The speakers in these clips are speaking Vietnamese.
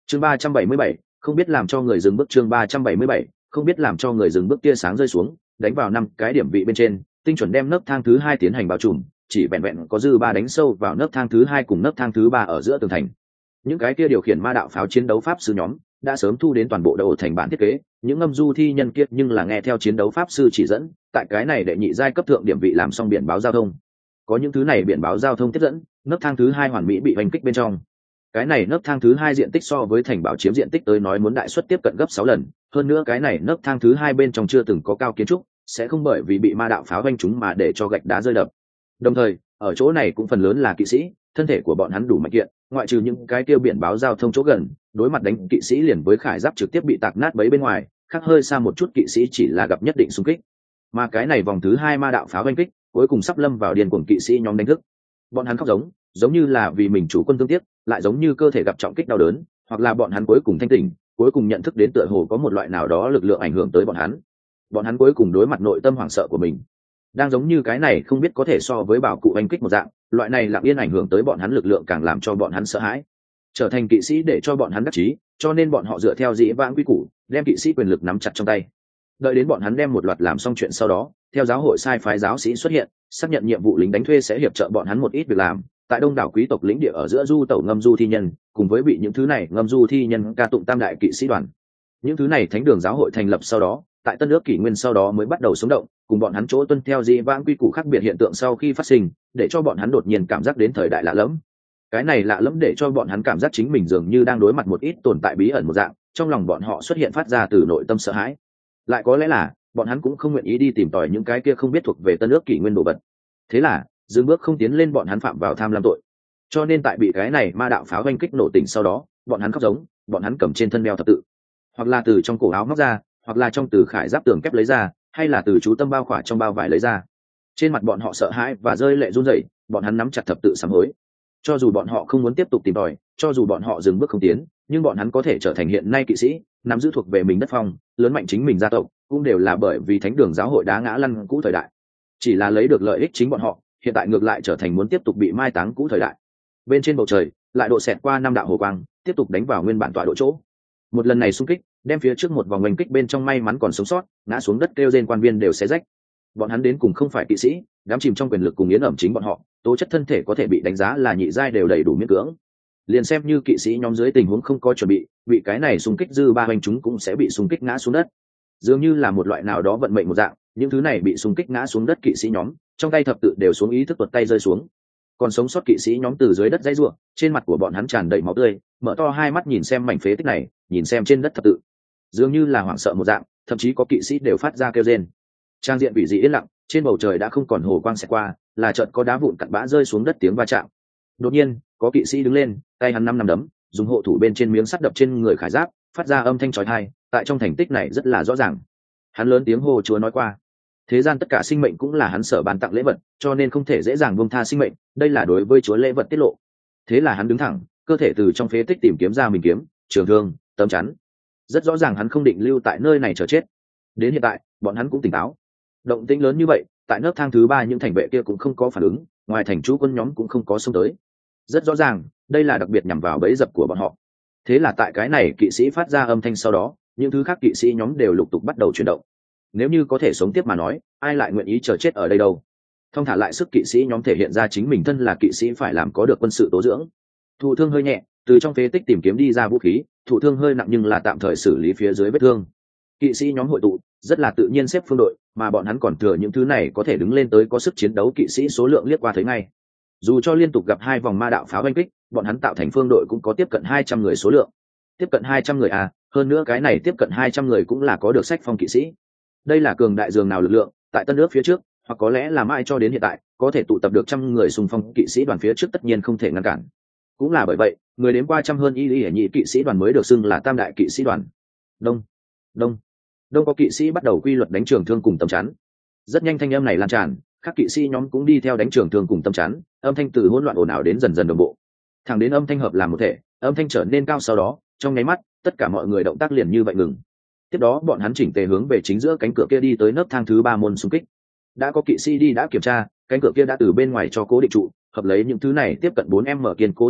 chương 377, không biết làm cho người dừng bước. Chương 377, không biết làm cho người dừng bước. Tia sáng rơi xuống, đánh vào 5 cái điểm vị bên trên, tinh chuẩn đem nấc thang thứ 2 tiến hành bao trùm, chỉ vẹn vẹn có dư 3 đánh sâu vào nấc thang thứ 2 cùng nấc thang thứ 3 ở giữa tường thành. Những cái kia điều khiển ma đạo pháo chiến đấu pháp sư nhóm đã sớm thu đến toàn bộ đầu thành bản thiết kế, những ngâm du thi nhân kia nhưng là nghe theo chiến đấu pháp sư chỉ dẫn, tại cái này đệ nhị giai cấp thượng điểm vị làm xong biển báo giao thông. Có những thứ này biển báo giao thông tiếp dẫn, nấc thang thứ 2 hoàn mỹ bị đánh kích bên trong. Cái này nấc thang thứ 2 diện tích so với thành bảo chiếm diện tích tới nói muốn đại suất tiếp cận gấp 6 lần, hơn nữa cái này nấc thang thứ 2 bên trong chưa từng có cao kiến trúc, sẽ không bởi vì bị ma đạo pháo vanh chúng mà để cho gạch đá rơi đập. Đồng thời, ở chỗ này cũng phần lớn là kỵ sĩ, thân thể của bọn hắn đủ mạnh kiện, ngoại trừ những cái tiêu biển báo giao thông chỗ gần, đối mặt đánh kỵ sĩ liền với khải giáp trực tiếp bị tạc nát bấy bên ngoài, khác hơi xa một chút kỵ sĩ chỉ là gặp nhất định xung kích. Mà cái này vòng thứ 2 ma đạo pháo vanh kích, cuối cùng sắp lâm vào điên cuồng kỵ sĩ nhóm đánh thức. Bọn hắn khóc giống như là vì mình chủ quân tương tiếc, lại giống như cơ thể gặp trọng kích đau đớn, hoặc là bọn hắn cuối cùng thanh tỉnh, cuối cùng nhận thức đến tựa hồ có một loại nào đó lực lượng ảnh hưởng tới bọn hắn. Bọn hắn cuối cùng đối mặt nội tâm hoảng sợ của mình. Đang giống như cái này không biết có thể so với bảo cụ anh kích một dạng, loại này lặng yên ảnh hưởng tới bọn hắn lực lượng càng làm cho bọn hắn sợ hãi. Trở thành kỵ sĩ để cho bọn hắn đắc chí, cho nên bọn họ dựa theo dĩ vãng quy củ, đem kỵ sĩ quyền lực nắm chặt trong tay. Đợi đến bọn hắn đem một loạt làm xong chuyện sau đó, theo giáo hội sai phái giáo sĩ xuất hiện, xác nhận nhiệm vụ lính đánh thuê sẽ hiệp trợ bọn hắn một ít việc làm, tại đông đảo quý tộc lĩnh địa ở giữa du tẩu ngâm du thi nhân, cùng với bị những thứ này ngâm du thi nhân ca tụng tam đại kỵ sĩ đoàn. Những thứ này thánh đường giáo hội thành lập sau đó, tại tân ước kỷ nguyên sau đó mới bắt đầu sống động, cùng bọn hắn chỗ tuân theo dĩ vãng quy củ khác biệt hiện tượng sau khi phát sinh, để cho bọn hắn đột nhiên cảm giác đến thời đại lạ lẫm. Cái này lạ lẫm để cho bọn hắn cảm giác chính mình dường như đang đối mặt một ít tồn tại bí ẩn một dạng, trong lòng bọn họ xuất hiện phát ra từ nội tâm sợ hãi. Lại có lẽ là bọn hắn cũng không nguyện ý đi tìm tòi những cái kia không biết thuộc về tân ước kỷ nguyên đồ vật. Thế là dừng bước không tiến lên, bọn hắn phạm vào tham lam tội. Cho nên tại bị cái này ma đạo pháo oanh kích nổ tỉnh sau đó, bọn hắn khóc giống, bọn hắn cầm trên thân đeo thập tự, hoặc là từ trong cổ áo móc ra, hoặc là trong từ khải giáp tường kép lấy ra, hay là từ chú tâm bao khỏa trong bao vải lấy ra. Trên mặt bọn họ sợ hãi và rơi lệ run rẩy, bọn hắn nắm chặt thập tự sám hối. Cho dù bọn họ không muốn tiếp tục tìm tòi, cho dù bọn họ dừng bước không tiến, nhưng bọn hắn có thể trở thành hiện nay kỵ sĩ, nắm giữ thuộc về mình đất phong, lớn mạnh chính mình gia tộc, cũng đều là bởi vì thánh đường giáo hội đá ngã lăn cũ thời đại. Chỉ là lấy được lợi ích chính bọn họ, hiện tại ngược lại trở thành muốn tiếp tục bị mai táng cũ thời đại. Bên trên bầu trời lại độ xẹt qua 5 đạo hồ quang, tiếp tục đánh vào nguyên bản tọa độ chỗ. Một lần này xung kích, đem phía trước một vòng oanh kích bên trong may mắn còn sống sót ngã xuống đất kêu rên quan viên đều xé rách. Bọn hắn đến cùng không phải kỵ sĩ, đám chìm trong quyền lực cùng yến ẩm chính bọn họ, tố chất thân thể có thể bị đánh giá là nhị giai đều đầy đủ miễn cưỡng. Liền xem như kỵ sĩ nhóm dưới tình huống không có chuẩn bị cái này xung kích dư ba hoành chúng cũng sẽ bị xung kích ngã xuống đất. Dường như là một loại nào đó vận mệnh một dạng, những thứ này bị xung kích ngã xuống đất kỵ sĩ nhóm, trong tay thập tự đều xuống ý thức tuột tay rơi xuống. Còn sống sót kỵ sĩ nhóm từ dưới đất dãy rủa, trên mặt của bọn hắn tràn đầy máu tươi, mở to hai mắt nhìn xem mảnh phế tích này, nhìn xem trên đất thập tự, dường như là hoảng sợ một dạng, thậm chí có kỵ sĩ đều phát ra kêu rên. Trang diện bị dị yên lặng, trên bầu trời đã không còn hồ quang xẹt qua, là chợt có đá vụn cặn bã rơi xuống đất tiếng va chạm. Đột nhiên, có kỵ sĩ đứng lên, tay hắn năm đấm, dùng hộ thủ bên trên miếng sắt đập trên người khải giáp, phát ra âm thanh chói tai, tại trong thành tích này rất là rõ ràng. Hắn lớn tiếng hô Chúa nói qua, thế gian tất cả sinh mệnh cũng là hắn sở ban tặng lễ vật, cho nên không thể dễ dàng buông tha sinh mệnh, đây là đối với Chúa lễ vật tiết lộ. Thế là hắn đứng thẳng, cơ thể từ trong phế tích tìm kiếm ra mình kiếm, trường thương, tấm chắn. Rất rõ ràng hắn không định lưu tại nơi này chờ chết. Đến hiện tại, bọn hắn cũng tỉnh táo. Động tĩnh lớn như vậy, tại nấc thang thứ 3 những thành vệ kia cũng không có phản ứng, ngoài thành chú quân nhóm cũng không có xông tới. Rất rõ ràng, đây là đặc biệt nhằm vào bẫy dập của bọn họ. Thế là tại cái này kỵ sĩ phát ra âm thanh sau đó, những thứ khác kỵ sĩ nhóm đều lục tục bắt đầu chuyển động. Nếu như có thể sống tiếp mà nói, ai lại nguyện ý chờ chết ở đây đâu? Thông thả lại sức kỵ sĩ nhóm thể hiện ra chính mình thân là kỵ sĩ phải làm có được quân sự tố dưỡng. Thụ thương hơi nhẹ, từ trong phế tích tìm kiếm đi ra vũ khí, thụ thương hơi nặng nhưng là tạm thời xử lý phía dưới vết thương. Kỵ sĩ nhóm hội tụ, rất là tự nhiên xếp phương đội, mà bọn hắn còn thừa những thứ này có thể đứng lên tới có sức chiến đấu kỵ sĩ số lượng liếc qua thấy ngay. Dù cho liên tục gặp 2 vòng ma đạo pháo oanh kích, bọn hắn tạo thành phương đội cũng có tiếp cận 200 người số lượng. Tiếp cận 200 người à, hơn nữa cái này tiếp cận 200 người cũng là có được sách phong kỵ sĩ. Đây là cường đại dường nào lực lượng, tại tân nước phía trước, hoặc có lẽ là mãi cho đến hiện tại, có thể tụ tập được trăm người xung phong kỵ sĩ đoàn phía trước tất nhiên không thể ngăn cản. Cũng là bởi vậy, người đến qua trăm hơn y nhị kỵ sĩ đoàn mới được xưng là tam đại kỵ sĩ đoàn. Đông có kỵ sĩ bắt đầu quy luật đánh trường thương cùng tấm chắn. Rất nhanh thanh âm này lan tràn, các kỵ sĩ nhóm cũng đi theo đánh trường thương cùng tấm chắn, âm thanh từ hỗn loạn ồn ào đến dần dần đồng bộ. Thẳng đến âm thanh hợp làm một thể, âm thanh trở nên cao sau đó, trong nháy mắt, tất cả mọi người động tác liền như vậy ngừng. Tiếp đó bọn hắn chỉnh tề hướng về chính giữa cánh cửa kia đi tới nấc thang thứ 3 môn xung kích. Đã có kỵ sĩ đi đã kiểm tra, cánh cửa kia đã từ bên ngoài cho cố định trụ, hợp lấy những thứ này tiếp cận 4m kiên cố tường gạch,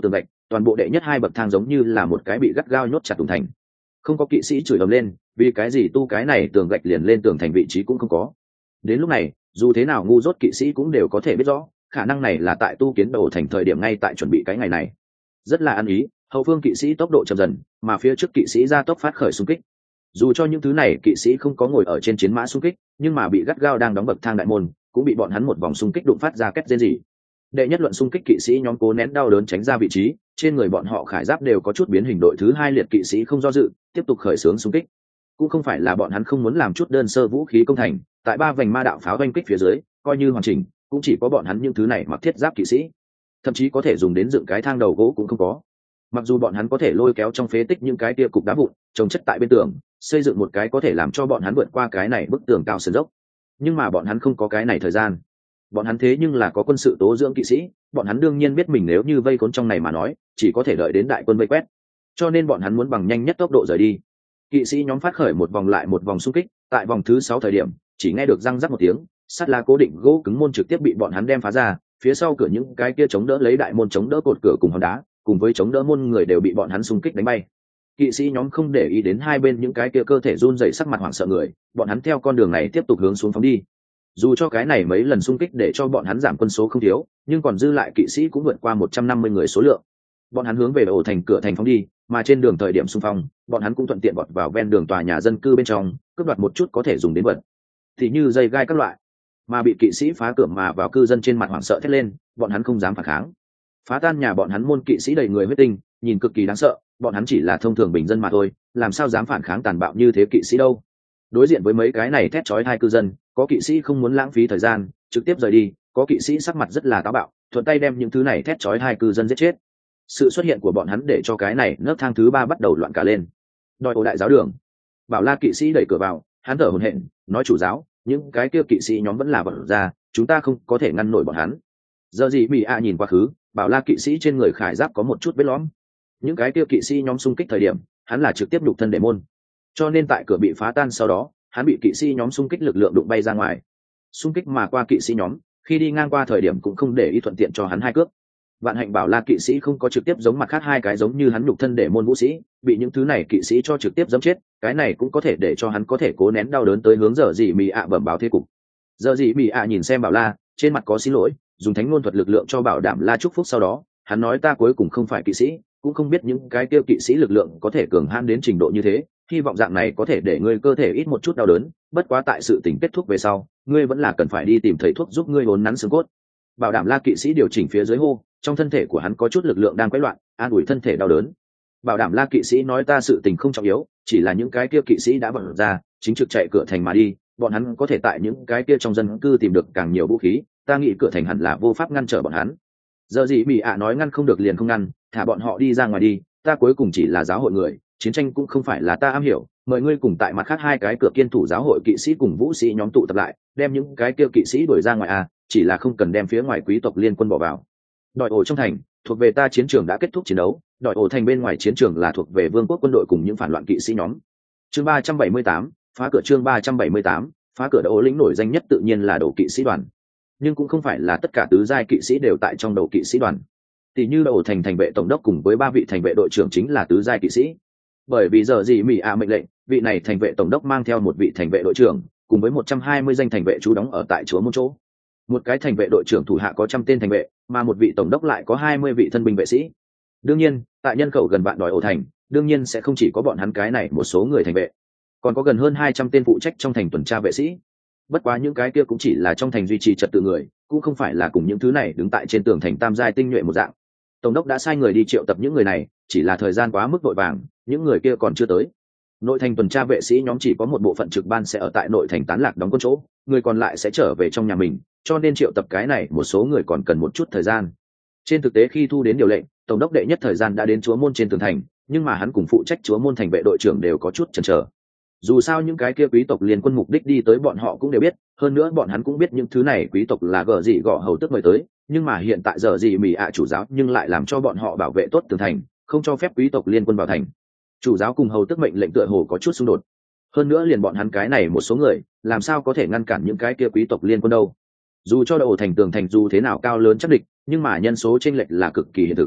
toàn bộ đệ nhất hai bậc thang giống như là một cái bị gắt gao nhốt chặt tường thành. Không có kỵ sĩ chửi ầm lên, vì cái gì tu cái này tường gạch liền lên tường thành vị trí cũng không có. Đến lúc này, dù thế nào ngu dốt kỵ sĩ cũng đều có thể biết rõ, khả năng này là tại tu kiến đầu thành thời điểm ngay tại chuẩn bị cái ngày này. Rất là ăn ý, hậu phương kỵ sĩ tốc độ chậm dần, mà phía trước kỵ sĩ ra tốc phát khởi xung kích. Dù cho những thứ này kỵ sĩ không có ngồi ở trên chiến mã xung kích, nhưng mà bị gắt gao đang đóng bậc thang đại môn, cũng bị bọn hắn một vòng xung kích đụng phát ra két rên rỉ. Đệ nhất luận xung kích kỵ sĩ nhóm cố nén đau đớn tránh ra vị trí, trên người bọn họ khải giáp đều có chút biến hình. Đội thứ hai liệt kỵ sĩ không do dự, tiếp tục khởi xướng xung kích. Cũng không phải là bọn hắn không muốn làm chút đơn sơ vũ khí công thành, tại ba vành ma đạo pháo oanh kích phía dưới, coi như hoàn chỉnh, cũng chỉ có bọn hắn những thứ này mặc thiết giáp kỵ sĩ, thậm chí có thể dùng đến dựng cái thang đầu gỗ cũng không có. Mặc dù bọn hắn có thể lôi kéo trong phế tích những cái tia cục đá vụn trồng chất tại bên tường, xây dựng một cái có thể làm cho bọn hắn vượt qua cái này bức tường cao sườn dốc, nhưng mà bọn hắn không có cái này thời gian. Bọn hắn thế nhưng là có quân sự tố dưỡng kỵ sĩ, bọn hắn đương nhiên biết mình nếu như vây khốn trong này mà nói, chỉ có thể đợi đến đại quân vây quét, cho nên bọn hắn muốn bằng nhanh nhất tốc độ rời đi. Kỵ sĩ nhóm phát khởi một vòng lại một vòng xung kích, tại vòng thứ 6 thời điểm, chỉ nghe được răng rắc một tiếng, sắt lá cố định gỗ cứng môn trực tiếp bị bọn hắn đem phá ra, phía sau cửa những cái kia chống đỡ lấy đại môn chống đỡ cột cửa cùng hòn đá, cùng với chống đỡ môn người đều bị bọn hắn xung kích đánh bay. Kỵ sĩ nhóm không để ý đến hai bên những cái kia cơ thể run rẩy sắc mặt hoảng sợ người, bọn hắn theo con đường này tiếp tục hướng xuống phóng đi. Dù cho cái này mấy lần xung kích để cho bọn hắn giảm quân số không thiếu, nhưng còn dư lại kỵ sĩ cũng vượt qua 150 người số lượng. Bọn hắn hướng về ổ thành cửa thành phóng đi, mà trên đường thời điểm xung phong, bọn hắn cũng thuận tiện vọt vào ven đường tòa nhà dân cư bên trong, cướp đoạt một chút có thể dùng đến vật, thì như dây gai các loại. Mà bị kỵ sĩ phá cửa mà vào cư dân trên mặt hoảng sợ thét lên, bọn hắn không dám phản kháng. Phá tan nhà bọn hắn môn kỵ sĩ đầy người huyết tinh, nhìn cực kỳ đáng sợ, bọn hắn chỉ là thông thường bình dân mà thôi, làm sao dám phản kháng tàn bạo như thế kỵ sĩ đâu. Đối diện với mấy cái này thét chói tai cư dân, có kỵ sĩ không muốn lãng phí thời gian, trực tiếp rời đi, có kỵ sĩ sắc mặt rất là táo bạo, thuận tay đem những thứ này thét chói tai cư dân giết chết. Sự xuất hiện của bọn hắn để cho cái này nấc thang thứ 3 bắt đầu loạn cả lên. Đòi ổ đại giáo đường, Bảo La kỵ sĩ đẩy cửa vào, hắn thở hổn hển, nói chủ giáo, những cái kia kỵ sĩ nhóm vẫn là vật ra, chúng ta không có thể ngăn nổi bọn hắn. Giờ gì Mỹ nhìn quá khứ, Bảo La kỵ sĩ trên người khải giáp có một chút vết lõm. Những cái kia kỵ sĩ nhóm xung kích thời điểm, hắn là trực tiếp nhục thân đệ môn, cho nên tại cửa bị phá tan sau đó, hắn bị kỵ sĩ nhóm xung kích lực lượng đụng bay ra ngoài. Xung kích mà qua kỵ sĩ nhóm, khi đi ngang qua thời điểm cũng không để ý thuận tiện cho hắn hai cước. Vạn hạnh Bảo La kỵ sĩ không có trực tiếp giống mặt khác hai cái giống như hắn nhục thân để môn vũ sĩ, bị những thứ này kỵ sĩ cho trực tiếp giẫm chết, cái này cũng có thể để cho hắn có thể cố nén đau đớn tới hướng Giờ Dị Mị bẩm báo thế cục. Giờ Dị Mị nhìn xem Bảo La, trên mặt có xin lỗi, dùng thánh ngôn thuật lực lượng cho bảo đảm La chúc phúc sau đó, hắn nói ta cuối cùng không phải kỵ sĩ, cũng không biết những cái tiêu kỵ sĩ lực lượng có thể cường hãn đến trình độ như thế, hy vọng dạng này có thể để ngươi cơ thể ít một chút đau đớn, bất quá tại sự tình kết thúc về sau, ngươi vẫn là cần phải đi tìm thầy thuốc giúp ngươi uốn nắn xương cốt. Bảo đảm La kỵ sĩ điều chỉnh phía dưới hô, trong thân thể của hắn có chút lực lượng đang quấy loạn, an ủi thân thể đau đớn. Bảo đảm La kỵ sĩ nói ta sự tình không trọng yếu, chỉ là những cái kia kỵ sĩ đã vận ra, chính trực chạy cửa thành mà đi, bọn hắn có thể tại những cái kia trong dân cư tìm được càng nhiều vũ khí, ta nghĩ cửa thành hẳn là vô pháp ngăn trở bọn hắn. Giờ gì Mỹ nói ngăn không được liền không ngăn, thả bọn họ đi ra ngoài đi, ta cuối cùng chỉ là giáo hội người, chiến tranh cũng không phải là ta am hiểu, mời ngươi cùng tại mặt khác hai cái cửa kiên thủ giáo hội kỵ sĩ cùng vũ sĩ nhóm tụ tập lại, đem những cái kia kỵ sĩ đuổi ra ngoài chỉ là không cần đem phía ngoài quý tộc liên quân bỏ vào. Đòi ổ trong thành thuộc về ta, chiến trường đã kết thúc chiến đấu, đòi ổ thành bên ngoài chiến trường là thuộc về vương quốc quân đội cùng những phản loạn kỵ sĩ nhóm. Chương 378, phá cửa. Chương 378, phá cửa. Đấu lĩnh nổi danh nhất tự nhiên là đầu kỵ sĩ đoàn, nhưng cũng không phải là tất cả tứ giai kỵ sĩ đều tại trong đầu kỵ sĩ đoàn. Tỷ như đầu thành thành vệ tổng đốc cùng với 3 vị thành vệ đội trưởng chính là tứ giai kỵ sĩ, bởi vì giờ gì Mỹ mệnh lệnh, vị này thành vệ tổng đốc mang theo một vị thành vệ đội trưởng cùng với 120 danh thành vệ trú đóng ở tại chúa môn chỗ. Một cái thành vệ đội trưởng thủ hạ có 100 tên thành vệ, mà một vị tổng đốc lại có 20 vị thân binh vệ sĩ. Đương nhiên, tại nhân khẩu gần vạn đòi ổ thành, đương nhiên sẽ không chỉ có bọn hắn cái này một số người thành vệ, còn có gần hơn 200 tên phụ trách trong thành tuần tra vệ sĩ. Bất quá những cái kia cũng chỉ là trong thành duy trì trật tự người, cũng không phải là cùng những thứ này đứng tại trên tường thành tam giai tinh nhuệ một dạng. Tổng đốc đã sai người đi triệu tập những người này, chỉ là thời gian quá mức vội vàng, những người kia còn chưa tới. Nội thành tuần tra vệ sĩ nhóm chỉ có một bộ phận trực ban sẽ ở tại nội thành tán lạc đóng quân chỗ, người còn lại sẽ trở về trong nhà mình, cho nên triệu tập cái này một số người còn cần một chút thời gian. Trên thực tế khi thu đến điều lệnh, tổng đốc đệ nhất thời gian đã đến chúa môn trên tường thành, nhưng mà hắn cùng phụ trách chúa môn thành vệ đội trưởng đều có chút chần chờ. Dù sao những cái kia quý tộc liên quân mục đích đi tới bọn họ cũng đều biết, hơn nữa bọn hắn cũng biết những thứ này quý tộc là gở gì gõ hầu tức mời tới, nhưng mà hiện tại giờ gì Mỹ chủ giáo nhưng lại làm cho bọn họ bảo vệ tốt tường thành, không cho phép quý tộc liên quân vào thành. Chủ giáo cùng hầu tức mệnh lệnh tựa hồ có chút xung đột. Hơn nữa liền bọn hắn cái này một số người, làm sao có thể ngăn cản những cái kia quý tộc liên quân đâu? Dù cho đầu thành tường thành dù thế nào cao lớn chắc địch, nhưng mà nhân số chênh lệch là cực kỳ hiện thực.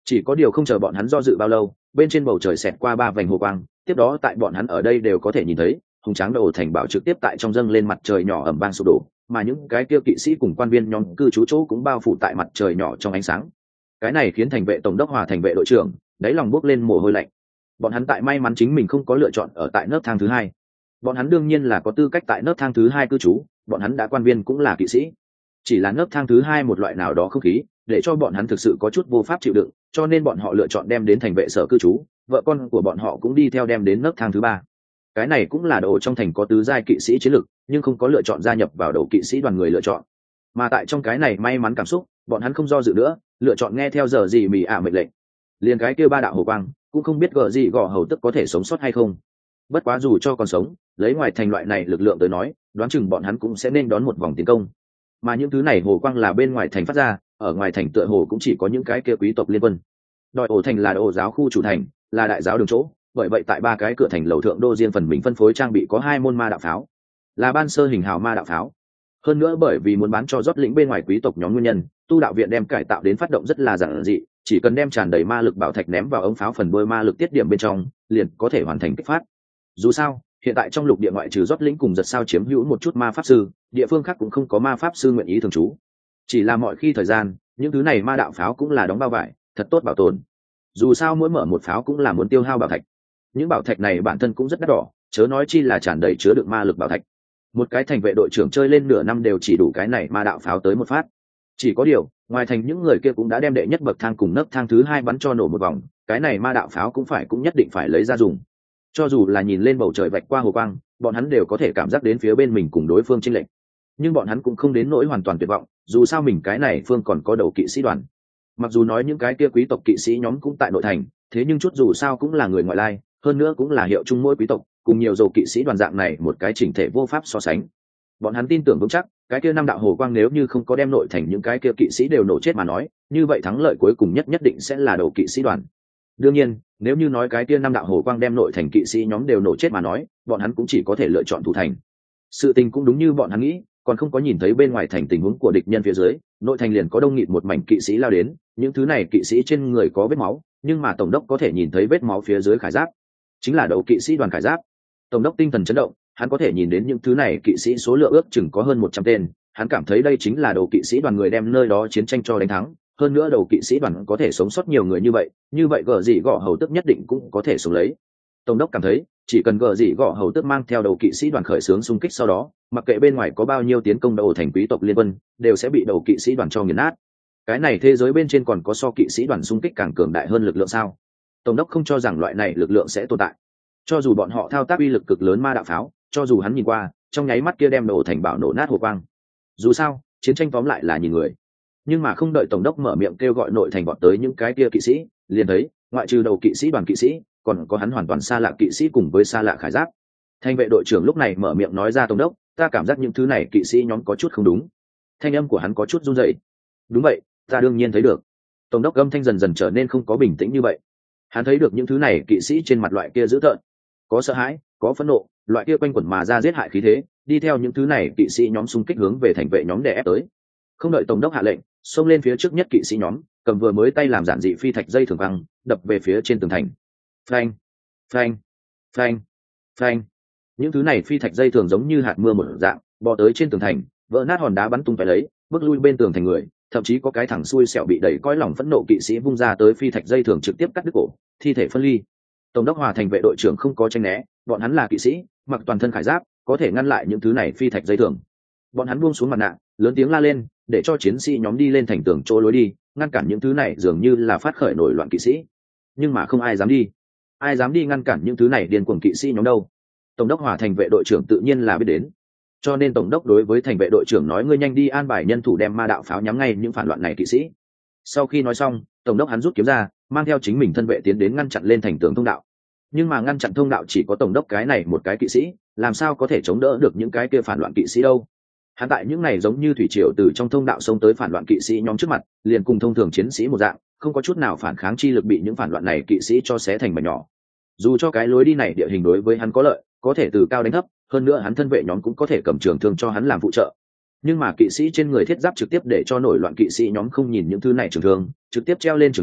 Chỉ có điều không chờ bọn hắn do dự bao lâu, bên trên bầu trời xẹt qua ba vành hồ quang, tiếp đó tại bọn hắn ở đây đều có thể nhìn thấy hùng tráng đầu thành bảo trực tiếp tại trong dâng lên mặt trời nhỏ ẩm vang sụp đổ, mà những cái kia kỵ sĩ cùng quan viên nhóm cư trú chỗ cũng bao phủ tại mặt trời nhỏ trong ánh sáng. Cái này khiến thành vệ tổng đốc hòa thành vệ đội trưởng đáy lòng bốc lên mồ hôi lạnh. Bọn hắn tại may mắn chính mình không có lựa chọn ở tại nấc thang thứ hai. Bọn hắn đương nhiên là có tư cách tại nấc thang thứ hai cư trú, bọn hắn đã quan viên cũng là kỵ sĩ. Chỉ là nấc thang thứ hai một loại nào đó không khí để cho bọn hắn thực sự có chút vô pháp chịu đựng, cho nên bọn họ lựa chọn đem đến thành vệ sở cư trú, vợ con của bọn họ cũng đi theo đem đến nấc thang thứ ba. Cái này cũng là đội trong thành có tứ giai kỵ sĩ chiến lực, nhưng không có lựa chọn gia nhập vào đầu kỵ sĩ đoàn người lựa chọn. Mà tại trong cái này may mắn cảm xúc, bọn hắn không do dự nữa, lựa chọn nghe theo giờ gì mì mệnh lệnh. Liền cái kia ba đạo hồ quang cũng không biết gở gì gò hầu tức có thể sống sót hay không. Bất quá dù cho còn sống, lấy ngoài thành loại này lực lượng tới nói, đoán chừng bọn hắn cũng sẽ nên đón một vòng tiến công. Mà những thứ này hồ quang là bên ngoài thành phát ra, ở ngoài thành tựa hồ cũng chỉ có những cái kia quý tộc liên quân. Đòi ổ thành là ổ giáo khu chủ thành, là đại giáo đường chỗ, bởi vậy tại ba cái cửa thành lầu thượng đô riêng phần mình phân phối trang bị có 2 môn ma đạo pháo, là ban sơ hình hào ma đạo pháo. Hơn nữa bởi vì muốn bán cho rót lĩnh bên ngoài quý tộc nhóm nguyên nhân, tu đạo viện đem cải tạo đến phát động rất là giản dị, chỉ cần đem tràn đầy ma lực bảo thạch ném vào ống pháo phần đuôi ma lực tiết điểm bên trong, liền có thể hoàn thành kích phát. Dù sao, hiện tại trong lục địa ngoại trừ rót lĩnh cùng giật sao chiếm hữu một chút ma pháp sư, địa phương khác cũng không có ma pháp sư nguyện ý thường trú. Chỉ là mọi khi thời gian, những thứ này ma đạo pháo cũng là đóng bao vải, thật tốt bảo tồn. Dù sao mỗi mở một pháo cũng là muốn tiêu hao bảo thạch. Những bảo thạch này bản thân cũng rất đắt đỏ, chớ nói chi là tràn đầy chứa đựng ma lực bảo thạch. Một cái thành vệ đội trưởng chơi lên nửa năm đều chỉ đủ cái này ma đạo pháo tới một phát. Chỉ có điều, ngoài thành những người kia cũng đã đem đệ nhất bậc thang cùng nấc thang thứ hai bắn cho nổ một vòng, cái này ma đạo pháo cũng nhất định phải lấy ra dùng. Cho dù là nhìn lên bầu trời vạch qua hồ quang, bọn hắn đều có thể cảm giác đến phía bên mình cùng đối phương chênh lệch. Nhưng bọn hắn cũng không đến nỗi hoàn toàn tuyệt vọng, dù sao mình cái này phương còn có đầu kỵ sĩ đoàn. Mặc dù nói những cái kia quý tộc kỵ sĩ nhóm cũng tại nội thành, thế nhưng chút dù sao cũng là người ngoại lai, hơn nữa cũng là hiệu chung mỗi quý tộc, cùng nhiều dầu kỵ sĩ đoàn dạng này một cái chỉnh thể vô pháp so sánh. Bọn hắn tin tưởng vững chắc, cái kia năm đạo hồ quang nếu như không có đem nội thành những cái kia kỵ sĩ đều nổ chết mà nói, như vậy thắng lợi cuối cùng nhất định sẽ là đầu kỵ sĩ đoàn. Đương nhiên, nếu như nói cái kia năm đạo hồ quang đem nội thành kỵ sĩ nhóm đều nổ chết mà nói, bọn hắn cũng chỉ có thể lựa chọn thủ thành. Sự tình cũng đúng như bọn hắn nghĩ, còn không có nhìn thấy bên ngoài thành tình huống của địch nhân phía dưới, nội thành liền có đông nghịt một mảnh kỵ sĩ lao đến, những thứ này kỵ sĩ trên người có vết máu, nhưng mà tổng đốc có thể nhìn thấy vết máu phía dưới khải giáp, chính là đầu kỵ sĩ đoàn khải giáp. Tổng đốc tinh thần chấn động, hắn có thể nhìn đến những thứ này kỵ sĩ số lượng ước chừng có hơn 100 tên, hắn cảm thấy đây chính là đầu kỵ sĩ đoàn người đem nơi đó chiến tranh cho đánh thắng, hơn nữa đầu kỵ sĩ đoàn có thể sống sót nhiều người như vậy gở gì gõ hầu tức nhất định cũng có thể sống lấy. Tổng đốc cảm thấy chỉ cần gở gì gõ hầu tức mang theo đầu kỵ sĩ đoàn khởi xướng xung kích, sau đó mặc kệ bên ngoài có bao nhiêu tiến công đầu thành quý tộc liên quân đều sẽ bị đầu kỵ sĩ đoàn cho nghiền nát. Cái này thế giới bên trên còn có so kỵ sĩ đoàn xung kích càng cường đại hơn lực lượng sao? Tổng đốc không cho rằng loại này lực lượng sẽ tồn tại. Cho dù bọn họ thao tác uy lực cực lớn ma đạo pháo, cho dù hắn nhìn qua trong nháy mắt kia đem nổ thành bảo nổ nát hồ quang, dù sao chiến tranh tóm lại là nhìn người. Nhưng mà không đợi tổng đốc mở miệng kêu gọi nội thành bọn tới những cái kia kỵ sĩ, liền thấy ngoại trừ đầu kỵ sĩ đoàn kỵ sĩ còn có hắn hoàn toàn xa lạ kỵ sĩ cùng với xa lạ khải giáp. Thành vệ đội trưởng lúc này mở miệng nói ra: tổng đốc, ta cảm giác những thứ này kỵ sĩ nhóm có chút không đúng. Thanh âm của hắn có chút run rẩy. Đúng vậy, ta đương nhiên thấy được. Tổng đốc âm thanh dần dần trở nên không có bình tĩnh như vậy. Hắn thấy được những thứ này kỵ sĩ trên mặt loại kia dữ tợn, có sợ hãi, có phẫn nộ, loại kia quanh quẩn mà ra giết hại khí thế, đi theo những thứ này kỵ sĩ nhóm xung kích hướng về thành vệ nhóm đè ép tới. Không đợi tổng đốc hạ lệnh, xông lên phía trước nhất kỵ sĩ nhóm cầm vừa mới tay làm giản dị phi thạch dây thường văng đập về phía trên tường thành. Phanh, phanh, phanh, phanh. Những thứ này phi thạch dây thường giống như hạt mưa một dạng bò tới trên tường thành, vỡ nát hòn đá bắn tung tóe lấy, bước lui bên tường thành người, thậm chí có cái thẳng xuôi sẹo bị đẩy cõi lòng phẫn nộ kỵ sĩ vung ra tới phi thạch dây thường trực tiếp cắt đứt cổ, thi thể phân ly. Tổng đốc hòa thành vệ đội trưởng không có tranh né, bọn hắn là kỵ sĩ, mặc toàn thân khải giáp, có thể ngăn lại những thứ này phi thạch dây thường. Bọn hắn buông xuống mặt nạ, lớn tiếng la lên, để cho chiến sĩ nhóm đi lên thành tường chỗ lối đi, ngăn cản những thứ này dường như là phát khởi nổi loạn kỵ sĩ. Nhưng mà không ai dám đi. Ai dám đi ngăn cản những thứ này điên cuồng kỵ sĩ nhóm đâu? Tổng đốc hòa thành vệ đội trưởng tự nhiên là biết đến. Cho nên tổng đốc đối với thành vệ đội trưởng nói: ngươi nhanh đi an bài nhân thủ đem ma đạo pháo nhắm ngay những phản loạn này kỵ sĩ. Sau khi nói xong, tổng đốc hắn rút kiếm ra, mang theo chính mình thân vệ tiến đến ngăn chặn lên thành tường thông đạo. Nhưng mà ngăn chặn thông đạo chỉ có tổng đốc cái này một cái kỵ sĩ, làm sao có thể chống đỡ được những cái kia phản loạn kỵ sĩ đâu? Hắn tại những này giống như thủy triều từ trong thông đạo xông tới phản loạn kỵ sĩ nhóm trước mặt, liền cùng thông thường chiến sĩ một dạng, không có chút nào phản kháng chi lực, bị những phản loạn này kỵ sĩ cho xé thành mảnh nhỏ. Dù cho cái lối đi này địa hình đối với hắn có lợi, có thể từ cao đánh thấp, hơn nữa hắn thân vệ nhóm cũng có thể cầm trường thương cho hắn làm phụ trợ. Nhưng mà kỵ sĩ trên người thiết giáp trực tiếp để cho nổi loạn kỵ sĩ nhóm không nhìn những thứ này trường thương, trực tiếp treo lên trường thương,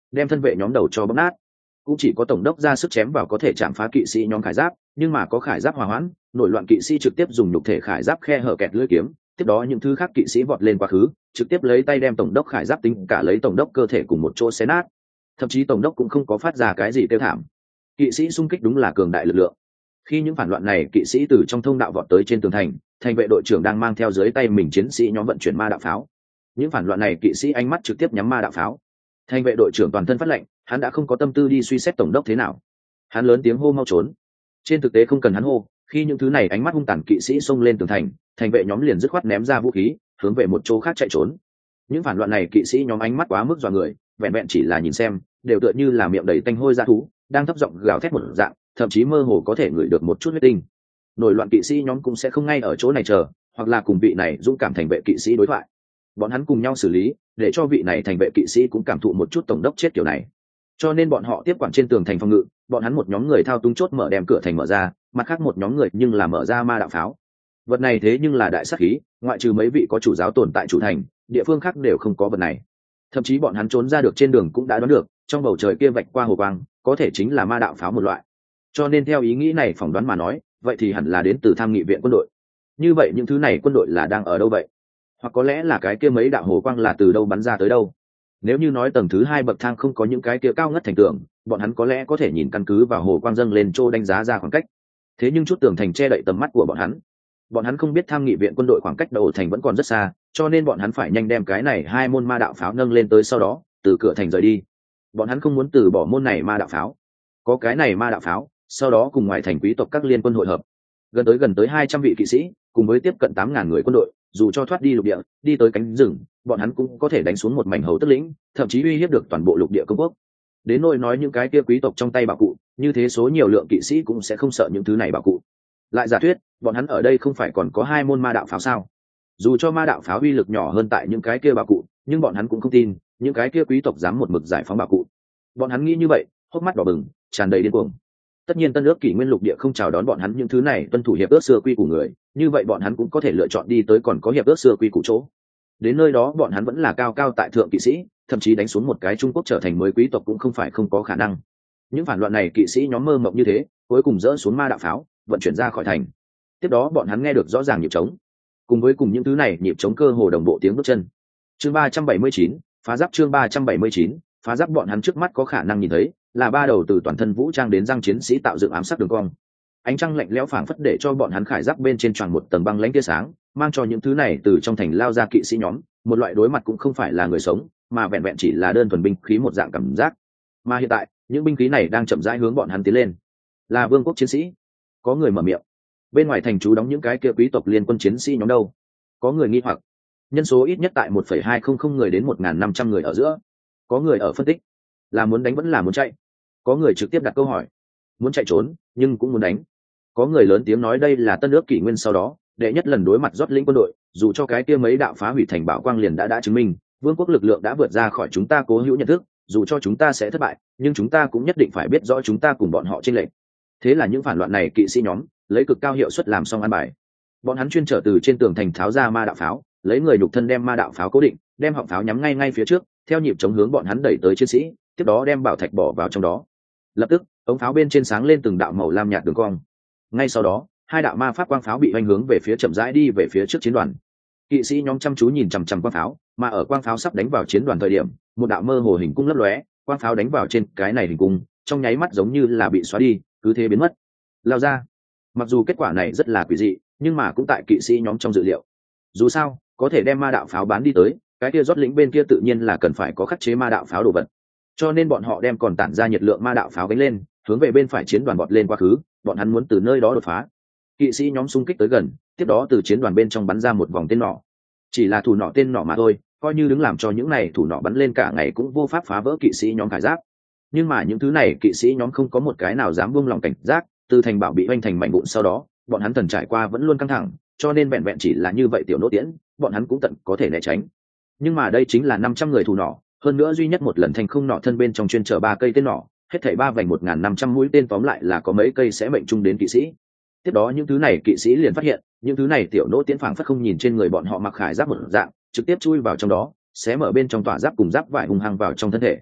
đem thân vệ nhóm đầu cho bóp nát. Cũng chỉ có tổng đốc ra sức chém vào có thể chạm phá kỵ sĩ nhóm khải giáp, nhưng mà có khải giáp hòa hoãn, nổi loạn kỵ sĩ trực tiếp dùng nhục thể khải giáp khe hở kẹt lưỡi kiếm, tiếp đó những thứ khác kỵ sĩ vọt lên quá khứ, trực tiếp lấy tay đem tổng đốc khải giáp tính cả lấy tổng đốc cơ thể cùng một chỗ xé nát. Thậm chí tổng đốc cũng không có phát ra cái gì kêu thảm. Kỵ sĩ xung kích đúng là cường đại lực lượng. Khi những phản loạn này kỵ sĩ từ trong thông đạo vọt tới trên tường thành, thành vệ đội trưởng đang mang theo dưới tay mình chiến sĩ nhóm vận chuyển ma đạo pháo. Những phản loạn này kỵ sĩ ánh mắt trực tiếp nhắm ma đạo pháo. Thành vệ đội trưởng toàn thân phát lệnh, hắn đã không có tâm tư đi suy xét tổng đốc thế nào. Hắn lớn tiếng hô mau trốn. Trên thực tế không cần hắn hô, khi những thứ này ánh mắt hung tàn kỵ sĩ xông lên tường thành, thành vệ nhóm liền dứt khoát ném ra vũ khí, hướng về một chỗ khác chạy trốn. Những phản loạn này kỵ sĩ nhóm ánh mắt quá mức dọa người, vẹn vẹn chỉ là nhìn xem, đều tựa như là miệng đầy tanh hôi dã thú, đang thấp giọng gào thét một dạng, thậm chí mơ hồ có thể ngửi được một chút huyết tinh. Nổi loạn kỵ sĩ nhóm cũng sẽ không ngay ở chỗ này chờ, hoặc là cùng vị này dũng cảm thành vệ kỵ sĩ đối thoại. Bọn hắn cùng nhau xử lý, để cho vị này thành vệ kỵ sĩ cũng cảm thụ một chút tổng đốc chết kiểu này. Cho nên bọn họ tiếp quản trên tường thành phòng ngự, bọn hắn một nhóm người thao túng chốt mở đem cửa thành mở ra, mặt khác một nhóm người nhưng là mở ra ma đạo pháo. Vật này thế nhưng là đại sát khí, ngoại trừ mấy vị có chủ giáo tồn tại chủ thành, địa phương khác đều không có vật này. Thậm chí bọn hắn trốn ra được trên đường cũng đã đoán được, trong bầu trời kia vạch qua hồ quang, có thể chính là ma đạo pháo một loại. Cho nên theo ý nghĩ này phỏng đoán mà nói, vậy thì hẳn là đến từ tham nghị viện quân đội. Như vậy những thứ này quân đội là đang ở đâu vậy? Hoặc có lẽ là cái kia mấy đạo hồ quang là từ đâu bắn ra tới đâu? Nếu như nói tầng thứ 2 bậc thang không có những cái kia cao ngất thành tường, bọn hắn có lẽ có thể nhìn căn cứ vào hồ quang dâng lên chỗ đánh giá ra khoảng cách. Thế nhưng chút tường thành che đậy tầm mắt của bọn hắn không biết tham nghị viện quân đội khoảng cách đầu thành vẫn còn rất xa, cho nên bọn hắn phải nhanh đem cái này 2 môn ma đạo pháo nâng lên tới, sau đó từ cửa thành rời đi. Bọn hắn không muốn từ bỏ môn này ma đạo pháo. Có cái này ma đạo pháo, sau đó cùng ngoài thành quý tộc các liên quân hội hợp, gần tới 200 vị kỵ sĩ, cùng với tiếp cận 8.000 người quân đội, dù cho thoát đi lục địa, đi tới cánh rừng, bọn hắn cũng có thể đánh xuống một mảnh hầu tức lĩnh, thậm chí uy hiếp được toàn bộ lục địa công quốc. Đến nỗi nói những cái kia quý tộc trong tay bảo cụ, như thế số nhiều lượng kỵ sĩ cũng sẽ không sợ những thứ này bảo cụ. Lại giả thuyết, bọn hắn ở đây không phải còn có 2 môn ma đạo pháo sao? Dù cho ma đạo pháo uy lực nhỏ hơn tại những cái kia bảo cụ, nhưng bọn hắn cũng không tin những cái kia quý tộc dám một mực giải phóng bảo cụ. Bọn hắn nghĩ như vậy, hốc mắt đỏ bừng, tràn đầy điên cuồng. Tất nhiên tân ước kỷ nguyên lục địa không chào đón bọn hắn những thứ này tuân thủ hiệp ước xưa quy của người, như vậy bọn hắn cũng có thể lựa chọn đi tới còn có hiệp ước xưa quy củ chỗ. Đến nơi đó bọn hắn vẫn là cao cao tại thượng kỵ sĩ, thậm chí đánh xuống một cái Trung Quốc trở thành mới quý tộc cũng không phải không có khả năng. Những phản loạn này kỵ sĩ nhóm mơ mộng như thế, cuối cùng dỡ xuống ma đạo pháo, vận chuyển ra khỏi thành. Tiếp đó bọn hắn nghe được rõ ràng nhịp trống, cùng những thứ này nhịp trống cơ hồ đồng bộ tiếng bước chân. Chương 379, phá giáp. Chương 379, phá giáp. Bọn hắn trước mắt có khả năng nhìn thấy là 3 đầu từ toàn thân vũ trang đến răng chiến sĩ tạo dựng ám sát đường cong. Ánh trăng lạnh lẽo phảng phất để cho bọn hắn khải giáp bên trên tràn một tầng băng lãnh tia sáng, mang cho những thứ này từ trong thành lao ra kỵ sĩ nhóm một loại đối mặt cũng không phải là người sống, mà vẹn vẹn chỉ là đơn thuần binh khí một dạng cảm giác. Mà hiện tại, những binh khí này đang chậm rãi hướng bọn hắn tiến lên. Là vương quốc chiến sĩ. Có người mở miệng. Bên ngoài thành trú đóng những cái kia quý tộc liên quân chiến sĩ nhóm đâu? Có người nghi hoặc. Nhân số ít nhất tại 1,200 người đến 1.500 người ở giữa. Có người ở phân tích. Là muốn đánh vẫn là muốn chạy? Có người trực tiếp đặt câu hỏi. Muốn chạy trốn, nhưng cũng muốn đánh. Có người lớn tiếng nói đây là tân ước kỷ nguyên sau đó đệ nhất lần đối mặt rót lĩnh quân đội, dù cho cái kia mấy đạo phá hủy thành bảo quang liền đã chứng minh vương quốc lực lượng đã vượt ra khỏi chúng ta cố hữu nhận thức, dù cho chúng ta sẽ thất bại nhưng chúng ta cũng nhất định phải biết rõ chúng ta cùng bọn họ chênh lệch. Thế là những phản loạn này kỵ sĩ nhóm lấy cực cao hiệu suất làm xong ăn bài. Bọn hắn chuyên trở từ trên tường thành tháo ra ma đạo pháo, lấy người nhục thân đem ma đạo pháo cố định, đem họng pháo nhắm ngay phía trước, theo nhịp chống hướng bọn hắn đẩy tới chiến sĩ, tiếp đó đem bảo thạch bỏ vào trong đó. Lập tức ống pháo bên trên sáng lên từng đạo màu lam nhạt đường cong. Ngay sau đó 2 đạo ma pháp quang pháo bị hoành hướng về phía chậm rãi đi về phía trước chiến đoàn. Kỵ sĩ nhóm chăm chú nhìn chằm chằm quang pháo, mà ở quang pháo sắp đánh vào chiến đoàn thời điểm, một đạo mơ hồ hình cung lấp lóe, quang pháo đánh vào trên cái này hình cung, trong nháy mắt giống như là bị xóa đi, cứ thế biến mất. Lao ra. Mặc dù kết quả này rất là quỷ dị, nhưng mà cũng tại kỵ sĩ nhóm trong dự liệu. Dù sao, có thể đem ma đạo pháo bán đi tới, cái kia rót lĩnh bên kia tự nhiên là cần phải có khắc chế ma đạo pháo đồ vật. Cho nên bọn họ đem còn tản ra nhiệt lượng ma đạo pháo gánh lên, hướng về bên phải chiến đoàn bọt lên quá khứ, bọn hắn muốn từ nơi đó đột phá. Kỵ sĩ nhóm xung kích tới gần, tiếp đó từ chiến đoàn bên trong bắn ra một vòng tên nỏ. Chỉ là thủ nỏ tên nỏ mà thôi, coi như đứng làm cho những này thủ nỏ bắn lên cả ngày cũng vô pháp phá vỡ kỵ sĩ nhóm khải giáp. Nhưng mà những thứ này kỵ sĩ nhóm không có một cái nào dám buông lòng cảnh giác, từ thành bảo bị hoành thành mảnh vụn sau đó, bọn hắn thần trải qua vẫn luôn căng thẳng, cho nên vẹn vẹn chỉ là như vậy tiểu nỗ tiễn, bọn hắn cũng tận có thể né tránh. Nhưng mà đây chính là 500 người thủ nỏ, hơn nữa duy nhất một lần thành không nỏ thân bên trong chuyên chở 3 cây tên nỏ, hết thảy 3 vành 1.500 mũi tên, tóm lại là có mấy cây sẽ mệnh trung đến kỵ sĩ. Tiếp đó những thứ này kỵ sĩ liền phát hiện, những thứ này tiểu nỗ tiễn phảng phất không nhìn trên người bọn họ mặc khải giáp một dạng, trực tiếp chui vào trong đó, xé mở bên trong tỏa giáp cùng giáp vải hung hăng vào trong thân thể.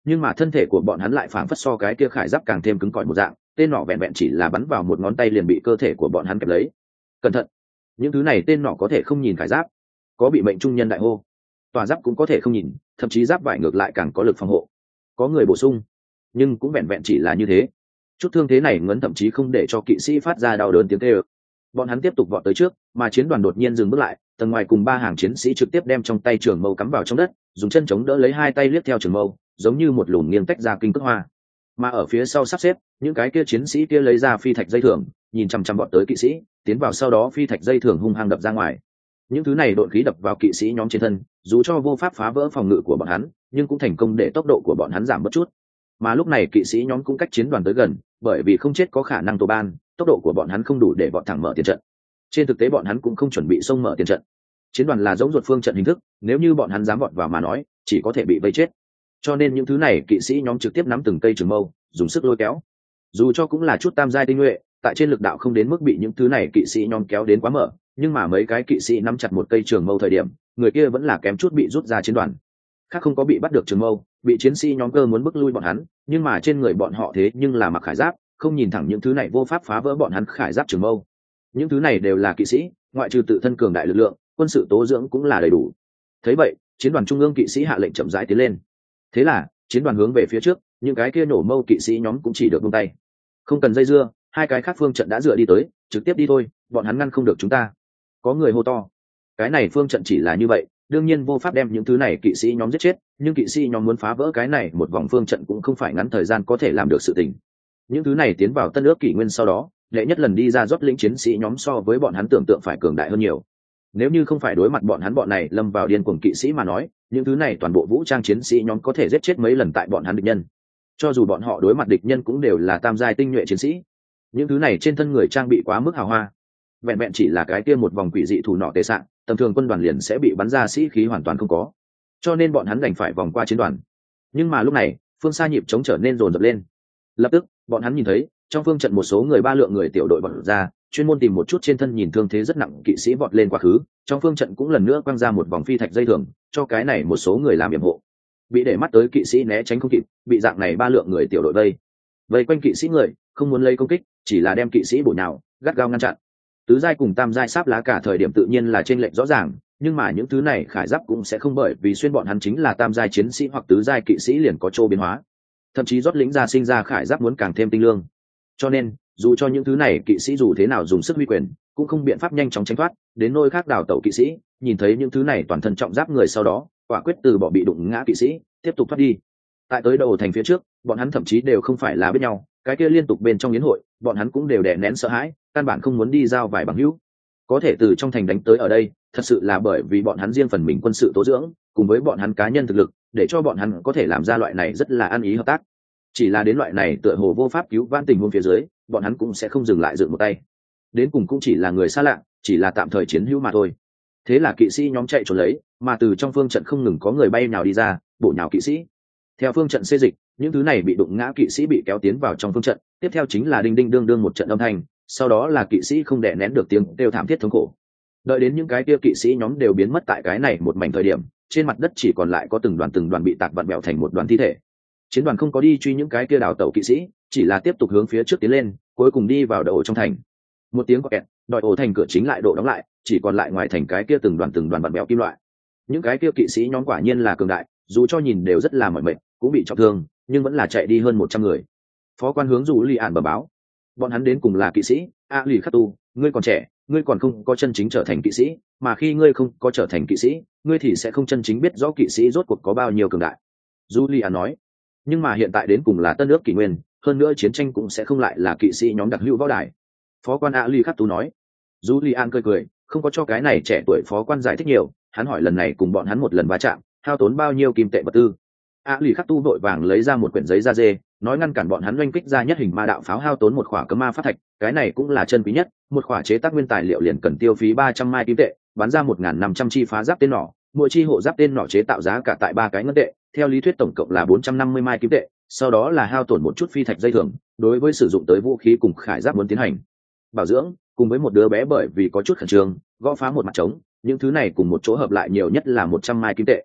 nhưng mà thân thể của bọn hắn lại phảng phất so cái kia khải giáp càng thêm cứng cỏi một dạng, tên nỏ vẹn vẹn chỉ là bắn vào một ngón tay liền bị cơ thể của bọn hắn kẹp lấy. Cẩn thận, những thứ này tên nỏ có thể không nhìn khải giáp, có bị mệnh trung nhân đại hô, tòa giáp cũng có thể không nhìn, thậm chí giáp vải ngược lại càng có lực phòng hộ. Có người bổ sung, nhưng cũng vẹn vẹn chỉ là như thế, chút thương thế này ngấn thậm chí không để cho kỵ sĩ phát ra đau đớn tiếng kêu. Bọn hắn tiếp tục vọt tới trước, mà chiến đoàn đột nhiên dừng bước lại, tầng ngoài cùng ba hàng chiến sĩ trực tiếp đem trong tay trường mâu cắm vào trong đất, dùng chân chống đỡ lấy hai tay liếc theo trường mâu, giống như một lùm nghiêng tách ra kinh cước hoa. Mà ở phía sau sắp xếp, những cái kia chiến sĩ kia lấy ra phi thạch dây thừng, nhìn chằm chằm vọt tới kỵ sĩ, tiến vào sau đó phi thạch dây thừng hung hăng đập ra ngoài. Những thứ này độn khí đập vào kỵ sĩ nhóm trên thân, dù cho vô pháp phá vỡ phòng ngự của bọn hắn, nhưng cũng thành công để tốc độ của bọn hắn giảm bất chút. Mà lúc này kỵ sĩ nhóm cũng cách chiến đoàn tới gần, bởi vì không chết có khả năng tổ ban, tốc độ của bọn hắn không đủ để bọn thẳng mở tiền trận. Trên thực tế bọn hắn cũng không chuẩn bị xông mở tiền trận. Chiến đoàn là giống ruột phương trận hình thức, nếu như bọn hắn dám vọt vào mà nói, chỉ có thể bị vây chết. Cho nên những thứ này kỵ sĩ nhóm trực tiếp nắm từng cây trường mâu, dùng sức lôi kéo. Dù cho cũng là chút tam giai tinh nhuệ, tại trên lực đạo không đến mức bị những thứ này kỵ sĩ nhóm kéo đến quá mở, nhưng mà mấy cái kỵ sĩ nắm chặt một cây trường mâu thời điểm, người kia vẫn là kém chút bị rút ra chiến đoàn. Khác không có bị bắt được trường mâu, bị chiến sĩ nhóm cơ muốn bức lui bọn hắn, nhưng mà trên người bọn họ thế nhưng là mặc khải giáp, không nhìn thẳng những thứ này vô pháp phá vỡ bọn hắn khải giáp trường mâu. Những thứ này đều là kỵ sĩ, ngoại trừ tự thân cường đại lực lượng, quân sự tố dưỡng cũng là đầy đủ. Thấy vậy, chiến đoàn trung ương kỵ sĩ hạ lệnh chậm rãi tiến lên. Thế là chiến đoàn hướng về phía trước, những cái kia nổ mâu kỵ sĩ nhóm cũng chỉ được buông tay. Không cần dây dưa, hai cái khác phương trận đã dựa đi tới, trực tiếp đi thôi, bọn hắn ngăn không được chúng ta. Có người hô to. Cái này phương trận chỉ là như vậy, đương nhiên vô pháp đem những thứ này kỵ sĩ nhóm giết chết, nhưng kỵ sĩ nhóm muốn phá vỡ cái này một vòng phương trận cũng không phải ngắn thời gian có thể làm được sự tình. Những thứ này tiến vào tân ước kỷ nguyên sau đó, đệ nhất lần đi ra rót lĩnh chiến sĩ nhóm so với bọn hắn tưởng tượng phải cường đại hơn nhiều. Nếu như không phải đối mặt bọn hắn bọn này lâm vào điên cuồng kỵ sĩ mà nói, những thứ này toàn bộ vũ trang chiến sĩ nhóm có thể giết chết mấy lần tại bọn hắn địch nhân. Cho dù bọn họ đối mặt địch nhân cũng đều là tam giai tinh nhuệ chiến sĩ. Những thứ này trên thân người trang bị quá mức hào hoa, vẹn vẹn chỉ là cái kia một vòng quỷ dị thủ nọ tệ sạn, tầm thường quân đoàn liền sẽ bị bắn ra sĩ khí hoàn toàn không có. Cho nên bọn hắn đành phải vòng qua chiến đoàn. Nhưng mà lúc này, phương xa nhịp chống trở nên dồn dập lên. Lập tức, bọn hắn nhìn thấy, trong phương trận một số người ba lượng người tiểu đội vọt ra, chuyên môn tìm một chút trên thân nhìn thương thế rất nặng kỵ sĩ vọt lên quá khứ, trong phương trận cũng lần nữa quăng ra một vòng phi thạch dây thừng, cho cái này một số người làm yểm hộ. Bị để mắt tới kỵ sĩ né tránh không kịp, bị dạng này ba lượng người tiểu đội vây quanh kỵ sĩ người, không muốn lấy công kích, chỉ là đem kỵ sĩ bổ nhào, gắt gao ngăn chặn. Tứ giai cùng tam giai sáp lá cả thời điểm tự nhiên là trên lệnh rõ ràng, nhưng mà những thứ này khải giáp cũng sẽ không bởi vì xuyên bọn hắn chính là tam giai chiến sĩ hoặc tứ giai kỵ sĩ liền có chỗ biến hóa. Thậm chí rót lĩnh ra sinh ra khải giáp muốn càng thêm tinh lương. Cho nên, dù cho những thứ này kỵ sĩ dù thế nào dùng sức huy quyền, cũng không biện pháp nhanh chóng tránh thoát, đến nơi khác đào tẩu kỵ sĩ, nhìn thấy những thứ này toàn thân trọng giáp người sau đó, quả quyết từ bỏ bị đụng ngã kỵ sĩ, tiếp tục thoát đi. Tại tới đầu thành phía trước, bọn hắn thậm chí đều không phải là biết nhau, cái kia liên tục bên trong yến hội, bọn hắn cũng đều đè nén sợ hãi, căn bản không muốn đi giao vài bằng hữu. Có thể từ trong thành đánh tới ở đây, thật sự là bởi vì bọn hắn riêng phần mình quân sự tố dưỡng, cùng với bọn hắn cá nhân thực lực, để cho bọn hắn có thể làm ra loại này rất là ăn ý hợp tác. Chỉ là đến loại này tựa hồ vô pháp cứu vãn tình huống phía dưới, bọn hắn cũng sẽ không dừng lại dựng một tay. Đến cùng cũng chỉ là người xa lạ, chỉ là tạm thời chiến hữu mà thôi. Thế là kỵ sĩ nhóm chạy trốn lấy, mà từ trong phương trận không ngừng có người bay nhào đi ra, bổ nhào kỵ sĩ. Theo phương trận xê dịch, những thứ này bị đụng ngã kỵ sĩ bị kéo tiến vào trong phương trận, tiếp theo chính là đinh đinh đương đương một trận âm thanh, sau đó là kỵ sĩ không đè nén được tiếng kêu thảm thiết thống khổ. Đợi đến những cái kia kỵ sĩ nhóm đều biến mất tại cái này một mảnh thời điểm, trên mặt đất chỉ còn lại có từng đoàn bị tạc vặn vẹo thành một đoàn thi thể. Chiến đoàn không có đi truy những cái kia đào tẩu kỵ sĩ, chỉ là tiếp tục hướng phía trước tiến lên, cuối cùng đi vào đầu trong thành. Một tiếng kẹt, đòi ổ thành cửa chính lại độ đóng lại, chỉ còn lại ngoài thành cái kia từng đoàn vặn vẹo kim loại. Những cái kia kỵ sĩ nhóm quả nhiên là cường đại, dù cho nhìn đều rất là mỏi mệt, cũng bị trọng thương, nhưng vẫn là chạy đi hơn 100 người. Phó quan hướng dù Lý Ản bẩm báo, bọn hắn đến cùng là kỵ sĩ. Lì Khắc Tu, ngươi còn trẻ, ngươi còn không có chân chính trở thành kỵ sĩ, mà khi ngươi không có trở thành kỵ sĩ, ngươi thì sẽ không chân chính biết rõ kỵ sĩ rốt cuộc có bao nhiêu cường đại. Julian nói, nhưng mà hiện tại đến cùng là tân ước kỷ nguyên, hơn nữa chiến tranh cũng sẽ không lại là kỵ sĩ nhóm đặc hữu võ đài. Phó quan Lì Khắc Tu nói. Julian cười, không có cho cái này trẻ tuổi phó quan giải thích nhiều, hắn hỏi lần này cùng bọn hắn một lần va chạm, hao tốn bao nhiêu kim tệ vật tư. Lì Khắc Tu vội vàng lấy ra một quyển giấy da dê, nói ngăn cản bọn hắn oanh kích ra nhất hình ma đạo pháo hao tốn một khỏa cấm ma phát thạch, cái này cũng là chân quý nhất, một khỏa chế tác nguyên tài liệu liền cần tiêu phí 300 mai kim tệ, bán ra 1.500 chi phá giáp tên nỏ, mỗi chi hộ giáp tên nỏ chế tạo giá cả tại 3 cái ngân tệ, theo lý thuyết tổng cộng là 450 mai kim tệ, sau đó là hao tổn một chút phi thạch dây thừng, đối với sử dụng tới vũ khí cùng khải giáp muốn tiến hành bảo dưỡng, cùng với một đứa bé bởi vì có chút khẩn trương, gõ phá một mặt trống, những thứ này cùng một chỗ hợp lại nhiều nhất là 100 mai kim tệ.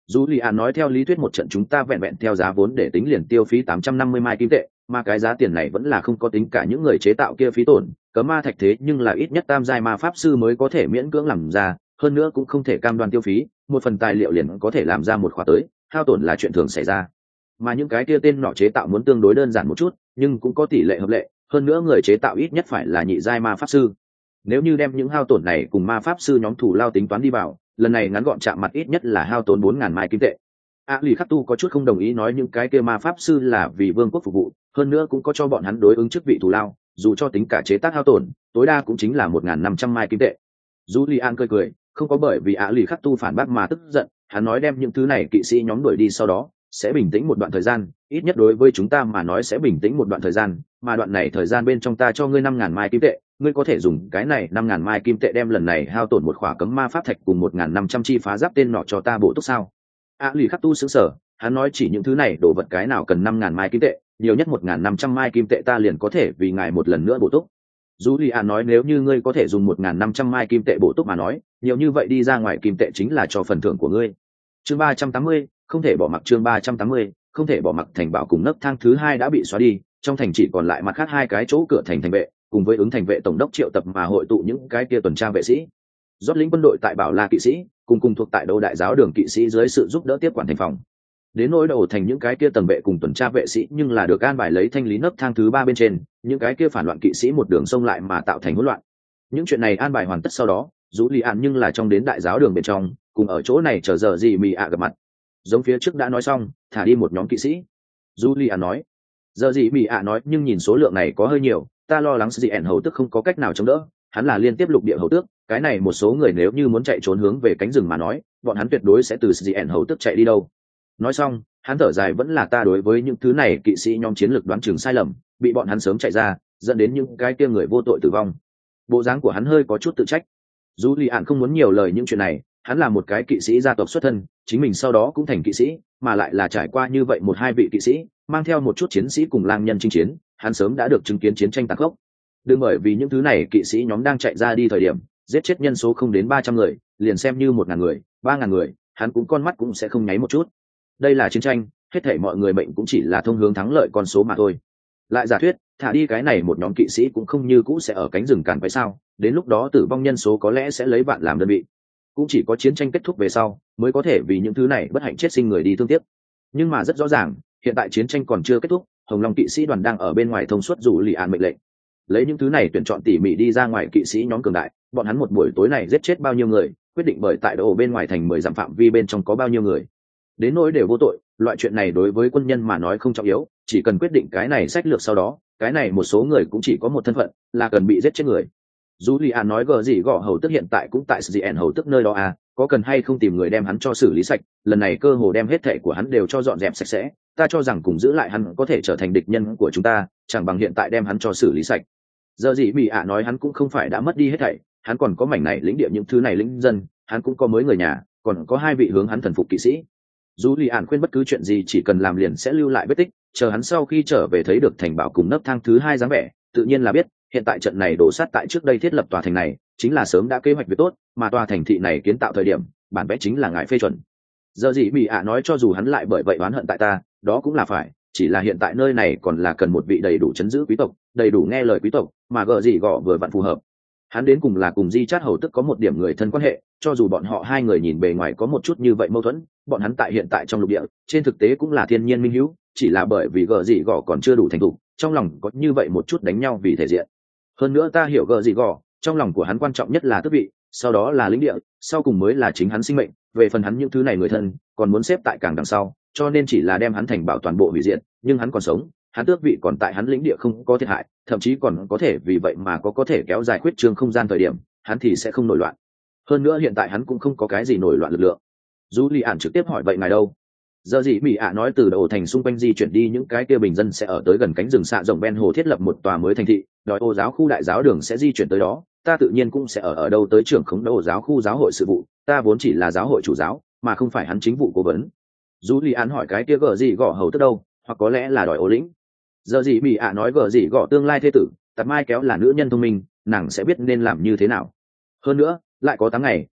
Dù Lý An nói theo lý thuyết một trận chúng ta vẹn vẹn theo giá vốn để tính liền tiêu phí 850 mai kim tệ, mà cái giá tiền này vẫn là không có tính cả những người chế tạo kia phí tổn, cấm ma thạch thế nhưng là ít nhất tam giai ma pháp sư mới có thể miễn cưỡng làm ra, hơn nữa cũng không thể cam đoan tiêu phí, một phần tài liệu liền có thể làm ra một khóa tới, hao tổn là chuyện thường xảy ra. Mà những cái kia tên nọ chế tạo muốn tương đối đơn giản một chút, nhưng cũng có tỷ lệ hợp lệ, hơn nữa người chế tạo ít nhất phải là nhị giai ma pháp sư. Nếu như đem những hao tổn này cùng ma pháp sư nhóm thủ lao tính toán đi vào, lần này ngắn gọn chạm mặt ít nhất là hao tốn 4.000 mai kim tệ. Lì Khắc Tu có chút không đồng ý nói những cái kia ma pháp sư là vì vương quốc phục vụ, hơn nữa cũng có cho bọn hắn đối ứng chức vị thù lao, dù cho tính cả chế tác hao tổn, tối đa cũng chính là 1.500 mai kim tệ. Julian cười cười, không có bởi vì Lì Khắc Tu phản bác mà tức giận, hắn nói đem những thứ này kỵ sĩ nhóm đuổi đi sau đó sẽ bình tĩnh một đoạn thời gian, ít nhất đối với chúng ta mà nói sẽ bình tĩnh một đoạn thời gian, mà đoạn này thời gian bên trong ta cho ngươi 5.000 mai kim tệ, ngươi có thể dùng cái này 5.000 mai kim tệ đem lần này hao tổn một khỏa cấm ma pháp thạch cùng 1.500 chi phá giáp tên nọ cho ta bổ túc sao? Lì Khắc Tu sững sờ, hắn nói chỉ những thứ này đồ vật cái nào cần 5.000 mai kim tệ, nhiều nhất 1.500 mai kim tệ ta liền có thể vì ngài một lần nữa bổ túc. Julian nói nếu như ngươi có thể dùng 1.500 mai kim tệ bổ túc mà nói, nhiều như vậy đi ra ngoài kim tệ chính là cho phần thưởng của ngươi. Chương 380, không thể bỏ mặc chương 380, không thể bỏ mặc thành bảo cùng nấc thang thứ hai đã bị xóa đi, trong thành chỉ còn lại mặt khác hai cái chỗ cửa thành thành vệ, cùng với ứng thành vệ tổng đốc triệu tập mà hội tụ những cái kia tuần tra vệ sĩ. Rót lính quân đội tại Bảo La kỵ sĩ, cùng thuộc tại Đô Đại giáo đường kỵ sĩ dưới sự giúp đỡ tiếp quản thành phòng. Đến nỗi đầu thành những cái kia tầng vệ cùng tuần tra vệ sĩ nhưng là được an bài lấy thanh lý nấc thang thứ ba bên trên, những cái kia phản loạn kỵ sĩ một đường xông lại mà tạo thành hỗn loạn. Những chuyện này an bài hoàn tất sau đó, Dũ Lì An nhưng là trong đến đại giáo đường bên trong, cùng ở chỗ này chờ giờ gì mì ạ gặp mặt. Giống phía trước đã nói xong, thả đi một nhóm kỵ sĩ. Dũ Lì An nói, giờ gì mì ạ nói nhưng nhìn số lượng này có hơi nhiều, ta lo lắng gì ẻn hầu tức không có cách nào chống đỡ, hắn là liên tiếp lục địa hầu tước, cái này một số người nếu như muốn chạy trốn hướng về cánh rừng mà nói, bọn hắn tuyệt đối sẽ từ gì ẻn hầu tước chạy đi đâu. Nói xong, hắn thở dài vẫn là ta đối với những thứ này kỵ sĩ nhóm chiến lược đoán chừng sai lầm, bị bọn hắn sớm chạy ra, dẫn đến những cái kia người vô tội tử vong. Bộ dáng của hắn hơi có chút tự trách. Dù Lý Ản không muốn nhiều lời những chuyện này, hắn là một cái kỵ sĩ gia tộc xuất thân, chính mình sau đó cũng thành kỵ sĩ, mà lại là trải qua như vậy một hai vị kỵ sĩ, mang theo một chút chiến sĩ cùng lang nhân chinh chiến, hắn sớm đã được chứng kiến chiến tranh tàn khốc. Đừng bởi vì những thứ này kỵ sĩ nhóm đang chạy ra đi thời điểm, giết chết nhân số không đến 300 người, liền xem như 1.000 người, 3.000 người, hắn cũng con mắt cũng sẽ không nháy một chút. Đây là chiến tranh, hết thảy mọi người mệnh cũng chỉ là thông hướng thắng lợi con số mà thôi. Lại giả thuyết, thả đi cái này một nhóm kỵ sĩ cũng không như cũ sẽ ở cánh rừng càn quấy sao, đến lúc đó tử vong nhân số có lẽ sẽ lấy vạn làm đơn vị. Cũng chỉ có chiến tranh kết thúc về sau, mới có thể vì những thứ này bất hạnh chết sinh người đi thương tiếc. Nhưng mà rất rõ ràng, hiện tại chiến tranh còn chưa kết thúc, Hồng Long kỵ sĩ đoàn đang ở bên ngoài thông suốt Dụ Lì An mệnh lệnh. Lấy những thứ này tuyển chọn tỉ mỉ đi ra ngoài kỵ sĩ nhóm cường đại, bọn hắn một buổi tối này giết chết bao nhiêu người, quyết định bởi tại độ bên ngoài thành 10 dặm phạm vi bên trong có bao nhiêu người. Đến nỗi đều vô tội, loại chuyện này đối với quân nhân mà nói không trọng yếu, chỉ cần quyết định cái này sách lược sau đó, cái này một số người cũng chỉ có một thân phận, là cần bị giết chết người. Julian nói gờ gì gõ hầu tức hiện tại cũng tại Cn hầu tức nơi đó à, có cần hay không tìm người đem hắn cho xử lý sạch, lần này cơ hồ đem hết thệ của hắn đều cho dọn dẹp sạch sẽ, ta cho rằng cùng giữ lại hắn có thể trở thành địch nhân của chúng ta, chẳng bằng hiện tại đem hắn cho xử lý sạch. Giờ gì bị ạ nói hắn cũng không phải đã mất đi hết thảy, hắn còn có mảnh này lĩnh địa những thứ này lĩnh dân, hắn cũng có mới người nhà, còn có hai vị hướng hắn thần phục kỵ sĩ. Julian khuyên bất cứ chuyện gì chỉ cần làm liền sẽ lưu lại vết tích, chờ hắn sau khi trở về thấy được thành bảo cùng nấc thang thứ hai dáng vẻ, tự nhiên là biết, hiện tại trận này đổ sát tại trước đây thiết lập tòa thành này, chính là sớm đã kế hoạch việc tốt, mà tòa thành thị này kiến tạo thời điểm, bản vẽ chính là ngài phê chuẩn. Giờ gì bị ạ nói cho dù hắn lại bởi vậy oán hận tại ta, đó cũng là phải, chỉ là hiện tại nơi này còn là cần một vị đầy đủ chấn giữ quý tộc, đầy đủ nghe lời quý tộc, mà gờ gì gọ vừa vặn phù hợp. Hắn đến cùng là cùng Di Chát hầu tức có một điểm người thân quan hệ, cho dù bọn họ hai người nhìn bề ngoài có một chút như vậy mâu thuẫn, bọn hắn tại hiện tại trong lục địa, trên thực tế cũng là thiên nhiên minh hữu, chỉ là bởi vì gờ gì gọ còn chưa đủ thành thục, trong lòng có như vậy một chút đánh nhau vì thể diện. Hơn nữa ta hiểu gờ gì gọ, trong lòng của hắn quan trọng nhất là tước vị, sau đó là lĩnh địa, sau cùng mới là chính hắn sinh mệnh, về phần hắn những thứ này người thân, còn muốn xếp tại càng đằng sau, cho nên chỉ là đem hắn thành bảo toàn bộ hủy diệt, nhưng hắn còn sống, hắn tước vị còn tại hắn lĩnh địa không có thiệt hại, thậm chí còn có thể vì vậy mà có thể kéo dài khuyết trương không gian thời điểm, hắn thì sẽ không nổi loạn. Hơn nữa hiện tại hắn cũng không có cái gì nổi loạn lực lượng. Julian trực tiếp hỏi vậy ngài đâu? Giờ gì Mỹ ạ nói từ đầu thành xung quanh di chuyển đi những cái kia bình dân sẽ ở tới gần cánh rừng xạ rộng ven hồ thiết lập một tòa mới thành thị, đòi ô giáo khu đại giáo đường sẽ di chuyển tới đó, ta tự nhiên cũng sẽ ở đâu tới trưởng khống ô giáo khu giáo hội sự vụ, ta vốn chỉ là giáo hội chủ giáo, mà không phải hắn chính vụ cố vấn. Julian hỏi cái kia gở gì gõ hầu tức đâu, hoặc có lẽ là đòi ô lĩnh. Giờ gì Mỹ ạ nói gở gì gõ tương lai thế tử, Tạp Mai kéo là nữ nhân thông minh, nàng sẽ biết nên làm như thế nào. Hơn nữa, lại có 8 ngày,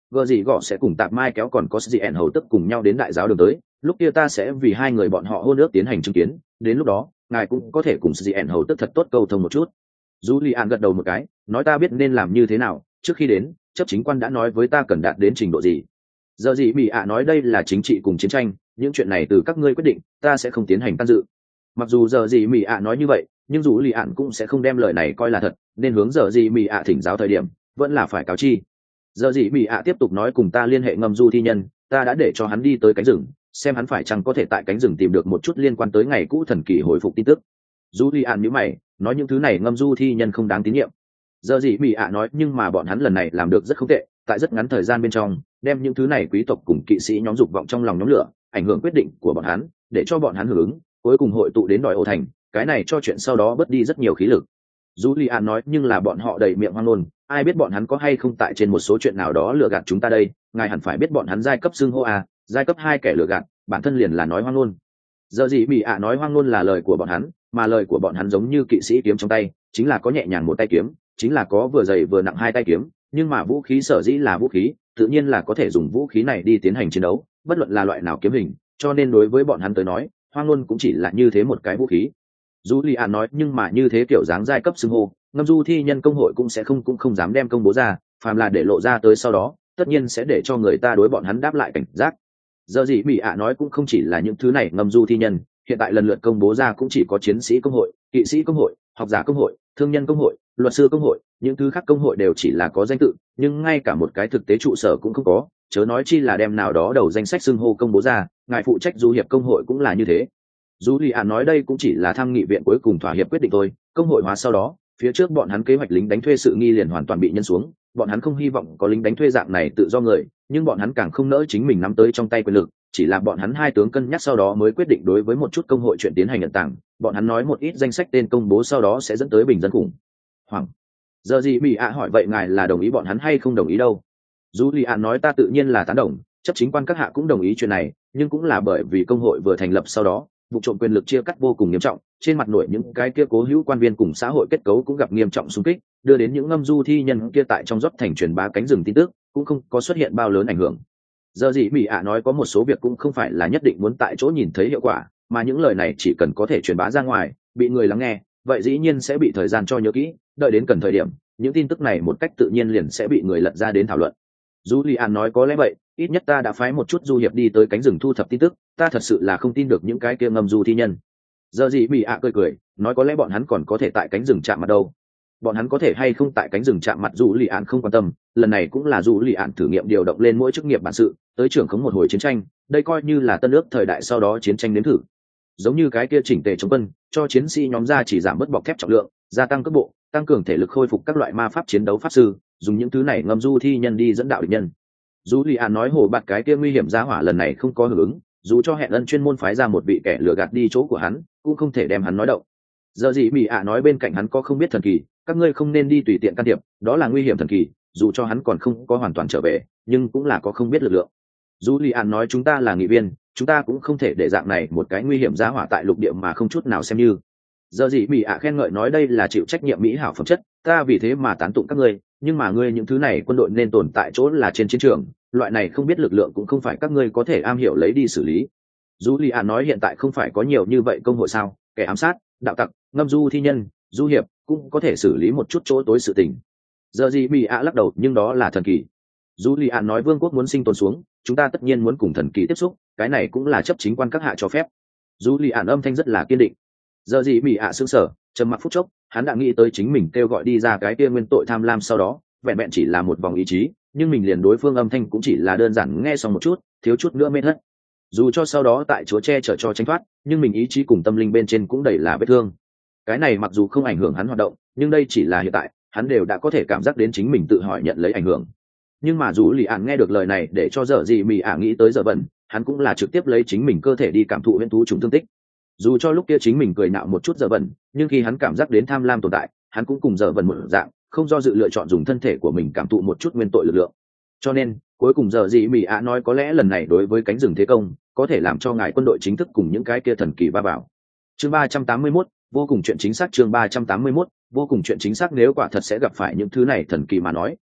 gờ gì gọ sẽ cùng tạp mai kéo còn có gì ẻn hầu tức cùng nhau đến đại giáo đường tới, lúc kia ta sẽ vì hai người bọn họ hôn ước tiến hành chứng kiến, đến lúc đó ngài cũng có thể cùng gì ẻn hầu tức thật tốt câu thông một chút. Julian gật đầu một cái, nói ta biết nên làm như thế nào, trước khi đến chấp chính quan đã nói với ta cần đạt đến trình độ gì. Giờ gì mỹ ạ nói đây là chính trị cùng chiến tranh, những chuyện này từ các ngươi quyết định, ta sẽ không tiến hành can dự. Mặc dù giờ gì mỹ ạ nói như vậy, nhưng dù lì ạn cũng sẽ không đem lời này coi là thật, nên hướng giờ gì mỹ ạ thỉnh giáo thời điểm vẫn là phải cáo chi. Giờ gì mỹ ạ tiếp tục nói cùng ta liên hệ ngâm du thi nhân, ta đã để cho hắn đi tới cánh rừng, xem hắn phải chăng có thể tại cánh rừng tìm được một chút liên quan tới ngày cũ thần kỳ hồi phục tin tức. Dù lì ạn nhíu mày, nói những thứ này ngâm du thi nhân không đáng tín nhiệm. Giờ gì mỹ ạ nói nhưng mà bọn hắn lần này làm được rất không tệ, tại rất ngắn thời gian bên trong đem những thứ này quý tộc cùng kỵ sĩ nhóm dục vọng trong lòng nhóm lửa, ảnh hưởng quyết định của bọn hắn, để cho bọn hắn hưởng ứng, cuối cùng hội tụ đến đòi ô thành, cái này cho chuyện sau đó bớt đi rất nhiều khí lực. Julian nói nhưng là bọn họ đầy miệng hoang ngôn, ai biết bọn hắn có hay không tại trên một số chuyện nào đó lừa gạt chúng ta đây, ngài hẳn phải biết bọn hắn giai cấp xưng hô à, giai cấp 2 kẻ lừa gạt, bản thân liền là nói hoang ngôn. Giờ gì bị ạ nói hoang ngôn là lời của bọn hắn, mà lời của bọn hắn giống như kỵ sĩ kiếm trong tay, chính là có nhẹ nhàng một tay kiếm, chính là có vừa dày vừa nặng hai tay kiếm, nhưng mà vũ khí sở dĩ là vũ khí, tự nhiên là có thể dùng vũ khí này đi tiến hành chiến đấu, bất luận là loại nào kiếm hình, cho nên đối với bọn hắn tới nói, hoang ngôn cũng chỉ là như thế một cái vũ khí. Julian nói nhưng mà như thế kiểu dáng giai cấp xưng hô, ngâm du thi nhân công hội cũng không dám đem công bố ra, phàm là để lộ ra tới sau đó, tất nhiên sẽ để cho người ta đối bọn hắn đáp lại cảnh giác. Giờ gì mỹ ạ nói cũng không chỉ là những thứ này ngâm du thi nhân, hiện tại lần lượt công bố ra cũng chỉ có chiến sĩ công hội, kỵ sĩ công hội, học giả công hội, thương nhân công hội, luật sư công hội, những thứ khác công hội đều chỉ là có danh tự, nhưng ngay cả một cái thực tế trụ sở cũng không có, chớ nói chi là đem nào đó đầu danh sách xưng hô công bố ra, ngài phụ trách du hiệp công hội cũng là như thế. Julian nói đây cũng chỉ là tham nghị viện cuối cùng thỏa hiệp quyết định thôi, công hội hóa sau đó, phía trước bọn hắn kế hoạch lính đánh thuê sự nghi liền hoàn toàn bị nhân xuống, bọn hắn không hy vọng có lính đánh thuê dạng này tự do người, nhưng bọn hắn càng không nỡ chính mình nắm tới trong tay quyền lực, chỉ là bọn hắn hai tướng cân nhắc sau đó mới quyết định đối với một chút công hội chuyện tiến hành nhận tảng, bọn hắn nói một ít danh sách tên công bố sau đó sẽ dẫn tới bình dân khủng hoảng. Giờ gì mỹ ạ hỏi vậy ngài là đồng ý bọn hắn hay không đồng ý đâu? Julian nói ta tự nhiên là tán đồng, chấp chính quan các hạ cũng đồng ý chuyện này, nhưng cũng là bởi vì công hội vừa thành lập sau đó, vụ trộm quyền lực chia cắt vô cùng nghiêm trọng, trên mặt nổi những cái kia cố hữu quan viên cùng xã hội kết cấu cũng gặp nghiêm trọng xung kích, đưa đến những ngâm du thi nhân kia tại trong rót thành truyền bá cánh rừng tin tức, cũng không có xuất hiện bao lớn ảnh hưởng. Giờ gì mỹ ạ nói có một số việc cũng không phải là nhất định muốn tại chỗ nhìn thấy hiệu quả, mà những lời này chỉ cần có thể truyền bá ra ngoài, bị người lắng nghe, vậy dĩ nhiên sẽ bị thời gian cho nhớ kỹ, đợi đến cần thời điểm, những tin tức này một cách tự nhiên liền sẽ bị người lật ra đến thảo luận. Julian nói có lẽ vậy, ít nhất ta đã phái một chút du hiệp đi tới cánh rừng thu thập tin tức, ta thật sự là không tin được những cái kia ngâm du thi nhân. Giờ gì mỹ ạ cười, nói có lẽ bọn hắn còn có thể tại cánh rừng chạm mặt đâu. Bọn hắn có thể hay không tại cánh rừng chạm mặt Julian không quan tâm, lần này cũng là Julian thử nghiệm điều động lên mỗi chức nghiệp bản sự, tới trưởng khống một hồi chiến tranh, đây coi như là tân ước thời đại sau đó chiến tranh đến thử. Giống như cái kia chỉnh tề chống quân, cho chiến sĩ nhóm ra chỉ giảm bớt bọc thép trọng lượng, gia tăng cấp bộ, tăng cường thể lực khôi phục các loại ma pháp chiến đấu pháp sư, dùng những thứ này ngâm du thi nhân đi dẫn đạo địch nhân. Julian nói hồ bạt cái kia nguy hiểm ra hỏa lần này không có hưởng ứng, dù cho hẹn ân chuyên môn phái ra một vị kẻ lừa gạt đi chỗ của hắn, cũng không thể đem hắn nói động. Giờ gì mỹ ạ nói bên cạnh hắn có không biết thần kỳ, các ngươi không nên đi tùy tiện can thiệp, đó là nguy hiểm thần kỳ, dù cho hắn còn không có hoàn toàn trở về, nhưng cũng là có không biết lực lượng. Julian nói chúng ta là nghị viên, chúng ta cũng không thể để dạng này một cái nguy hiểm ra hỏa tại lục địa mà không chút nào xem như. Giờ gì mỹ ạ khen ngợi nói đây là chịu trách nhiệm mỹ hảo phẩm chất, ta vì thế mà tán tụng các ngươi, nhưng mà ngươi những thứ này quân đội nên tồn tại chỗ là trên chiến trường, loại này không biết lực lượng cũng không phải các ngươi có thể am hiểu lấy đi xử lý. Julian nói hiện tại không phải có nhiều như vậy công hội sao, kẻ ám sát, đạo tặc, ngâm du thi nhân, du hiệp cũng có thể xử lý một chút chỗ tối sự tình. Giờ gì mỹ ạ lắc đầu nhưng đó là thần kỳ. Julian nói vương quốc muốn sinh tồn xuống, chúng ta tất nhiên muốn cùng thần kỳ tiếp xúc, cái này cũng là chấp chính quan các hạ cho phép. Julian âm thanh rất là kiên định. Giờ gì mỹ ạ sững sờ, trầm mặc phút chốc, hắn đã nghĩ tới chính mình kêu gọi đi ra cái kia nguyên tội tham lam sau đó, vẹn vẹn chỉ là một vòng ý chí, nhưng mình liền đối phương âm thanh cũng chỉ là đơn giản nghe xong một chút, thiếu chút nữa mê thất. Dù cho sau đó tại chúa che chở cho tránh thoát, nhưng mình ý chí cùng tâm linh bên trên cũng đầy là vết thương. Cái này mặc dù không ảnh hưởng hắn hoạt động, nhưng đây chỉ là hiện tại, hắn đều đã có thể cảm giác đến chính mình tự hỏi nhận lấy ảnh hưởng. Nhưng mà dù lì ạn nghe được lời này để cho dở gì mì ả nghĩ tới giờ bẩn, hắn cũng là trực tiếp lấy chính mình cơ thể đi cảm thụ huyễn thú trùng thương tích. Dù cho lúc kia chính mình cười nạo một chút giờ bẩn, nhưng khi hắn cảm giác đến tham lam tồn tại, hắn cũng cùng giờ bẩn một dạng, không do dự lựa chọn dùng thân thể của mình cảm thụ một chút nguyên tội lực lượng. Cho nên cuối cùng giờ gì mì ả nói có lẽ lần này đối với cánh rừng thế công có thể làm cho ngài quân đội chính thức cùng những cái kia thần kỳ va vào. Chương 381, vô cùng chuyện chính xác. Chương 381, vô cùng chuyện chính xác. Nếu quả thật sẽ gặp phải những thứ này thần kỳ mà nói,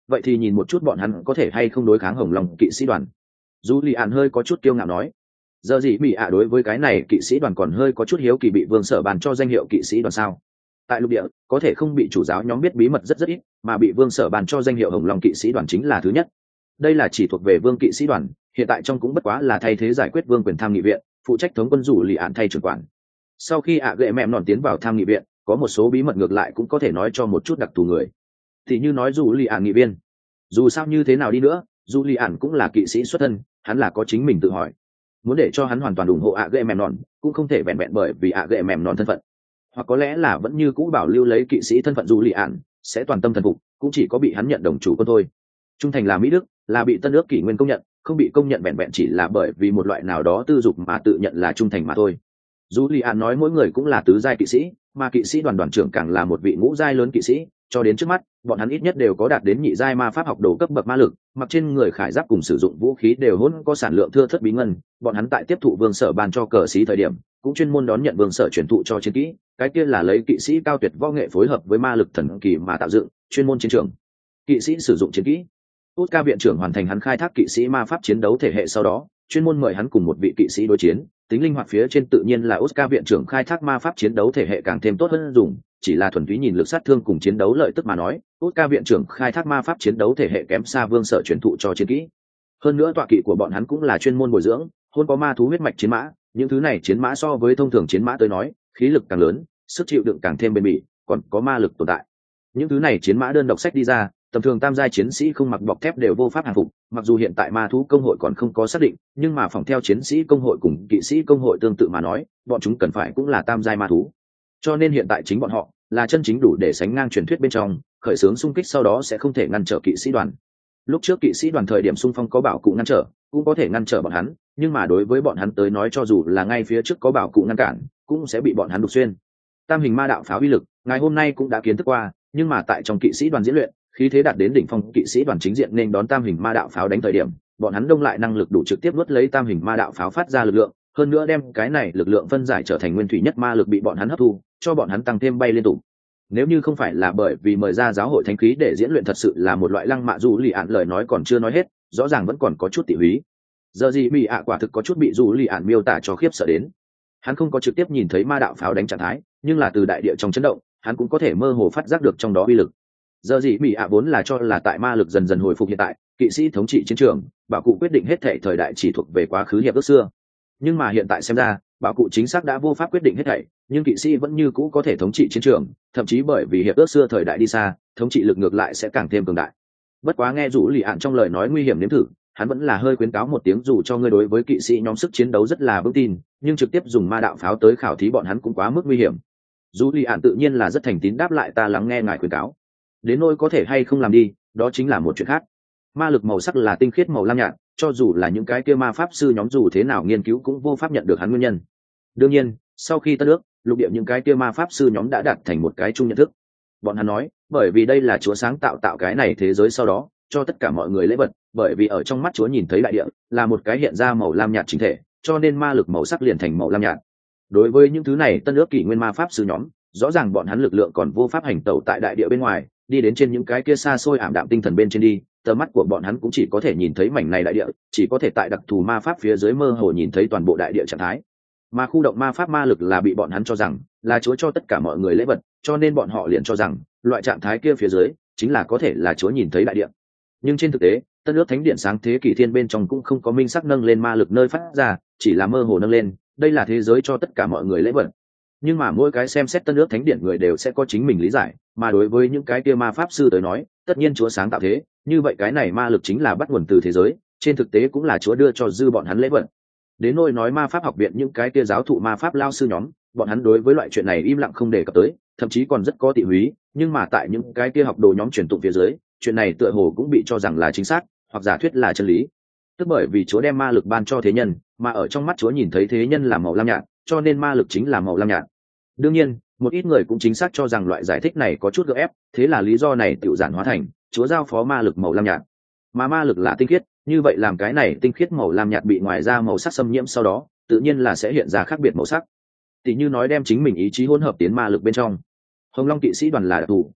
vậy thì nhìn một chút bọn hắn có thể hay không đối kháng hồng long kỵ sĩ đoàn. Dù lì ạn hơi có chút kiêu ngạo nói. Giờ gì mỹ ạ đối với cái này kỵ sĩ đoàn còn hơi có chút hiếu kỳ, bị vương sở bàn cho danh hiệu kỵ sĩ đoàn sao? Tại lục địa có thể không bị chủ giáo nhóm biết bí mật rất ít, mà bị vương sở bàn cho danh hiệu hồng long kỵ sĩ đoàn chính là thứ nhất. Đây là chỉ thuộc về vương kỵ sĩ đoàn, hiện tại trong cũng bất quá là thay thế giải quyết vương quyền tham nghị viện, phụ trách thống quân dù lì ạn thay trưởng quản. Sau khi ạ gệ mẹm nòn tiến vào tham nghị viện, có một số bí mật ngược lại cũng có thể nói cho một chút đặc thù người, thì như nói dù lì ạn nghị viên. Dù sao như thế nào đi nữa, dù lì ạn cũng là kỵ sĩ xuất thân, hắn là có chính mình tự hỏi. Muốn để cho hắn hoàn toàn ủng hộ ạ gệ mẹm nòn, cũng không thể vẹn vẹn bởi vì ạ gệ mẹm nòn thân phận, hoặc có lẽ là vẫn như cũ bảo lưu lấy kỵ sĩ thân phận dù lì ạn sẽ toàn tâm thần phục, cũng chỉ có bị hắn nhận đồng chủ quân thôi. Trung thành là Mỹ Đức, là bị Tân ước kỷ nguyên công nhận, không bị công nhận vẹn vẹn chỉ là bởi vì một loại nào đó tư dục mà tự nhận là trung thành mà thôi. Dù lì ạn nói mỗi người cũng là tứ giai kỵ sĩ, mà kỵ sĩ đoàn đoàn trưởng càng là một vị ngũ giai lớn kỵ sĩ, cho đến trước mắt bọn hắn ít nhất đều có đạt đến nhị giai ma pháp học đồ cấp bậc ma lực, mặc trên người khải giáp cùng sử dụng vũ khí đều hỗn có sản lượng thưa thớt bí ngân. Bọn hắn tại tiếp thụ vương sở ban cho cờ sĩ thời điểm cũng chuyên môn đón nhận vương sở truyền thụ cho chiến kỹ, cái kia là lấy kỵ sĩ cao tuyệt võ nghệ phối hợp với ma lực thần kỳ mà tạo dựng chuyên môn chiến trường kỵ sĩ sử dụng chiến kỹ. Oscar viện trưởng hoàn thành hắn khai thác kỵ sĩ ma pháp chiến đấu thể hệ sau đó, chuyên môn mời hắn cùng một vị kỵ sĩ đối chiến, tính linh hoạt phía trên tự nhiên là Oscar viện trưởng khai thác ma pháp chiến đấu thể hệ càng thêm tốt hơn dùng, chỉ là thuần túy nhìn lực sát thương cùng chiến đấu lợi tức mà nói, Oscar viện trưởng khai thác ma pháp chiến đấu thể hệ kém xa vương sở truyền thụ cho chiến kỹ. Hơn nữa tọa kỵ của bọn hắn cũng là chuyên môn bồi dưỡng, hôn có ma thú huyết mạch chiến mã, những thứ này chiến mã so với thông thường chiến mã tới nói, khí lực càng lớn, sức chịu đựng càng thêm bền bỉ, còn có ma lực tồn tại. Những thứ này chiến mã đơn độc sách đi ra, tầm thường tam giai chiến sĩ không mặc bọc thép đều vô pháp hàng phục, mặc dù hiện tại ma thú công hội còn không có xác định, nhưng mà phòng theo chiến sĩ công hội cùng kỵ sĩ công hội tương tự mà nói, bọn chúng cần phải cũng là tam giai ma thú. Cho nên hiện tại chính bọn họ là chân chính đủ để sánh ngang truyền thuyết bên trong, khởi xướng xung kích sau đó sẽ không thể ngăn trở kỵ sĩ đoàn. Lúc trước kỵ sĩ đoàn thời điểm xung phong có bảo cụ ngăn trở, cũng có thể ngăn trở bọn hắn, nhưng mà đối với bọn hắn tới nói cho dù là ngay phía trước có bảo cụ ngăn cản, cũng sẽ bị bọn hắn đục xuyên. Tam hình ma đạo pháo uy lực, ngày hôm nay cũng đã kiến thức qua, nhưng mà tại trong kỵ sĩ đoàn diễn luyện, khí thế đạt đến đỉnh phong kỵ sĩ đoàn chính diện nên đón tam hình ma đạo pháo đánh thời điểm, bọn hắn đông lại năng lực đủ trực tiếp nuốt lấy tam hình ma đạo pháo phát ra lực lượng, hơn nữa đem cái này lực lượng phân giải trở thành nguyên thủy nhất ma lực bị bọn hắn hấp thu, cho bọn hắn tăng thêm bay liên tục. Nếu như không phải là bởi vì mời ra giáo hội thánh khí để diễn luyện thật sự là một loại lăng mạ, dù lì ạn lời nói còn chưa nói hết, rõ ràng vẫn còn có chút tỉ húy. Giờ gì mỹ ạ quả thực có chút bị dù lì ạn miêu tả cho khiếp sợ đến. Hắn không có trực tiếp nhìn thấy ma đạo pháo đánh trạng thái, nhưng là từ đại địa trong chấn động, hắn cũng có thể mơ hồ phát giác được trong đó uy lực. Giờ gì mỹ ạ vốn là cho là tại ma lực dần dần hồi phục hiện tại, kỵ sĩ thống trị chiến trường, bảo cụ quyết định hết thảy thời đại chỉ thuộc về quá khứ hiệp ước xưa. Nhưng mà hiện tại xem ra, bảo cụ chính xác đã vô pháp quyết định hết thảy, nhưng kỵ sĩ vẫn như cũ có thể thống trị chiến trường, thậm chí bởi vì hiệp ước xưa thời đại đi xa, thống trị lực ngược lại sẽ càng thêm cường đại. Bất quá nghe rủ lì ạn trong lời nói nguy hiểm nếm thử, hắn vẫn là hơi khuyến cáo một tiếng, dù cho ngươi đối với kỵ sĩ nhóm sức chiến đấu rất là vững tin, nhưng trực tiếp dùng ma đạo pháo tới khảo thí bọn hắn cũng quá mức nguy hiểm. Rủ lì ạn tự nhiên là rất thành tín đáp lại, ta lắng nghe ngài khuyến cáo. Đến nỗi có thể hay không làm đi, đó chính là một chuyện khác. Ma lực màu sắc là tinh khiết màu lam nhạt, cho dù là những cái kia ma pháp sư nhóm dù thế nào nghiên cứu cũng vô pháp nhận được hắn nguyên nhân. Đương nhiên, sau khi Tân ước, lục địa những cái kia ma pháp sư nhóm đã đạt thành một cái chung nhận thức. Bọn hắn nói, bởi vì đây là Chúa sáng tạo cái này thế giới sau đó, cho tất cả mọi người lễ vật, bởi vì ở trong mắt Chúa nhìn thấy đại địa là một cái hiện ra màu lam nhạt chính thể, cho nên ma lực màu sắc liền thành màu lam nhạt. Đối với những thứ này Tân ước kỷ nguyên ma pháp sư nhóm, rõ ràng bọn hắn lực lượng còn vô pháp hành tẩu tại đại địa bên ngoài, đi đến trên những cái kia xa xôi ảm đạm tinh thần bên trên đi, tầm mắt của bọn hắn cũng chỉ có thể nhìn thấy mảnh này đại địa, chỉ có thể tại đặc thù ma pháp phía dưới mơ hồ nhìn thấy toàn bộ đại địa trạng thái. Mà khu động ma pháp ma lực là bị bọn hắn cho rằng là Chúa cho tất cả mọi người lễ vật, cho nên bọn họ liền cho rằng loại trạng thái kia phía dưới chính là có thể là Chúa nhìn thấy đại địa. Nhưng trên thực tế, Tân ước thánh điện sáng thế kỷ thiên bên trong cũng không có minh sắc nâng lên ma lực nơi phát ra, chỉ là mơ hồ nâng lên, đây là thế giới cho tất cả mọi người lễ vật. Nhưng mà mỗi cái xem xét Tân ước thánh điện người đều sẽ có chính mình lý giải, mà đối với những cái kia ma pháp sư tới nói, tất nhiên Chúa sáng tạo thế, như vậy cái này ma lực chính là bắt nguồn từ thế giới, trên thực tế cũng là Chúa đưa cho dư bọn hắn lễ vật. Đến nỗi nói ma pháp học viện những cái kia giáo thụ ma pháp lao sư nhóm, bọn hắn đối với loại chuyện này im lặng không đề cập tới, thậm chí còn rất có tị húy, nhưng mà tại những cái kia học đồ nhóm truyền tụng phía dưới, chuyện này tựa hồ cũng bị cho rằng là chính xác, hoặc giả thuyết là chân lý. Tức bởi vì Chúa đem ma lực ban cho thế nhân, mà ở trong mắt Chúa nhìn thấy thế nhân là màu lam nhạt, cho nên ma lực chính là màu lam nhạt. Đương nhiên, một ít người cũng chính xác cho rằng loại giải thích này có chút gượng ép, thế là lý do này tự giản hóa thành Chúa giao phó ma lực màu lam nhạt, mà ma lực là tinh khiết, như vậy làm cái này tinh khiết màu lam nhạt bị ngoài ra màu sắc xâm nhiễm sau đó, tự nhiên là sẽ hiện ra khác biệt màu sắc. Tỷ như nói đem chính mình ý chí hỗn hợp tiến ma lực bên trong. Hồng Long kỵ sĩ đoàn là đặc thù,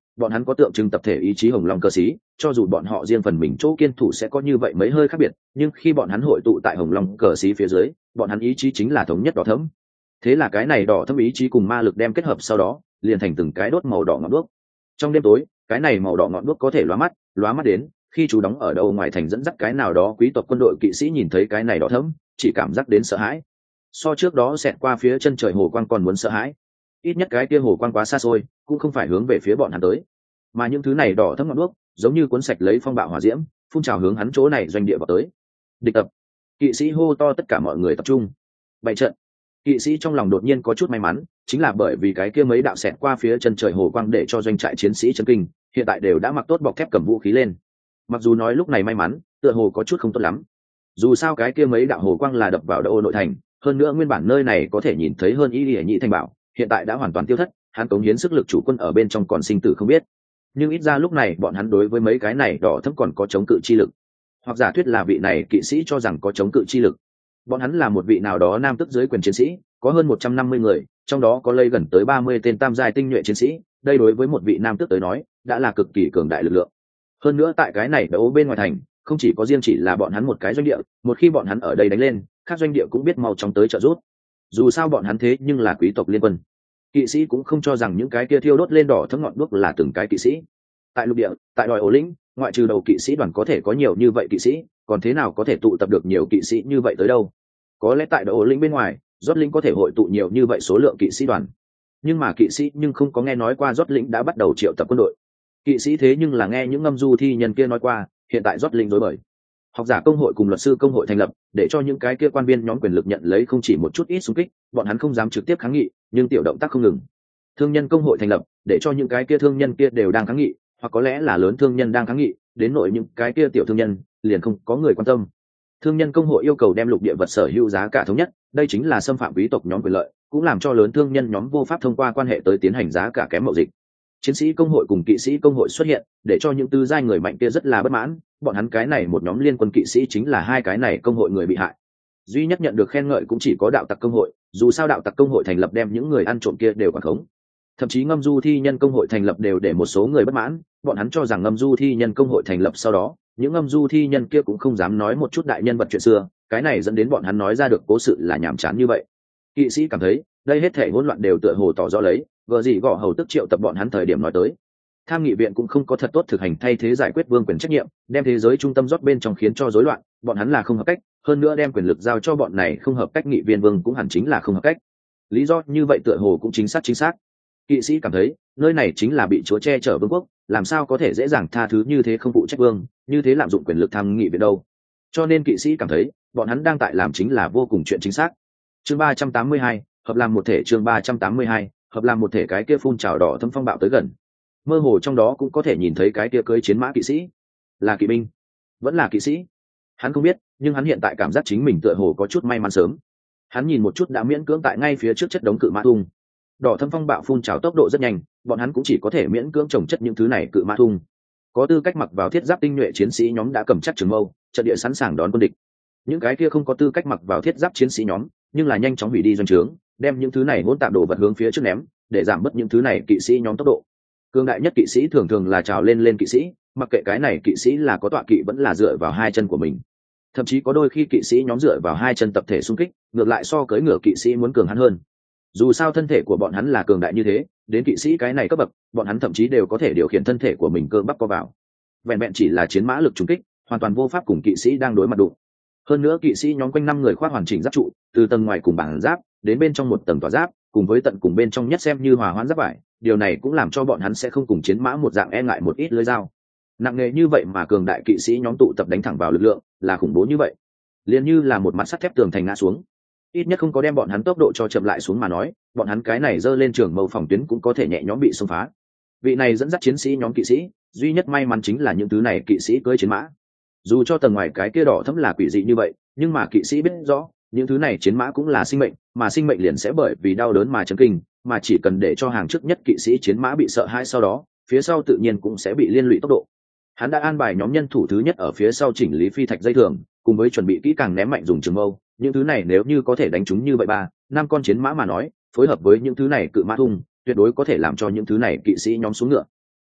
bọn hắn có tượng trưng tập thể ý chí hồng long cờ xí, cho dù bọn họ riêng phần mình chỗ kiên thủ sẽ có như vậy mấy hơi khác biệt, nhưng khi bọn hắn hội tụ tại hồng long cờ xí phía dưới, bọn hắn ý chí chính là thống nhất đỏ thẫm. Thế là cái này đỏ thẫm ý chí cùng ma lực đem kết hợp sau đó, liền thành từng cái đốt màu đỏ ngọn đuốc. Trong đêm tối, cái này màu đỏ ngọn đuốc có thể lóa mắt đến, khi chú đóng ở đâu ngoài thành dẫn dắt cái nào đó quý tộc quân đội kỵ sĩ nhìn thấy cái này đỏ thẫm, chỉ cảm giác đến sợ hãi. So trước đó xẹt qua phía chân trời hồ quang còn muốn sợ hãi. Ít nhất cái kia hồ quang quá xa xôi, cũng không phải hướng về phía bọn hắn tới, mà những thứ này đỏ thẫm ngọn đuốc, giống như cuốn sạch lấy phong bạo hỏa diễm, phun trào hướng hắn chỗ này doanh địa vào tới. Địch tập, kỵ sĩ hô to, tất cả mọi người tập trung. Bày trận. Kỵ sĩ trong lòng đột nhiên có chút may mắn, chính là bởi vì cái kia mấy đạo xẹt qua phía chân trời hồ quang để cho doanh trại chiến sĩ chấn kinh, hiện tại đều đã mặc tốt bọc thép cầm vũ khí lên. Mặc dù nói lúc này may mắn, tựa hồ có chút không tốt lắm. Dù sao cái kia mấy đạo hồ quang là đập vào đô nội thành, hơn nữa nguyên bản nơi này có thể nhìn thấy hơn ý địa nhị thành bảo, hiện tại đã hoàn toàn tiêu thất, hắn cống hiến sức lực chủ quân ở bên trong còn sinh tử không biết. Nhưng ít ra lúc này bọn hắn đối với mấy cái này đỏ thẫm còn có chống cự chi lực, hoặc giả thuyết là vị này kỵ sĩ cho rằng có chống cự chi lực. Bọn hắn là một vị nào đó nam tức dưới quyền chiến sĩ, có hơn 150 người, trong đó có lây gần tới 30 tên tam giai tinh nhuệ chiến sĩ, đây đối với một vị nam tước tới nói đã là cực kỳ cường đại lực lượng. Hơn nữa tại cái này đấu bên ngoài thành, không chỉ có riêng chỉ là bọn hắn một cái doanh địa, một khi bọn hắn ở đây đánh lên, các doanh địa cũng biết mau chóng tới trợ giúp. Dù sao bọn hắn thế nhưng là quý tộc liên quân. Kỵ sĩ cũng không cho rằng những cái kia thiêu đốt lên đỏ thẫm ngọn đuốc là từng cái kỵ sĩ. Tại lục địa, tại đòi ổ lĩnh, ngoại trừ đầu kỵ sĩ đoàn có thể có nhiều như vậy kỵ sĩ, còn thế nào có thể tụ tập được nhiều kỵ sĩ như vậy tới đâu? Có lẽ tại đòi ổ lĩnh bên ngoài, rót lĩnh có thể hội tụ nhiều như vậy số lượng kỵ sĩ đoàn, nhưng mà kỵ sĩ nhưng không có nghe nói qua rót lĩnh đã bắt đầu triệu tập quân đội. Kỵ sĩ thế nhưng là nghe những ngâm du thi nhân kia nói qua, hiện tại rót lĩnh rối bời. Học giả công hội cùng luật sư công hội thành lập, để cho những cái kia quan viên nhóm quyền lực nhận lấy không chỉ một chút ít xung kích, bọn hắn không dám trực tiếp kháng nghị, nhưng tiểu động tác không ngừng. Thương nhân công hội thành lập, để cho những cái kia thương nhân kia đều đang kháng nghị, hoặc có lẽ là lớn thương nhân đang kháng nghị, đến nội những cái kia tiểu thương nhân liền không có người quan tâm. Thương nhân công hội yêu cầu đem lục địa vật sở hữu giá cả thống nhất, đây chính là xâm phạm quý tộc nhóm quyền lợi, cũng làm cho lớn thương nhân nhóm vô pháp thông qua quan hệ tới tiến hành giá cả kém mậu dịch. Chiến sĩ công hội cùng kỵ sĩ công hội xuất hiện, để cho những tư giai người mạnh kia rất là bất mãn, bọn hắn cái này một nhóm liên quân kỵ sĩ chính là hai cái này công hội người bị hại. Duy nhất nhận được khen ngợi cũng chỉ có đạo tặc công hội, dù sao đạo tặc công hội thành lập đem những người ăn trộm kia đều quản khống. Thậm chí ngâm du thi nhân công hội thành lập đều để một số người bất mãn, bọn hắn cho rằng ngâm du thi nhân công hội thành lập sau đó, những ngâm du thi nhân kia cũng không dám nói một chút đại nhân vật chuyện xưa, cái này dẫn đến bọn hắn nói ra được cố sự là nhàm chán như vậy. Kỵ sĩ cảm thấy đây hết thể hỗn loạn đều tựa hồ tỏ rõ lấy vợ gì gõ hầu tức triệu tập bọn hắn thời điểm nói tới. Tham nghị viện cũng không có thật tốt thực hành thay thế giải quyết vương quyền trách nhiệm, đem thế giới trung tâm rót bên trong khiến cho rối loạn, bọn hắn là không hợp cách, hơn nữa đem quyền lực giao cho bọn này không hợp cách nghị viên vương cũng hẳn chính là không hợp cách. Lý do như vậy tựa hồ cũng chính xác. Kỵ sĩ cảm thấy nơi này chính là bị chúa che chở vương quốc, làm sao có thể dễ dàng tha thứ như thế không phụ trách vương, như thế lạm dụng quyền lực tham nghị viện đâu. Cho nên kỵ sĩ cảm thấy bọn hắn đang tại làm chính là vô cùng chuyện chính xác. Chương 382, hợp làm một thể. Chương 382, hợp làm một thể. Cái kia phun trào đỏ thâm phong bạo tới gần, mơ hồ trong đó cũng có thể nhìn thấy cái kia cưỡi chiến mã kỵ sĩ. Là kỵ binh vẫn là kỵ sĩ hắn không biết, nhưng hắn hiện tại cảm giác chính mình tựa hồ có chút may mắn sớm. Hắn nhìn một chút đã miễn cưỡng tại ngay phía trước chất đống cự mã thung, đỏ thâm phong bạo phun trào tốc độ rất nhanh, bọn hắn cũng chỉ có thể miễn cưỡng trồng chất những thứ này cự mã thung. Có tư cách mặc vào thiết giáp tinh nhuệ chiến sĩ nhóm đã cầm chắc trường mâu, trận địa sẵn sàng đón quân địch. Những cái kia không có tư cách mặc vào thiết giáp chiến sĩ nhóm, nhưng là nhanh chóng hủy đi doanh trướng, đem những thứ này hỗn tạp đồ vật hướng phía trước ném, để giảm bớt những thứ này kỵ sĩ nhóm tốc độ. Cường đại nhất kỵ sĩ thường thường là trào lên kỵ sĩ, mặc kệ cái này kỵ sĩ là có tọa kỵ vẫn là dựa vào hai chân của mình. Thậm chí có đôi khi kỵ sĩ nhóm dựa vào hai chân tập thể xung kích, ngược lại so cưỡi ngựa kỵ sĩ muốn cường hắn hơn. Dù sao thân thể của bọn hắn là cường đại như thế, đến kỵ sĩ cái này cấp bậc, bọn hắn thậm chí đều có thể điều khiển thân thể của mình cơ bắp co vào. Vẹn vẹn chỉ là chiến mã lực trùng kích, hoàn toàn vô pháp cùng kỵ sĩ đang đối mặt đụng. Hơn nữa kỵ sĩ nhóm quanh năm người khoác hoàn chỉnh giáp trụ, từ tầng ngoài cùng bản giáp đến bên trong một tầng tỏa giáp, cùng với tận cùng bên trong nhất xem như hòa hoãn giáp vải, điều này cũng làm cho bọn hắn sẽ không cùng chiến mã một dạng e ngại một ít lưỡi dao. Nặng nề như vậy mà cường đại kỵ sĩ nhóm tụ tập đánh thẳng vào lực lượng, là khủng bố như vậy. Liền như là một mặt sắt thép tường thành ngã xuống. Ít nhất không có đem bọn hắn tốc độ cho chậm lại xuống mà nói, bọn hắn cái này giơ lên trường mâu phòng tuyến cũng có thể nhẹ nhõm bị xông phá. Vị này dẫn dắt chiến sĩ nhóm kỵ sĩ, duy nhất may mắn chính là những thứ này kỵ sĩ cưỡi chiến mã. Dù cho tầng ngoài cái kia đỏ thẫm là quỷ dị như vậy, nhưng mà kỵ sĩ biết rõ, những thứ này chiến mã cũng là sinh mệnh, mà sinh mệnh liền sẽ bởi vì đau đớn mà chấn kinh, mà chỉ cần để cho hàng trước nhất kỵ sĩ chiến mã bị sợ hãi, sau đó phía sau tự nhiên cũng sẽ bị liên lụy tốc độ. Hắn đã an bài nhóm nhân thủ thứ nhất ở phía sau chỉnh lý phi thạch dây thường, cùng với chuẩn bị kỹ càng ném mạnh dùng trường mâu. Những thứ này nếu như có thể đánh trúng như vậy 3-5 con chiến mã mà nói, phối hợp với những thứ này cự mã thung, tuyệt đối có thể làm cho những thứ này kỵ sĩ nhóm xuống ngựa.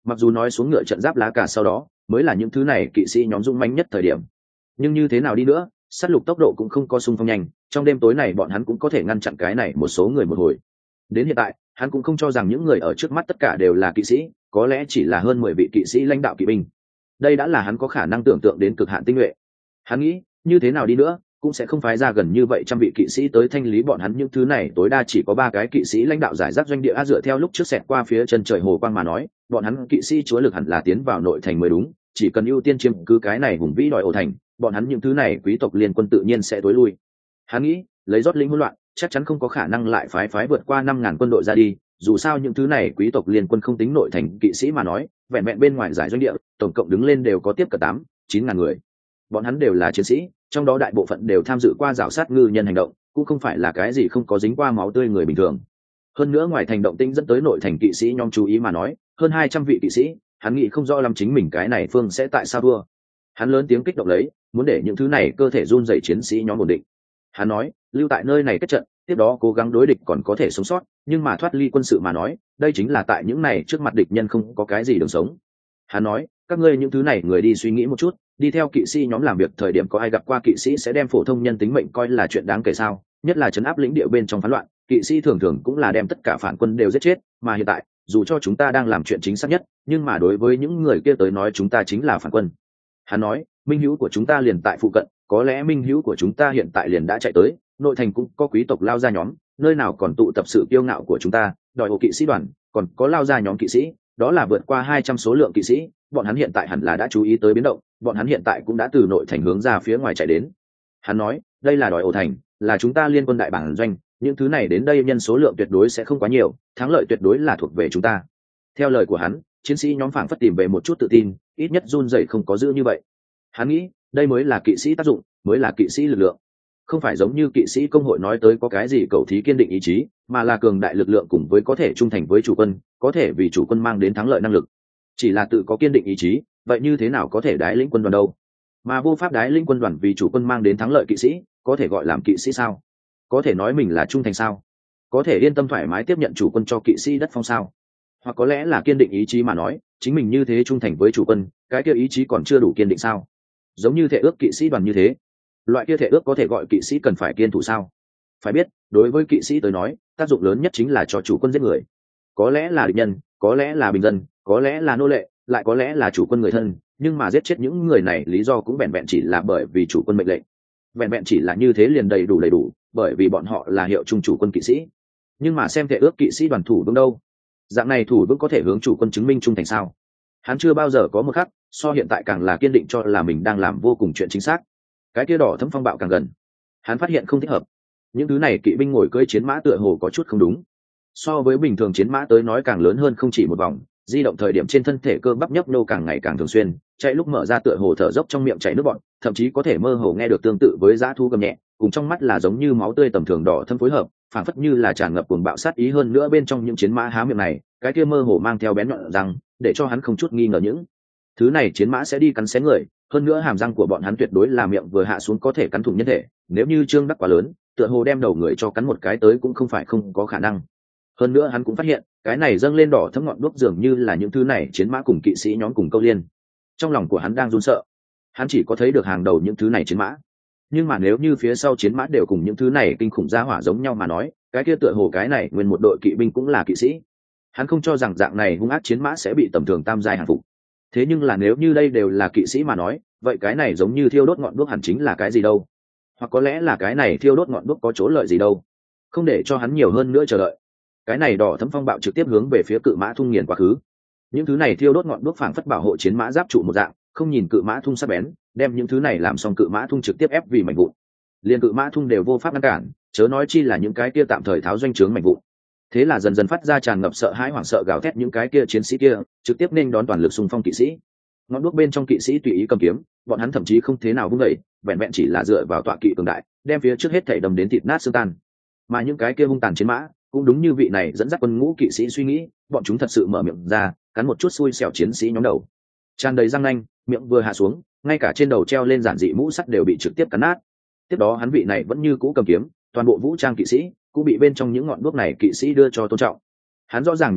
Mặc dù nói xuống ngựa trận giáp lá cả sau đó mới là những thứ này kỵ sĩ nhóm dũng mãnh nhất thời điểm, nhưng như thế nào đi nữa, sát lục tốc độ cũng không có xung phong nhanh, trong đêm tối này bọn hắn cũng có thể ngăn chặn cái này một số người một hồi. Đến hiện tại hắn cũng không cho rằng những người ở trước mắt tất cả đều là kỵ sĩ, có lẽ chỉ là hơn 10 vị kỵ sĩ lãnh đạo kỵ binh. Đây đã là hắn có khả năng tưởng tượng đến cực hạn tinh nhuệ. Hắn nghĩ như thế nào đi nữa cũng sẽ không phái ra gần như vậy trăm vị kỵ sĩ tới thanh lý bọn hắn, những thứ này tối đa chỉ có 3 cái kỵ sĩ lãnh đạo giải rác doanh địa. Dựa theo lúc trước xẹt qua phía chân trời hồ quang mà nói, bọn hắn kỵ sĩ chúa lực hẳn là tiến vào nội thành mới đúng, chỉ cần ưu tiên chiếm cứ cái này hùng vĩ đòi ổ thành, bọn hắn những thứ này quý tộc liên quân tự nhiên sẽ tối lui. Hắn nghĩ lấy rót lĩnh hỗn loạn chắc chắn không có khả năng lại phái vượt qua 5.000 quân đội ra đi, dù sao những thứ này quý tộc liên quân không tính nội thành kỵ sĩ mà nói, vẹn vẹn bên ngoài giải doanh địa tổng cộng đứng lên đều có tiếp cận 8-9 ngàn người. Bọn hắn đều là chiến sĩ, trong đó đại bộ phận đều tham dự qua rào sát ngư nhân hành động, cũng không phải là cái gì không có dính qua máu tươi người bình thường. Hơn nữa ngoài thành động tĩnh dẫn tới nội thành kỵ sĩ nhóm chú ý mà nói, hơn 200 vị kỵ sĩ, hắn nghĩ không rõ lắm chính mình cái này phương sẽ tại sao thua. Hắn lớn tiếng kích động lấy, muốn để những thứ này cơ thể run rẩy chiến sĩ nhóm ổn định. Hắn nói lưu tại nơi này kết trận, tiếp đó cố gắng đối địch còn có thể sống sót, nhưng mà thoát ly quân sự mà nói, đây chính là tại những này trước mặt địch nhân không có cái gì đường sống. Hắn nói các ngươi những thứ này người đi suy nghĩ một chút, đi theo kỵ sĩ nhóm làm việc thời điểm có ai gặp qua kỵ sĩ sẽ đem phổ thông nhân tính mệnh coi là chuyện đáng kể sao? Nhất là trấn áp lĩnh địa bên trong phán loạn, kỵ sĩ thường thường cũng là đem tất cả phản quân đều giết chết, mà hiện tại dù cho chúng ta đang làm chuyện chính xác nhất, nhưng mà đối với những người kia tới nói chúng ta chính là phản quân. Hắn nói minh hữu của chúng ta liền tại phụ cận, có lẽ minh hữu của chúng ta hiện tại liền đã chạy tới, nội thành cũng có quý tộc lao ra nhóm, nơi nào còn tụ tập sự kiêu ngạo của chúng ta, đòi hộ kỵ sĩ đoàn, còn có lao ra nhóm kỵ sĩ, đó là vượt qua 200 số lượng kỵ sĩ, bọn hắn hiện tại hẳn là đã chú ý tới biến động, bọn hắn hiện tại cũng đã từ nội thành hướng ra phía ngoài chạy đến. Hắn nói đây là đòi ổ thành, là chúng ta liên quân đại bản doanh, những thứ này đến đây nhân số lượng tuyệt đối sẽ không quá nhiều, thắng lợi tuyệt đối là thuộc về chúng ta. Theo lời của hắn, chiến sĩ nhóm phảng phất tìm về một chút tự tin, ít nhất run rẩy không có giữ như vậy. Hắn nghĩ đây mới là kỵ sĩ tác dụng, mới là kỵ sĩ lực lượng, không phải giống như kỵ sĩ công hội nói tới có cái gì cầu thí kiên định ý chí, mà là cường đại lực lượng cùng với có thể trung thành với chủ quân, có thể vì chủ quân mang đến thắng lợi năng lực. Chỉ là tự có kiên định ý chí, vậy như thế nào có thể đái lĩnh quân đoàn đâu? Mà vô pháp đái lĩnh quân đoàn vì chủ quân mang đến thắng lợi kỵ sĩ, có thể gọi làm kỵ sĩ sao? Có thể nói mình là trung thành sao? Có thể yên tâm thoải mái tiếp nhận chủ quân cho kỵ sĩ đất phong sao? Hoặc có lẽ là kiên định ý chí mà nói, chính mình như thế trung thành với chủ quân, cái kia ý chí còn chưa đủ kiên định sao? Giống như thể ước kỵ sĩ đoàn như thế, loại kia thể ước có thể gọi kỵ sĩ cần phải kiên thủ sao? Phải biết đối với kỵ sĩ tới nói, tác dụng lớn nhất chính là cho chủ quân giết người, có lẽ là địch nhân, có lẽ là bình dân, có lẽ là nô lệ, lại có lẽ là chủ quân người thân, nhưng mà giết chết những người này lý do cũng vẹn vẹn chỉ là bởi vì chủ quân mệnh lệnh, vẹn vẹn chỉ là như thế liền đầy đủ, bởi vì bọn họ là hiệu trung chủ quân kỵ sĩ. Nhưng mà xem thể ước kỵ sĩ đoàn thủ vững đâu, dạng này thủ vững có thể hướng chủ quân chứng minh trung thành sao? Hắn chưa bao giờ có một khắc so hiện tại càng là kiên định cho là mình đang làm vô cùng chuyện chính xác. Cái kia đỏ thấm phong bạo càng gần, hắn phát hiện không thích hợp, những thứ này kỵ binh ngồi cưỡi chiến mã tựa hồ có chút không đúng, so với bình thường chiến mã tới nói càng lớn hơn không chỉ một vòng, di động thời điểm trên thân thể cơ bắp nhấp nô càng ngày càng thường xuyên, chạy lúc mở ra tựa hồ thở dốc trong miệng chảy nước bọt, thậm chí có thể mơ hồ nghe được tương tự với dã thú gầm nhẹ, cùng trong mắt là giống như máu tươi tầm thường đỏ thâm phối hợp, phảng phất như là tràn ngập cuồng bạo sát ý. Hơn nữa bên trong những chiến mã há miệng này, cái kia mơ hồ mang theo bén nhọn răng, để cho hắn không chút nghi ngờ những thứ này chiến mã sẽ đi cắn xé người, hơn nữa hàm răng của bọn hắn tuyệt đối là miệng vừa hạ xuống có thể cắn thủng nhân thể, nếu như trương đắc quá lớn, tựa hồ đem đầu người cho cắn một cái tới cũng không phải không có khả năng. Hơn nữa hắn cũng phát hiện cái này dâng lên đỏ thấm ngọn đuốc dường như là những thứ này chiến mã cùng kỵ sĩ nhóm cùng câu liên, trong lòng của hắn đang run sợ. Hắn chỉ có thấy được hàng đầu những thứ này chiến mã, nhưng mà nếu như phía sau chiến mã đều cùng những thứ này kinh khủng gia hỏa giống nhau mà nói, cái kia tựa hồ cái này nguyên một đội kỵ binh cũng là kỵ sĩ. Hắn không cho rằng dạng này hung ác chiến mã sẽ bị tầm thường tam giai hàng phục, thế nhưng là nếu như đây đều là kỵ sĩ mà nói, vậy cái này giống như thiêu đốt ngọn đuốc hẳn chính là cái gì đâu? Hoặc có lẽ là cái này thiêu đốt ngọn đuốc có chỗ lợi gì đâu? Không để cho hắn nhiều hơn nữa chờ đợi, cái này đỏ thấm phong bạo trực tiếp hướng về phía cự mã thung nghiền quá khứ. Những thứ này thiêu đốt ngọn đuốc phảng phất bảo hộ chiến mã giáp trụ một dạng, không nhìn cự mã thung sắc bén, đem những thứ này làm xong cự mã thung trực tiếp ép vì mảnh vụn, liền cự mã thung đều vô pháp ngăn cản, chớ nói chi là những cái kia tạm thời tháo doanh trướng mảnh vụn. Thế là dần dần phát ra tràn ngập sợ hãi hoảng sợ gào thét những cái kia chiến sĩ kia, trực tiếp nên đón toàn lực xung phong kỵ sĩ. Ngọn đuốc bên trong kỵ sĩ tùy ý cầm kiếm, bọn hắn thậm chí không thế nào vung dậy, vẹn vẹn chỉ là dựa vào tọa kỵ cường đại, đem phía trước hết thảy đâm đến thịt nát xương tan. Mà những cái kia hung tàn chiến mã, cũng đúng như vị này dẫn dắt quân ngũ kỵ sĩ suy nghĩ, bọn chúng thật sự mở miệng ra, cắn một chút xui xẻo chiến sĩ nhóm đầu. Tràn đầy răng nanh, miệng vừa hạ xuống, ngay cả trên đầu treo lên giản dị mũ sắt đều bị trực tiếp cắn nát. Tiếp đó hắn vị này vẫn như cũ cầm kiếm, toàn bộ vũ trang kỵ sĩ cũng bị bên trong những ngọn đuốc này kỵ sĩ đưa cho tôn trọng. Hắn rõ ràng nhớ kỹ,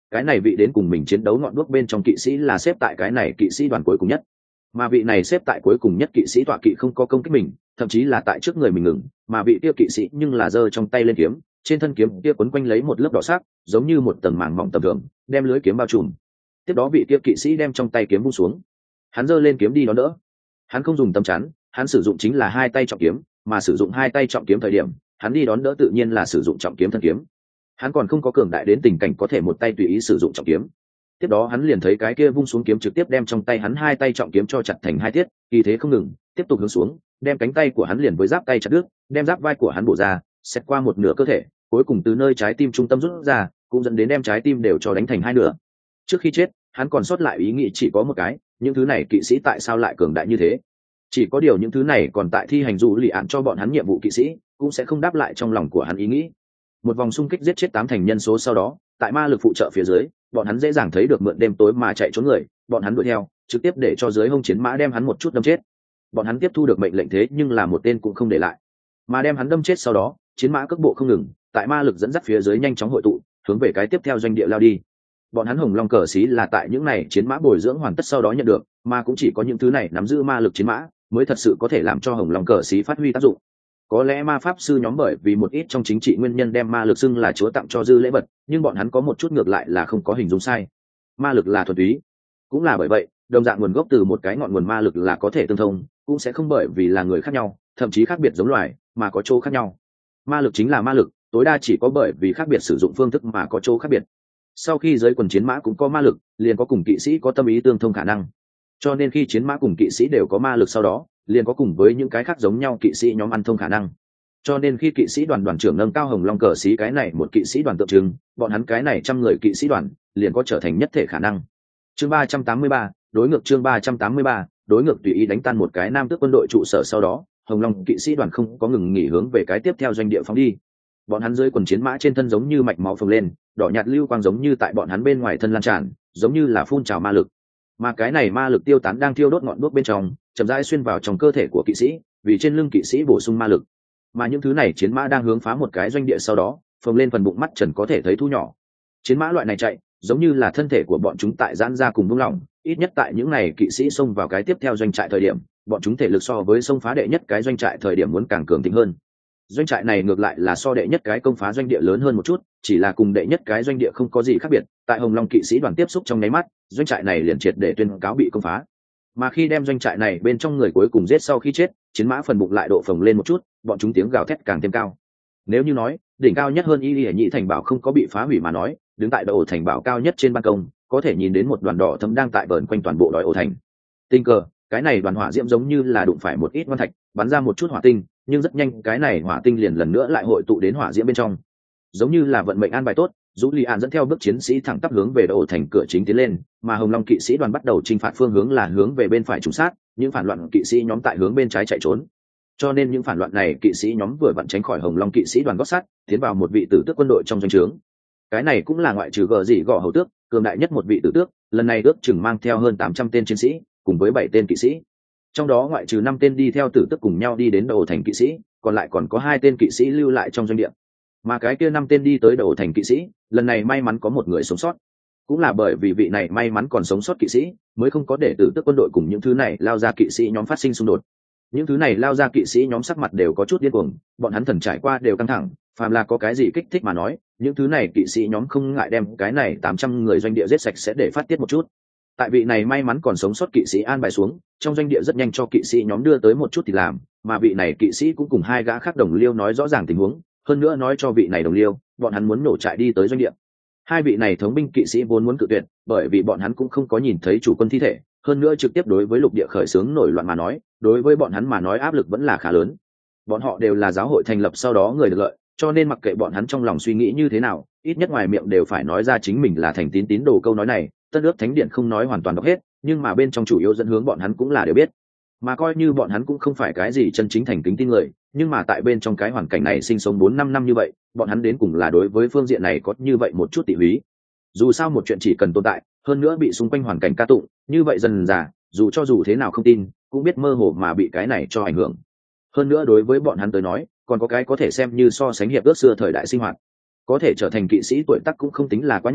cái này vị đến cùng mình chiến đấu ngọn đuốc bên trong kỵ sĩ là xếp tại cái này kỵ sĩ đoàn cuối cùng nhất, mà vị này xếp tại cuối cùng nhất kỵ sĩ tọa kỵ không có công kích mình, thậm chí là tại trước người mình ngừng, mà vị kia kỵ sĩ nhưng là giơ trong tay lên kiếm, trên thân kiếm kia quấn quanh lấy một lớp đỏ sắc, giống như một tầng màng mỏng tầm thường, đem lưới kiếm bao trùm. Tiếp đó vị kia kỵ sĩ đem trong tay kiếm vung xuống, hắn giơ lên kiếm đi đón đỡ. Hắn không dùng tấm chắn, hắn sử dụng chính là hai tay trọng kiếm, mà sử dụng hai tay trọng kiếm thời điểm, hắn đi đón đỡ tự nhiên là sử dụng trọng kiếm thân kiếm. Hắn còn không có cường đại đến tình cảnh có thể một tay tùy ý sử dụng trọng kiếm. Tiếp đó hắn liền thấy cái kia vung xuống kiếm trực tiếp đem trong tay hắn hai tay trọng kiếm cho chặt thành hai tiết, kỳ thế không ngừng, tiếp tục hướng xuống, đem cánh tay của hắn liền với giáp tay chặt đứt, đem giáp vai của hắn bổ ra, xẹt qua một nửa cơ thể, cuối cùng từ nơi trái tim trung tâm rút ra, cũng dẫn đến đem trái tim đều cho đánh thành hai nửa. Trước khi chết, hắn còn sót lại ý nghĩ chỉ có một cái, những thứ này kỵ sĩ tại sao lại cường đại như thế? Chỉ có điều những thứ này còn tại thi hành dù lì án cho bọn hắn nhiệm vụ kỵ sĩ, cũng sẽ không đáp lại trong lòng của hắn ý nghĩ. Một vòng xung kích giết chết 8 thành nhân số sau đó, tại ma lực phụ trợ phía dưới, bọn hắn dễ dàng thấy được mượn đêm tối mà chạy trốn người, bọn hắn đuổi theo, trực tiếp để cho dưới hông chiến mã đem hắn một chút đâm chết. Bọn hắn tiếp thu được mệnh lệnh thế nhưng là một tên cũng không để lại, mà đem hắn đâm chết sau đó, chiến mã cước bộ không ngừng, tại ma lực dẫn dắt phía dưới nhanh chóng hội tụ, hướng về cái tiếp theo doanh địa lao đi. Bọn hắn hồng long cờ xí là tại những này chiến mã bồi dưỡng hoàn tất sau đó nhận được, mà cũng chỉ có những thứ này nắm giữ ma lực chiến mã mới thật sự có thể làm cho hồng long cờ xí phát huy tác dụng. Có lẽ ma pháp sư nhóm bởi vì một ít trong chính trị nguyên nhân đem ma lực xưng là chúa tặng cho dư lễ vật, nhưng bọn hắn có một chút ngược lại là không có hình dung sai. Ma lực là thuần túy, cũng là bởi vậy đồng dạng nguồn gốc từ một cái ngọn nguồn ma lực là có thể tương thông, cũng sẽ không bởi vì là người khác nhau, thậm chí khác biệt giống loài mà có chỗ khác nhau. Ma lực chính là ma lực, tối đa chỉ có bởi vì khác biệt sử dụng phương thức mà có chỗ khác biệt. Sau khi giới quần chiến mã cũng có ma lực, liền có cùng kỵ sĩ có tâm ý tương thông khả năng. Cho nên khi chiến mã cùng kỵ sĩ đều có ma lực sau đó, liền có cùng với những cái khác giống nhau kỵ sĩ nhóm ăn thông khả năng. Cho nên khi kỵ sĩ đoàn trưởng nâng cao hồng long cờ xí cái này một kỵ sĩ đoàn tượng trưng, bọn hắn cái này 100 người kỵ sĩ đoàn liền có trở thành nhất thể khả năng. Chương 383, đối ngược chương 383, đối ngược tùy ý đánh tan một cái nam tước quân đội trụ sở sau đó, hồng long kỵ sĩ đoàn không có ngừng nghỉ hướng về cái tiếp theo doanh địa phóng đi. Bọn hắn dưới quần chiến mã trên thân giống như mạch máu phồng lên, đỏ nhạt lưu quang giống như tại bọn hắn bên ngoài thân lan tràn, giống như là phun trào ma lực. Mà cái này ma lực tiêu tán đang thiêu đốt ngọn đuốc bên trong, chậm rãi xuyên vào trong cơ thể của kỵ sĩ, vì trên lưng kỵ sĩ bổ sung ma lực. Mà những thứ này chiến mã đang hướng phá một cái doanh địa sau đó, phồng lên phần bụng mắt trần có thể thấy thu nhỏ. Chiến mã loại này chạy, giống như là thân thể của bọn chúng tại giãn ra cùng buông lỏng, ít nhất tại những này kỵ sĩ xông vào cái tiếp theo doanh trại thời điểm, bọn chúng thể lực so với xông phá đệ nhất cái doanh trại thời điểm muốn càng cường thịnh hơn. Doanh trại này ngược lại là so đệ nhất cái công phá doanh địa lớn hơn một chút, chỉ là cùng đệ nhất cái doanh địa không có gì khác biệt. Tại hồng long kỵ sĩ đoàn tiếp xúc trong nháy mắt, doanh trại này liền triệt để tuyên cáo bị công phá. Mà khi đem doanh trại này bên trong người cuối cùng giết sau khi chết, chiến mã phần bụng lại độ phồng lên một chút, bọn chúng tiếng gào thét càng thêm cao. Nếu như nói đỉnh cao nhất hơn y nhị thành bảo không có bị phá hủy mà nói, đứng tại đầu thành bảo cao nhất trên ban công có thể nhìn đến một đoàn đỏ thẫm đang tại vờn quanh toàn bộ đói ổ thành. Tình cờ cái này đoàn hỏa diễm giống như là đụng phải một ít ngoan thạch, bắn ra một chút hỏa tinh, nhưng rất nhanh cái này hỏa tinh liền lần nữa lại hội tụ đến hỏa diễm bên trong. Giống như là vận mệnh an bài tốt, Dũ Lý An dẫn theo bước chiến sĩ thẳng tắp hướng về ổ thành cửa chính tiến lên, mà Hồng Long kỵ sĩ đoàn bắt đầu chinh phạt phương hướng là hướng về bên phải trùng sát, những phản loạn kỵ sĩ nhóm tại hướng bên trái chạy trốn. Cho nên những phản loạn này kỵ sĩ nhóm vừa vặn tránh khỏi Hồng Long kỵ sĩ đoàn gót sắt, tiến vào một vị tử tước quân đội trong doanh trướng. Cái này cũng là ngoại trừ gờ gì gõ hầu tước, cường đại nhất một vị tử tước, lần này ước chừng mang theo hơn 800 tên chiến sĩ, cùng với 7 tên kỵ sĩ. Trong đó ngoại trừ 5 tên đi theo tử tước cùng nhau đi đến đầu thành kỵ sĩ, còn lại còn có 2 tên kỵ sĩ lưu lại trong doanh địa. Mà cái kia 5 tên đi tới đầu thành kỵ sĩ, lần này may mắn có một người sống sót. Cũng là bởi vì vị này may mắn còn sống sót kỵ sĩ, mới không có để tử tước quân đội cùng những thứ này lao ra kỵ sĩ nhóm phát sinh xung đột. Những thứ này lao ra kỵ sĩ nhóm sắc mặt đều có chút điên cuồng, bọn hắn thần trải qua đều căng thẳng, phàm là có cái gì kích thích mà nói, những thứ này kỵ sĩ nhóm không ngại đem cái này 800 người doanh địa giết sạch sẽ để phát tiết một chút. Tại vị này may mắn còn sống sót kỵ sĩ an bài xuống, trong doanh địa rất nhanh cho kỵ sĩ nhóm đưa tới một chút thì làm, mà vị này kỵ sĩ cũng cùng 2 gã khác đồng liêu nói rõ ràng tình huống, hơn nữa nói cho vị này đồng liêu, bọn hắn muốn nổ trại đi tới doanh địa. 2 vị này thống binh kỵ sĩ vốn muốn cự tuyệt, bởi vì bọn hắn cũng không có nhìn thấy chủ quân thi thể, hơn nữa trực tiếp đối với lục địa khởi xướng nổi loạn mà nói, đối với bọn hắn mà nói áp lực vẫn là khá lớn. Bọn họ đều là giáo hội thành lập sau đó người được lợi, cho nên mặc kệ bọn hắn trong lòng suy nghĩ như thế nào, ít nhất ngoài miệng đều phải nói ra chính mình là thành tín đồ câu nói này. Tân ước thánh điện không nói hoàn toàn đọc hết, nhưng mà bên trong chủ yếu dẫn hướng bọn hắn cũng là đều biết. Mà coi như bọn hắn cũng không phải cái gì chân chính thành kính tin người, nhưng mà tại bên trong cái hoàn cảnh này sinh sống 4-5 năm như vậy, bọn hắn đến cùng là đối với phương diện này có như vậy một chút tỉ húy. Dù sao một chuyện chỉ cần tồn tại, hơn nữa bị xung quanh hoàn cảnh ca tụng, như vậy dần dà, dù thế nào không tin, cũng biết mơ hồ mà bị cái này cho ảnh hưởng. Hơn nữa đối với bọn hắn tới nói, còn có cái có thể xem như so sánh hiệp ước xưa thời đại sinh hoạt. Có thể trở thành kỵ sĩ tuổi tác cũng không tính là quá nhỏ,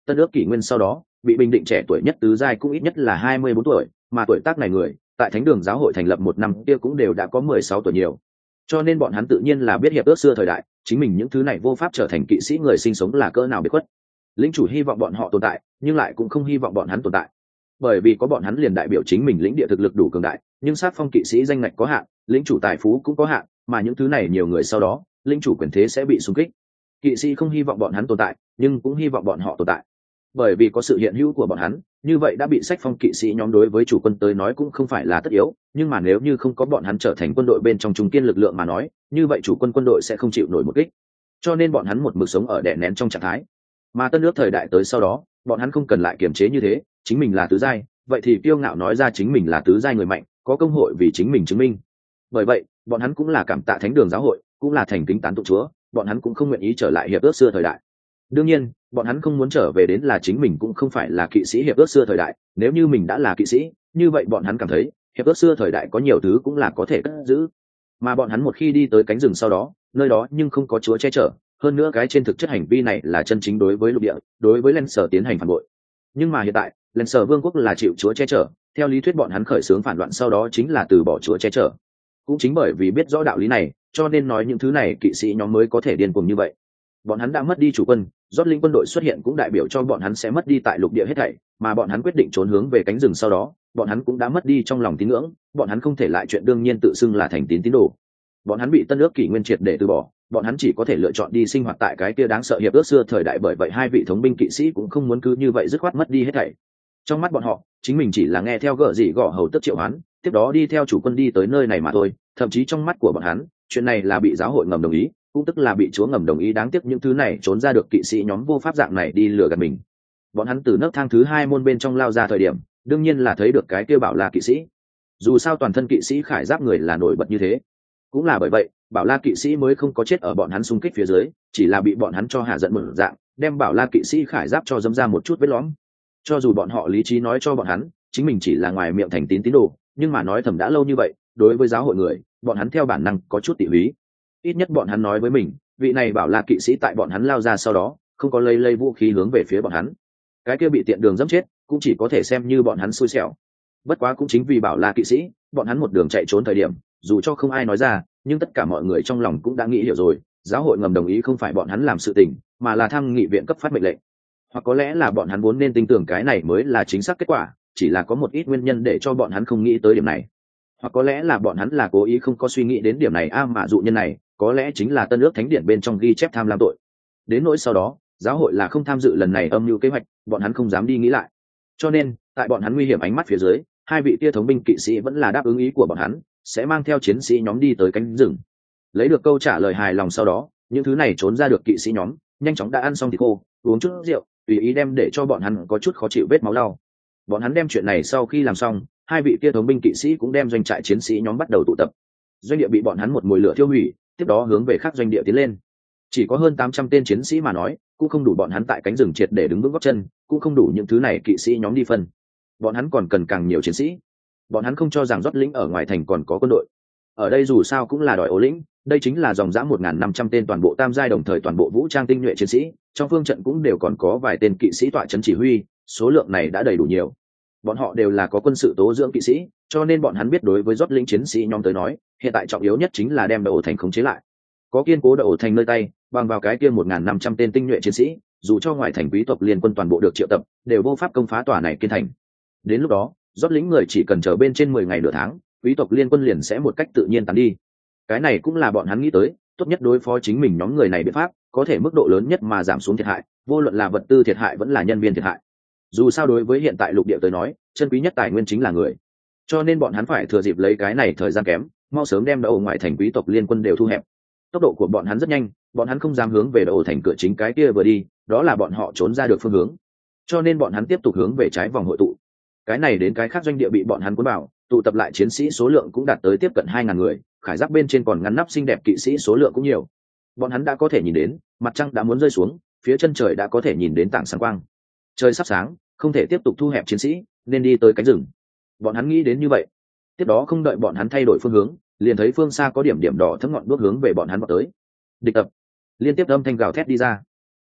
Tân ước kỷ nguyên sau đó bị bình định trẻ tuổi nhất tứ giai cũng ít nhất là 24 tuổi, mà tuổi tác này người tại thánh đường giáo hội thành lập một năm kia cũng đều đã có 16 tuổi nhiều, cho nên bọn hắn tự nhiên là biết hiệp ước xưa thời đại chính mình những thứ này vô pháp trở thành kỵ sĩ người sinh sống là cỡ nào biệt khuất. Lĩnh chủ hy vọng bọn họ tồn tại nhưng lại cũng không hy vọng bọn hắn tồn tại, bởi vì có bọn hắn liền đại biểu chính mình lĩnh địa thực lực đủ cường đại, nhưng sát phong kỵ sĩ danh ngạch có hạn, lĩnh chủ tài phú cũng có hạn, mà những thứ này nhiều người sau đó lĩnh chủ quyền thế sẽ bị xung kích. Kỵ sĩ không hy vọng bọn hắn tồn tại nhưng cũng hy vọng bọn họ tồn tại, bởi vì có sự hiện hữu của bọn hắn, như vậy đã bị sách phong kỵ sĩ nhóm đối với chủ quân tới nói cũng không phải là tất yếu, nhưng mà nếu như không có bọn hắn trở thành quân đội bên trong trung kiên lực lượng mà nói, như vậy chủ quân đội sẽ không chịu nổi một kích, cho nên bọn hắn một mực sống ở đè nén trong trạng thái. Mà tân ước thời đại tới sau đó, bọn hắn không cần lại kiềm chế như thế, chính mình là tứ giai, vậy thì kiêu ngạo nói ra chính mình là tứ giai người mạnh, có công hội vì chính mình chứng minh. Bởi vậy bọn hắn cũng là cảm tạ thánh đường giáo hội, cũng là thành kính tán tụng chúa, bọn hắn cũng không nguyện ý trở lại hiệp ước xưa thời đại. Đương nhiên bọn hắn không muốn trở về đến là chính mình cũng không phải là kỵ sĩ hiệp ước xưa thời đại, nếu như mình đã là kỵ sĩ, như vậy bọn hắn cảm thấy hiệp ước xưa thời đại có nhiều thứ cũng là có thể cất giữ. Mà bọn hắn một khi đi tới cánh rừng sau đó, nơi đó nhưng không có chúa che chở, hơn nữa cái trên thực chất hành vi này là chân chính đối với lục địa, đối với Lancer tiến hành phản bội. Nhưng mà hiện tại Lancer vương quốc là chịu chúa che chở, theo lý thuyết bọn hắn khởi xướng phản loạn sau đó chính là từ bỏ chúa che chở. Cũng chính bởi vì biết rõ đạo lý này, cho nên nói những thứ này kỵ sĩ nhóm mới có thể điên cuồng như vậy. Bọn hắn đã mất đi chủ quân, rót linh quân đội xuất hiện cũng đại biểu cho bọn hắn sẽ mất đi tại lục địa hết thảy, mà bọn hắn quyết định trốn hướng về cánh rừng sau đó, bọn hắn cũng đã mất đi trong lòng tín ngưỡng, bọn hắn không thể lại chuyện đương nhiên tự xưng là thành tín đồ. Bọn hắn bị tân ước kỷ nguyên triệt để từ bỏ, bọn hắn chỉ có thể lựa chọn đi sinh hoạt tại cái kia đáng sợ hiệp ước xưa thời đại, bởi vậy hai vị thống binh kỵ sĩ cũng không muốn cứ như vậy dứt khoát mất đi hết thảy. Trong mắt bọn họ, chính mình chỉ là nghe theo gở gì gõ hầu tức triệu hoán, tiếp đó đi theo chủ quân đi tới nơi này mà thôi, thậm chí trong mắt của bọn hắn, chuyện này là bị giáo hội ngầm đồng ý, cũng tức là bị chúa ngầm đồng ý. Đáng tiếc những thứ này trốn ra được kỵ sĩ nhóm vô pháp dạng này đi lừa gạt mình. Bọn hắn từ nấc thang thứ 2 môn bên trong lao ra thời điểm, đương nhiên là thấy được cái kia Bảo La kỵ sĩ. Dù sao toàn thân kỵ sĩ khải giáp người là nổi bật như thế, cũng là bởi vậy Bảo La kỵ sĩ mới không có chết ở bọn hắn xung kích phía dưới, chỉ là bị bọn hắn cho hạ giận một dạng, đem Bảo La kỵ sĩ khải giáp cho dẫm ra một chút vết lõm. Cho dù bọn họ lý trí nói cho bọn hắn chính mình chỉ là ngoài miệng thành tín đồ, nhưng mà nói thầm đã lâu như vậy, đối với giáo hội người, bọn hắn theo bản năng có chút tị húy. Ít nhất bọn hắn nói với mình, vị này Bảo La kỵ sĩ tại bọn hắn lao ra sau đó không có lây vũ khí hướng về phía bọn hắn, cái kia bị tiện đường dẫm chết cũng chỉ có thể xem như bọn hắn xui xẻo. Bất quá cũng chính vì Bảo La kỵ sĩ, bọn hắn một đường chạy trốn thời điểm, dù cho không ai nói ra, nhưng tất cả mọi người trong lòng cũng đã nghĩ hiểu rồi, giáo hội ngầm đồng ý không phải bọn hắn làm sự tình, mà là thăng nghị viện cấp phát mệnh lệnh. Hoặc có lẽ là bọn hắn vốn nên tin tưởng cái này mới là chính xác kết quả, chỉ là có một ít nguyên nhân để cho bọn hắn không nghĩ tới điểm này. Hoặc có lẽ là bọn hắn là cố ý không có suy nghĩ đến điểm này mà dụ nhân này, có lẽ chính là tân ước thánh điện bên trong ghi chép tham lam tội. Đến nỗi sau đó, giáo hội là không tham dự lần này âm mưu kế hoạch, bọn hắn không dám đi nghĩ lại. Cho nên, tại bọn hắn nguy hiểm ánh mắt phía dưới, hai vị tia thống binh kỵ sĩ vẫn là đáp ứng ý của bọn hắn, sẽ mang theo chiến sĩ nhóm đi tới cánh rừng. Lấy được câu trả lời hài lòng sau đó, những thứ này trốn ra được kỵ sĩ nhóm, nhanh chóng đã ăn xong thịt khô, uống chút rượu, tùy ý đem để cho bọn hắn có chút khó chịu vết máu lau. Bọn hắn đem chuyện này sau khi làm xong, hai vị tia thống binh kỵ sĩ cũng đem doanh trại chiến sĩ nhóm bắt đầu tụ tập. Doanh địa bị bọn hắn một mùi lửa thiêu hủy, tiếp đó hướng về khác doanh địa tiến lên. Chỉ có hơn 800 tên chiến sĩ mà nói, cũng không đủ bọn hắn tại cánh rừng triệt để đứng vững gót chân, cũng không đủ những thứ này kỵ sĩ nhóm đi phân. Bọn hắn còn cần càng nhiều chiến sĩ. Bọn hắn không cho rằng rót lĩnh ở ngoài thành còn có quân đội. Ở đây dù sao cũng là đòi ổ lĩnh, đây chính là dòng dã 1.500 tên toàn bộ tam giai đồng thời toàn bộ vũ trang tinh nhuệ chiến sĩ, trong phương trận cũng đều còn có vài tên kỵ sĩ tọa trấn chỉ huy, số lượng này đã đầy đủ nhiều. Bọn họ đều là có quân sự tố dưỡng kỵ sĩ, cho nên bọn hắn biết đối với rót lĩnh chiến sĩ nhóm tới nói, hiện tại trọng yếu nhất chính là đem đầu thành khống chế lại. Có kiên cố đầu thành nơi tay, bằng vào cái kia 1.500 tên tinh nhuệ chiến sĩ, dù cho ngoại thành quý tộc liên quân toàn bộ được triệu tập, đều vô pháp công phá tòa này kiên thành. Đến lúc đó, rót lĩnh người chỉ cần chờ bên trên 10 ngày nửa tháng, quý tộc liên quân liền sẽ một cách tự nhiên tán đi. Cái này cũng là bọn hắn nghĩ tới, tốt nhất đối phó chính mình nhóm người này biện pháp, có thể mức độ lớn nhất mà giảm xuống thiệt hại, vô luận là vật tư thiệt hại vẫn là nhân viên thiệt hại. Dù sao đối với hiện tại lục địa tới nói, chân quý nhất tài nguyên chính là người, cho nên bọn hắn phải thừa dịp lấy cái này thời gian kém, mau sớm đem đầu ngoại thành quý tộc liên quân đều thu hẹp. Tốc độ của bọn hắn rất nhanh, bọn hắn không dám hướng về đầu thành cửa chính cái kia vừa đi, đó là bọn họ trốn ra được phương hướng, cho nên bọn hắn tiếp tục hướng về trái vòng hội tụ. Cái này đến cái khác doanh địa bị bọn hắn cuốn vào, tụ tập lại chiến sĩ số lượng cũng đạt tới tiếp cận 2.000 người, khải giáp bên trên còn ngăn nắp xinh đẹp kỵ sĩ số lượng cũng nhiều. Bọn hắn đã có thể nhìn đến mặt trăng đã muốn rơi xuống, phía chân trời đã có thể nhìn đến tảng sáng quang. Trời sắp sáng, không thể tiếp tục thu hẹp chiến sĩ, nên đi tới cánh rừng. Bọn hắn nghĩ đến như vậy. Tiếp đó không đợi bọn hắn thay đổi phương hướng, liền thấy phương xa có điểm điểm đỏ thấm ngọn đuốc hướng về bọn hắn vọt tới. Địch tập! Liên tiếp âm thanh gào thét đi ra.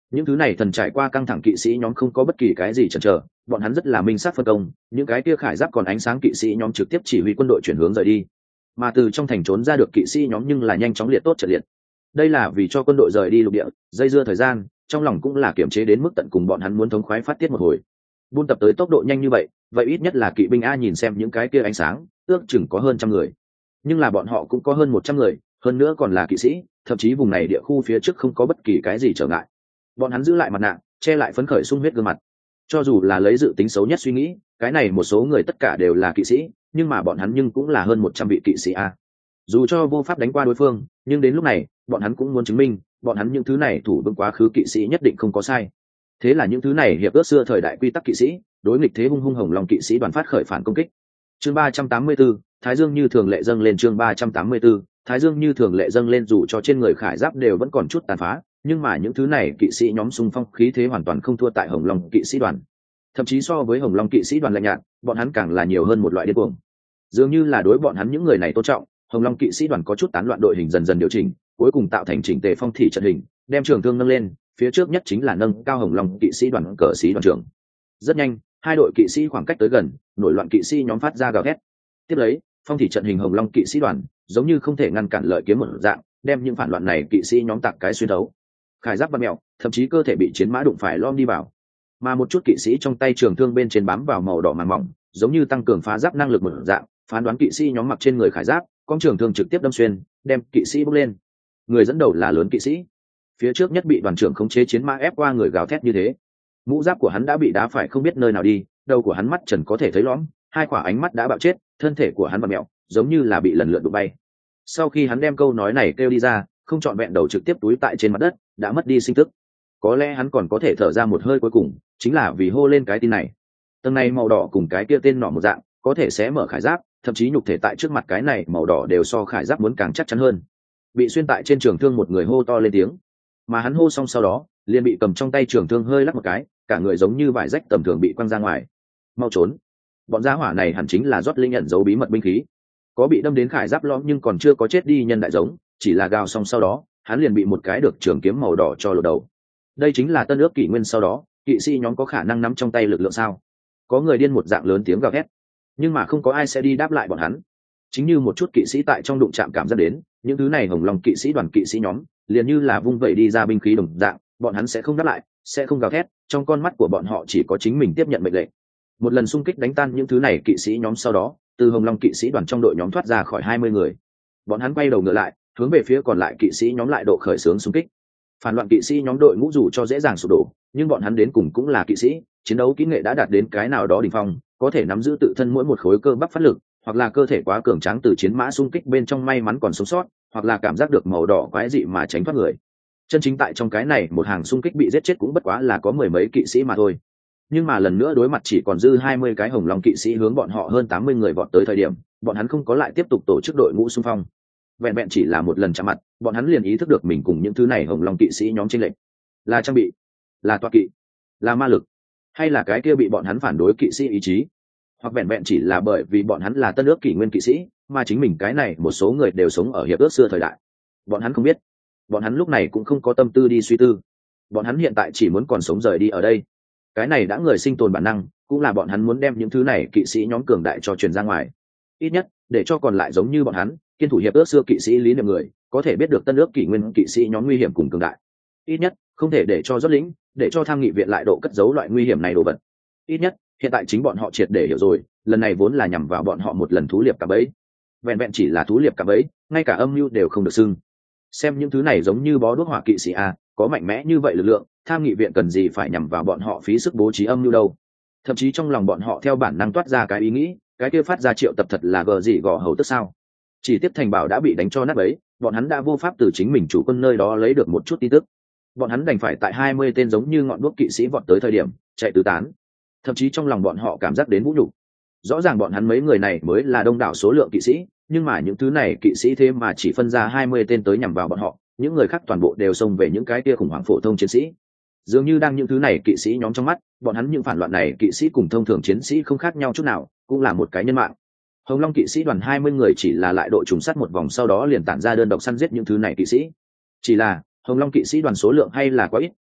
Những thứ này thần trải qua căng thẳng kỵ sĩ nhóm không có bất kỳ cái gì chần chờ, bọn hắn rất là minh xác phân công, những cái kia khải giáp còn ánh sáng kỵ sĩ nhóm trực tiếp chỉ huy quân đội chuyển hướng rời đi, mà từ trong thành trốn ra được kỵ sĩ nhóm nhưng là nhanh chóng liệt tốt trận liệt. Đây là vì cho quân đội rời đi lục địa dây dưa thời gian, trong lòng cũng là kiểm chế đến mức tận cùng, bọn hắn muốn thống khoái phát tiết một hồi. Buôn tập tới tốc độ nhanh như vậy ít nhất là kỵ binh a nhìn xem những cái kia ánh sáng, ước chừng có hơn trăm người, nhưng là bọn họ cũng có hơn 100 người, hơn nữa còn là kỵ sĩ, thậm chí vùng này địa khu phía trước không có bất kỳ cái gì trở ngại. Bọn hắn giữ lại mặt nạ, che lại phấn khởi sung huyết gương mặt. Cho dù là lấy dự tính xấu nhất suy nghĩ, cái này một số người tất cả đều là kỵ sĩ, nhưng mà bọn hắn nhưng cũng là hơn 100 vị kỵ sĩ a. Dù cho vô pháp đánh qua đối phương, nhưng đến lúc này, bọn hắn cũng muốn chứng minh, bọn hắn những thứ này thủ vững quá khứ kỵ sĩ nhất định không có sai. Thế là những thứ này hiệp ước xưa thời đại quy tắc kỵ sĩ, đối nghịch thế hung hung hồng long kỵ sĩ đoàn phát khởi phản công kích. Chương 384, Thái Dương như thường lệ dâng lên. Chương 384, Thái Dương như thường lệ dâng lên. Dù cho trên người khải giáp đều vẫn còn chút tàn phá, nhưng mà những thứ này kỵ sĩ nhóm xung phong khí thế hoàn toàn không thua tại hồng long kỵ sĩ đoàn, thậm chí so với hồng long kỵ sĩ đoàn lạnh nhạt, bọn hắn càng là nhiều hơn một loại điên cuồng. Dường như là đối bọn hắn những người này tôn trọng, hồng long kỵ sĩ đoàn có chút tán loạn, đội hình dần dần điều chỉnh, cuối cùng tạo thành chỉnh tề phong thị trận hình, đem trường thương nâng lên, phía trước nhất chính là nâng cao hồng long kỵ sĩ đoàn cờ sĩ đoàn trưởng. Rất nhanh, hai đội kỵ sĩ khoảng cách tới gần, nổi loạn kỵ sĩ nhóm phát ra gào thét. Tiếp lấy, phong thị trận hình hồng long kỵ sĩ đoàn giống như không thể ngăn cản lợi kiếm một dạng, đem những phản loạn này kỵ sĩ nhóm tạc cái xuyên thấu, khải giáp bắn mèo, thậm chí cơ thể bị chiến mã đụng phải lom đi vào. Mà một chút kỵ sĩ trong tay trường thương bên trên bám vào màu đỏ màng mỏng, giống như tăng cường phá giáp năng lực một dạng, phán đoán kỵ sĩ nhóm mặc trên người khải giáp, con trường thương trực tiếp đâm xuyên, đem kỵ sĩ bốc lên. Người dẫn đầu là lớn kỵ sĩ, phía trước nhất bị đoàn trưởng khống chế chiến mã ép qua người gào thét như thế. Mũ giáp của hắn đã bị đá phải không biết nơi nào đi, đầu của hắn mắt trần có thể thấy lõm, hai quả ánh mắt đã bạo chết, thân thể của hắn vặn mẹo, giống như là bị lần lượt đụng bay. Sau khi hắn đem câu nói này kêu đi ra, không trọn vẹn đầu trực tiếp túi tại trên mặt đất, đã mất đi sinh tức. Có lẽ hắn còn có thể thở ra một hơi cuối cùng, chính là vì hô lên cái tin này. Tầng này màu đỏ cùng cái kia tên nọ một dạng, có thể sẽ mở khải giáp, thậm chí nhục thể tại trước mặt cái này màu đỏ đều so khải giáp muốn càng chắc chắn hơn. Bị xuyên tại trên trường thương một người hô to lên tiếng, mà hắn hô xong sau đó, liền bị cầm trong tay trường thương hơi lắc một cái, cả người giống như vải rách tầm thường bị quăng ra ngoài. Mau trốn! Bọn gia hỏa này hẳn chính là rót linh nhận giấu bí mật binh khí. Có bị đâm đến khải giáp lõm nhưng còn chưa có chết đi nhân đại giống, chỉ là gào xong sau đó, hắn liền bị một cái được trường kiếm màu đỏ cho lột đầu. Đây chính là tân ước kỷ nguyên sau đó, kỵ sĩ nhóm có khả năng nắm trong tay lực lượng sao? Có người điên một dạng lớn tiếng gào thét, nhưng mà không có ai sẽ đi đáp lại bọn hắn. Chính như một chút kỵ sĩ tại trong đụng chạm cảm giác đến, những thứ này hồng long kỵ sĩ đoàn kỵ sĩ nhóm, liền như là vung vẩy đi ra binh khí đồng dạng, bọn hắn sẽ không đáp lại, sẽ không gào thét, trong con mắt của bọn họ chỉ có chính mình tiếp nhận mệnh lệnh. Một lần xung kích đánh tan những thứ này kỵ sĩ nhóm sau đó, từ hồng long kỵ sĩ đoàn trong đội nhóm thoát ra khỏi 20 người. Bọn hắn quay đầu ngựa lại, hướng về phía còn lại kỵ sĩ nhóm lại độ khởi xướng xung kích. Phản loạn kỵ sĩ nhóm đội ngũ dù cho dễ dàng sụp đổ, nhưng bọn hắn đến cùng cũng là kỵ sĩ, chiến đấu kỹ nghệ đã đạt đến cái nào đó đỉnh phong, có thể nắm giữ tự thân mỗi một khối cơ bắp phát lực, hoặc là cơ thể quá cường tráng từ chiến mã xung kích bên trong may mắn còn sống sót, hoặc là cảm giác được màu đỏ quái dị mà tránh thoát người. Chân chính tại trong cái này một hàng xung kích bị giết chết cũng bất quá là có mười mấy kỵ sĩ mà thôi. Nhưng mà lần nữa đối mặt chỉ còn dư 20 cái hồng long kỵ sĩ hướng bọn họ hơn 80 người vọt tới thời điểm, bọn hắn không có lại tiếp tục tổ chức đội ngũ xung phong. Vẹn vẹn chỉ là một lần chạm mặt, bọn hắn liền ý thức được mình cùng những thứ này hồng long kỵ sĩ nhóm chênh lệch. Là trang bị, là tọa kỵ, là ma lực, hay là cái kia bị bọn hắn phản đối kỵ sĩ ý chí, hoặc vẹn vẹn chỉ là bởi vì bọn hắn là tân ước kỷ nguyên kỵ sĩ, mà chính mình cái này một số người đều sống ở hiệp ước xưa thời đại. Bọn hắn không biết, bọn hắn lúc này cũng không có tâm tư đi suy tư. Bọn hắn hiện tại chỉ muốn còn sống rời đi ở đây. Cái này đã người sinh tồn bản năng, cũng là bọn hắn muốn đem những thứ này kỵ sĩ nhóm cường đại cho truyền ra ngoài. Ít nhất, để cho còn lại giống như bọn hắn, kiên thủ hiệp ước xưa kỵ sĩ lý niệm người, có thể biết được tân ước kỷ nguyên kỵ sĩ nhóm nguy hiểm cùng cường đại. Ít nhất, không thể để cho rốt lĩnh, để cho tham nghị viện lại độ cất giấu loại nguy hiểm này đồ vật. Ít nhất, hiện tại chính bọn họ triệt để hiểu rồi, lần này vốn là nhằm vào bọn họ một lần thú liệp cả bấy. Vẹn vẹn chỉ là thú liệp cả bấy, ngay cả âm mưu đều không được xưng. Xem những thứ này giống như bó đuốc hỏa kỵ sĩ a, có mạnh mẽ như vậy lực lượng, tham nghị viện cần gì phải nhằm vào bọn họ phí sức bố trí âm mưu đâu. Thậm chí trong lòng bọn họ theo bản năng toát ra cái ý nghĩ, cái kia phát ra triệu tập thật là gờ gì gò hầu tức sao. Chỉ tiếp thành bảo đã bị đánh cho nát bấy, bọn hắn đã vô pháp từ chính mình chủ quân nơi đó lấy được một chút tin tức. Bọn hắn đành phải tại 20 tên giống như ngọn đuốc kỵ sĩ vọt tới thời điểm chạy tứ tán. Thậm chí trong lòng bọn họ cảm giác đến vũ nhục. Rõ ràng bọn hắn mấy người này mới là đông đảo số lượng kỵ sĩ, nhưng mà những thứ này kỵ sĩ thế mà chỉ phân ra 20 tên tới nhằm vào bọn họ, những người khác toàn bộ đều xông về những cái kia khủng hoảng phổ thông chiến sĩ. Dường như đang những thứ này kỵ sĩ nhóm trong mắt, bọn hắn những phản loạn này kỵ sĩ cùng thông thường chiến sĩ không khác nhau chút nào, cũng là một cái nhân mạng. Hồng Long kỵ sĩ đoàn 20 người chỉ là lại đội trùng sát một vòng sau đó liền tản ra đơn độc săn giết những thứ này kỵ sĩ. Chỉ là Hồng Long kỵ sĩ đoàn số lượng hay là quá ít,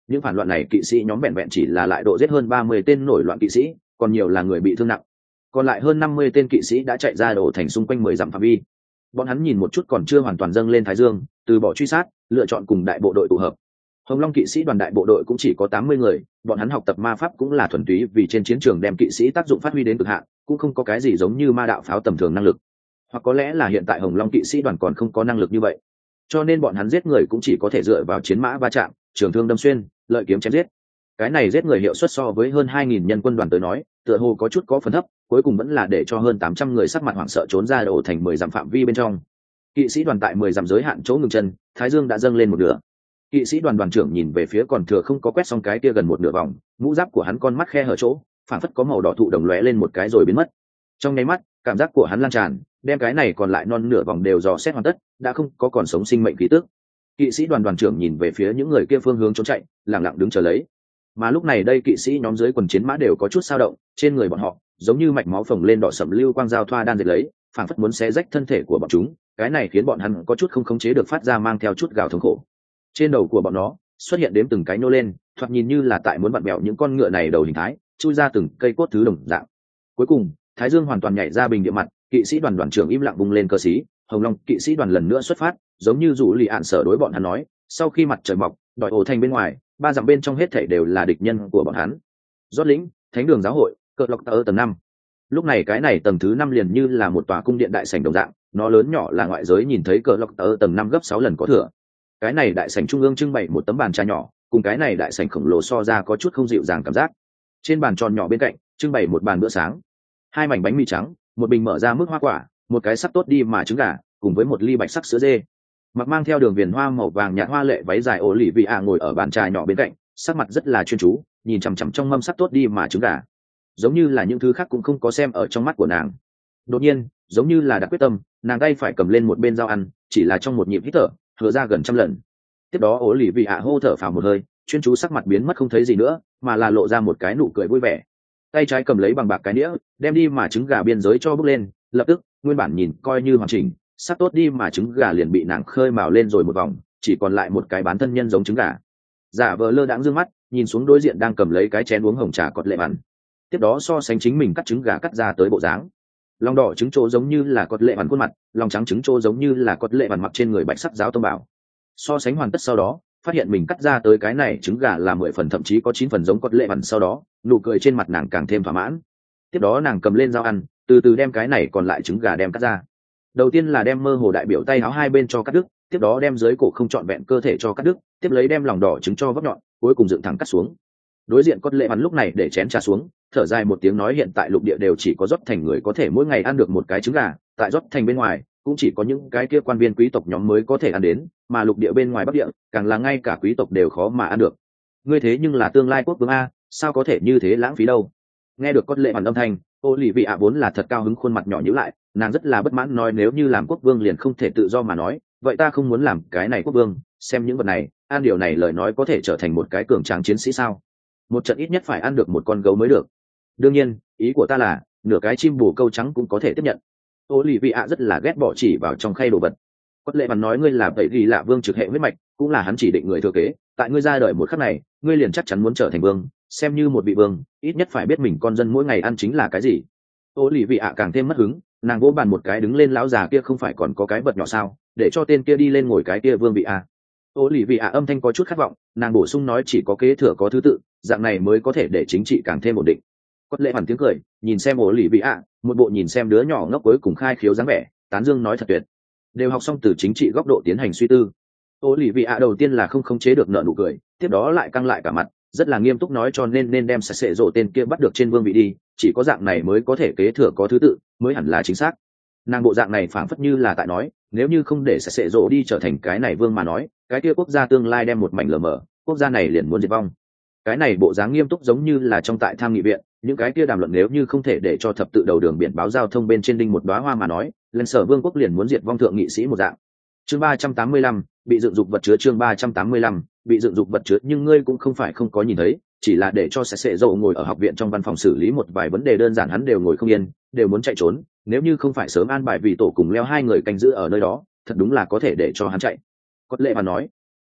những phản loạn này kỵ sĩ nhóm vẹn vẹn chỉ là lại độ giết hơn 30 tên nổi loạn kỵ sĩ, còn nhiều là người bị thương nặng. Còn lại hơn 50 tên kỵ sĩ đã chạy ra đổ thành xung quanh 10 dặm phạm vi. Bọn hắn nhìn một chút còn chưa hoàn toàn dâng lên thái dương, từ bỏ truy sát, lựa chọn cùng đại bộ đội tụ hợp. Hồng Long kỵ sĩ đoàn đại bộ đội cũng chỉ có 80 người, bọn hắn học tập ma pháp cũng là thuần túy vì trên chiến trường đem kỵ sĩ tác dụng phát huy đến cực hạn, cũng không có cái gì giống như ma đạo pháo tầm thường năng lực. Hoặc có lẽ là hiện tại Hồng Long kỵ sĩ đoàn còn không có năng lực như vậy. Cho nên bọn hắn giết người cũng chỉ có thể dựa vào chiến mã va chạm, trường thương đâm xuyên, lợi kiếm chém giết. Cái này giết người hiệu suất so với hơn 2000 nhân quân đoàn tới nói, tựa hồ có chút có phần thấp, cuối cùng vẫn là để cho hơn 800 người sắc mặt hoảng sợ trốn ra đổ thành 10 dặm phạm vi bên trong. Kỵ sĩ đoàn tại 10 dặm giới hạn chỗ ngừng chân, thái dương đã dâng lên một nửa. Kỵ sĩ đoàn đoàn trưởng nhìn về phía còn thừa không có quét xong cái kia gần một nửa vòng, mũ giáp của hắn con mắt khe hở chỗ, phản phất có màu đỏ thụ đồng lóe lên một cái rồi biến mất. Trong nháy mắt, cảm giác của hắn lan tràn, đem cái này còn lại non nửa vòng đều dò xét hoàn tất, đã không có còn sống sinh mệnh khí tức. Kỵ sĩ đoàn đoàn trưởng nhìn về phía những người kia phương hướng trốn chạy, lặng lặng đứng chờ lấy. Mà lúc này đây kỵ sĩ nhóm dưới quần chiến mã đều có chút dao động, trên người bọn họ giống như mạch máu phồng lên đỏ sẫm lưu quang giao thoa đan dệt lấy, phản phất muốn xé rách thân thể của bọn chúng. Cái này khiến bọn hắn có chút không khống chế được phát ra mang theo chút gào thống khổ. Trên đầu của bọn nó xuất hiện đếm từng cái nô lên, thoạt nhìn như là tại muốn vặn bẹo những con ngựa này đầu hình thái, chui ra từng cây cốt thứ đồng dạng. Cuối cùng, thái dương hoàn toàn nhảy ra bình địa mặt, kỵ sĩ đoàn đoàn trưởng im lặng vung lên cờ xí, Hồng Long kỵ sĩ đoàn lần nữa xuất phát, giống như dụ lì ạn sở đối bọn hắn nói, sau khi mặt trời mọc, đòi ổ thành bên ngoài, 3 dặm bên trong hết thảy đều là địch nhân của bọn hắn. Rót lĩnh, Thánh đường giáo hội, cờ lộc tờ tầng 5. Lúc này cái này tầng thứ 5 liền như là một tòa cung điện đại sảnh đồng dạng, nó lớn nhỏ là ngoại giới nhìn thấy cờ lộc tờ tầng 5 gấp 6 lần có thừa. Cái này đại sảnh trung ương trưng bày một tấm bàn trà nhỏ, cùng cái này đại sảnh khổng lồ so ra có chút không dịu dàng cảm giác. Trên bàn tròn nhỏ bên cạnh trưng bày một bàn bữa sáng, 2 mảnh bánh mì trắng, một bình mở ra mức hoa quả, một cái sắp tốt đi mà trứng gà, cùng với một ly bạch sắc sữa dê. Mặc mang theo đường viền hoa màu vàng nhạt hoa lệ váy dài ổ lì vị ạ ngồi ở bàn trà nhỏ bên cạnh, sắc mặt rất là chuyên chú, nhìn chằm chằm trong mâm sắp tốt đi mà trứng gà, giống như là những thứ khác cũng không có xem ở trong mắt của nàng. Đột nhiên, giống như là đã quyết tâm, nàng tay phải cầm lên một bên dao ăn, chỉ là trong một nhịp hít thở, thừa ra gần 100 lần. Tiếp đó ổ lì vị ạ hô thở phào một hơi, chuyên chú sắc mặt biến mất không thấy gì nữa, mà là lộ ra một cái nụ cười vui vẻ. Tay trái cầm lấy bằng bạc cái đĩa, đem đi mà trứng gà biên giới cho bước lên, lập tức nguyên bản nhìn coi như hoàn chỉnh, sắp tốt đi mà trứng gà liền bị nàng khơi mào lên rồi một vòng, chỉ còn lại một cái bán thân nhân giống trứng gà. Giả vờ lơ đãng dương mắt, nhìn xuống đối diện đang cầm lấy cái chén uống hồng trà cọt lệ bắn. Tiếp đó so sánh chính mình cắt trứng gà cắt ra tới bộ dáng. Lòng đỏ trứng trố giống như là cọt lệ bắn khuôn mặt, lòng trắng trứng trố giống như là cọt lệ bắn mặc trên người bạch sắc giáo tông bảo. So sánh hoàn tất sau đó, phát hiện mình cắt ra tới cái này trứng gà là 10 phần thậm chí có 9 phần giống cọt lệ bắn, sau đó nụ cười trên mặt nàng càng thêm thỏa mãn. Tiếp đó nàng cầm lên dao ăn, từ từ đem cái này còn lại trứng gà đem cắt ra. Đầu tiên là đem mơ hồ đại biểu tay áo hai bên cho cắt đứt, tiếp đó đem dưới cổ không trọn vẹn cơ thể cho cắt đứt, tiếp lấy đem lòng đỏ trứng cho vấp nhọn, cuối cùng dựng thẳng cắt xuống. Đối diện cốt lệ bắn lúc này để chén trà xuống, thở dài một tiếng nói hiện tại lục địa đều chỉ có rót thành người có thể mỗi ngày ăn được một cái trứng gà, tại rót thành bên ngoài cũng chỉ có những cái kia quan viên quý tộc nhóm mới có thể ăn đến, mà lục địa bên ngoài bắc địa càng là ngay cả quý tộc đều khó mà ăn được. Ngươi thế nhưng là tương lai quốc vương a, sao có thể như thế lãng phí đâu. Nghe được cốt lệ bắn âm thanh, ô lì vị ạ vốn là thật cao hứng, khuôn mặt nhỏ nhíu lại, nàng rất là bất mãn nói nếu như làm quốc vương liền không thể tự do mà nói, vậy ta không muốn làm cái này quốc vương, xem những vật này, ăn điều này lời nói có thể trở thành một cái cường tráng chiến sĩ sao? Một trận ít nhất phải ăn được một con gấu mới được. Đương nhiên, ý của ta là nửa cái chim bồ câu trắng cũng có thể tiếp nhận. Ô lì vị ạ rất là ghét bỏ chỉ vào trong khay đồ vật. Cốt lệ bắn nói ngươi là vậy vì lạ vương trực hệ huyết mạch, cũng là hắn chỉ định người thừa kế, tại ngươi ra đời một khắc này, ngươi liền chắc chắn muốn trở thành vương, xem như một vị vương, ít nhất phải biết mình con dân mỗi ngày ăn chính là cái gì. Ô lì vị ạ càng thêm mất hứng, nàng vỗ bàn một cái đứng lên, lão già kia không phải còn có cái vật nhỏ sao, để cho tên kia đi lên ngồi cái kia vương vị a. Ô lì vị ạ âm thanh có chút khát vọng, nàng bổ sung nói chỉ có kế thừa có thứ tự, dạng này mới có thể để chính trị càng thêm ổn định. Cốt lệ hẳn tiếng cười, nhìn xem ô lì vị ạ, một bộ nhìn xem đứa nhỏ ngốc cuối cùng khai khiếu dáng vẻ, tán dương nói thật tuyệt. Đều học xong từ chính trị góc độ tiến hành suy tư. Ô lì vị ạ đầu tiên là không khống chế được nở nụ cười, tiếp đó lại căng lại cả mặt, rất là nghiêm túc nói cho nên đem sạch sệ rộ tên kia bắt được trên vương vị đi, chỉ có dạng này mới có thể kế thừa có thứ tự, mới hẳn là chính xác. Nàng bộ dạng này phảng phất như là tại nói, nếu như không để sạch sệ rộ đi trở thành cái này vương mà nói, cái kia quốc gia tương lai đem một mảnh lờ mờ, quốc gia này liền muốn diệt vong. Cái này bộ dáng nghiêm túc giống như là trong tại tham nghị viện, những cái kia đàm luận nếu như không thể để cho thập tự đầu đường biển báo giao thông bên trên đinh một đóa hoa mà nói, lần sở vương quốc liền muốn diệt vong thượng nghị sĩ một dạng. Chương 385, bị dựng dục vật chứa. Chương 385, bị dựng dục vật chứa. Nhưng ngươi cũng không phải không có nhìn thấy, chỉ là để cho sệ dậu ngồi ở học viện trong văn phòng xử lý một vài vấn đề đơn giản, hắn đều ngồi không yên, đều muốn chạy trốn, nếu như không phải sớm an bài vì tổ cùng leo hai người canh giữ ở nơi đó, thật đúng là có thể để cho hắn chạy. Cốt lệ mà nói,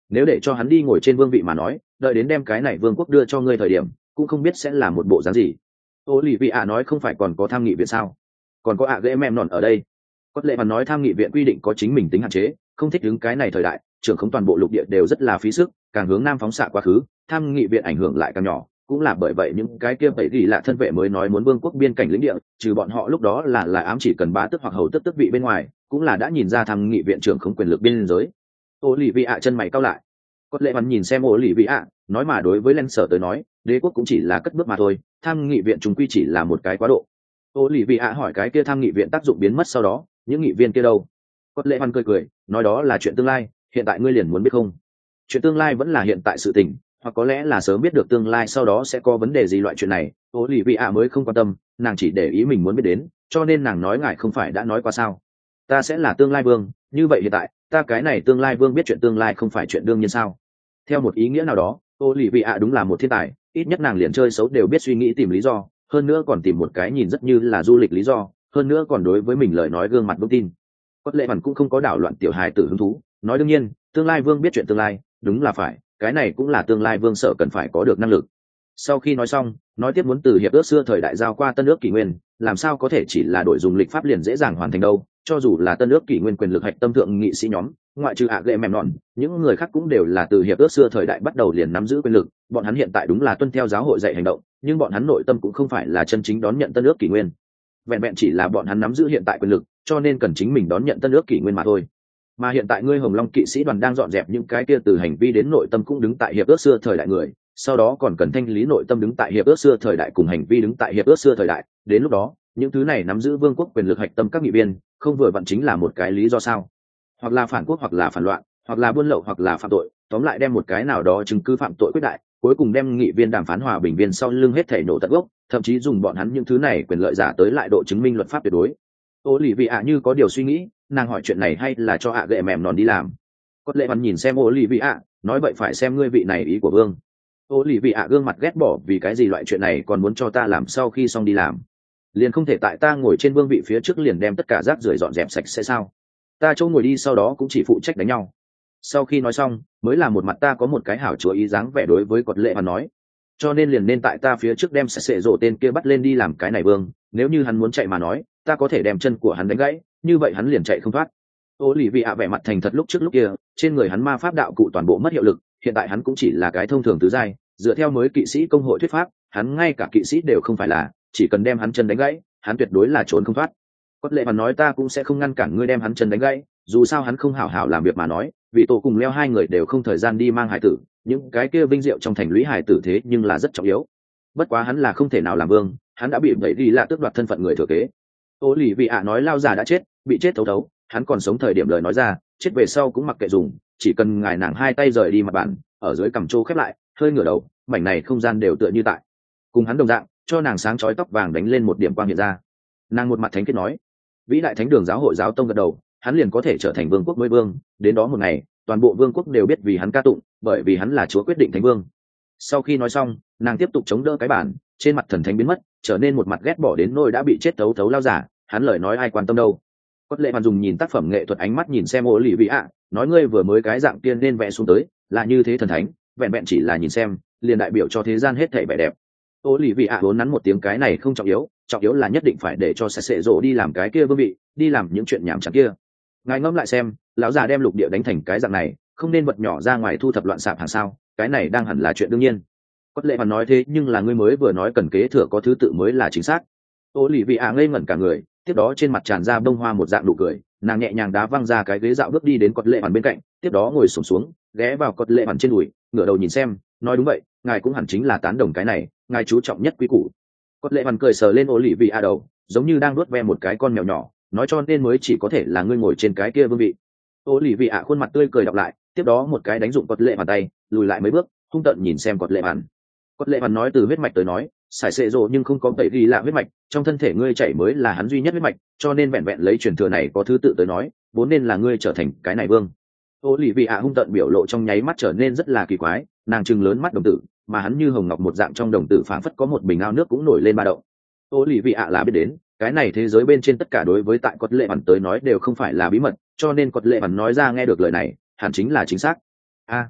nếu để cho hắn đi ngồi trên vương vị mà nói, đợi đến đem cái này vương quốc đưa cho ngươi thời điểm cũng không biết sẽ là một bộ dáng gì. Ô lì vị ạ nói không phải còn có tham nghị viện sao, còn có ạ ghệ mem nòn ở đây. Có lệ mà nói tham nghị viện quy định có chính mình tính hạn chế, không thích ứng cái này thời đại, trưởng không toàn bộ lục địa đều rất là phí sức, càng hướng nam phóng xạ quá khứ, tham nghị viện ảnh hưởng lại càng nhỏ. Cũng là bởi vậy những cái kia bảy gì lạ thân vệ mới nói muốn vương quốc biên cảnh lĩnh địa, trừ bọn họ lúc đó là ám chỉ cần bá tước hoặc hầu tước vị bên ngoài, cũng là đã nhìn ra tham nghị viện trưởng không quyền lực biên giới. Ô lì vị ạ chân mày cau lại. Có lệ hắn nhìn xem ô lì vị ạ, nói mà đối với Len Sở tới nói, đế quốc cũng chỉ là cất bước mà thôi, tham nghị viện chúng quy chỉ là một cái quá độ. Ô lì vị ạ hỏi cái kia tham nghị viện tác dụng biến mất sau đó, những nghị viên kia đâu? Có lệ hắn cười cười, nói đó là chuyện tương lai, hiện tại ngươi liền muốn biết không? Chuyện tương lai vẫn là hiện tại sự tình, hoặc có lẽ là sớm biết được tương lai sau đó sẽ có vấn đề gì loại chuyện này. Ô lì vị ạ mới không quan tâm, nàng chỉ để ý mình muốn biết đến, cho nên nàng nói ngài không phải đã nói qua sao? Ta sẽ là tương lai vương, như vậy hiện tại ta cái này tương lai vương biết chuyện tương lai không phải chuyện đương nhiên sao? Theo một ý nghĩa nào đó, ô lì vị ạ đúng là một thiên tài, ít nhất nàng liền chơi xấu đều biết suy nghĩ tìm lý do, hơn nữa còn tìm một cái nhìn rất như là du lịch lý do, hơn nữa còn đối với mình lời nói gương mặt vững tin. Có lẽ hắn cũng không có đảo loạn tiểu hài tử hứng thú, nói đương nhiên tương lai vương biết chuyện tương lai, đúng là phải, cái này cũng là tương lai vương sợ cần phải có được năng lực. Sau khi nói xong, nói tiếp muốn từ hiệp ước xưa thời đại giao qua tân ước kỷ nguyên, làm sao có thể chỉ là đổi dùng lịch pháp liền dễ dàng hoàn thành đâu, cho dù là tân ước kỷ nguyên quyền lực hạch tâm thượng nghị sĩ nhóm, ngoại trừ ạ ghệ mềm nọn, những người khác cũng đều là từ hiệp ước xưa thời đại bắt đầu liền nắm giữ quyền lực, bọn hắn hiện tại đúng là tuân theo giáo hội dạy hành động, nhưng bọn hắn nội tâm cũng không phải là chân chính đón nhận tân ước kỷ nguyên, vẹn vẹn chỉ là bọn hắn nắm giữ hiện tại quyền lực, cho nên cần chính mình đón nhận tân ước kỷ nguyên mà thôi. Mà hiện tại ngươi Hồng Long kỵ sĩ đoàn đang dọn dẹp những cái kia từ hành vi đến nội tâm cũng đứng tại hiệp ước xưa thời đại người, sau đó còn cần thanh lý nội tâm đứng tại hiệp ước xưa thời đại cùng hành vi đứng tại hiệp ước xưa thời đại, đến lúc đó những thứ này nắm giữ vương quốc quyền lực hạch tâm các nghị viên không vừa vặn chính là một cái lý do sao? Hoặc là phản quốc, hoặc là phản loạn, hoặc là buôn lậu, hoặc là phạm tội, tóm lại đem một cái nào đó chứng cứ phạm tội quyết đại, cuối cùng đem nghị viên đàm phán hòa bình viên sau lưng hết thể nổ tận gốc, thậm chí dùng bọn hắn những thứ này quyền lợi giả tới lại độ chứng minh luật pháp tuyệt đối. Ô lì vị ạ như có điều suy nghĩ, nàng hỏi chuyện này hay là cho ạ ghệ mềm nòn đi làm? Có lệ hắn nhìn xem ô lì vị ạ, nói vậy phải xem ngươi vị này ý của vương. Ô lì vị ạ gương mặt ghét bỏ, vì cái gì loại chuyện này còn muốn cho ta làm, sau khi xong đi làm liền không thể tại ta ngồi trên vương vị phía trước liền đem tất cả rác rưởi dọn dẹp sạch sẽ sao? Ta chỗ ngồi đi sau đó cũng chỉ phụ trách đánh nhau. Sau khi nói xong mới là một mặt ta có một cái hảo chúa ý dáng vẻ đối với Cọt lệ mà nói, cho nên liền nên tại ta phía trước đem sệ rộ tên kia bắt lên đi làm cái này vương, nếu như hắn muốn chạy mà nói ta có thể đem chân của hắn đánh gãy, như vậy hắn liền chạy không thoát. Ô lì vị ạ vẻ mặt thành thật, lúc trước lúc kia trên người hắn ma pháp đạo cụ toàn bộ mất hiệu lực, hiện tại hắn cũng chỉ là cái thông thường tứ giai, dựa theo mới kỵ sĩ công hội thuyết pháp hắn ngay cả kỵ sĩ đều không phải là, chỉ cần đem hắn chân đánh gãy hắn tuyệt đối là trốn không thoát. Cọt lệ mà nói ta cũng sẽ không ngăn cản ngươi đem hắn chân đánh gãy, dù sao hắn không hảo hảo làm việc mà nói, vì tổ cùng leo hai người đều không thời gian đi mang hải tử, những cái kia vinh diệu trong thành lũy hải tử thế nhưng là rất trọng yếu. Bất quá hắn là không thể nào làm vương, hắn đã bị bậy đi là tước đoạt thân phận người thừa kế. Ô lì vị ạ nói lao già đã chết, bị chết thấu thấu, hắn còn sống thời điểm lời nói ra, chết về sau cũng mặc kệ dùng, chỉ cần ngài nàng hai tay rời đi mặt bàn, ở dưới cằm trô khép lại, hơi ngửa đầu, mảnh này không gian đều tựa như tại cùng hắn đồng dạng, cho nàng sáng chói tóc vàng đánh lên một điểm quang hiện ra. Nàng một mặt thánh kết nói, vĩ đại thánh đường giáo hội giáo tông gật đầu, hắn liền có thể trở thành vương quốc mới vương, đến đó một ngày toàn bộ vương quốc đều biết vì hắn ca tụng, bởi vì hắn là chúa quyết định thánh vương. Sau khi nói xong nàng tiếp tục chống đỡ cái bản, trên mặt thần thánh biến mất, trở nên một mặt ghét bỏ đến nôi đã bị chết thấu thấu lao giả, hắn lời nói ai quan tâm đâu. Cốt lệ hoàn dùng nhìn tác phẩm nghệ thuật ánh mắt nhìn xem ô lì vị ạ, nói ngươi vừa mới cái dạng tiên nên vẽ xuống tới là như thế thần thánh, vẹn vẹn chỉ là nhìn xem liền đại biểu cho thế gian hết thảy vẻ đẹp. Ô lì vị ạ vốn nắn một tiếng cái này không trọng yếu, trọng yếu là nhất định phải để cho sệ rộ đi làm cái kia vương vị, đi làm những chuyện nhảm chán kia. Ngài ngẫm lại xem, lão già đem lục địa đánh thành cái dạng này, không nên vật nhỏ ra ngoài thu thập loạn sạp hàng sao? Cái này đang hẳn là chuyện đương nhiên. Cốt lệ hoàn nói thế nhưng là ngươi mới vừa nói cần kế thừa có thứ tự mới là chính xác. Ô lì vị ạ ngây ngẩn cả người, tiếp đó trên mặt tràn ra bông hoa một dạng nụ cười, nàng nhẹ nhàng đá văng ra cái ghế dạo bước đi đến Cốt lệ hoàn bên cạnh, tiếp đó ngồi xổm xuống ghé vào Cốt lệ hoàn trên đùi, ngửa đầu nhìn xem, nói đúng vậy, ngài cũng hẳn chính là tán đồng cái này, ngài chú trọng nhất quý củ. Cốt lệ hoàn cười sờ lên ô lì vị ạ đầu, giống như đang nuốt ve một cái con mèo nhỏ, nói cho nên mới chỉ có thể là ngươi ngồi trên cái kia vương vị. Ô lì vị ạ khuôn mặt tươi cười đọc lại, tiếp đó một cái đánh dụng Cốt lệ hoàn tay, lùi lại mấy bước, hung tợn nhìn xem Cốt lệ hoàn. Cốt lệ hoàn nói từ huyết mạch tới nói, sải sệ rộ nhưng không có tẩy ghi lạ huyết mạch, trong thân thể ngươi chảy mới là hắn duy nhất huyết mạch, cho nên vẹn vẹn lấy truyền thừa này có thứ tự tới nói, vốn nên là ngươi trở thành cái này vương. Ô lì vị ạ hung tợn biểu lộ trong nháy mắt trở nên rất là kỳ quái, nàng trừng lớn mắt đồng tử, mà hắn như hồng ngọc một dạng trong đồng tử phảng phất có một bình ao nước cũng nổi lên ba động. Ô lì vị ạ là biết đến, cái này thế giới bên trên tất cả đối với tại Cốt lệ hoàn tới nói đều không phải là bí mật, cho nên Cốt lệ hoàn nói ra nghe được lời này hẳn chính là chính xác.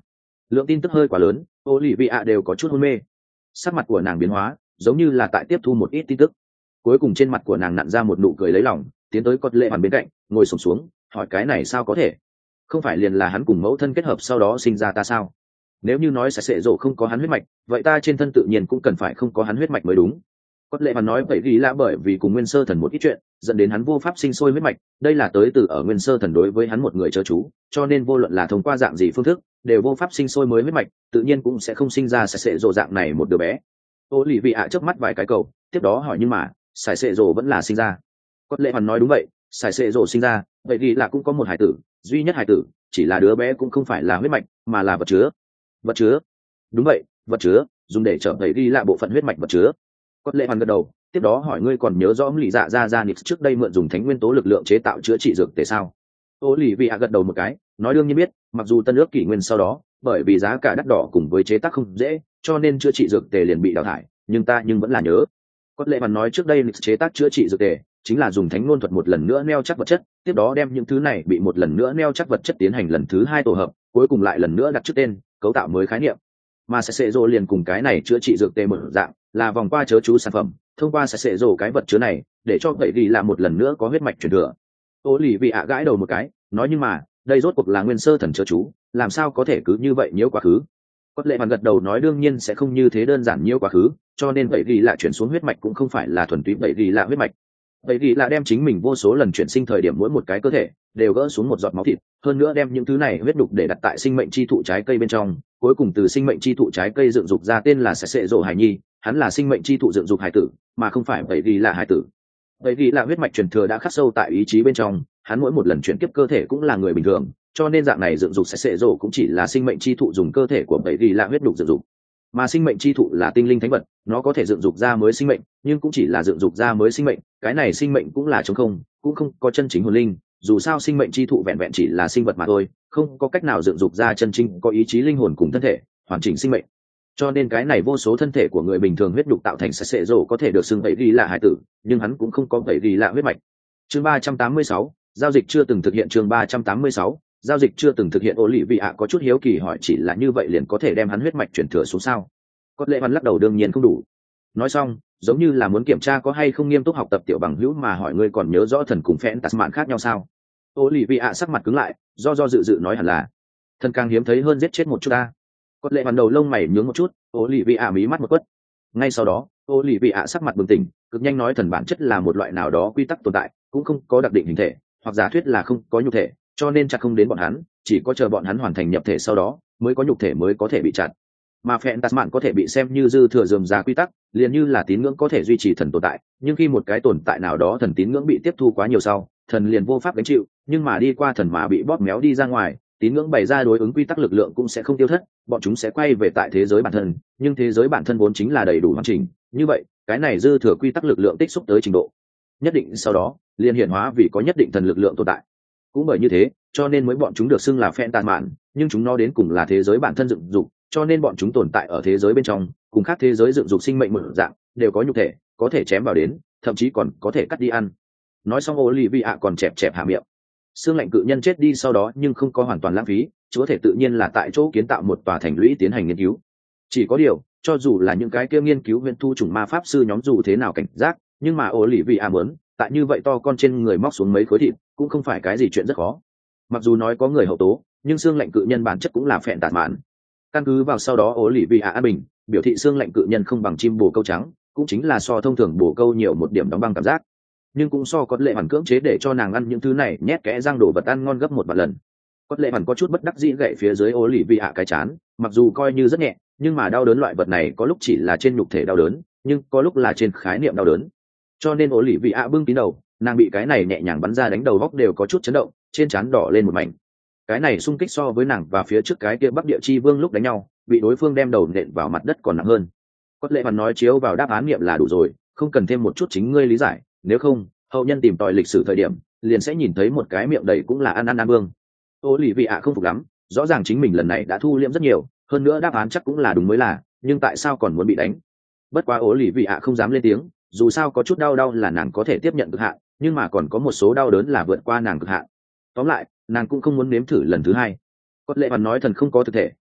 Lượng tin tức hơi quá lớn, Olivia đều có chút hôn mê. Sắc mặt của nàng biến hóa, giống như là tại tiếp thu một ít tin tức. Cuối cùng trên mặt của nàng nặn ra một nụ cười lấy lòng, tiến tới Cốt Lệ Hoàn bên cạnh, ngồi xổm xuống, hỏi cái này sao có thể? Không phải liền là hắn cùng mẫu thân kết hợp sau đó sinh ra ta sao? Nếu như nói sẽ rộ không có hắn huyết mạch, vậy ta trên thân tự nhiên cũng cần phải không có hắn huyết mạch mới đúng. Cốt Lệ Hoàn nói vậy vì là bởi vì cùng Nguyên Sơ Thần một ít chuyện, dẫn đến hắn vô pháp sinh sôi huyết mạch, đây là tới từ ở Nguyên Sơ Thần đối với hắn một người chớ chú, cho nên vô luận là thông qua dạng gì phương thức, đều vô pháp sinh sôi mới huyết mạch, tự nhiên cũng sẽ không sinh ra sẽ rộ dạng này một đứa bé. Ô lì vị ạ chớp mắt vài cái cầu, tiếp đó hỏi nhưng mà sải sệ rồ vẫn là sinh ra. Cốt Lệ Hoàn nói đúng vậy, sải sệ rồ sinh ra, vậy vì là cũng có một hải tử, duy nhất hải tử, chỉ là đứa bé cũng không phải là huyết mạch mà là vật chứa. Vật chứa? Đúng vậy, vật chứa, dùng để trở vậy đi là bộ phận huyết mạch vật chứa. Cốt Lệ Hoàn gật đầu, tiếp đó hỏi ngươi còn nhớ rõ lì dạ ra nịp trước đây mượn dùng thánh nguyên tố lực lượng chế tạo chữa trị dược tề sao? Ô lì vị ạ gật đầu một cái, nói đương nhiên biết, mặc dù tân ước kỷ nguyên sau đó bởi vì giá cả đắt đỏ cùng với chế tác không dễ, cho nên chữa trị dược tề liền bị đào thải, nhưng vẫn là nhớ. Cốt Lệ Hoàn nói trước đây lịch chế tác chữa trị dược tề chính là dùng thánh ngôn thuật một lần nữa neo chắc vật chất, tiếp đó đem những thứ này bị một lần nữa neo chắc vật chất tiến hành lần thứ hai tổ hợp, cuối cùng lại lần nữa đặt trước tên, cấu tạo mới khái niệm. Mà sẽ rồ liền cùng cái này chữa trị dược tề một dạng, là vòng qua chớ chú sản phẩm, thông qua sẽ rồ cái vật chứa này, để cho vậy đi làm một lần nữa có huyết mạch truyền thừa. Ô lì vị ạ gãi đầu một cái, nói nhưng mà đây rốt cuộc là Nguyên Sơ Thần chớ chú, làm sao có thể cứ như vậy nhiễu quá khứ? Cốt Lệ Hoàn gật đầu nói đương nhiên sẽ không như thế đơn giản nhiễu quá khứ, cho nên vậy vì là chuyển xuống huyết mạch cũng không phải là thuần túy vậy vì là huyết mạch. Vậy vì là đem chính mình vô số lần chuyển sinh thời điểm mỗi một cái cơ thể đều gỡ xuống một giọt máu thịt, hơn nữa đem những thứ này huyết đục để đặt tại sinh mệnh chi thụ trái cây bên trong, cuối cùng từ sinh mệnh chi thụ trái cây dựng dục ra tên là sẽ rồ hải nhi, hắn là sinh mệnh chi thụ dựng dục hải tử, mà không phải vậy vì là hải tử. Vậy vì là huyết mạch truyền thừa đã khắc sâu tại ý chí bên trong, hắn mỗi một lần chuyển kiếp cơ thể cũng là người bình thường, cho nên dạng này dựng dục sẽ rồ cũng chỉ là sinh mệnh chi thụ dùng cơ thể của vậy vì là huyết đục dựng dục. Mà sinh mệnh chi thụ là tinh linh thánh vật, nó có thể dựng dục ra mới sinh mệnh, nhưng cũng chỉ là dựng dục ra mới sinh mệnh, cái này sinh mệnh cũng là trống không, cũng không có chân chính hồn linh, dù sao sinh mệnh chi thụ vẹn vẹn chỉ là sinh vật mà thôi, không có cách nào dựng dục ra chân chính có ý chí linh hồn cùng thân thể, hoàn chỉnh sinh mệnh. Cho nên cái này vô số thân thể của người bình thường huyết đục tạo thành sẽ rồ có thể được xưng vậy vì là hải tử, nhưng hắn cũng không có vậy vì là huyết mạch. Chương 386, giao dịch chưa từng thực hiện. Chương 386, giao dịch chưa từng thực hiện. Ô lì vị ạ có chút hiếu kỳ hỏi chỉ là như vậy liền có thể đem hắn huyết mạch chuyển thừa xuống sao? Cốt Lệ Hoàn lắc đầu đương nhiên không đủ. Nói xong, giống như là muốn kiểm tra có hay không nghiêm túc học tập tiểu bằng hữu mà hỏi ngươi còn nhớ rõ thần cùng phẽn tạt mạn khác nhau sao? Ô lì vị ạ sắc mặt cứng lại, do dự nói hẳn là thần càng hiếm thấy hơn giết chết một chút ta. Cốt Lệ Hoàn đầu lông mày nhướng một chút, ô lì vị ạ mí mắt một quất. Ngay sau đó, ô lì vị ạ sắc mặt bừng tỉnh, cực nhanh nói thần bản chất là một loại nào đó quy tắc tồn tại, cũng không có đặc định hình thể, hoặc giả thuyết là không có nhục thể, cho nên chặt không đến bọn hắn, chỉ có chờ bọn hắn hoàn thành nhập thể sau đó mới có nhục thể mới có thể bị chặt. Mà phẹn tạt mạn có thể bị xem như dư thừa dườm ra quy tắc, liền như là tín ngưỡng có thể duy trì thần tồn tại, nhưng khi một cái tồn tại nào đó thần tín ngưỡng bị tiếp thu quá nhiều sau, thần liền vô pháp gánh chịu, nhưng mà đi qua thần mà bị bóp méo đi ra ngoài, tín ngưỡng bày ra đối ứng quy tắc lực lượng cũng sẽ không tiêu thất, bọn chúng sẽ quay về tại thế giới bản thân, nhưng thế giới bản thân vốn chính là đầy đủ hoàn chỉnh, như vậy cái này dư thừa quy tắc lực lượng tích xúc tới trình độ nhất định sau đó liền hiển hóa vì có nhất định thần lực lượng tồn tại. Cũng bởi như thế cho nên mới bọn chúng được xưng là phen tàn mạn, nhưng chúng nó đến cùng là thế giới bản thân dựng dục, cho nên bọn chúng tồn tại ở thế giới bên trong, cùng khác thế giới dựng dục sinh mệnh một dạng, đều có nhục thể, có thể chém vào đến, thậm chí còn có thể cắt đi ăn. Nói xong Olivia còn chẹp hạ miệng. Xương lạnh cự nhân chết đi sau đó nhưng không có hoàn toàn lãng phí, chúa thể tự nhiên là tại chỗ kiến tạo một tòa thành lũy tiến hành nghiên cứu. Chỉ có điều, cho dù là những cái kia nghiên cứu huyền thu chủng ma pháp sư nhóm dù thế nào cảnh giác, nhưng mà Olivia muốn tại như vậy to con trên người móc xuống mấy khối thịt, cũng không phải cái gì chuyện rất khó. Mặc dù nói có người hậu tố, nhưng xương lạnh cự nhân bản chất cũng là phèn tạt mạn. Căn cứ vào sau đó Olivia an bình, biểu thị xương lạnh cự nhân không bằng chim bồ câu trắng, cũng chính là so thông thường bồ câu nhiều một điểm đóng băng cảm giác, nhưng cũng so Cốt Lệ Hoàn cưỡng chế để cho nàng ăn những thứ này nhét kẽ răng đồ vật ăn ngon gấp một vạn lần. Cốt Lệ Hoàn có chút bất đắc dĩ gậy phía dưới Olivia cái chán, mặc dù coi như rất nhẹ, nhưng mà đau đớn loại vật này có lúc chỉ là trên nhục thể đau đớn, nhưng có lúc là trên khái niệm đau đớn. Cho nên Olivia bưng kín đầu, nàng bị cái này nhẹ nhàng bắn ra đánh đầu góc đều có chút chấn động, trên trán đỏ lên một mảnh. Cái này xung kích so với nàng và phía trước cái kia Bắc Địa Chi Vương lúc đánh nhau, bị đối phương đem đầu nện vào mặt đất còn nặng hơn. Cốt Lệ Hoàn nói chiếu vào đáp án nghiệm là đủ rồi, không cần thêm một chút chính ngươi lý giải, nếu không hậu nhân tìm tòi lịch sử thời điểm liền sẽ nhìn thấy một cái miệng đầy cũng là ăn vương. Olivia không phục lắm, rõ ràng chính mình lần này đã thu liễm rất nhiều, hơn nữa đáp án chắc cũng là đúng mới là, nhưng tại sao còn muốn bị đánh? Bất quá Olivia không dám lên tiếng, dù sao có chút đau là nàng có thể tiếp nhận cực hạn, nhưng mà còn có một số đau đớn là vượt qua nàng cực hạn. Tóm lại nàng cũng không muốn nếm thử lần thứ hai. Cốt Lệ Hoàn nói thần không có thực thể,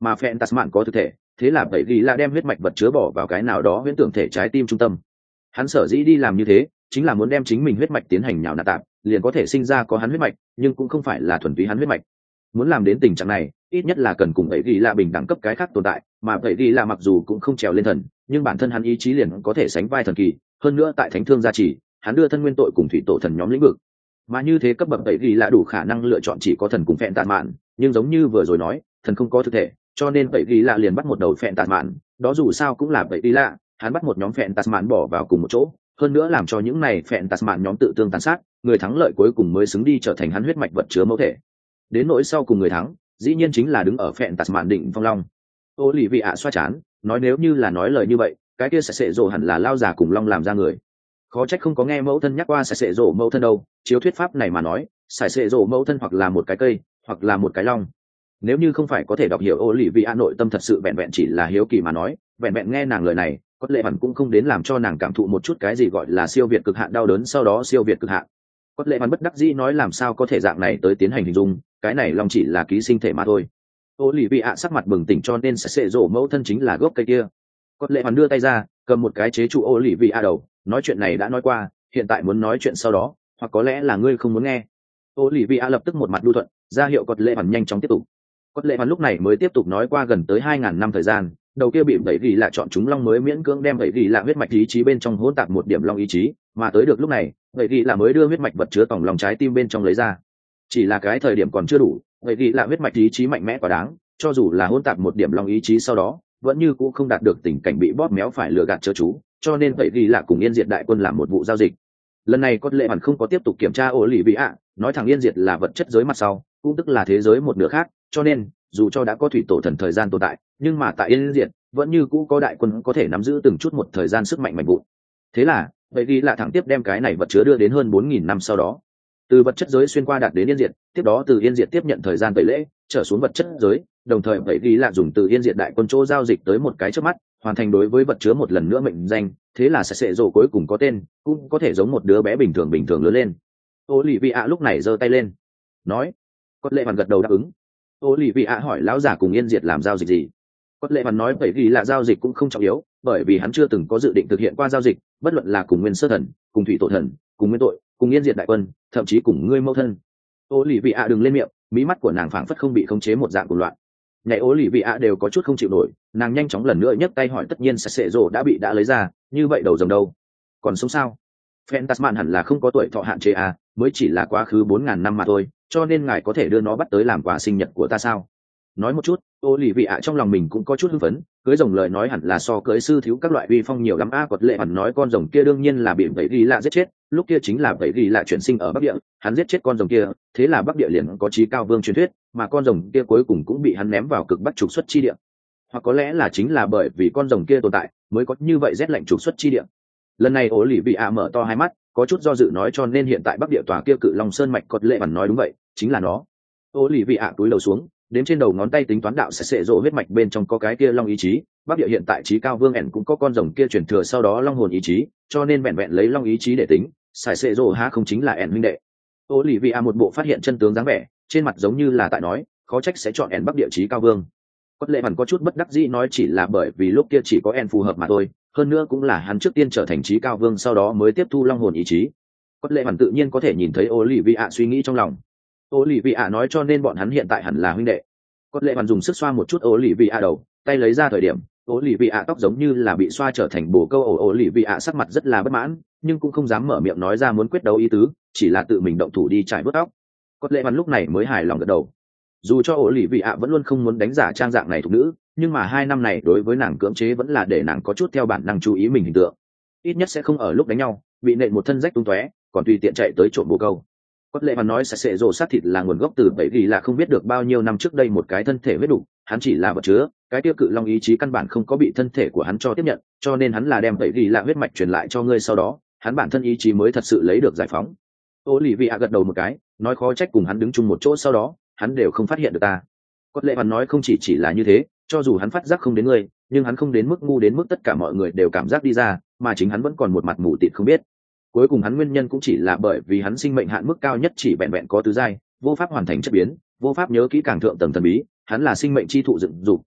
mà phẹn tạt mạn có thực thể, thế là bảy ghi là đem huyết mạch vật chứa bỏ vào cái nào đó huyễn tưởng thể trái tim trung tâm. Hắn sở dĩ đi làm như thế chính là muốn đem chính mình huyết mạch tiến hành nhào nặn tạp, liền có thể sinh ra có hắn huyết mạch, nhưng cũng không phải là thuần túy hắn huyết mạch. Muốn làm đến tình trạng này ít nhất là cần cùng bảy ghi là bình đẳng cấp cái khác tồn tại, mà bảy ghi là mặc dù cũng không trèo lên thần, nhưng bản thân hắn ý chí liền có thể sánh vai thần kỳ, hơn nữa tại thánh thương gia trì, hắn đưa thân nguyên tội cùng thủy tổ thần nhóm lĩnh vực, mà như thế cấp bậc bảy ghi là đủ khả năng lựa chọn chỉ có thần cùng phẹn tàn mạn, nhưng giống như vừa rồi nói thần không có thực thể, cho nên bảy ghi là liền bắt một đầu phẹn tàn mạn, đó dù sao cũng là bảy ghi là hắn bắt một nhóm phẹn tàn mạn bỏ vào cùng một chỗ, hơn nữa làm cho những này phẹn tàn mạn nhóm tự tương tàn sát, người thắng lợi cuối cùng mới xứng đi trở thành hắn huyết mạch vật chứa mẫu thể. Đến nỗi sau cùng người thắng dĩ nhiên chính là đứng ở phẹn tàn mạn định phong long. Ô lì vị ạ xoa chán nói, nếu như là nói lời như vậy cái kia sẽ sệ rộ hẳn là lao già cùng long làm ra người, khó trách không có nghe mẫu thân nhắc qua sẽ sệ rộ mẫu thân đâu. Chiếu thuyết pháp này mà nói sẽ sệ rộ mẫu thân hoặc là một cái cây hoặc là một cái long. Nếu như không phải có thể đọc hiểu ô lì vị ạ nội tâm thật sự vẹn vẹn chỉ là hiếu kỳ mà nói, vẹn vẹn nghe nàng lời này có lẽ hẳn cũng không đến làm cho nàng cảm thụ một chút cái gì gọi là siêu việt cực hạn đau đớn, sau đó siêu việt cực hạn. Có lẽ hẳn bất đắc dĩ nói làm sao có thể dạng này tới tiến hành hình dung, cái này long chỉ là ký sinh thể mà thôi. Ô lì vị ạ sắc mặt bừng tỉnh, cho nên sẽ sệ rộ mẫu thân chính là gốc cây kia. Có lẽ hẳn đưa tay ra cầm một cái chế trụ ô lì vị ạ đầu, nói chuyện này đã nói qua, hiện tại muốn nói chuyện sau đó, hoặc có lẽ là ngươi không muốn nghe. Ô lì vị ạ lập tức một mặt lưu thuận ra hiệu có lẽ hẳn nhanh chóng tiếp tục. Có lẽ hẳn lúc này mới tiếp tục nói, qua gần tới 2000 năm thời gian, đầu kia bị bảy gỉ lạ chọn chúng long mới miễn cưỡng đem bảy gỉ lạ huyết mạch ý chí bên trong hỗn tạp một điểm long ý chí, mà tới được lúc này bảy gỉ lạ mới đưa huyết mạch vật chứa tổng lòng trái tim bên trong lấy ra. Chỉ là cái thời điểm còn chưa đủ, bảy gỉ lạ huyết mạch ý chí mạnh mẽ quá đáng, cho dù là hỗn tạp một điểm long ý chí sau đó vẫn như cũ không đạt được tình cảnh bị bóp méo phải lừa gạt chớ chú, cho nên bảy gỉ lạ cùng Yên Diệt đại quân làm một vụ giao dịch. Lần này có lẽ hẳn không có tiếp tục kiểm tra ô lì vị ạ, nói thẳng Yên Diệt là vật chất giới mặt sau, cũng tức là thế giới một nửa khác, cho nên dù cho đã có thủy tổ thần thời gian tồn tại, nhưng mà tại Yên Diệt vẫn như cũ có đại quân có thể nắm giữ từng chút một thời gian sức mạnh mạnh vụn. Thế là vậy ghi là thẳng tiếp đem cái này vật chứa đưa đến hơn 4000 năm sau đó, từ vật chất giới xuyên qua đạt đến Yên Diệt, tiếp đó từ Yên Diệt tiếp nhận thời gian tẩy lễ trở xuống vật chất giới, đồng thời vậy ghi là dùng từ Yên Diệt đại quân chỗ giao dịch tới một cái trước mắt, hoàn thành đối với vật chứa một lần nữa mệnh danh, thế là sẽ sệ rồ cuối cùng có tên, cũng có thể giống một đứa bé bình thường lớn lên. Ô lì vị ạ lúc này giơ tay lên nói. Có lệ hoàn gật đầu đáp ứng. Ô lì vị ạ hỏi lão giả cùng Yên Diệt làm giao dịch gì. Có lệ hoàn nói vậy ghi là giao dịch cũng không trọng yếu, bởi vì hắn chưa từng có dự định thực hiện qua giao dịch, bất luận là cùng Nguyên Sơ Thần, cùng Thủy Tổ Thần, cùng Nguyên Tội, cùng Yên Diệt đại quân, thậm chí cùng ngươi mẫu thân. Ô lì vị ạ đừng lên miệng, mí mắt của nàng phảng phất không bị khống chế một dạng cuồng loạn. Nhảy Ô lì vị ạ đều có chút không chịu nổi, nàng nhanh chóng lần nữa nhấc tay hỏi, tất nhiên sẽ sệ rồ đã lấy ra, như vậy đầu rồng đâu, còn sống sao? Phantasman hẳn là không có tuổi thọ hạn chế à, mới chỉ là quá khứ 4000 năm mà thôi, cho nên ngài có thể đưa nó bắt tới làm quà sinh nhật của ta sao? Nói một chút, ô lì vị ạ trong lòng mình cũng có chút hưng phấn, cưới rồng lời nói hẳn là so cưới sư thiếu các loại uy phong nhiều lắm a. Quật lệ hẳn nói con rồng kia đương nhiên là bị vậy ghi lạ giết chết, lúc kia chính là vậy ghi lạ chuyển sinh ở Bắc Địa, hắn giết chết con rồng kia, thế là Bắc Địa liền có chí cao vương truyền thuyết, mà con rồng kia cuối cùng cũng bị hắn ném vào cực Bắc trục xuất chi địa. Hoặc có lẽ là chính là bởi vì con rồng kia tồn tại, mới có như vậy rét lạnh trục xuất chi địa. Lần này ô lì vị ạ mở to hai mắt, có chút do dự nói, cho nên hiện tại Bắc Địa tòa kia cự long sơn mạch. Quật lệ hẳn nói đúng vậy, chính là nó. Ô lì vị ạ túi đầu xuống, đếm trên đầu ngón tay tính toán đạo sẽ sệ rộ huyết mạch bên trong có cái kia long ý chí, Bắc Địa hiện tại chí cao vương ẻn cũng có con rồng kia truyền thừa sau đó long hồn ý chí, cho nên vẹn vẹn lấy long ý chí để tính, sải sệ rộ ha không chính là ẻn huynh đệ. Ô lì vị ạ một bộ phát hiện chân tướng dáng vẻ, trên mặt giống như là tại nói, khó trách sẽ chọn ẻn Bắc Địa chí cao vương. Quất lệ hẳn có chút bất đắc dĩ nói, chỉ là bởi vì lúc kia chỉ có ẻn phù hợp mà thôi, hơn nữa cũng là hắn trước tiên trở thành chí cao vương sau đó mới tiếp thu long hồn ý chí. Quất lệ hẳn tự nhiên có thể nhìn thấy ô lì vị ạ suy nghĩ trong lòng. Ô lì vị ạ nói, cho nên bọn hắn hiện tại hẳn là huynh đệ. Quất lệ hẳn dùng sức xoa một chút ô lì vị ạ đầu, tay lấy ra thời điểm ô lì vị ạ tóc giống như là bị xoa trở thành bồ câu. Ô lì vị ạ sắc mặt rất là bất mãn, nhưng cũng không dám mở miệng nói ra muốn quyết đấu ý tứ, chỉ là tự mình động thủ đi trải bớt tóc. Quất lệ hẳn lúc này mới hài lòng gật đầu. Dù cho ô lì vị ạ vẫn luôn không muốn đánh giả trang dạng này thuộc nữ, nhưng mà 2 năm này đối với nàng cưỡng chế vẫn là để nàng có chút theo bản năng chú ý mình hình tượng, ít nhất sẽ không ở lúc đánh nhau bị nện một thân rách tung tóe còn tùy tiện chạy tới trộm bồ câu. Quất lệ mà nói sẽ sệ rồ sát thịt là nguồn gốc từ bảy ghi là không biết được bao nhiêu năm trước đây một cái thân thể huyết đủ, hắn chỉ là vật chứa, cái tiêu cự long ý chí căn bản không có bị thân thể của hắn cho tiếp nhận, cho nên hắn là đem bảy ghi là huyết mạch truyền lại cho ngươi, sau đó hắn bản thân ý chí mới thật sự lấy được giải phóng. Ô lì vị ạ gật đầu một cái, nói khó trách cùng hắn đứng chung một chỗ sau đó hắn đều không phát hiện được ta. Quất lệ hắn nói không chỉ là như thế, cho dù hắn phát giác không đến ngươi, nhưng hắn không đến mức ngu đến mức tất cả mọi người đều cảm giác đi ra, mà chính hắn vẫn còn một mặt mù tịt không biết. Cuối cùng hắn nguyên nhân cũng chỉ là bởi vì hắn sinh mệnh hạn mức cao nhất chỉ vẹn vẹn có tứ giai, vô pháp hoàn thành chất biến, vô pháp nhớ kỹ càng thượng tầng thần bí, hắn là sinh mệnh chi thụ dựng dục,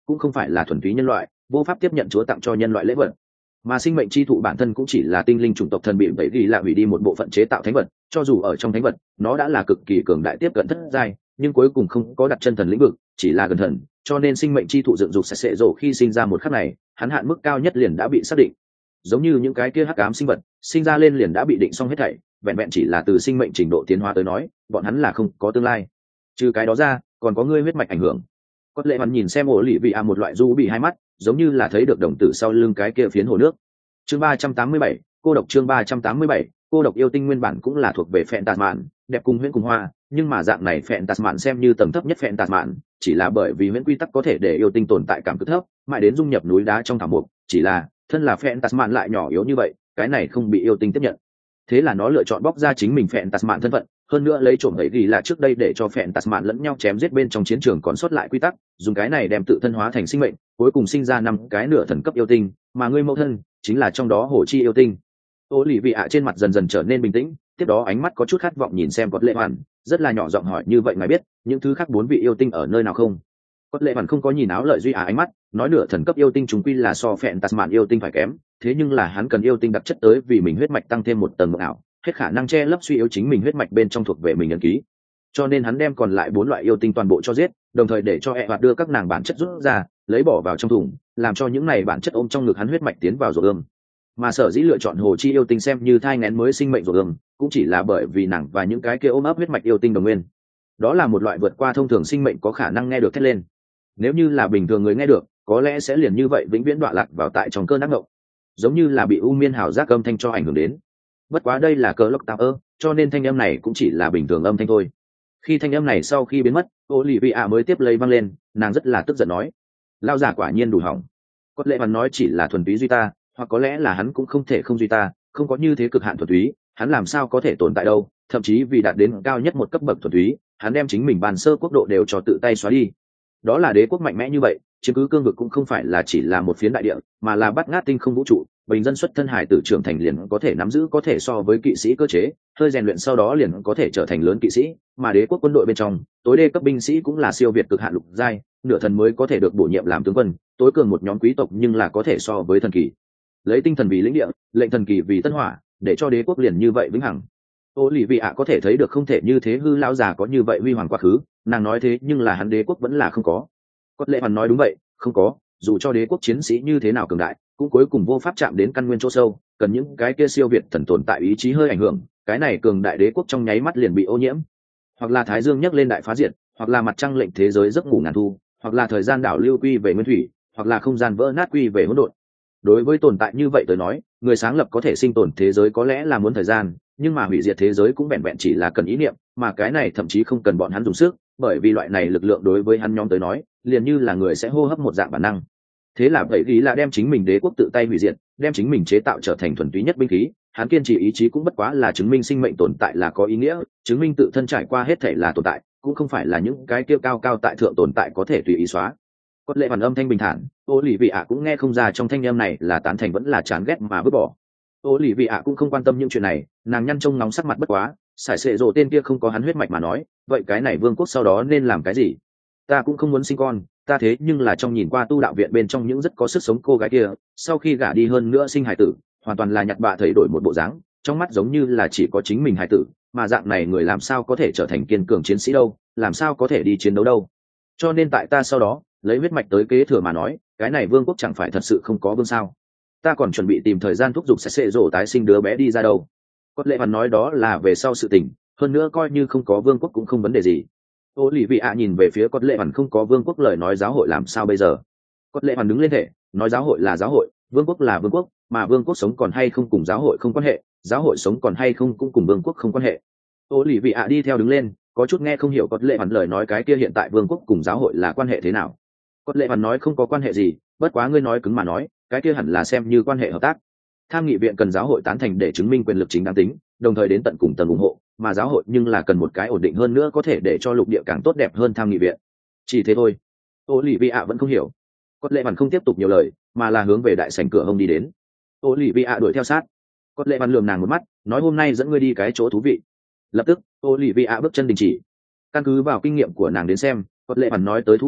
cũng không phải là thuần túy nhân loại, vô pháp tiếp nhận Chúa tặng cho nhân loại lễ vật. Mà sinh mệnh chi thụ bản thân cũng chỉ là tinh linh chủng tộc thần bị vậy ghi là hủy đi một bộ phận chế tạo thánh vật, cho dù ở trong thánh vật, nó đã là cực kỳ cường đại tiếp cận thất giai, nhưng cuối cùng không có đặt chân thần lĩnh vực, chỉ là gần thần, cho nên sinh mệnh chi thụ dựng dục sẽ rồ khi sinh ra một khắc này, hắn hạn mức cao nhất liền đã bị xác định. Giống như những cái kia hắc ám sinh vật, sinh ra lên liền đã bị định xong hết thảy, vẹn vẹn chỉ là từ sinh mệnh trình độ tiến hóa tới nói, bọn hắn là không có tương lai. Trừ cái đó ra, còn có ngươi huyết mạch ảnh hưởng. Có lẽ hắn nhìn xem ổ lì vị một loại du bị hai mắt, giống như là thấy được đồng tử sau lưng cái kia phiến hồ nước. Chương 387, cô độc. Chương 387, cô độc. Yêu tinh nguyên bản cũng là thuộc về phèn tạt mạn, đẹp cùng huyễn cùng hoa, nhưng mà dạng này phèn tạt mạn xem như tầng thấp nhất phèn tạt mạn, chỉ là bởi vì huyễn quy tắc có thể để yêu tinh tồn tại cảm cực thấp, mãi đến dung nhập núi đá trong thảo mục, chỉ là thân là phèn tạt mạn lại nhỏ yếu như vậy, cái này không bị yêu tinh tiếp nhận. Thế là nó lựa chọn bóc ra chính mình phèn tạt mạn thân phận, hơn nữa lấy trộm ấy ghi là trước đây để cho phèn tạt mạn lẫn nhau chém giết bên trong chiến trường còn sót lại quy tắc, dùng cái này đem tự thân hóa thành sinh mệnh, cuối cùng sinh ra 5 cái nửa thần cấp yêu tinh, mà ngươi mẫu thân chính là trong đó hổ chi yêu tinh. Ô lì vị trên mặt dần dần trở nên bình tĩnh, tiếp đó ánh mắt có chút khát vọng nhìn xem Cốt Lệ Hoàn, rất là nhỏ giọng hỏi như vậy ngài biết những thứ khác 4 vị yêu tinh ở nơi nào không? Cốt Lệ Hoàn không có nhìn áo lợi duy ánh mắt, nói nửa thần cấp yêu tinh chúng quy là so phèn tạt mạn yêu tinh phải kém, thế nhưng là hắn cần yêu tinh đặc chất tới vì mình huyết mạch tăng thêm một tầng mộng ảo, hết khả năng che lấp suy yếu chính mình huyết mạch bên trong thuộc về mình ấn ký, cho nên hắn đem còn lại 4 loại yêu tinh toàn bộ cho giết, đồng thời để cho hoạt đưa các nàng bản chất rút ra, lấy bỏ vào trong thùng, làm cho những này bản chất ôm trong ngực hắn huyết mạch tiến vào ruột ươm. Mà sở dĩ lựa chọn hồ chi yêu tinh xem như thai nghén mới sinh mệnh ruột ươm, cũng chỉ là bởi vì nàng và những cái kia ôm ấp huyết mạch yêu tinh đồng nguyên. Đó là một loại vượt qua thông thường sinh mệnh có khả năng nghe được thét lên. Nếu như là bình thường người nghe được, có lẽ sẽ liền như vậy vĩnh viễn đọa lạc vào tại trong cơn ác mộng, giống như là bị u miên hào giác âm thanh cho ảnh hưởng đến. Bất quá đây là cờ lốc tạo cho nên thanh âm này cũng chỉ là bình thường âm thanh thôi. Khi thanh âm này sau khi biến mất, Olivia mới tiếp lấy vang lên, nàng rất là tức giận nói: lao giả quả nhiên đủ hỏng. Cốt Lệ Hoàn nói chỉ là thuần túy duy ta, hoặc có lẽ là hắn cũng không thể không duy ta, không có như thế cực hạn thuần túy, hắn làm sao có thể tồn tại đâu, thậm chí vì đạt đến cao nhất một cấp bậc thuần túy, hắn đem chính mình bàn sơ quốc độ đều cho tự tay xóa đi. Đó là đế quốc mạnh mẽ như vậy, chiếm cứ cương vực cũng không phải là chỉ là một phiến đại địa, mà là bắt ngát tinh không vũ trụ, bình dân xuất thân hải tử trưởng thành liền có thể nắm giữ có thể so với kỵ sĩ cơ chế, hơi rèn luyện sau đó liền có thể trở thành lớn kỵ sĩ, mà đế quốc quân đội bên trong, tối đê cấp binh sĩ cũng là siêu việt cực hạn lục giai, nửa thần mới có thể được bổ nhiệm làm tướng quân, tối cường một nhóm quý tộc nhưng là có thể so với thần kỳ. Lấy tinh thần vì lĩnh địa, lệnh thần kỳ vì tân hỏa, để cho đế quốc liền như vậy vĩnh hằng. Olivia có thể thấy được không thể như thế hư lão già có như vậy huy hoàng quá khứ, nàng nói thế nhưng là hắn đế quốc vẫn là không có. Cốt Lệ Hoàn nói đúng vậy, không có, dù cho đế quốc chiến sĩ như thế nào cường đại, cũng cuối cùng vô pháp chạm đến căn nguyên chỗ sâu, cần những cái kia siêu việt thần tồn tại ý chí hơi ảnh hưởng, cái này cường đại đế quốc trong nháy mắt liền bị ô nhiễm. Hoặc là thái dương nhấc lên đại phá diệt, hoặc là mặt trăng lệnh thế giới giấc ngủ ngàn thu, hoặc là thời gian đảo lưu quy về nguyên thủy, hoặc là không gian vỡ nát quy về hỗn độn. Đối với tồn tại như vậy tới nói, người sáng lập có thể sinh tồn thế giới có lẽ là muốn thời gian, nhưng mà hủy diệt thế giới cũng vẹn vẹn chỉ là cần ý niệm, mà cái này thậm chí không cần bọn hắn dùng sức, bởi vì loại này lực lượng đối với hắn nhóm tới nói, liền như là người sẽ hô hấp một dạng bản năng. Thế là vậy ý là đem chính mình đế quốc tự tay hủy diệt, đem chính mình chế tạo trở thành thuần túy nhất binh khí, hắn kiên trì ý chí cũng bất quá là chứng minh sinh mệnh tồn tại là có ý nghĩa, chứng minh tự thân trải qua hết thể là tồn tại, cũng không phải là những cái kia cao cao tại thượng tồn tại có thể tùy ý xóa. Cốt Lệ Hoàn âm thanh bình thản, Olivia cũng nghe không ra trong thanh âm này là tán thành vẫn là chán ghét mà vứt bỏ. Olivia cũng không quan tâm những chuyện này, nàng nhăn trông nóng sắc mặt bất quá, sải sệ rồ tên kia không có hắn huyết mạch mà nói, vậy cái này vương quốc sau đó nên làm cái gì? Ta cũng không muốn sinh con, ta thế nhưng là trong nhìn qua tu đạo viện bên trong những rất có sức sống cô gái kia, sau khi gả đi hơn nữa sinh hài tử, hoàn toàn là nhặt bạ thấy đổi một bộ dáng, trong mắt giống như là chỉ có chính mình hài tử, mà dạng này người làm sao có thể trở thành kiên cường chiến sĩ đâu, làm sao có thể đi chiến đấu đâu. Cho nên tại ta sau đó, lấy huyết mạch tới kế thừa mà nói, cái này vương quốc chẳng phải thật sự không có vương sao? Ta còn chuẩn bị tìm thời gian thúc giục sẽ rổ tái sinh đứa bé đi ra đâu. Cốt Lệ Hoàn nói đó là về sau sự tình, hơn nữa coi như không có vương quốc cũng không vấn đề gì. Olivia nhìn về phía Cốt Lệ Hoàn không có vương quốc lời nói giáo hội làm sao bây giờ. Cốt Lệ Hoàn đứng lên thể, nói giáo hội là giáo hội, vương quốc là vương quốc, mà vương quốc sống còn hay không cùng giáo hội không quan hệ, giáo hội sống còn hay không cũng cùng vương quốc không quan hệ. Olivia đi theo đứng lên, có chút nghe không hiểu Cốt Lệ Hoàn lời nói cái kia hiện tại vương quốc cùng giáo hội là quan hệ thế nào. Cốt Lệ Hoàn nói không có quan hệ gì, bất quá ngươi nói cứng mà nói, cái kia hẳn là xem như quan hệ hợp tác. Tham nghị viện cần giáo hội tán thành để chứng minh quyền lực chính đáng tính, đồng thời đến tận cùng tầng ủng hộ, mà giáo hội nhưng là cần một cái ổn định hơn nữa có thể để cho lục địa càng tốt đẹp hơn tham nghị viện. Chỉ thế thôi. Olivia vẫn không hiểu. Cốt Lệ Hoàn không tiếp tục nhiều lời, mà là hướng về đại sảnh cửa hông đi đến. Olivia đuổi theo sát. Cốt Lệ Hoàn lườm nàng một mắt, nói hôm nay dẫn ngươi đi cái chỗ thú vị. Lập tức, Olivia bước chân đình chỉ. Căn cứ vào kinh nghiệm của nàng đến xem, Cốt Lệ Hoàn nói tới thú vị,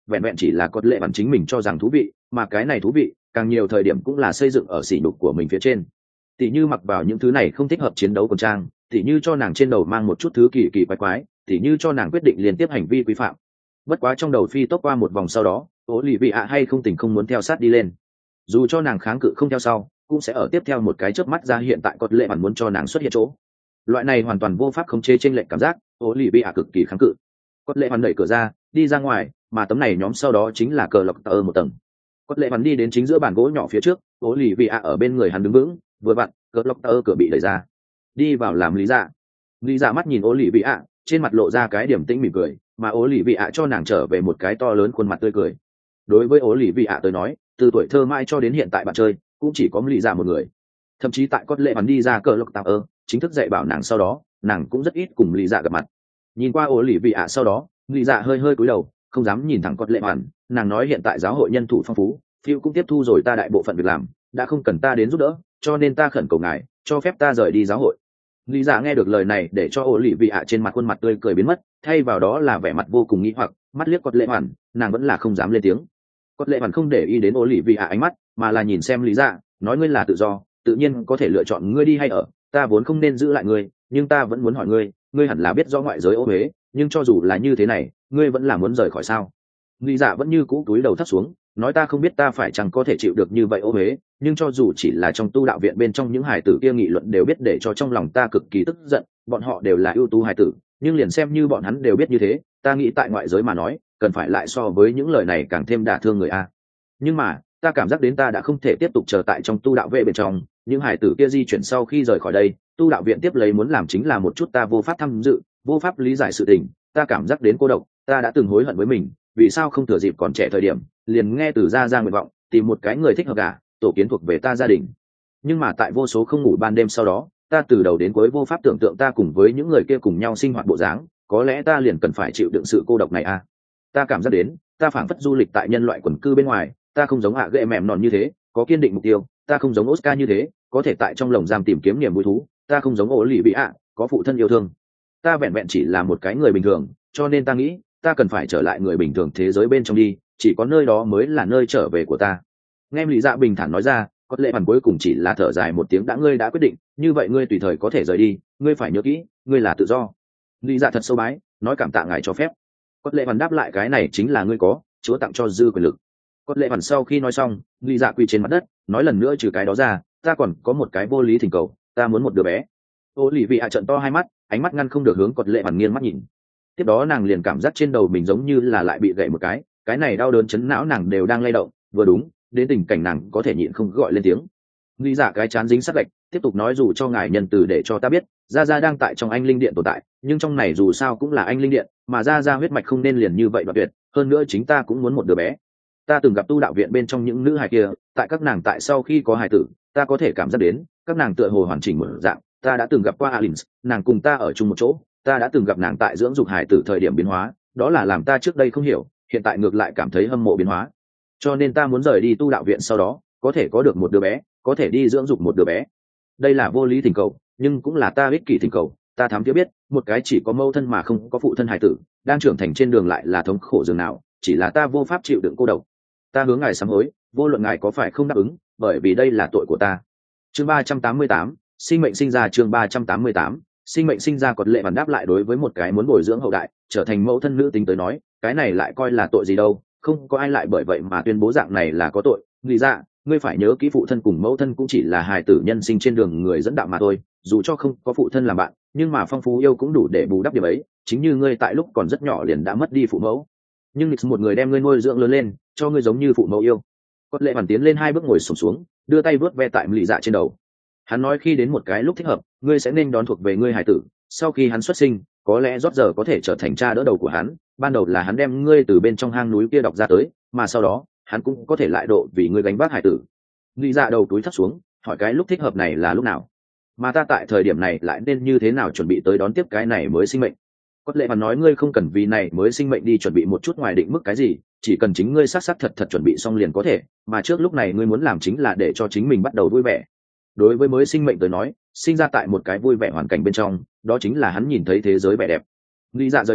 vẹn vẹn chỉ là có lệ bản chính mình cho rằng thú vị, mà cái này thú vị càng nhiều thời điểm cũng là xây dựng ở sỉ nhục của mình phía trên. Tỉ như mặc vào những thứ này không thích hợp chiến đấu quần trang, tỉ như cho nàng trên đầu mang một chút thứ kỳ kỳ quái quái, tỉ như cho nàng quyết định liên tiếp hành vi quy phạm. Bất quá trong đầu phi tốc qua một vòng sau đó, ố lì vị ạ hay không tình không muốn theo sát đi lên, dù cho nàng kháng cự không theo sau cũng sẽ ở tiếp theo một cái chớp mắt ra hiện tại có lệ bản muốn cho nàng xuất hiện chỗ. Loại này hoàn toàn vô pháp khống chế trên lệnh cảm giác, ố lì vị ạ cực kỳ kháng cự. Có lệ bản đẩy cửa ra đi ra ngoài, mà tấm này nhóm sau đó chính là cờ lọc tờ một tầng. Có lệ bản đi đến chính giữa bàn gỗ nhỏ phía trước, ố lì vị ạ ở bên người hắn đứng vững, vừa vặn cờ lọc tờ cửa bị đẩy ra, đi vào làm lý dạ. Lý dạ mắt nhìn ố lì vị ạ, trên mặt lộ ra cái điểm tĩnh mỉm cười, mà ố lì vị ạ cho nàng trở về một cái to lớn khuôn mặt tươi cười. Đối với ố lì vị ạ tới nói, từ tuổi thơ mãi cho đến hiện tại bạn chơi cũng chỉ có lý dạ một người. Thậm chí tại có lệ bản đi ra cờ lọc tờ chính thức dạy bảo nàng sau đó, nàng cũng rất ít cùng lý dạ gặp mặt. Nhìn qua ố lì vị ạ sau đó, lý dạ hơi hơi cúi đầu, không dám nhìn thẳng có lệ bản. Nàng nói hiện tại giáo hội nhân thủ phong phú, phiêu cũng tiếp thu rồi ta đại bộ phận việc làm, đã không cần ta đến giúp đỡ, cho nên ta khẩn cầu ngài cho phép ta rời đi giáo hội. Lý dạ nghe được lời này để cho ố lì vị ạ trên mặt khuôn mặt tươi cười biến mất, thay vào đó là vẻ mặt vô cùng nghi hoặc, mắt liếc có lệ bản, nàng vẫn là không dám lên tiếng. Có lệ bản không để ý đến ố lì vị ạ ánh mắt, mà là nhìn xem lý dạ, nói ngươi là tự do, tự nhiên có thể lựa chọn ngươi đi hay ở, ta vốn không nên giữ lại ngươi, nhưng ta vẫn muốn hỏi ngươi, ngươi hẳn là biết rõ ngoại giới ô huế, nhưng cho dù là như thế này, ngươi vẫn là muốn rời khỏi sao? Lý dạ vẫn như cũ túi đầu thấp xuống, nói ta không biết ta phải chẳng có thể chịu được như vậy ô huế, nhưng cho dù chỉ là trong tu đạo viện bên trong những hài tử kia nghị luận đều biết để cho trong lòng ta cực kỳ tức giận, bọn họ đều là ưu tú hài tử, nhưng liền xem như bọn hắn đều biết như thế, ta nghĩ tại ngoại giới mà nói, cần phải lại so với những lời này càng thêm đả thương người a. Nhưng mà, ta cảm giác đến ta đã không thể tiếp tục chờ tại trong tu đạo vệ bên trong, những hải tử kia di chuyển sau khi rời khỏi đây, tu đạo viện tiếp lấy muốn làm chính là một chút ta vô pháp tham dự, vô pháp lý giải sự tình, ta cảm giác đến cô độc, ta đã từng hối hận với mình, vì sao không thừa dịp còn trẻ thời điểm, liền nghe từ gia nguyện vọng, tìm một cái người thích hợp cả, tổ kiến thuộc về ta gia đình. Nhưng mà tại vô số không ngủ ban đêm sau đó, ta từ đầu đến cuối vô pháp tưởng tượng ta cùng với những người kia cùng nhau sinh hoạt bộ dáng, có lẽ ta liền cần phải chịu đựng sự cô độc này a. Ta cảm giác đến, ta phảng phất du lịch tại nhân loại quần cư bên ngoài, ta không giống ghệ mềm nòn như thế, có kiên định mục tiêu, ta không giống Oscar như thế, có thể tại trong lồng giam tìm kiếm niềm vui thú, ta không giống ổ lì bị có phụ thân yêu thương. Ta vẹn vẹn chỉ là một cái người bình thường, cho nên ta nghĩ, ta cần phải trở lại người bình thường thế giới bên trong đi, chỉ có nơi đó mới là nơi trở về của ta. Nghe Lý Dạ bình thản nói ra, có lẽ bản cuối cùng chỉ là thở dài một tiếng, ngươi đã quyết định, như vậy ngươi tùy thời có thể rời đi, ngươi phải nhớ kỹ, ngươi là tự do. Lý Dạ thật sâu bái, nói cảm tạ ngài cho phép. Có lẽ bản đáp lại, cái này chính là ngươi có, Chúa tặng cho dư quyền lực. Có lẽ bản sau khi nói xong, Lý Dạ quỳ trên mặt đất, nói lần nữa trừ cái đó ra, ta còn có một cái vô lý thỉnh cầu, ta muốn một đứa bé. Ô lì vị trợn to hai mắt, ánh mắt ngăn không được hướng Cột Lệ Bản nghiêng mắt nhìn. Tiếp đó nàng liền cảm giác trên đầu mình giống như là lại bị gãy một cái này đau đớn chấn não nàng đều đang lay động, vừa đúng đến tình cảnh nàng có thể nhịn không gọi lên tiếng. Lý Dạ cái chán dính sát gạch, tiếp tục nói, dù cho ngài nhân từ để cho ta biết, gia gia đang tại trong anh linh điện tồn tại, nhưng trong này dù sao cũng là anh linh điện, mà gia gia huyết mạch không nên liền như vậy đoạn tuyệt, hơn nữa chính ta cũng muốn một đứa bé. Ta từng gặp tu đạo viện bên trong những nữ hài kia, tại các nàng tại sau khi có hài tử, ta có thể cảm giác đến, các nàng tựa hồ hoàn chỉnh một dạng, ta đã từng gặp qua Alins, nàng cùng ta ở chung một chỗ, ta đã từng gặp nàng tại dưỡng dục hài tử thời điểm biến hóa, đó là làm ta trước đây không hiểu, hiện tại ngược lại cảm thấy hâm mộ biến hóa. Cho nên ta muốn rời đi tu đạo viện sau đó, có thể có được một đứa bé, có thể đi dưỡng dục một đứa bé. Đây là vô lý thỉnh cầu, nhưng cũng là ta ích kỷ thỉnh cầu. Ta thám thiếu biết, một cái chỉ có mẫu thân mà không có phụ thân hài tử, đang trưởng thành trên đường lại là thống khổ dường nào, chỉ là ta vô pháp chịu đựng cô độc. Ta hướng ngài sám hối, vô luận ngài có phải không đáp ứng, bởi vì đây là tội của ta. Chương 388, sinh mệnh sinh ra. Chương 388, sinh mệnh sinh ra. Cột Lệ Bản đáp lại, đối với một cái muốn bồi dưỡng hậu đại, trở thành mẫu thân nữ tính tới nói, cái này lại coi là tội gì đâu, không có ai lại bởi vậy mà tuyên bố dạng này là có tội. Lý Dạ, ngươi phải nhớ kỹ, phụ thân cùng mẫu thân cũng chỉ là hài tử nhân sinh trên đường người dẫn đạo mà thôi, dù cho không có phụ thân làm bạn, nhưng mà phong phú yêu cũng đủ để bù đắp điểm ấy, chính như ngươi tại lúc còn rất nhỏ liền đã mất đi phụ mẫu, nhưng một người đem ngươi nuôi dưỡng lớn lên, cho ngươi giống như phụ mẫu yêu. Cột Lệ Bản tiến lên 2 bước ngồi xổm xuống, đưa tay vuốt ve tại Lý Dạ trên đầu. Hắn nói, khi đến một cái lúc thích hợp, ngươi sẽ nên đón thuộc về ngươi hài tử, sau khi hắn xuất sinh, có lẽ rót giờ có thể trở thành cha đỡ đầu của hắn, ban đầu là hắn đem ngươi từ bên trong hang núi kia đọc ra tới, mà sau đó hắn cũng có thể lại độ vì ngươi gánh vác hài tử. Lý Dạ đầu túi thấp xuống, hỏi cái lúc thích hợp này là lúc nào, mà ta tại thời điểm này lại nên như thế nào chuẩn bị tới đón tiếp cái này mới sinh mệnh. Cột Lệ Bản nói, ngươi không cần vì này mới sinh mệnh đi chuẩn bị một chút ngoài định mức cái gì, chỉ cần chính ngươi xác thật chuẩn bị xong liền có thể, mà trước lúc này ngươi muốn làm chính là để cho chính mình bắt đầu vui vẻ. Đối với mới sinh mệnh tới nói, sinh ra tại một cái vui vẻ hoàn cảnh bên trong, đó chính là hắn nhìn thấy thế giới vẻ đẹp. Lý Dạ rời đi,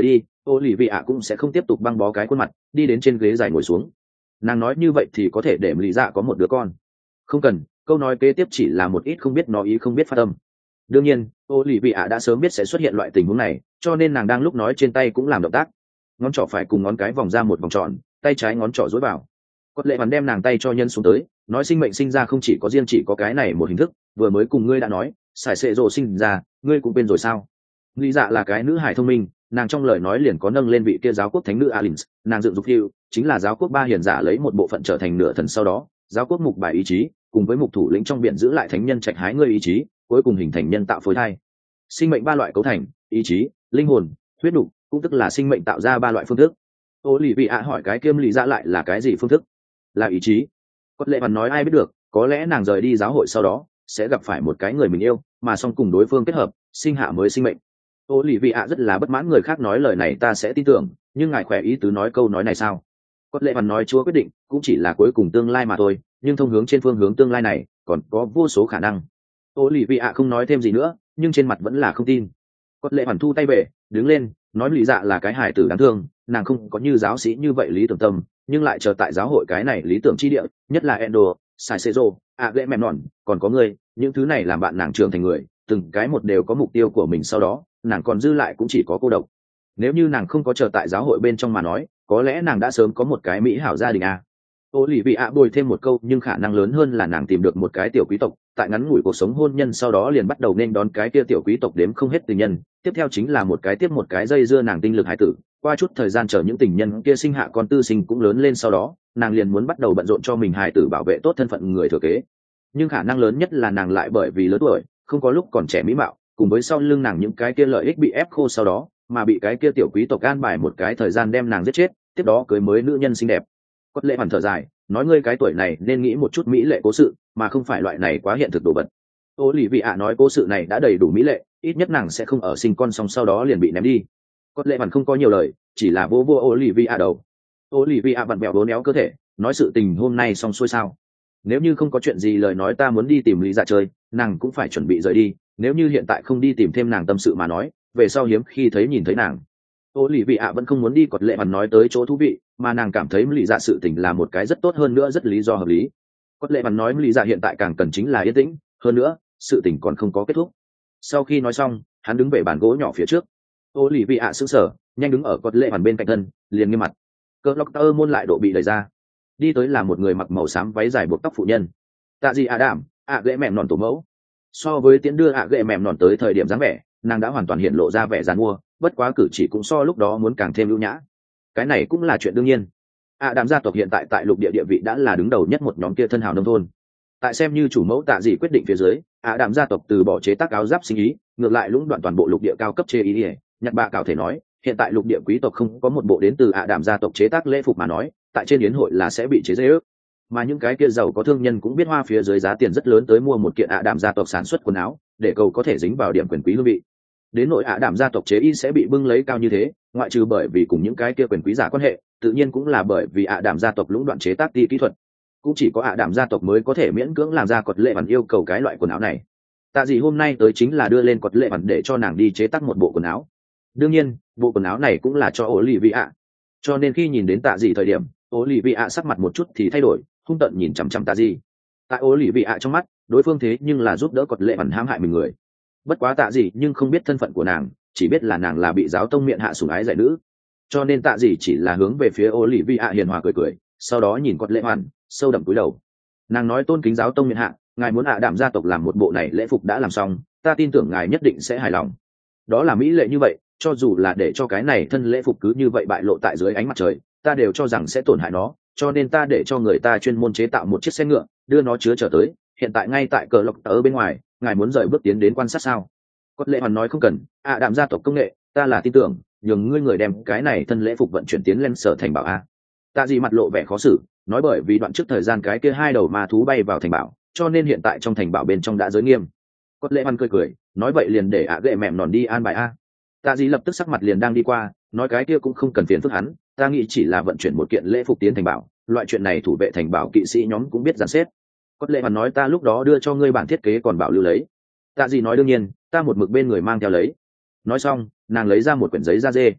ô lì vị ạ cũng sẽ không tiếp tục băng bó cái khuôn mặt, đi đến trên ghế dài ngồi xuống. Nàng nói như vậy thì có thể để lý dạ có một đứa con. Không cần, câu nói kế tiếp chỉ là một ít không biết nói ý không biết phát âm. Đương nhiên ô lì vị ạ đã sớm biết sẽ xuất hiện loại tình huống này, cho nên nàng đang lúc nói trên tay cũng làm động tác, ngón trỏ phải cùng ngón cái vòng ra một vòng tròn, tay trái ngón trỏ dối vào. Cốt lệ hoàn đem nàng tay cho nhân xuống tới, nói sinh mệnh sinh ra không chỉ có riêng chỉ có cái này một hình thức, vừa mới cùng ngươi đã nói sải sệ rồ sinh ra, ngươi cũng quên rồi sao? Lý dạ là cái nữ hải thông minh, nàng trong lời nói liền có nâng lên vị kia giáo quốc thánh nữ Alins, nàng dựng dục hiệu chính là giáo quốc ba hiền giả lấy một bộ phận trở thành nửa thần, sau đó giáo quốc mục bài ý chí cùng với mục thủ lĩnh trong biển giữ lại thánh nhân trạch hái ngươi ý chí, cuối cùng hình thành nhân tạo phối thai. Sinh mệnh ba loại cấu thành: ý chí, linh hồn, huyết nục, cũng tức là sinh mệnh tạo ra ba loại phương thức. Ô lì vị ạ hỏi cái kiêm lý dạ lại là cái gì phương thức? Là ý chí. Cốt lệ hoàn nói ai biết được, có lẽ nàng rời đi giáo hội sau đó sẽ gặp phải một cái người mình yêu, mà song cùng đối phương kết hợp sinh hạ mới sinh mệnh. Ô lì vị ạ rất là bất mãn người khác nói lời này ta sẽ tin tưởng, nhưng ngài khỏe ý tứ nói câu nói này sao? Cốt lệ hoàn nói chúa quyết định cũng chỉ là cuối cùng tương lai mà thôi, nhưng thông hướng trên phương hướng tương lai này còn có vô số khả năng. Ô lì vị ạ không nói thêm gì nữa, nhưng trên mặt vẫn là không tin. Cốt lệ hoàn thu tay về, đứng lên nói lý dạ là cái hài tử đáng thương, nàng không có như giáo sĩ như vậy lý tưởng tâm, nhưng lại chờ tại giáo hội cái này lý tưởng chi địa, nhất là Endo, Sai Sezo, Age mềm nòn, còn có người, những thứ này làm bạn nàng trưởng thành người, từng cái một đều có mục tiêu của mình, sau đó nàng còn dư lại cũng chỉ có cô độc. Nếu như nàng không có chờ tại giáo hội bên trong mà nói, có lẽ nàng đã sớm có một cái mỹ hảo gia đình a. Ô lì vị ạ bồi thêm một câu, nhưng khả năng lớn hơn là nàng tìm được một cái tiểu quý tộc, tại ngắn ngủi cuộc sống hôn nhân sau đó liền bắt đầu nên đón cái kia tiểu quý tộc đếm không hết tình nhân, tiếp theo chính là một cái tiếp một cái dây dưa nàng tinh lực hải tử, qua chút thời gian chờ những tình nhân kia sinh hạ con tư sinh cũng lớn lên, sau đó nàng liền muốn bắt đầu bận rộn cho mình hải tử bảo vệ tốt thân phận người thừa kế. Nhưng khả năng lớn nhất là nàng lại bởi vì lớn tuổi, không có lúc còn trẻ mỹ mạo, cùng với sau lưng nàng những cái kia lợi ích bị ép khô, sau đó mà bị cái kia tiểu quý tộc an bài một cái thời gian đem nàng giết chết, tiếp đó cưới mới nữ nhân xinh đẹp. Cốt lệ hoàn thở dài nói ngươi cái tuổi này nên nghĩ một chút mỹ lệ cố sự, mà không phải loại này quá hiện thực đồ vật. Ô lì vị ạ nói cố sự này đã đầy đủ mỹ lệ, ít nhất nàng sẽ không ở sinh con xong sau đó liền bị ném đi. Cốt lệ hoàn không có nhiều lời, chỉ là vô vô ô lì vị ạ đầu. Ô lì vị ạ vặn vẹo vốn éo cơ thể, nói sự tình hôm nay xong xuôi sao? Nếu như không có chuyện gì lời nói ta muốn đi tìm lý dạ chơi, nàng cũng phải chuẩn bị rời đi, nếu như hiện tại không đi tìm thêm nàng tâm sự mà nói, về sau hiếm khi thấy nhìn thấy nàng. Ô lì vị ạ vẫn không muốn đi. Cốt lệ hoàn nói tới chỗ thú vị, mà nàng cảm thấy lý dạ sự tình là một cái rất tốt, hơn nữa rất lý do hợp lý. Cốt lệ hoàn nói lý dạ hiện tại càng cần chính là yên tĩnh, hơn nữa sự tình còn không có kết thúc. Sau khi nói xong hắn đứng về bàn gỗ nhỏ phía trước. Ô lì vị ạ sững sờ, nhanh đứng ở Cốt lệ hoàn bên cạnh thân, liền nghiêm mặt. Cỡ lóc tơ môn lại độ bị đẩy ra, đi tới là một người mặc màu xám váy dài buộc tóc phụ nhân. Tạ gì ạ đảm, ạ ghệ mềm nòn tổ mẫu. So với tiến đưa ạ ghệ mềm nòn tới thời điểm dáng vẻ, nàng đã hoàn toàn hiện lộ ra vẻ dàn mua, bất quá cử chỉ cũng so lúc đó muốn càng thêm ưu nhã. Cái này cũng là chuyện đương nhiên. ạ đảm gia tộc hiện tại tại lục địa địa vị đã là đứng đầu nhất một nhóm kia thân hào nông thôn. Tại xem như chủ mẫu tạ gì quyết định phía dưới, ạ đảm gia tộc từ bỏ chế tác áo giáp sinh ý, ngược lại lũng đoạn toàn bộ lục địa cao cấp chế ý ỉa. Nhật bạ cảo thể nói hiện tại lục địa quý tộc không có một bộ đến từ ạ đảm gia tộc chế tác lễ phục mà nói, tại trên yến hội là sẽ bị chế giễu ước. Mà những cái kia giàu có thương nhân cũng biết hoa phía dưới giá tiền rất lớn tới mua một kiện ạ đảm gia tộc sản xuất quần áo, để cầu có thể dính vào điểm quyền quý hương vị. Đến nội ạ đảm gia tộc chế y sẽ bị bưng lấy cao như thế, ngoại trừ bởi vì cùng những cái kia quyền quý giả quan hệ, tự nhiên cũng là bởi vì ạ đảm gia tộc lũng đoạn chế tác ti kỹ thuật. Cũng chỉ có ạ đảm gia tộc mới có thể miễn cưỡng làm ra Cốt lệ hoàn yêu cầu cái loại quần áo này. Tạ gì hôm nay tới chính là đưa lên Cốt lệ hoàn để cho nàng đi chế tác một bộ quần áo. Đương nhiên bộ quần áo này cũng là cho Olivia, cho nên khi nhìn đến Tạ gì thời điểm, Olivia sắc mặt một chút thì thay đổi, hung tợn nhìn chằm chằm Tạ gì. Tại Olivia trong mắt đối phương thế nhưng là giúp đỡ Cốt lệ hoàn hãm hại mình người. Bất quá Tạ gì nhưng không biết thân phận của nàng, chỉ biết là nàng là bị giáo tông miệng hạ sủng ái giải nữ, cho nên Tạ gì chỉ là hướng về phía Olivia hiền hòa cười cười, sau đó nhìn Cốt lệ hoàn sâu đậm cúi đầu. Nàng nói tôn kính giáo tông miệng hạ, ngài muốn ạ đảm gia tộc làm một bộ này lễ phục đã làm xong, ta tin tưởng ngài nhất định sẽ hài lòng. Đó là mỹ lệ như vậy, cho dù là để cho cái này thân lễ phục cứ như vậy bại lộ tại dưới ánh mặt trời, ta đều cho rằng sẽ tổn hại nó, cho nên ta để cho người ta chuyên môn chế tạo một chiếc xe ngựa đưa nó chứa trở tới, hiện tại ngay tại cờ lộc ở bên ngoài, ngài muốn rời bước tiến đến quan sát sao? Cốt lệ hoàn nói không cần, ạ đảm gia tộc công nghệ ta là tin tưởng, nhường ngươi người đem cái này thân lễ phục vận chuyển tiến lên sở thành bảo a. Tạ gì mặt lộ vẻ khó xử, nói bởi vì đoạn trước thời gian cái kia hai đầu ma thú bay vào thành bảo, cho nên hiện tại trong thành bảo bên trong đã giới nghiêm. Cốt lệ hoàn cười cười, nói vậy liền để ạ ghệ mềm nòn đi an bài a. Tạ gì lập tức sắc mặt liền đang đi qua, nói cái kia cũng không cần phiền phức hắn, ta nghĩ chỉ là vận chuyển một kiện lễ phục tiến thành bảo, loại chuyện này thủ vệ thành bảo kỵ sĩ nhóm cũng biết dàn xếp. Cốt lệ hoàn nói ta lúc đó đưa cho ngươi bản thiết kế còn bảo lưu lấy. Tạ gì nói đương nhiên, ta một mực bên người mang theo lấy. Nói xong nàng lấy ra một quyển giấy da dê.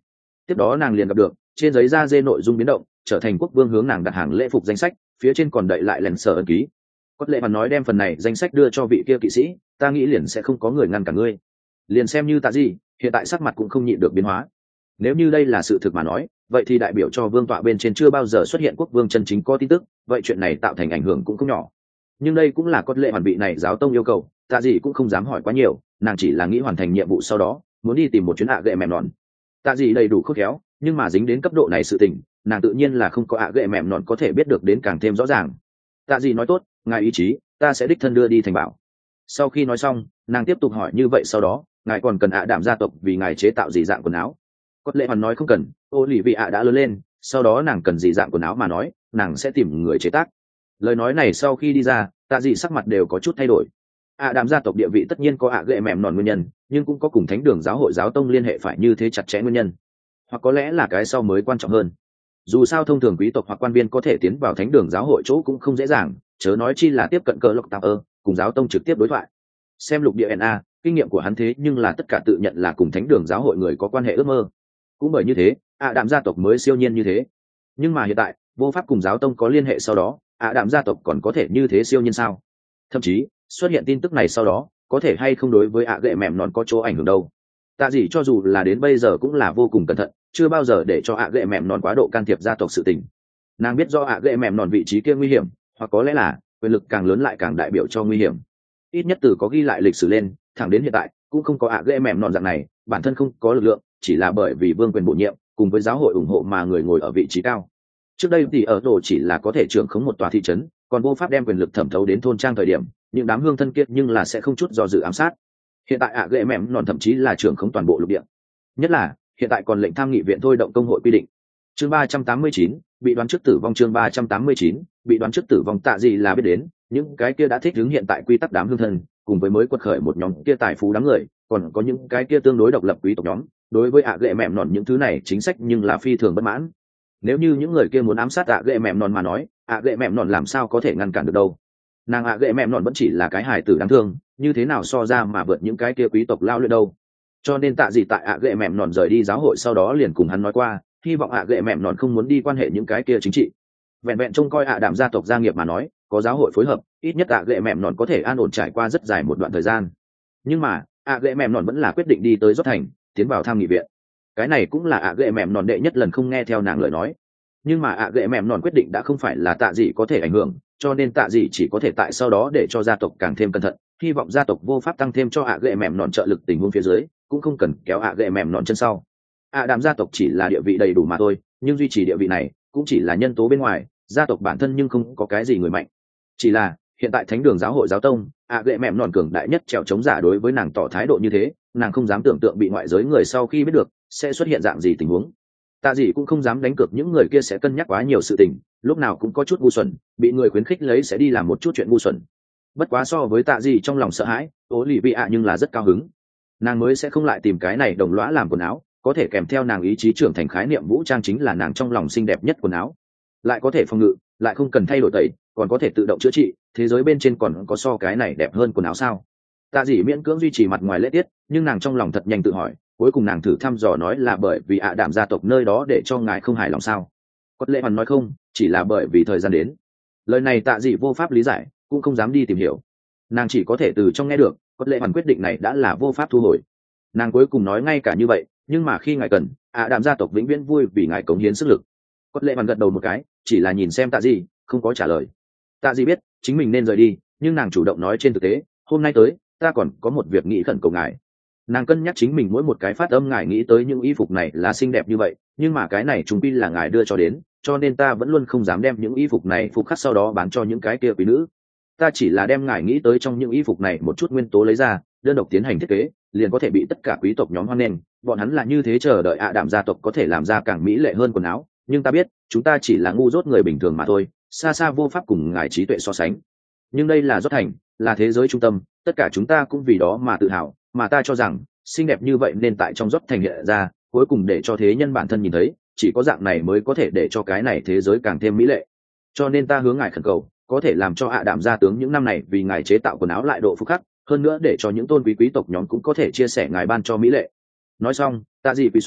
Tiếp đó nàng liền gặp được trên giấy da dê nội dung biến động, trở thành quốc vương hướng nàng đặt hàng lễ phục danh sách, phía trên còn đậy lại lèn sở ấn ký. Có lệ mà nói đem phần này danh sách đưa cho vị kia kỵ sĩ, ta nghĩ liền sẽ không có người ngăn cả ngươi. Liền xem như Tạ Dị, hiện tại sắc mặt cũng không nhịn được biến hóa. Nếu như đây là sự thực mà nói, vậy thì đại biểu cho vương tọa bên trên chưa bao giờ xuất hiện quốc vương chân chính có tin tức, vậy chuyện này tạo thành ảnh hưởng cũng không nhỏ. Nhưng đây cũng là có lệ hoàn bị này giáo tông yêu cầu, Tạ Dị cũng không dám hỏi quá nhiều, nàng chỉ là nghĩ hoàn thành nhiệm vụ sau đó, muốn đi tìm một chuyến gệ mềm nòn. Tạ Dị đầy đủ khôn khéo, nhưng mà dính đến cấp độ này sự tình, nàng tự nhiên là không có gệ mềm nòn có thể biết được đến càng thêm rõ ràng. Tạ Dị nói tốt, ngài ý chí, ta sẽ đích thân đưa đi thành bảo. Sau khi nói xong, nàng tiếp tục hỏi như vậy sau đó, ngài còn cần đạm gia tộc vì ngài chế tạo gì dạng quần áo? Có lệ hoàn nói không cần, ô lì vị đã lớn lên, sau đó nàng cần gì dạng quần áo mà nói, nàng sẽ tìm người chế tác. Lời nói này sau khi đi ra, Tạ Dị sắc mặt đều có chút thay đổi. Đạm gia tộc địa vị tất nhiên có gệ mềm nòn nguyên nhân, nhưng cũng có cùng thánh đường giáo hội giáo tông liên hệ phải như thế chặt chẽ nguyên nhân, hoặc có lẽ là cái sau mới quan trọng hơn. Dù sao thông thường quý tộc hoặc quan viên có thể tiến vào thánh đường giáo hội chỗ cũng không dễ dàng, chớ nói chi là tiếp cận cờ lộc tạo cùng giáo tông trực tiếp đối thoại. Xem lục địa na, kinh nghiệm của hắn thế nhưng là tất cả tự nhận là cùng thánh đường giáo hội người có quan hệ ước mơ. Cũng bởi như thế, đạm gia tộc mới siêu nhiên như thế. Nhưng mà hiện tại vô pháp cùng giáo tông có liên hệ sau đó, đạm gia tộc còn có thể như thế siêu nhiên sao? Thậm chí xuất hiện tin tức này sau đó, có thể hay không đối với gệ mềm nón có chỗ ảnh hưởng đâu. Tạ Dị cho dù là đến bây giờ cũng là vô cùng cẩn thận, chưa bao giờ để cho gệ mềm nón quá độ can thiệp gia tộc sự tình. Nàng biết do gệ mềm nón vị trí kia nguy hiểm, hoặc có lẽ là quyền lực càng lớn lại càng đại biểu cho nguy hiểm. Ít nhất từ có ghi lại lịch sử lên, thẳng đến hiện tại cũng không có gệ mềm nón dạng này, bản thân không có lực lượng, chỉ là bởi vì vương quyền bổ nhiệm cùng với giáo hội ủng hộ mà người ngồi ở vị trí cao. Trước đây thì ở đồ chỉ là có thể trưởng khống một tòa thị trấn, còn vô pháp đem quyền lực thẩm thấu đến thôn trang thời điểm, những đám hương thân kiệt nhưng là sẽ không chút do dự ám sát. Hiện tại gệ mềm nón thậm chí là trưởng khống toàn bộ lục địa, nhất là hiện tại còn lệnh tham nghị viện thôi động công hội quy định. Chương 389, bị đoán trước tử vong. Chương 389, bị đoán trước tử vong. Tạ Dị là biết đến những cái kia đã thích ứng hiện tại quy tắc đám hương thân, cùng với mới quật khởi một nhóm kia tài phú đám người, còn có những cái kia tương đối độc lập quý tộc nhóm, đối với gệ mềm nón những thứ này chính sách nhưng là phi thường bất mãn. Nếu như những người kia muốn ám sát gệ mềm nón mà nói, gệ mềm nón làm sao có thể ngăn cản được đâu. Nàng gệ mềm nón vẫn chỉ là cái hài tử đáng thương, như thế nào so ra mà vượt những cái kia quý tộc lao luyện đâu. Cho nên Tạ Dị tại gệ mềm nón rời đi giáo hội sau đó liền cùng hắn nói qua, hy vọng gệ mềm nón không muốn đi quan hệ những cái kia chính trị. Vẹn vẹn trông coi đạm gia tộc gia nghiệp mà nói, có giáo hội phối hợp, ít nhất gệ mềm nón có thể an ổn trải qua rất dài một đoạn thời gian. Nhưng mà gệ mềm nón vẫn là quyết định đi tới Rốt Thành, tiến vào tham nghị viện. Cái này cũng là gệ mềm nón đệ nhất lần không nghe theo nàng lời nói. Nhưng mà gệ mềm nón quyết định đã không phải là Tạ Dị có thể ảnh hưởng, cho nên Tạ Dị chỉ có thể tại sau đó để cho gia tộc càng thêm cẩn thận, hy vọng gia tộc vô pháp tăng thêm cho gệ mềm nón trợ lực tình huống phía dưới, cũng không cần kéo gệ mềm nón chân sau. Đạm gia tộc chỉ là địa vị đầy đủ mà thôi, nhưng duy trì địa vị này cũng chỉ là nhân tố bên ngoài, gia tộc bản thân nhưng không có cái gì người mạnh. Chỉ là hiện tại thánh đường giáo hội giáo tông, gệ mềm nón cường đại nhất trèo chống giả đối với nàng tỏ thái độ như thế, nàng không dám tưởng tượng bị ngoại giới người sau khi biết được sẽ xuất hiện dạng gì tình huống. Tạ Dị cũng không dám đánh cược những người kia sẽ cân nhắc quá nhiều sự tình, lúc nào cũng có chút ngu xuẩn, bị người khuyến khích lấy sẽ đi làm một chút chuyện ngu xuẩn. Bất quá so với Tạ Dị trong lòng sợ hãi, Ô Lì Vị nhưng là rất cao hứng. Nàng mới sẽ không lại tìm cái này đồng lõa làm quần áo, có thể kèm theo nàng ý chí trưởng thành khái niệm vũ trang chính là nàng trong lòng xinh đẹp nhất quần áo. Lại có thể phòng ngự, lại không cần thay đổi tẩy, còn có thể tự động chữa trị, thế giới bên trên còn có so cái này đẹp hơn quần áo sao? Tạ Dị miễn cưỡng duy trì mặt ngoài lễ tiết, nhưng nàng trong lòng thật nhanh tự hỏi, cuối cùng nàng thử thăm dò nói là bởi vì đạm gia tộc nơi đó để cho ngài không hài lòng sao? Có lẽ hoàn nói không, chỉ là bởi vì thời gian đến. Lời này Tạ Dị vô pháp lý giải, cũng không dám đi tìm hiểu. Nàng chỉ có thể từ trong nghe được, có lẽ hoàn quyết định này đã là vô pháp thu hồi. Nàng cuối cùng nói ngay cả như vậy, nhưng mà khi ngài cần, đạm gia tộc vĩnh viễn vui vì ngài cống hiến sức lực. Có lẽ hoàn gật đầu một cái, chỉ là nhìn xem Tạ Dị, không có trả lời. Tạ Dị biết chính mình nên rời đi, nhưng nàng chủ động nói trên thực tế, hôm nay tới, ta còn có một việc nghĩ khẩn cầu ngài. Nàng cân nhắc chính mình mỗi một cái phát âm ngài nghĩ tới những y phục này là xinh đẹp như vậy, nhưng mà cái này chúng quy là ngài đưa cho đến, cho nên ta vẫn luôn không dám đem những y phục này phục khắc sau đó bán cho những cái kia quý nữ. Ta chỉ là đem ngài nghĩ tới trong những y phục này một chút nguyên tố lấy ra, đơn độc tiến hành thiết kế, liền có thể bị tất cả quý tộc nhóm hoan nghênh. Bọn hắn là như thế chờ đợi đạm gia tộc có thể làm ra càng mỹ lệ hơn quần áo, nhưng ta biết chúng ta chỉ là ngu dốt người bình thường mà thôi, xa xa vô pháp cùng ngài trí tuệ so sánh. Nhưng đây là Rốt Thành, là thế giới trung tâm, tất cả chúng ta cũng vì đó mà tự hào, mà ta cho rằng xinh đẹp như vậy nên tại trong Rốt Thành hiện ra, cuối cùng để cho thế nhân bản thân nhìn thấy, chỉ có dạng này mới có thể để cho cái này thế giới càng thêm mỹ lệ. Cho nên ta hướng ngài khẩn cầu, có thể làm cho đạm gia tướng những năm này vì ngài chế tạo quần áo lại độ phúc khắc, hơn nữa để cho những tôn quý quý tộc nhóm cũng có thể chia sẻ ngài ban cho mỹ lệ. Nói xong, Tạ Dị quỳ xuống,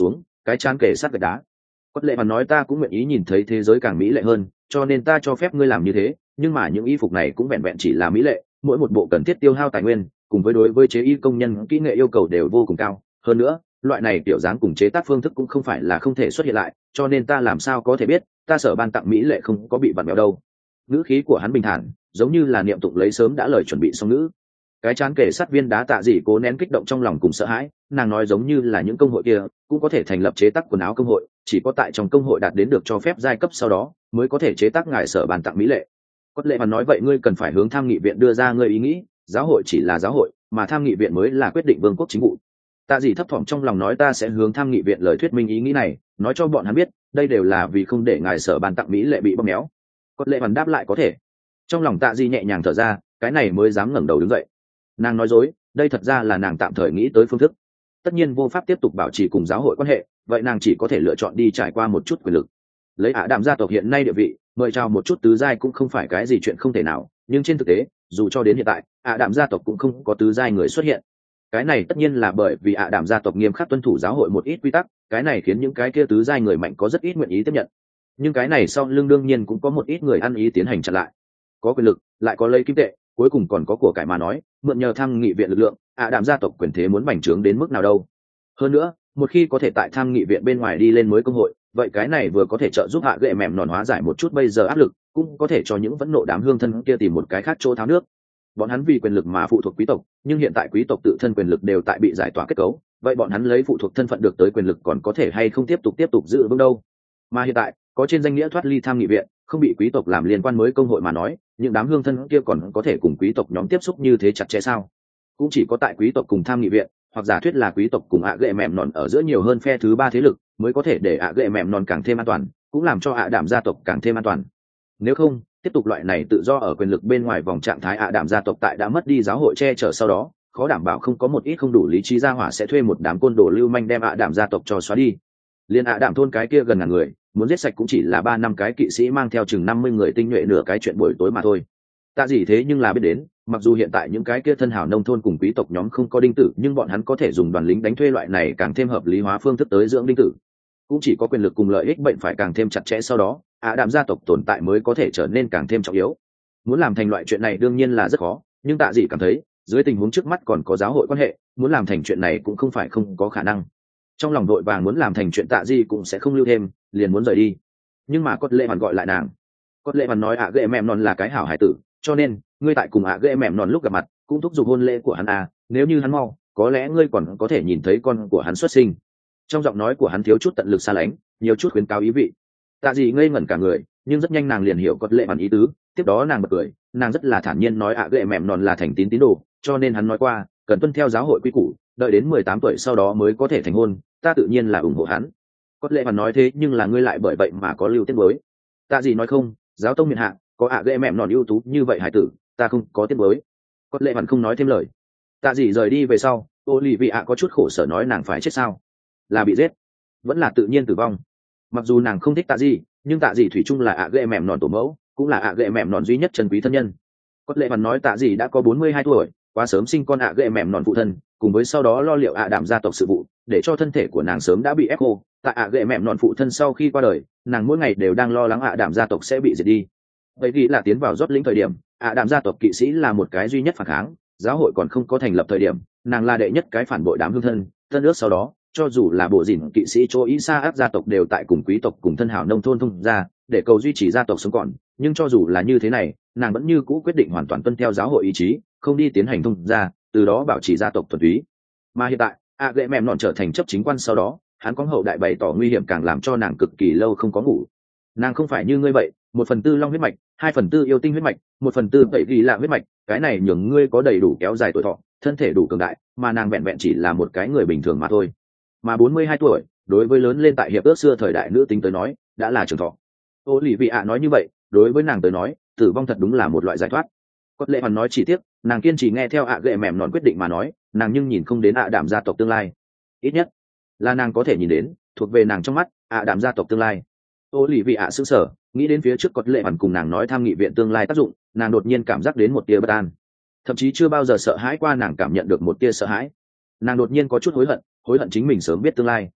cái chán kề sát gạch đá. Có lệ mà nói ta cũng nguyện ý nhìn thấy thế giới càng mỹ lệ hơn, cho nên ta cho phép ngươi làm như thế, nhưng mà những y phục này cũng vẹn vẹn chỉ là mỹ lệ, mỗi một bộ cần thiết tiêu hao tài nguyên, cùng với đối với chế y công nhân kỹ nghệ yêu cầu đều vô cùng cao. Hơn nữa, loại này kiểu dáng cùng chế tác phương thức cũng không phải là không thể xuất hiện lại, cho nên ta làm sao có thể biết ta sở ban tặng mỹ lệ không có bị vặn vẹo đâu. Ngữ khí của hắn bình thản, giống như là niệm tụng lấy sớm đã lời chuẩn bị xong ngữ. Cái chán kể sát viên đá tạ dị cố nén kích động trong lòng cùng sợ hãi, nàng nói giống như là những công hội kia cũng có thể thành lập chế tác quần áo công hội, chỉ có tại trong công hội đạt đến được cho phép giai cấp sau đó mới có thể chế tác ngài sở bàn tặng mỹ lệ. Có lệ mà nói vậy ngươi cần phải hướng tham nghị viện đưa ra ngươi ý nghĩ, giáo hội chỉ là giáo hội, mà tham nghị viện mới là quyết định vương quốc chính vụ. Tạ dị thấp thỏm trong lòng nói ta sẽ hướng tham nghị viện lời thuyết minh ý nghĩ này, nói cho bọn hắn biết đây đều là vì không để ngài sở bàn tặng mỹ lệ bị bóp méo. Có lệ hoàn đáp lại có thể. Trong lòng tạ dị nhẹ nhàng thở ra, cái này mới dám ngẩng đầu đứng dậy. Nàng nói dối, đây thật ra là nàng tạm thời nghĩ tới phương thức. Tất nhiên vô pháp tiếp tục bảo trì cùng giáo hội quan hệ, vậy nàng chỉ có thể lựa chọn đi trải qua một chút quyền lực. Lấy Ả Đạm gia tộc hiện nay địa vị, mời chào một chút tứ giai cũng không phải cái gì chuyện không thể nào, nhưng trên thực tế dù cho đến hiện tại Ả Đạm gia tộc cũng không có tứ giai người xuất hiện. Cái này tất nhiên là bởi vì Ả Đạm gia tộc nghiêm khắc tuân thủ giáo hội một ít quy tắc, cái này khiến những cái kia tứ giai người mạnh có rất ít nguyện ý tiếp nhận. Nhưng cái này sau lưng đương nhiên cũng có một ít người ăn ý tiến hành chặn lại. Có quyền lực lại có lấy kim tệ, cuối cùng còn có của cải mà nói, mượn nhờ tham nghị viện lực lượng, Ả Đạm gia tộc quyền thế muốn bành trướng đến mức nào đâu. Hơn nữa, một khi có thể tại tham nghị viện bên ngoài đi lên mới công hội, vậy cái này vừa có thể trợ giúp hạ gệ mềm nòn hóa giải một chút bây giờ áp lực, cũng có thể cho những vẫn nộ đám hương thân kia tìm một cái khác chỗ tháo nước. Bọn hắn vì quyền lực mà phụ thuộc quý tộc, nhưng hiện tại quý tộc tự thân quyền lực đều tại bị giải tỏa kết cấu, vậy bọn hắn lấy phụ thuộc thân phận được tới quyền lực còn có thể hay không tiếp tục giữ vững đâu. Mà hiện tại có trên danh nghĩa thoát ly tham nghị viện, không bị quý tộc làm liên quan mới công hội mà nói, những đám hương thân kia còn có thể cùng quý tộc nhóm tiếp xúc như thế chặt chẽ sao? Cũng chỉ có tại quý tộc cùng tham nghị viện, hoặc giả thuyết là quý tộc cùng ạ gệ mềm nòn ở giữa nhiều hơn phe thứ ba thế lực, mới có thể để ạ gệ mềm nòn càng thêm an toàn, cũng làm cho Ả Đạm gia tộc càng thêm an toàn. Nếu không, tiếp tục loại này tự do ở quyền lực bên ngoài vòng trạng thái, Ả Đạm gia tộc tại đã mất đi giáo hội che chở sau đó, khó đảm bảo không có một ít không đủ lý trí gia hỏa sẽ thuê một đám côn đồ lưu manh đem Ả Đạm gia tộc cho xóa đi. Liên Ả Đạm thôn cái kia gần ngàn người, muốn giết sạch cũng chỉ là 3 năm cái kỵ sĩ mang theo chừng 50 người tinh nhuệ nửa cái chuyện buổi tối mà thôi. Tạ gì thế nhưng là biết đến, mặc dù hiện tại những cái kia thân hảo nông thôn cùng quý tộc nhóm không có đinh tử, nhưng bọn hắn có thể dùng đoàn lính đánh thuê loại này càng thêm hợp lý hóa phương thức tới dưỡng đinh tử. Cũng chỉ có quyền lực cùng lợi ích bệnh phải càng thêm chặt chẽ, sau đó Ả Đạm gia tộc tồn tại mới có thể trở nên càng thêm trọng yếu. Muốn làm thành loại chuyện này đương nhiên là rất khó, nhưng Tạ dị cảm thấy dưới tình huống trước mắt còn có giáo hội quan hệ, muốn làm thành chuyện này cũng không phải không có khả năng. Trong lòng đội vàng muốn làm thành chuyện, Tạ dị cũng sẽ không lưu thêm, liền muốn rời đi. Nhưng mà Cốt Lệ Hoàn gọi lại nàng. Cốt Lệ Hoàn nói Ả Gệ Mềm Non là cái hảo hải tử, cho nên ngươi tại cùng Ả Gệ Mềm Non lúc gặp mặt cũng thúc giục hôn lễ của hắn à, nếu như hắn mau, có lẽ ngươi còn có thể nhìn thấy con của hắn xuất sinh. Trong giọng nói của hắn thiếu chút tận lực xa lánh, nhiều chút khuyến cáo ý vị. Tạ dị ngây ngẩn cả người, nhưng rất nhanh nàng liền hiểu Cốt Lệ Hoàn ý tứ, tiếp đó nàng bật cười, nàng rất là thản nhiên nói Ả Gệ Mềm Non là thành tín tín đồ, cho nên hắn nói qua cần tuân theo giáo hội quy củ, đợi đến 18 tuổi sau đó mới có thể thành hôn, ta tự nhiên là ủng hộ hắn. Cốt Lệ Hoàn nói thế nhưng là ngươi lại bởi vậy mà có lưu tiết mới. Tạ dị nói không, giáo tông miền hạ có Ả Gệ Mềm Non ưu tú như vậy hải tử, ta không có tiết mới. Cốt Lệ Hoàn không nói thêm lời. Tạ dị rời đi về sau, Olivia có chút khổ sở nói nàng phải chết sao? Là bị giết, vẫn là tự nhiên tử vong? Mặc dù nàng không thích Tạ dị, nhưng Tạ dị thủy chung là Ả Gệ Mềm Non tổ mẫu, cũng là Ả Gệ Mềm Non duy nhất chân quý thân nhân. Cốt Lệ Hoàn nói Tạ dị đã có 42 tuổi, quá sớm sinh con Ả Gệ Mềm Non phụ thân, cùng với sau đó lo liệu Ả Đạm gia tộc sự vụ, để cho thân thể của nàng sớm đã bị ép khô. Tại Ả Gệ Mềm Non phụ thân sau khi qua đời, nàng mỗi ngày đều đang lo lắng Ả Đạm gia tộc sẽ bị diệt đi. Vậy vì là tiến vào rót lĩnh thời điểm, Ả Đạm gia tộc kỵ sĩ là một cái duy nhất phản kháng, giáo hội còn không có thành lập thời điểm, nàng là đệ nhất cái phản bội đám hương thân. Tân ước sau đó, cho dù là bộ dìn kỵ sĩ chỗ ý xa áp gia tộc đều tại cùng quý tộc cùng thân hảo nông thôn thông ra để cầu duy trì gia tộc sống còn, nhưng cho dù là như thế này, nàng vẫn như cũ quyết định hoàn toàn tuân theo giáo hội ý chí, không đi tiến hành thông ra, từ đó bảo trì gia tộc thuần túy. Mà hiện tại Ả Gệ Mềm Non trở thành chấp chính quan sau đó, hắn có hậu đại bày tỏ nguy hiểm càng làm cho nàng cực kỳ lâu không có ngủ. Nàng không phải như ngươi vậy, 1/4 long huyết mạch, 2/4 yêu tinh huyết mạch, 1/4 vậy ghi lạ huyết mạch, cái này nhường ngươi có đầy đủ kéo dài tuổi thọ, thân thể đủ cường đại, mà nàng vẹn vẹn chỉ là một cái người bình thường mà thôi. Mà 42 tuổi, đối với lớn lên tại hiệp ước xưa thời đại nữ tính tới nói, đã là trường thọ. Olivia nói như vậy, đối với nàng tới nói, tử vong thật đúng là một loại giải thoát. Cốt Lệ Hoàn nói chỉ tiếc, nàng kiên trì nghe theo Ả Gệ Mềm Non quyết định mà nói, nàng nhưng nhìn không đến Ả Đạm gia tộc tương lai. Ít nhất là nàng có thể nhìn đến, thuộc về nàng trong mắt, Ả Đạm gia tộc tương lai. Olivia sững sờ, nghĩ đến phía trước Cốt Lệ Hoàn cùng nàng nói tham nghị viện tương lai tác dụng, nàng đột nhiên cảm giác đến một tia bất an. Thậm chí chưa bao giờ sợ hãi qua, nàng cảm nhận được một tia sợ hãi. Nàng đột nhiên có chút hối hận chính mình sớm biết tương lai.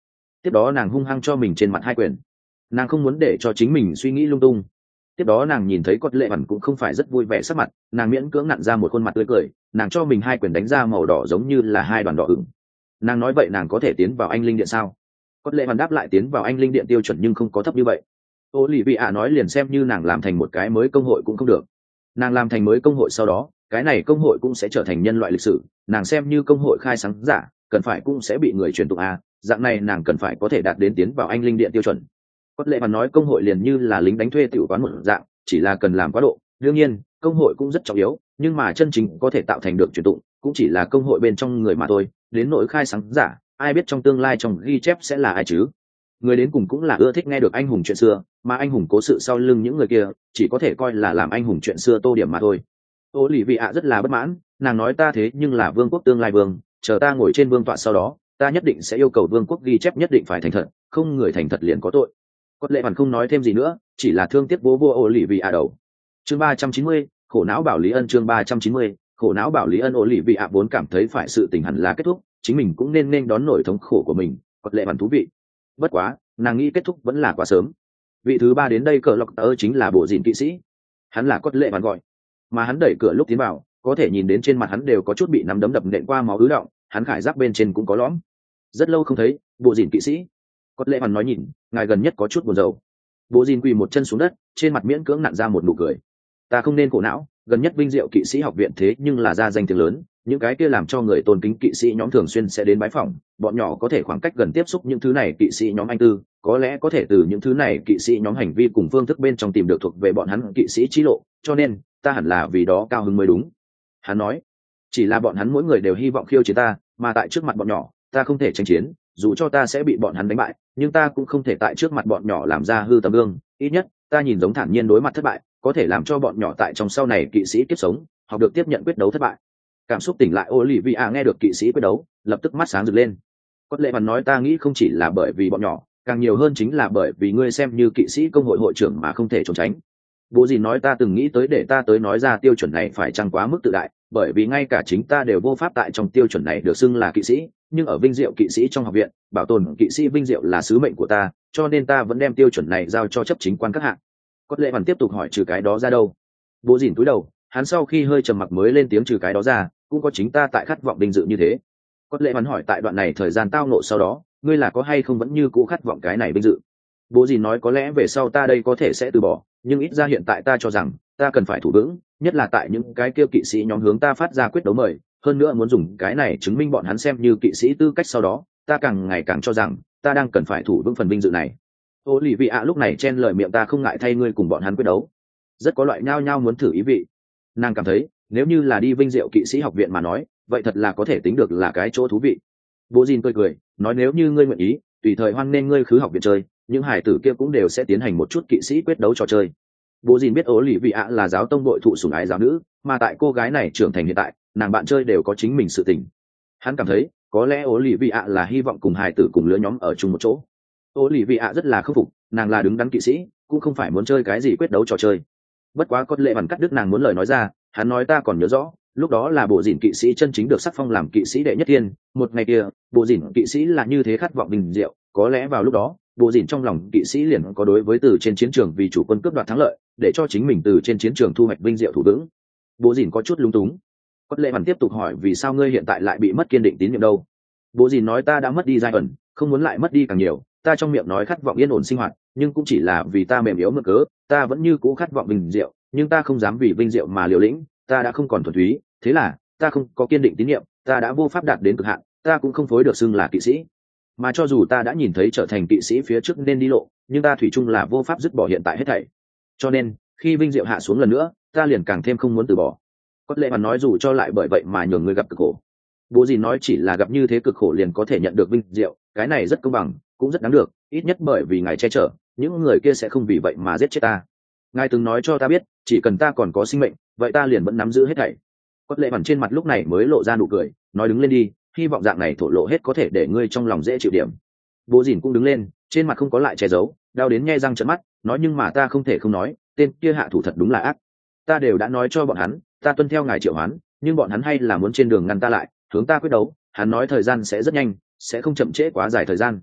tiếp đó nàng hung hăng cho mình trên mặt hai quyền. Nàng không muốn để cho chính mình suy nghĩ lung tung. Tiếp đó nàng nhìn thấy Cốt Lệ Vằn cũng không phải rất vui vẻ sắc mặt, nàng miễn cưỡng nặn ra một khuôn mặt tươi cười, nàng cho mình hai quyền đánh ra màu đỏ giống như là hai đoàn đỏ ửng. Nàng nói vậy nàng có thể tiến vào anh linh điện sao? Cốt Lệ Vằn đáp lại tiến vào anh linh điện tiêu chuẩn nhưng không có thấp như vậy. Ô lì vị ạ nói liền xem như nàng làm thành một cái mới công hội cũng không được. Nàng làm thành mới công hội sau đó, cái này công hội cũng sẽ trở thành nhân loại lịch sử, nàng xem như công hội khai sáng giả, cần phải cũng sẽ bị người truyền tụng a, dạng này nàng cần phải có thể đạt đến tiến vào anh linh điện tiêu chuẩn. Cốt Lệ Vằn nói công hội liền như là lính đánh thuê tiểu quán một dạng, chỉ là cần làm quá độ. Đương nhiên, công hội cũng rất trọng yếu, nhưng mà chân chính có thể tạo thành được truyền tụng, cũng chỉ là công hội bên trong người mà thôi. Đến nỗi khai sáng giả, ai biết trong tương lai trong ghi chép sẽ là ai chứ? Người đến cùng cũng là ưa thích nghe được anh hùng chuyện xưa, mà anh hùng cố sự sau lưng những người kia, chỉ có thể coi là làm anh hùng chuyện xưa tô điểm mà thôi. Ô lì vị ạ rất là bất mãn, nàng nói ta thế nhưng là vương quốc tương lai vương, chờ ta ngồi trên vương tọa sau đó, ta nhất định sẽ yêu cầu vương quốc ghi chép nhất định phải thành thật, không người thành thật liền có tội. Cốt Lệ Vằn không nói thêm gì nữa, chỉ là thương tiếc bố vua ô lì vị ạ đầu. Chương 390, khổ não bảo Lý Ân. Chương 390, khổ não bảo Lý Ân. Ô lì vị ạ vốn cảm thấy phải sự tình hẳn là kết thúc, chính mình cũng nên đón nổi thống khổ của mình. Cốt Lệ Vằn thú vị. Bất quá, nàng nghĩ kết thúc vẫn là quá sớm. Vị thứ ba đến đây cờ lọc tơ chính là bộ dìn kỵ sĩ, hắn là Cốt Lệ Vằn gọi, mà hắn đẩy cửa lúc tiến vào, có thể nhìn đến trên mặt hắn đều có chút bị nắm đấm đập nện qua máu ứ động, hắn khải giáp bên trên cũng có lõm. Rất lâu không thấy, bộ dìn kỵ sĩ. Cốt Lệ Vằn nói nhìn, ngài gần nhất có chút buồn rầu. Bộ dìn quỳ một chân xuống đất, trên mặt miễn cưỡng nặn ra một nụ cười. Ta không nên khổ não, gần nhất vinh diệu kỵ sĩ học viện thế nhưng là ra danh tiếng lớn, những cái kia làm cho người tôn kính kỵ sĩ nhóm thường xuyên sẽ đến bái phỏng, bọn nhỏ có thể khoảng cách gần tiếp xúc những thứ này kỵ sĩ nhóm anh tư, có lẽ có thể từ những thứ này kỵ sĩ nhóm hành vi cùng phương thức bên trong tìm được thuộc về bọn hắn kỵ sĩ trí lộ, cho nên ta hẳn là vì đó cao hứng mới đúng. Hắn nói, chỉ là bọn hắn mỗi người đều hy vọng khiêu chiến ta, mà tại trước mặt bọn nhỏ, ta không thể tranh chiến, dù cho ta sẽ bị bọn hắn đánh bại, nhưng ta cũng không thể tại trước mặt bọn nhỏ làm ra hư tấm gương, ít nhất ta nhìn giống thản nhiên đối mặt thất bại, có thể làm cho bọn nhỏ tại trong sau này kỵ sĩ kiếp sống học được tiếp nhận quyết đấu thất bại. Cảm xúc tỉnh lại Olivia nghe được kỵ sĩ quyết đấu, lập tức mắt sáng rực lên. Cốt Lệ Vằn nói ta nghĩ không chỉ là bởi vì bọn nhỏ, càng nhiều hơn chính là bởi vì ngươi xem như kỵ sĩ công hội hội trưởng mà không thể trốn tránh. Bố gì nói ta từng nghĩ tới để ta tới nói ra tiêu chuẩn này phải chăng quá mức tự đại, bởi vì ngay cả chính ta đều vô pháp tại trong tiêu chuẩn này được xưng là kỵ sĩ, nhưng ở vinh diệu kỵ sĩ trong học viện, bảo tồn kỵ sĩ vinh diệu là sứ mệnh của ta, cho nên ta vẫn đem tiêu chuẩn này giao cho chấp chính quan các hạng. Cốt Lệ Vằn tiếp tục hỏi trừ cái đó ra đâu? Bố dìn cúi đầu, hắn sau khi hơi trầm mặc mới lên tiếng trừ cái đó ra, cũng có chính ta tại khát vọng vinh dự như thế. Cốt Lệ Vằn hỏi tại đoạn này thời gian tao nộ sau đó, ngươi là có hay không vẫn như cũ khát vọng cái này vinh dự? Bố dìn nói có lẽ về sau ta đây có thể sẽ từ bỏ, nhưng ít ra hiện tại ta cho rằng ta cần phải thủ vững, nhất là tại những cái kia kỵ sĩ nhóm hướng ta phát ra quyết đấu mời, hơn nữa muốn dùng cái này chứng minh bọn hắn xem như kỵ sĩ tư cách sau đó, ta càng ngày càng cho rằng ta đang cần phải thủ vững phần vinh dự này. Olivia lúc này chen lời miệng ta không ngại thay ngươi cùng bọn hắn quyết đấu, rất có loại nhao nhao muốn thử ý vị. Nàng cảm thấy nếu như là đi vinh diệu kỵ sĩ học viện mà nói, vậy thật là có thể tính được là cái chỗ thú vị. Bố Jin cười nói nếu như ngươi nguyện ý, tùy thời hoan nên ngươi khứ học viện chơi, những hải tử kia cũng đều sẽ tiến hành một chút kỵ sĩ quyết đấu trò chơi. Bố Jin biết Olivia là giáo tông đội thụ sủng ái giáo nữ, mà tại cô gái này trưởng thành hiện tại, nàng bạn chơi đều có chính mình sự tình. Hắn cảm thấy có lẽ Olivia là hy vọng cùng hải tử cùng lứa nhóm ở chung một chỗ. Olivia rất là khâm phục, nàng là đứng đắn kỵ sĩ, cũng không phải muốn chơi cái gì quyết đấu trò chơi. Bất quá Cốt Lệ Vằn cắt đứt nàng muốn lời nói ra, hắn nói ta còn nhớ rõ, lúc đó là bộ dìn kỵ sĩ chân chính được sắc phong làm kỵ sĩ đệ nhất thiên, một ngày kia, bộ dìn kỵ sĩ là như thế khát vọng bình diệu, có lẽ vào lúc đó, bộ dìn trong lòng kỵ sĩ liền có đối với từ trên chiến trường vì chủ quân cướp đoạt thắng lợi, để cho chính mình từ trên chiến trường thu hoạch vinh diệu thủ vững. Bộ dìn có chút lúng túng. Cốt Lệ Vằn tiếp tục hỏi vì sao ngươi hiện tại lại bị mất kiên định tín nhiệm đâu? Bộ dìn nói ta đã mất đi giai ẩn, không muốn lại mất đi càng nhiều, ta trong miệng nói khát vọng yên ổn sinh hoạt, nhưng cũng chỉ là vì ta mềm yếu mượn cớ, ta vẫn như cũ khát vọng vinh diệu, nhưng ta không dám vì vinh diệu mà liều lĩnh, ta đã không còn thuần túy, thế là ta không có kiên định tín nhiệm, ta đã vô pháp đạt đến cực hạn, ta cũng không phối được xưng là kỵ sĩ. Mà cho dù ta đã nhìn thấy trở thành kỵ sĩ phía trước nên đi lộ, nhưng ta thủy chung là vô pháp dứt bỏ hiện tại hết thảy. Cho nên, khi vinh diệu hạ xuống lần nữa, ta liền càng thêm không muốn từ bỏ. Cốt Lệ Vằn nói dù cho lại bởi vậy mà nhường người gặp cực khổ. Bố gì nói chỉ là gặp như thế cực khổ liền có thể nhận được vinh diệu, cái này rất công bằng, cũng rất đáng được, ít nhất bởi vì ngài che chở, những người kia sẽ không vì vậy mà giết chết ta. Ngài từng nói cho ta biết, chỉ cần ta còn có sinh mệnh, vậy ta liền vẫn nắm giữ hết thảy. Cốt Lệ Vằn trên mặt lúc này mới lộ ra nụ cười, nói đứng lên đi, hy vọng dạng này thổ lộ hết có thể để ngươi trong lòng dễ chịu điểm. Bố Dìn cũng đứng lên, trên mặt không có lại che giấu, đau đến nhe răng trợn mắt, nói nhưng mà ta không thể không nói, tên kia hạ thủ thật đúng là ác. Ta đều đã nói cho bọn hắn, ta tuân theo ngài triệu hoán, nhưng bọn hắn hay là muốn trên đường ngăn ta lại, hướng ta quyết đấu. Hắn nói thời gian sẽ rất nhanh, sẽ không chậm trễ quá dài thời gian.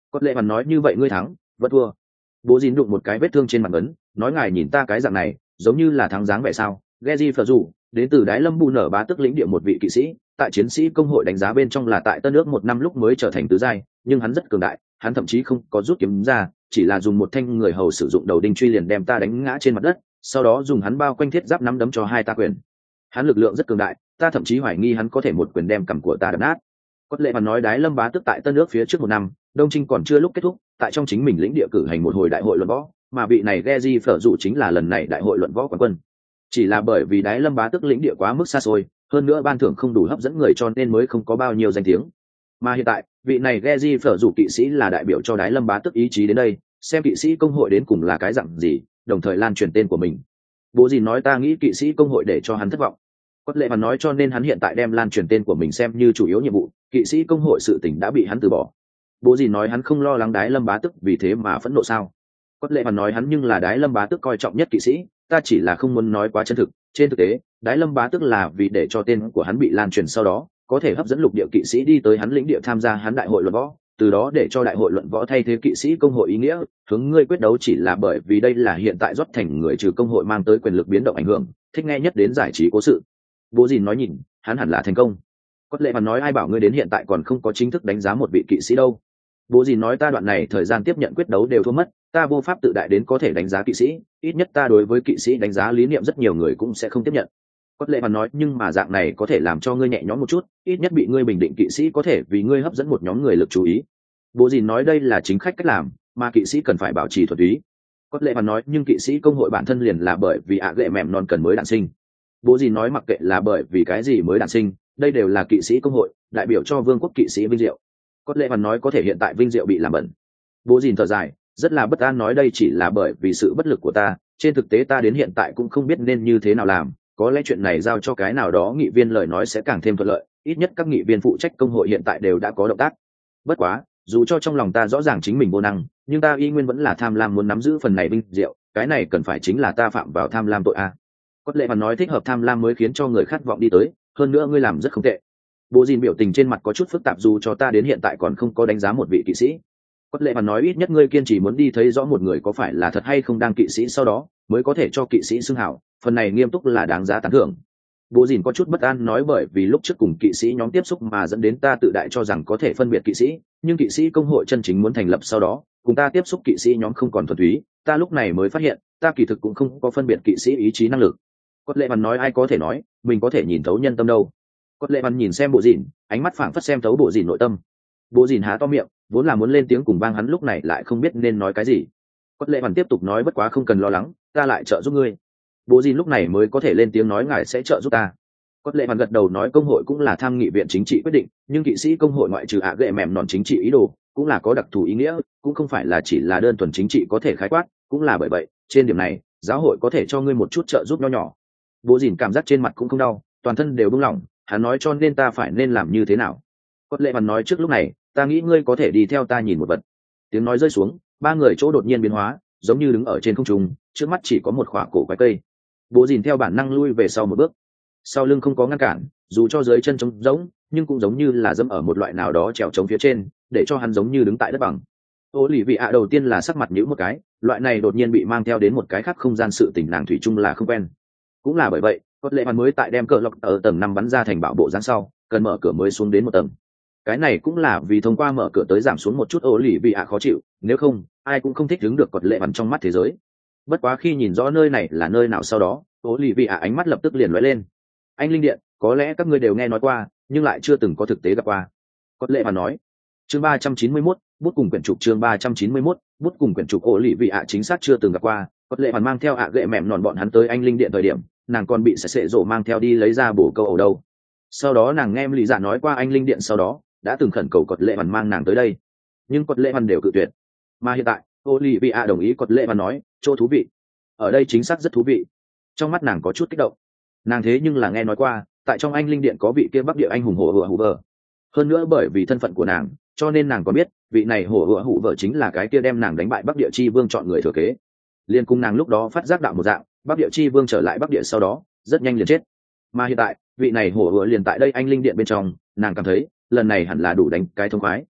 Có lệ hoàn nói như vậy ngươi thắng vẫn thua. Bố dìn đụng một cái vết thương trên mặt ấn, nói ngài nhìn ta cái dạng này giống như là thắng dáng vẻ sao? Geji phở rủ đến từ đái lâm bù nở bá tức lĩnh địa một vị kỵ sĩ, tại chiến sĩ công hội đánh giá bên trong là tại tân ước 1 năm lúc mới trở thành tứ giai, nhưng hắn rất cường đại, hắn thậm chí không có rút kiếm ra, chỉ là dùng một thanh người hầu sử dụng đầu đinh truy liền đem ta đánh ngã trên mặt đất, sau đó dùng hắn bao quanh thiết giáp nắm đấm cho hai ta quyền. Hắn lực lượng rất cường đại, ta thậm chí hoài nghi hắn có thể một quyền đem cằm của ta đập nát. Có lệ mà nói đái lâm bá tức tại tân ước phía trước 1 năm, đông trinh còn chưa lúc kết thúc, tại trong chính mình lĩnh địa cử hành một hồi đại hội luận võ, mà vị này Geji phở dụ chính là lần này đại hội luận võ quán quân. Chỉ là bởi vì đái lâm bá tức lĩnh địa quá mức xa xôi, hơn nữa ban thưởng không đủ hấp dẫn người cho nên mới không có bao nhiêu danh tiếng. Mà hiện tại vị này Geji phở dụ kỵ sĩ là đại biểu cho đái lâm bá tức ý chí đến đây, xem kỵ sĩ công hội đến cùng là cái dạng gì, đồng thời lan truyền tên của mình. Bố gì nói ta nghĩ kỵ sĩ công hội để cho hắn thất vọng. Có lệ mà nói cho nên hắn hiện tại đem lan truyền tên của mình xem như chủ yếu nhiệm vụ, kỵ sĩ công hội sự tình đã bị hắn từ bỏ. Bố gì nói hắn không lo lắng đái lâm bá tức vì thế mà phẫn nộ sao? Có lệ mà nói hắn nhưng là đái lâm bá tức coi trọng nhất kỵ sĩ, ta chỉ là không muốn nói quá chân thực. Trên thực tế đái lâm bá tức là vì để cho tên của hắn bị lan truyền, sau đó có thể hấp dẫn lục địa kỵ sĩ đi tới hắn lĩnh địa tham gia hắn đại hội luận võ, từ đó để cho đại hội luận võ thay thế kỵ sĩ công hội ý nghĩa hướng ngươi quyết đấu, chỉ là bởi vì đây là hiện tại rót thành người trừ công hội mang tới quyền lực biến động ảnh hưởng, thích nghe nhất đến giải trí cố sự. Bố gì nói nhìn hắn hẳn là thành công. Có lệ mà nói ai bảo ngươi đến hiện tại còn không có chính thức đánh giá một vị kỵ sĩ đâu. Bố gì nói ta đoạn này thời gian tiếp nhận quyết đấu đều thua mất, ta vô pháp tự đại đến có thể đánh giá kỵ sĩ, ít nhất ta đối với kỵ sĩ đánh giá lý niệm rất nhiều người cũng sẽ không tiếp nhận. Có lệ mà nói nhưng mà dạng này có thể làm cho ngươi nhẹ nhõm một chút, ít nhất bị ngươi bình định kỵ sĩ có thể vì ngươi hấp dẫn một nhóm người lực chú ý. Bố gì nói đây là chính khách cách làm, mà kỵ sĩ cần phải bảo trì thuần túy. Có lệ mà nói nhưng kỵ sĩ công hội bản thân liền là bởi vì ạ gệ mẹm non cần mới đản sinh. Bố gì nói mặc kệ là bởi vì cái gì mới đản sinh, đây đều là kỵ sĩ công hội, đại biểu cho vương quốc kỵ sĩ vinh diệu. Có lệ mà nói có thể hiện tại vinh diệu bị làm bẩn. Bố gì thở dài rất là bất an nói đây chỉ là bởi vì sự bất lực của ta, trên thực tế ta đến hiện tại cũng không biết nên như thế nào làm, có lẽ chuyện này giao cho cái nào đó nghị viên lời nói sẽ càng thêm thuận lợi, ít nhất các nghị viên phụ trách công hội hiện tại đều đã có động tác. Bất quá dù cho trong lòng ta rõ ràng chính mình vô năng, nhưng ta y nguyên vẫn là tham lam muốn nắm giữ phần này vinh diệu, cái này cần phải chính là ta phạm vào tham lam tội a. Có lẽ mà nói thích hợp tham lam mới khiến cho người khát vọng đi tới, hơn nữa ngươi làm rất không tệ. Bố dìn biểu tình trên mặt có chút phức tạp dù cho ta đến hiện tại còn không có đánh giá một vị kỵ sĩ. Có lẽ mà nói ít nhất ngươi kiên trì muốn đi thấy rõ một người có phải là thật hay không đang kỵ sĩ, sau đó mới có thể cho kỵ sĩ xưng hảo, phần này nghiêm túc là đáng giá tán thưởng. Bố dìn có chút bất an nói bởi vì lúc trước cùng kỵ sĩ nhóm tiếp xúc mà dẫn đến ta tự đại cho rằng có thể phân biệt kỵ sĩ, nhưng kỵ sĩ công hội chân chính muốn thành lập sau đó cùng ta tiếp xúc kỵ sĩ nhóm không còn thuần túy, ta lúc này mới phát hiện ta kỳ thực cũng không có phân biệt kỵ sĩ ý chí năng lực. Có lẽ nói ai có thể nói mình có thể nhìn thấu nhân tâm đâu. Có lẽ nhìn xem bộ dìn, ánh mắt phảng phất xem thấu bộ dìn nội tâm. Bộ dìn há to miệng vốn là muốn lên tiếng cùng vang, hắn lúc này lại không biết nên nói cái gì. Có lẽ tiếp tục nói bất quá không cần lo lắng, ta lại trợ giúp ngươi. Bố dìn lúc này mới có thể lên tiếng nói ngài sẽ trợ giúp ta. Có lẽ gật đầu nói công hội cũng là tham nghị viện chính trị quyết định, nhưng kỵ sĩ công hội ngoại trừ ạ gệ mềm nòn chính trị ý đồ cũng là có đặc thù ý nghĩa, cũng không phải là chỉ là đơn thuần chính trị có thể khái quát, cũng là bởi vậy trên điểm này giáo hội có thể cho ngươi một chút trợ giúp nho nhỏ. Bố dìn cảm giác trên mặt cũng không đau, toàn thân đều buông lỏng, hắn nói cho nên ta phải nên làm như thế nào. Có lẽ nói trước lúc này ta nghĩ ngươi có thể đi theo ta nhìn một vật. Tiếng nói rơi xuống, ba người chỗ đột nhiên biến hóa, giống như đứng ở trên không trung, trước mắt chỉ có một khỏa cổ quái cây. Bố dìn theo bản năng lui về sau một bước, sau lưng không có ngăn cản, dù cho dưới chân trống rỗng nhưng cũng giống như là dẫm ở một loại nào đó trèo trống phía trên, để cho hắn giống như đứng tại đất bằng. Ô lì vị ạ đầu tiên là sắc mặt nhíu một cái, loại này đột nhiên bị mang theo đến một cái khác không gian sự tình nàng thủy chung là không quen. Cũng là bởi vậy có lẽ hắn mới tại đem cờ lọc ở tầng 5 bắn ra thành bạo bộ dáng sau cần mở cửa mới xuống đến một tầng. Cái này cũng là vì thông qua mở cửa tới giảm xuống một chút ô lì vị ạ khó chịu, nếu không ai cũng không thích đứng được cọt lệ bắn trong mắt thế giới. Bất quá khi nhìn rõ nơi này là nơi nào sau đó ô lì vị ạ ánh mắt lập tức liền lóe lên. Anh linh điện có lẽ các ngươi đều nghe nói qua nhưng lại chưa từng có thực tế gặp qua. Cọt lệ bắn nói. Chương 391, bút cùng quyển trục. Chương 391, bút cùng quyển trục. Ô lì vị ạ chính xác chưa từng gặp qua. Cọt lệ bắn mang theo ạ gệ mềm nòn bọn hắn tới anh linh điện thời điểm nàng còn bị sệ rộ mang theo đi lấy ra bổ câu ở đâu. Sau đó nàng nghe lý giả nói qua anh linh điện sau đó đã từng khẩn cầu cọt lệ bắn mang nàng tới đây, nhưng cọt lệ bắn đều cự tuyệt. Mà hiện tại Olivia đồng ý, cọt lệ bắn nói chỗ thú vị, ở đây chính xác rất thú vị. Trong mắt nàng có chút kích động, nàng thế nhưng là nghe nói qua tại trong anh linh điện có vị kia bắc địa anh hùng hổ hựa hụ vờ, hơn nữa bởi vì thân phận của nàng cho nên nàng có biết vị này hổ hựa hụ vờ chính là cái kia đem nàng đánh bại bắc địa chi vương chọn người thừa kế. Liên cùng nàng lúc đó phát giác đạo một dạng, bắc địa chi vương trở lại bắc địa sau đó rất nhanh liền chết. Mà hiện tại vị này hổ hựa liền tại đây anh linh điện bên trong, nàng cảm thấy lần này hẳn là đủ đánh cái thông khoái.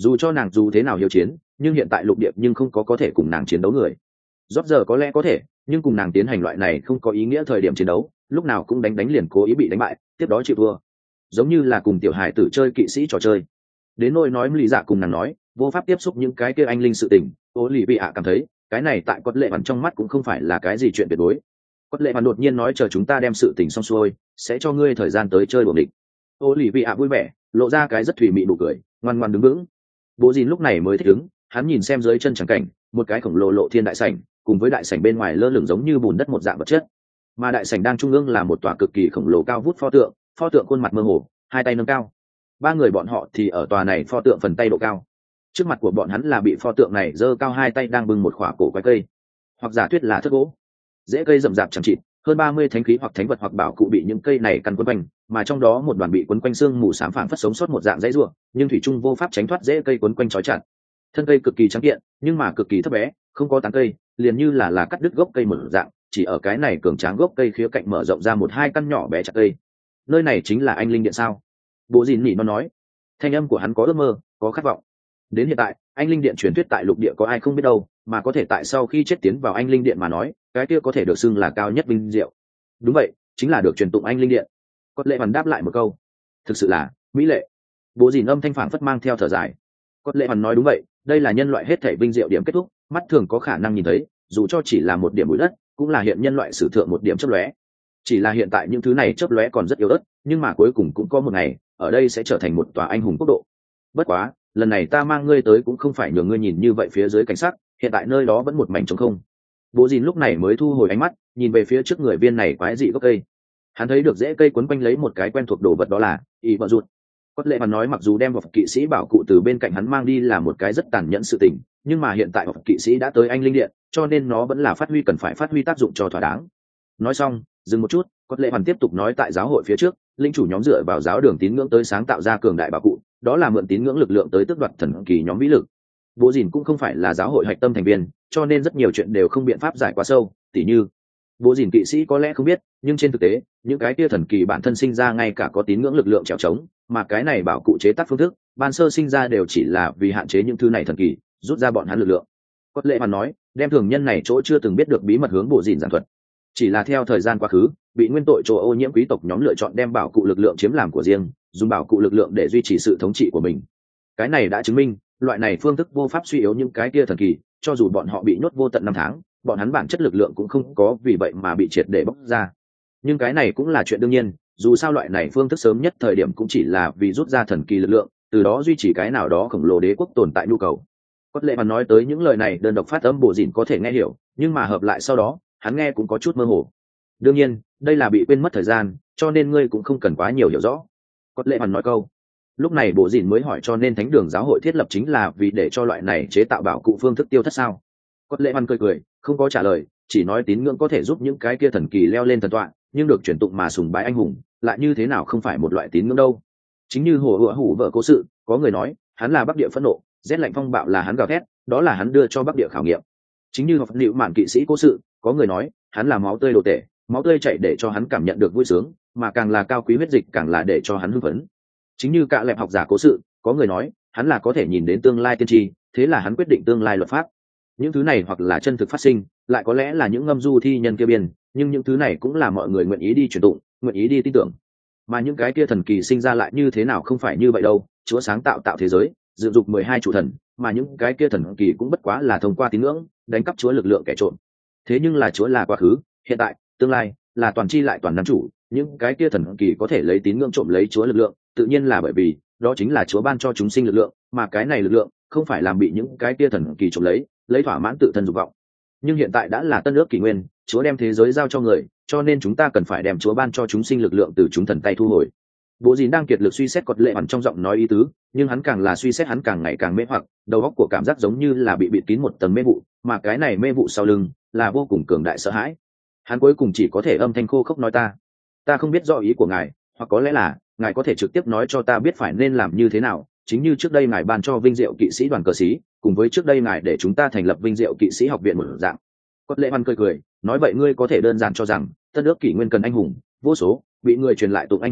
dù cho nàng dù thế nào hiếu chiến, nhưng hiện tại lục địa nhưng không có thể cùng nàng chiến đấu người. Rót giờ có lẽ có thể, nhưng cùng nàng tiến hành loại này không có ý nghĩa thời điểm chiến đấu, lúc nào cũng đánh liền cố ý bị đánh bại, tiếp đó chịu thua, giống như là cùng tiểu hài tử chơi kỵ sĩ trò chơi. Đến nỗi nói lý dạ cùng nàng nói vô pháp tiếp xúc những cái kia anh linh sự tình, ô lì vị ạ cảm thấy cái này tại Cốt Lệ Hoàn trong mắt cũng không phải là cái gì chuyện tuyệt đối. Cốt Lệ Hoàn đột nhiên nói chờ chúng ta đem sự tình xong xuôi sẽ cho ngươi thời gian tới chơi đùa địch. Ô lì vị ạ vui vẻ lộ ra cái rất thủy mị nụ cười, ngoan ngoan đứng vững. Bố Dìn lúc này mới thích ứng, hắn nhìn xem dưới chân chẳng cảnh, một cái khổng lồ lộ thiên đại sảnh, cùng với đại sảnh bên ngoài lơ lửng giống như bùn đất một dạng vật chất, mà đại sảnh đang trung ương là một tòa cực kỳ khổng lồ cao vút pho tượng khuôn mặt mơ hồ, hai tay nâng cao. Ba người bọn họ thì ở tòa này pho tượng phần tay độ cao, trước mặt của bọn hắn là bị pho tượng này giơ cao hai tay đang bưng một khỏa cổ quái cây, hoặc giả thuyết là thất gỗ. Rễ cây rậm rạp chẳng chịt, hơn 30 thánh khí hoặc thánh vật hoặc bảo cụ bị những cây này căn quấn quanh, mà trong đó một đoàn bị quấn quanh xương mù xám phảng phất sống sót một dạng dãy rùa, nhưng thủy trung vô pháp tránh thoát rễ cây quấn quanh trói chặt. Thân cây cực kỳ trắng kiện, nhưng mà cực kỳ thấp bé, không có tán cây, liền như là cắt đứt gốc cây một dạng, chỉ ở cái này cường tráng gốc cây khía cạnh mở rộng ra một hai căn nhỏ bé chặt cây. Nơi này chính là anh linh điện sao? Bộ Dìn nhỉ nó nói. Thanh âm của hắn có ước mơ, có khát vọng. Đến hiện tại, anh linh điện truyền thuyết tại lục địa có ai không biết đâu, mà có thể tại sau khi chết tiến vào anh linh điện mà nói, cái kia có thể được xưng là cao nhất vinh diệu. Đúng vậy, chính là được truyền tụng anh linh điện. Cốt Lệ Hoàn đáp lại một câu. Thực sự là mỹ lệ. Bộ Dìn âm thanh phảng phất mang theo thở dài. Cốt Lệ Hoàn nói đúng vậy, đây là nhân loại hết thảy vinh diệu điểm kết thúc, mắt thường có khả năng nhìn thấy, dù cho chỉ là một điểm bụi đất, cũng là hiện nhân loại sử thượng một điểm chớp lóe. Chỉ là hiện tại những thứ này chớp lóe còn rất yếu ớt, nhưng mà cuối cùng cũng có một ngày, ở đây sẽ trở thành một tòa anh hùng quốc độ. Bất quá, lần này ta mang ngươi tới cũng không phải nhường ngươi nhìn như vậy phía dưới cảnh sắc, hiện tại nơi đó vẫn một mảnh trống không. Bố Dìn lúc này mới thu hồi ánh mắt, nhìn về phía trước người viên này quái dị gốc cây. Hắn thấy được rễ cây quấn quanh lấy một cái quen thuộc đồ vật, đó là y vợ rụt. Cốt Lệ Hoàn nói mặc dù đem một kỵ sĩ bảo cụ từ bên cạnh hắn mang đi là một cái rất tàn nhẫn sự tình, nhưng mà hiện tại một kỵ sĩ đã tới anh linh điện, cho nên nó vẫn là cần phải phát huy tác dụng cho thỏa đáng. Nói xong, dừng một chút, Cốt Lệ Hoàn tiếp tục nói tại giáo hội phía trước, linh chủ nhóm dựa vào giáo đường tín ngưỡng tới sáng tạo ra cường đại bảo cụ, đó là mượn tín ngưỡng lực lượng tới tước đoạt thần kỳ nhóm vĩ lực. Bố Dìn cũng không phải là giáo hội hạch tâm thành viên, cho nên rất nhiều chuyện đều không biện pháp giải quá sâu, tỉ như Bố Dìn kỵ sĩ có lẽ không biết, nhưng trên thực tế, những cái kia thần kỳ bản thân sinh ra ngay cả có tín ngưỡng lực lượng trèo trống, mà cái này bảo cụ chế tác phương thức, ban sơ sinh ra đều chỉ là vì hạn chế những thứ này thần kỳ, rút ra bọn hắn lực lượng. Cốt Lệ Hoàn nói, đem thường nhân này chỗ chưa từng biết được bí mật hướng Bố Dìn giảng thuật. Chỉ là theo thời gian quá khứ, bị nguyên tội chỗ ô nhiễm quý tộc nhóm lựa chọn đem bảo cụ lực lượng chiếm làm của riêng, dùng bảo cụ lực lượng để duy trì sự thống trị của mình. Cái này đã chứng minh, loại này phương thức vô pháp suy yếu những cái kia thần kỳ, cho dù bọn họ bị nhốt vô tận 5 tháng, bọn hắn bản chất lực lượng cũng không có vì vậy mà bị triệt để bóc ra. Nhưng cái này cũng là chuyện đương nhiên, dù sao loại này phương thức sớm nhất thời điểm cũng chỉ là vì rút ra thần kỳ lực lượng, từ đó duy trì cái nào đó khổng lồ đế quốc tồn tại nhu cầu. Cốt Lệ Hoàn nói tới những lời này đơn độc phát âm Bố Dìn có thể nghe hiểu, nhưng mà hợp lại sau đó, hắn nghe cũng có chút mơ hồ. Đương nhiên, đây là bị quên mất thời gian, cho nên ngươi cũng không cần quá nhiều hiểu rõ. Cốt Lệ Hoàn nói câu. Lúc này Bố Dìn mới hỏi cho nên thánh đường giáo hội thiết lập chính là vì để cho loại này chế tạo bảo cụ phương thức tiêu thất sao? Cốt Lệ Hoàn cười, không có trả lời, chỉ nói tín ngưỡng có thể giúp những cái kia thần kỳ leo lên thần tọa, nhưng được truyền tụng mà sùng bái anh hùng, lại như thế nào không phải một loại tín ngưỡng đâu? Chính như Hồ Hựa Hủ vợ cố sự, có người nói, hắn là Bắc Địa phẫn nộ, rét lạnh phong bạo là hắn gào thét, đó là hắn đưa cho Bắc Địa khảo nghiệm. Chính như Học Nữu Mạn kỵ sĩ cố sự, có người nói, hắn là máu tươi đồ tể, máu tươi chảy để cho hắn cảm nhận được vui sướng, mà càng là cao quý huyết dịch càng là để cho hắn hưng phấn. Chính như Cạ Lẹp học giả cố sự, có người nói, hắn là có thể nhìn đến tương lai tiên tri, thế là hắn quyết định tương lai luật pháp. Những thứ này hoặc là chân thực phát sinh, lại có lẽ là những ngâm du thi nhân kia biên, nhưng những thứ này cũng là mọi người nguyện ý đi truyền tụng, nguyện ý đi tin tưởng. Mà những cái kia thần kỳ sinh ra lại như thế nào không phải như vậy đâu, Chúa sáng tạo thế giới, dựng dục 12 chủ thần, mà những cái kia thần kỳ cũng bất quá là thông qua tín ngưỡng, đánh cắp Chúa lực lượng kẻ trộm. Thế nhưng là Chúa là quá khứ, hiện tại, tương lai, là toàn chi lại toàn nắm chủ, những cái kia thần kỳ có thể lấy tín ngưỡng trộm lấy Chúa lực lượng, tự nhiên là bởi vì đó chính là Chúa ban cho chúng sinh lực lượng, mà cái này lực lượng không phải làm bị những cái kia thần kỳ trộm lấy thỏa mãn tự thân dục vọng. Nhưng hiện tại đã là tân ước kỷ nguyên, Chúa đem thế giới giao cho người, cho nên chúng ta cần phải đem Chúa ban cho chúng sinh lực lượng từ chúng thần tay thu hồi. Bố Dìn đang kiệt lực suy xét Cốt Lệ Hoàn trong giọng nói ý tứ, nhưng hắn càng là suy xét hắn càng ngày càng mê hoặc, đầu óc của cảm giác giống như là bị bịt kín một tầng mê vụ, mà cái này mê vụ sau lưng là vô cùng cường đại sợ hãi. Hắn cuối cùng chỉ có thể âm thanh khô khốc nói ta không biết rõ ý của ngài, hoặc có lẽ là ngài có thể trực tiếp nói cho ta biết phải nên làm như thế nào, chính như trước đây ngài ban cho vinh diệu kỵ sĩ đoàn cờ sĩ, cùng với trước đây ngài để chúng ta thành lập vinh diệu kỵ sĩ học viện một dạng. Cốt Lệ Hoàn cười nói vậy ngươi có thể đơn giản cho rằng tân ước kỷ nguyên cần anh hùng vô số, bị người truyền lại tụng anh hùng,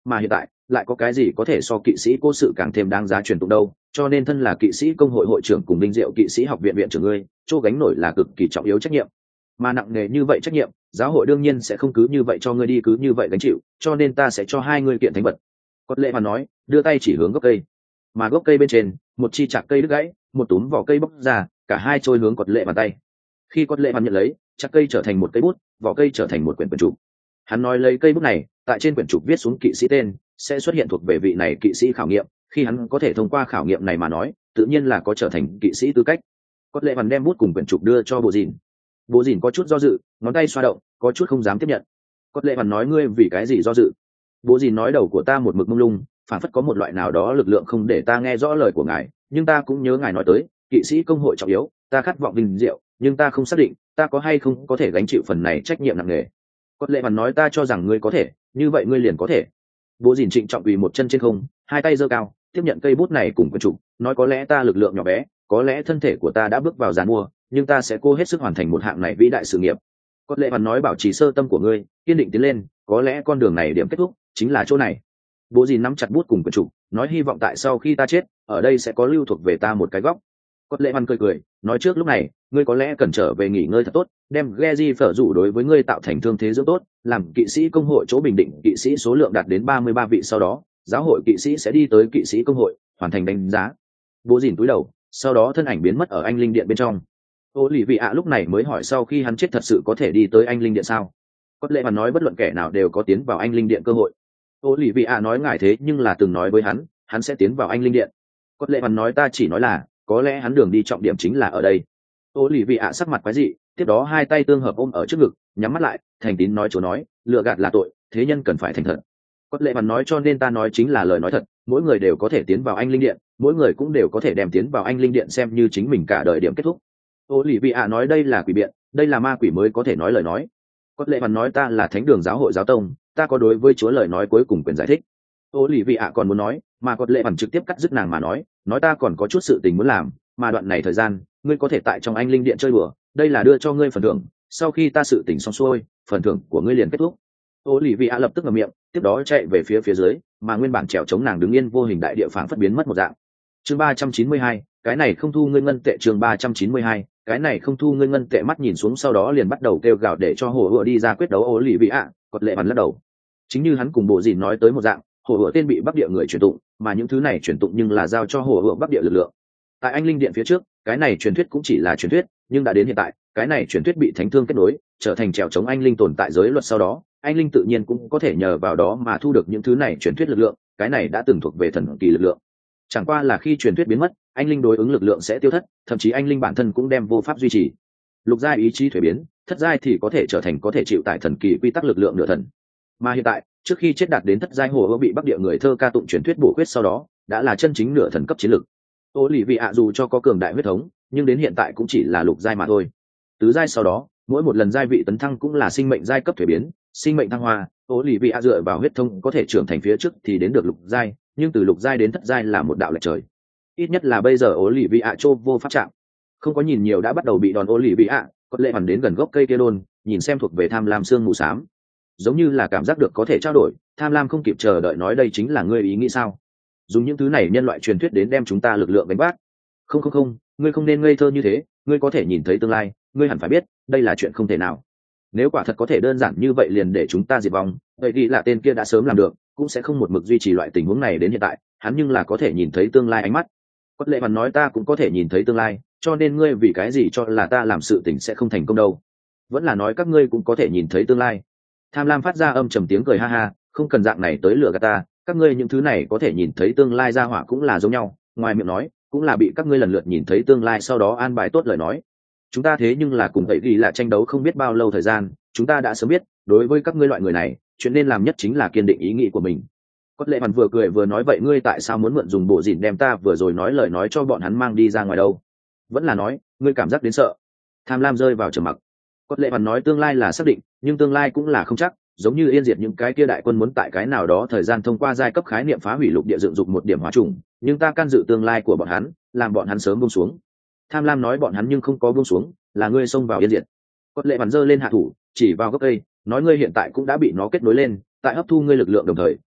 mà hiện tại lại có cái gì có thể so kỵ sĩ cố sự càng thêm đáng giá truyền tụng đâu. Cho nên thân là kỵ sĩ công hội hội trưởng cùng Linh Diệu kỵ sĩ học viện viện trưởng ngươi chỗ gánh nổi là cực kỳ trọng yếu trách nhiệm, mà nặng nề như vậy trách nhiệm giáo hội đương nhiên sẽ không cứ như vậy cho ngươi đi cứ như vậy gánh chịu, cho nên ta sẽ cho hai ngươi kiện thánh vật. Cốt lệ mà nói, đưa tay chỉ hướng gốc cây, mà gốc cây bên trên một chi chạc cây đứt gãy, một túm vỏ cây bóc ra, cả hai trôi hướng Cốt lệ bàn tay. Khi Cốt lệ bàn nhận lấy, chạc cây trở thành một cây bút, vỏ cây trở thành một quyển trục. Hắn nói lấy cây bút này, tại trên quyển trục viết xuống kỵ sĩ tên, sẽ xuất hiện thuộc về vị này kỵ sĩ khảo nghiệm, khi hắn có thể thông qua khảo nghiệm này mà nói, tự nhiên là có trở thành kỵ sĩ tư cách. Cốt lệ bàn đem bút cùng quyển trục đưa cho Bộ Dìn. Bộ Dìn có chút do dự, ngón tay xoa động, có chút không dám tiếp nhận. Cốt lệ bàn nói ngươi vì cái gì do dự? Bộ Dìn nói đầu của ta một mực mông lung, phản phất có một loại nào đó lực lượng không để ta nghe rõ lời của ngài, nhưng ta cũng nhớ ngài nói tới kỵ sĩ công hội trọng yếu, ta khát vọng vinh diệu, nhưng ta không xác định ta có hay không có thể gánh chịu phần này trách nhiệm nặng nề. Cốt lệ bàn nói ta cho rằng ngươi có thể, như vậy ngươi liền có thể. Bộ Dìn trịnh trọng quỳ một chân trên không, hai tay giơ cao, tiếp nhận cây bút này cùng quyển trục, nói có lẽ ta lực lượng nhỏ bé, có lẽ thân thể của ta đã bước vào giàn mua, nhưng ta sẽ cố hết sức hoàn thành một hạng này vĩ đại sự nghiệp. Cốt lệ bàn nói bảo trì sơ tâm của ngươi, kiên định tiến lên, có lẽ con đường này điểm kết thúc chính là chỗ này. Bố Dìn nắm chặt bút cùng quyển trục, nói hy vọng tại sau khi ta chết, ở đây sẽ có lưu thuộc về ta một cái góc. Cốt lệ văn cười cười, nói trước lúc này, ngươi có lẽ cần trở về nghỉ ngơi thật tốt, đem Geji phở dụ đối với ngươi tạo thành thương thế dưỡng tốt, làm kỵ sĩ công hội chỗ bình định kỵ sĩ số lượng đạt đến 33 vị sau đó, giáo hội kỵ sĩ sẽ đi tới kỵ sĩ công hội, hoàn thành đánh giá. Bố Dìn cúi đầu, sau đó thân ảnh biến mất ở anh linh điện bên trong. Ô lì vị ạ lúc này mới hỏi sau khi hắn chết thật sự có thể đi tới anh linh điện sao? Cốt lệ văn nói bất luận kẻ nào đều có tiến vào anh linh điện cơ hội. Ô lì vị ạ nói ngài thế nhưng là từng nói với hắn sẽ tiến vào anh linh điện. Cốt lệ văn nói ta chỉ nói là có lẽ hắn đường đi trọng điểm chính là ở đây. Ô lì vị ạ sắc mặt quái dị, tiếp đó hai tay tương hợp ôm ở trước ngực, nhắm mắt lại, thành tín nói chúa nói lừa gạt là tội, thế nhân cần phải thành thật. Cốt lệ văn nói cho nên ta nói chính là lời nói thật, mỗi người đều có thể tiến vào anh linh điện, mỗi người cũng đều có thể đem tiến vào anh linh điện xem như chính mình cả đời điểm kết thúc. Ô lì vị ạ nói đây là quỷ biện, đây là ma quỷ mới có thể nói lời nói. Cốt lệ văn nói ta là thánh đường giáo hội giáo tông, ta có đối với chúa lời nói cuối cùng quyền giải thích. Ô lì vị ạ còn muốn nói, mà Cốt lệ văn trực tiếp cắt dứt nàng mà nói ta còn có chút sự tình muốn làm, mà đoạn này thời gian ngươi có thể tại trong anh linh điện chơi đùa, đây là đưa cho ngươi phần thưởng, sau khi ta sự tình xong xuôi phần thưởng của ngươi liền kết thúc. Ô lì vị ạ lập tức ngậm miệng, tiếp đó chạy về phía dưới, mà nguyên bản trèo chống nàng đứng yên vô hình đại địa phảng phất biến mất một dạng. Chương 392, cái này không thu ngươi ngân tệ. Chương 392, cái này không thu ngươi ngân tệ. Mắt nhìn xuống sau đó liền bắt đầu kêu gào để cho hồ hựa đi ra quyết đấu. Ô lì vị ạ, Cốt lệ văn lắc đầu. Chính như hắn cùng Bộ Dìn nói tới một dạng, hồ hựa tên bị bắc địa người truyền tụng, mà những thứ này truyền tụng nhưng là giao cho hồ hựa bắc địa lực lượng. Tại anh linh điện phía trước, cái này truyền thuyết cũng chỉ là truyền thuyết, nhưng đã đến hiện tại, cái này truyền thuyết bị thánh thương kết nối, trở thành trèo chống anh linh tồn tại giới luật sau đó, anh linh tự nhiên cũng có thể nhờ vào đó mà thu được những thứ này truyền thuyết lực lượng, cái này đã từng thuộc về thần kỳ lực lượng. Chẳng qua là khi truyền thuyết biến mất, anh linh đối ứng lực lượng sẽ tiêu thất, thậm chí anh linh bản thân cũng đem vô pháp duy trì. Lục giai ý chí thuế biến, thất giai thì có thể trở thành có thể chịu tại thần kỳ quy tắc lực lượng nửa thần. Mà hiện tại, trước khi chết đạt đến thất giai hồ bị bắc địa người thơ ca tụng truyền thuyết bổ khuyết sau đó, đã là chân chính nửa thần cấp chiến lực. Ô lì vị ạ dù cho có cường đại huyết thống, nhưng đến hiện tại cũng chỉ là lục giai mà thôi. Tứ giai sau đó, mỗi một lần giai vị tấn thăng cũng là sinh mệnh giai cấp thuế biến, sinh mệnh thăng hoa. Ô lì vị ạ dựa vào huyết thống có thể trưởng thành phía trước thì đến được lục giai, nhưng từ lục giai đến thất giai là một đạo lệch trời. Ít nhất là bây giờ ô lì vị ạ chô vô pháp chạm, không có nhìn nhiều đã bắt đầu bị đòn. Ô lì vị ạ Cốt lệ hoàn đến gần gốc cây kia đôn, nhìn xem thuộc về tham lam xương mù xám, giống như là cảm giác được có thể trao đổi. Tham lam không kịp chờ đợi nói đây chính là ngươi ý nghĩ sao? Dùng những thứ này nhân loại truyền thuyết đến đem chúng ta lực lượng đánh bác? Không, ngươi không nên ngây thơ như thế, ngươi có thể nhìn thấy tương lai, ngươi hẳn phải biết đây là chuyện không thể nào. Nếu quả thật có thể đơn giản như vậy liền để chúng ta diệt vong, vậy thì là tên kia đã sớm làm được, cũng sẽ không một mực duy trì loại tình huống này đến hiện tại. Hắn nhưng là có thể nhìn thấy tương lai ánh mắt. Cốt lệ văn nói ta cũng có thể nhìn thấy tương lai, cho nên ngươi vì cái gì cho là ta làm sự tình sẽ không thành công đâu? Vẫn là nói các ngươi cũng có thể nhìn thấy tương lai? Tham lam phát ra âm trầm tiếng cười ha ha, không cần dạng này tới lừa gạt ta, các ngươi những thứ này có thể nhìn thấy tương lai ra hỏa cũng là giống nhau, ngoài miệng nói cũng là bị các ngươi lần lượt nhìn thấy tương lai sau đó an bài tốt lời nói. Chúng ta thế nhưng là cùng vậy ghi là tranh đấu không biết bao lâu thời gian, chúng ta đã sớm biết đối với các ngươi loại người này chuyện nên làm nhất chính là kiên định ý nghĩ của mình. Cốt lệ hoàn vừa cười vừa nói vậy ngươi tại sao muốn mượn dùng Bộ Dìn đem ta vừa rồi nói lời nói cho bọn hắn mang đi ra ngoài đâu? Vẫn là nói ngươi cảm giác đến sợ? Tham lam rơi vào trầm mặc. Cốt lệ hoàn nói tương lai là xác định, nhưng tương lai cũng là không chắc, giống như yên diệt những cái kia đại quân muốn tại cái nào đó thời gian thông qua giai cấp khái niệm phá hủy lục địa dựng dục một điểm hóa trùng, nhưng ta can dự tương lai của bọn hắn, làm bọn hắn sớm buông xuống. Tham lam nói bọn hắn nhưng không có buông xuống, là ngươi xông vào yên diệt. Cốt lệ hoàn giơ lên hạ thủ, chỉ vào gốc cây, nói ngươi hiện tại cũng đã bị nó kết nối lên, tại hấp thu ngươi lực lượng đồng thời,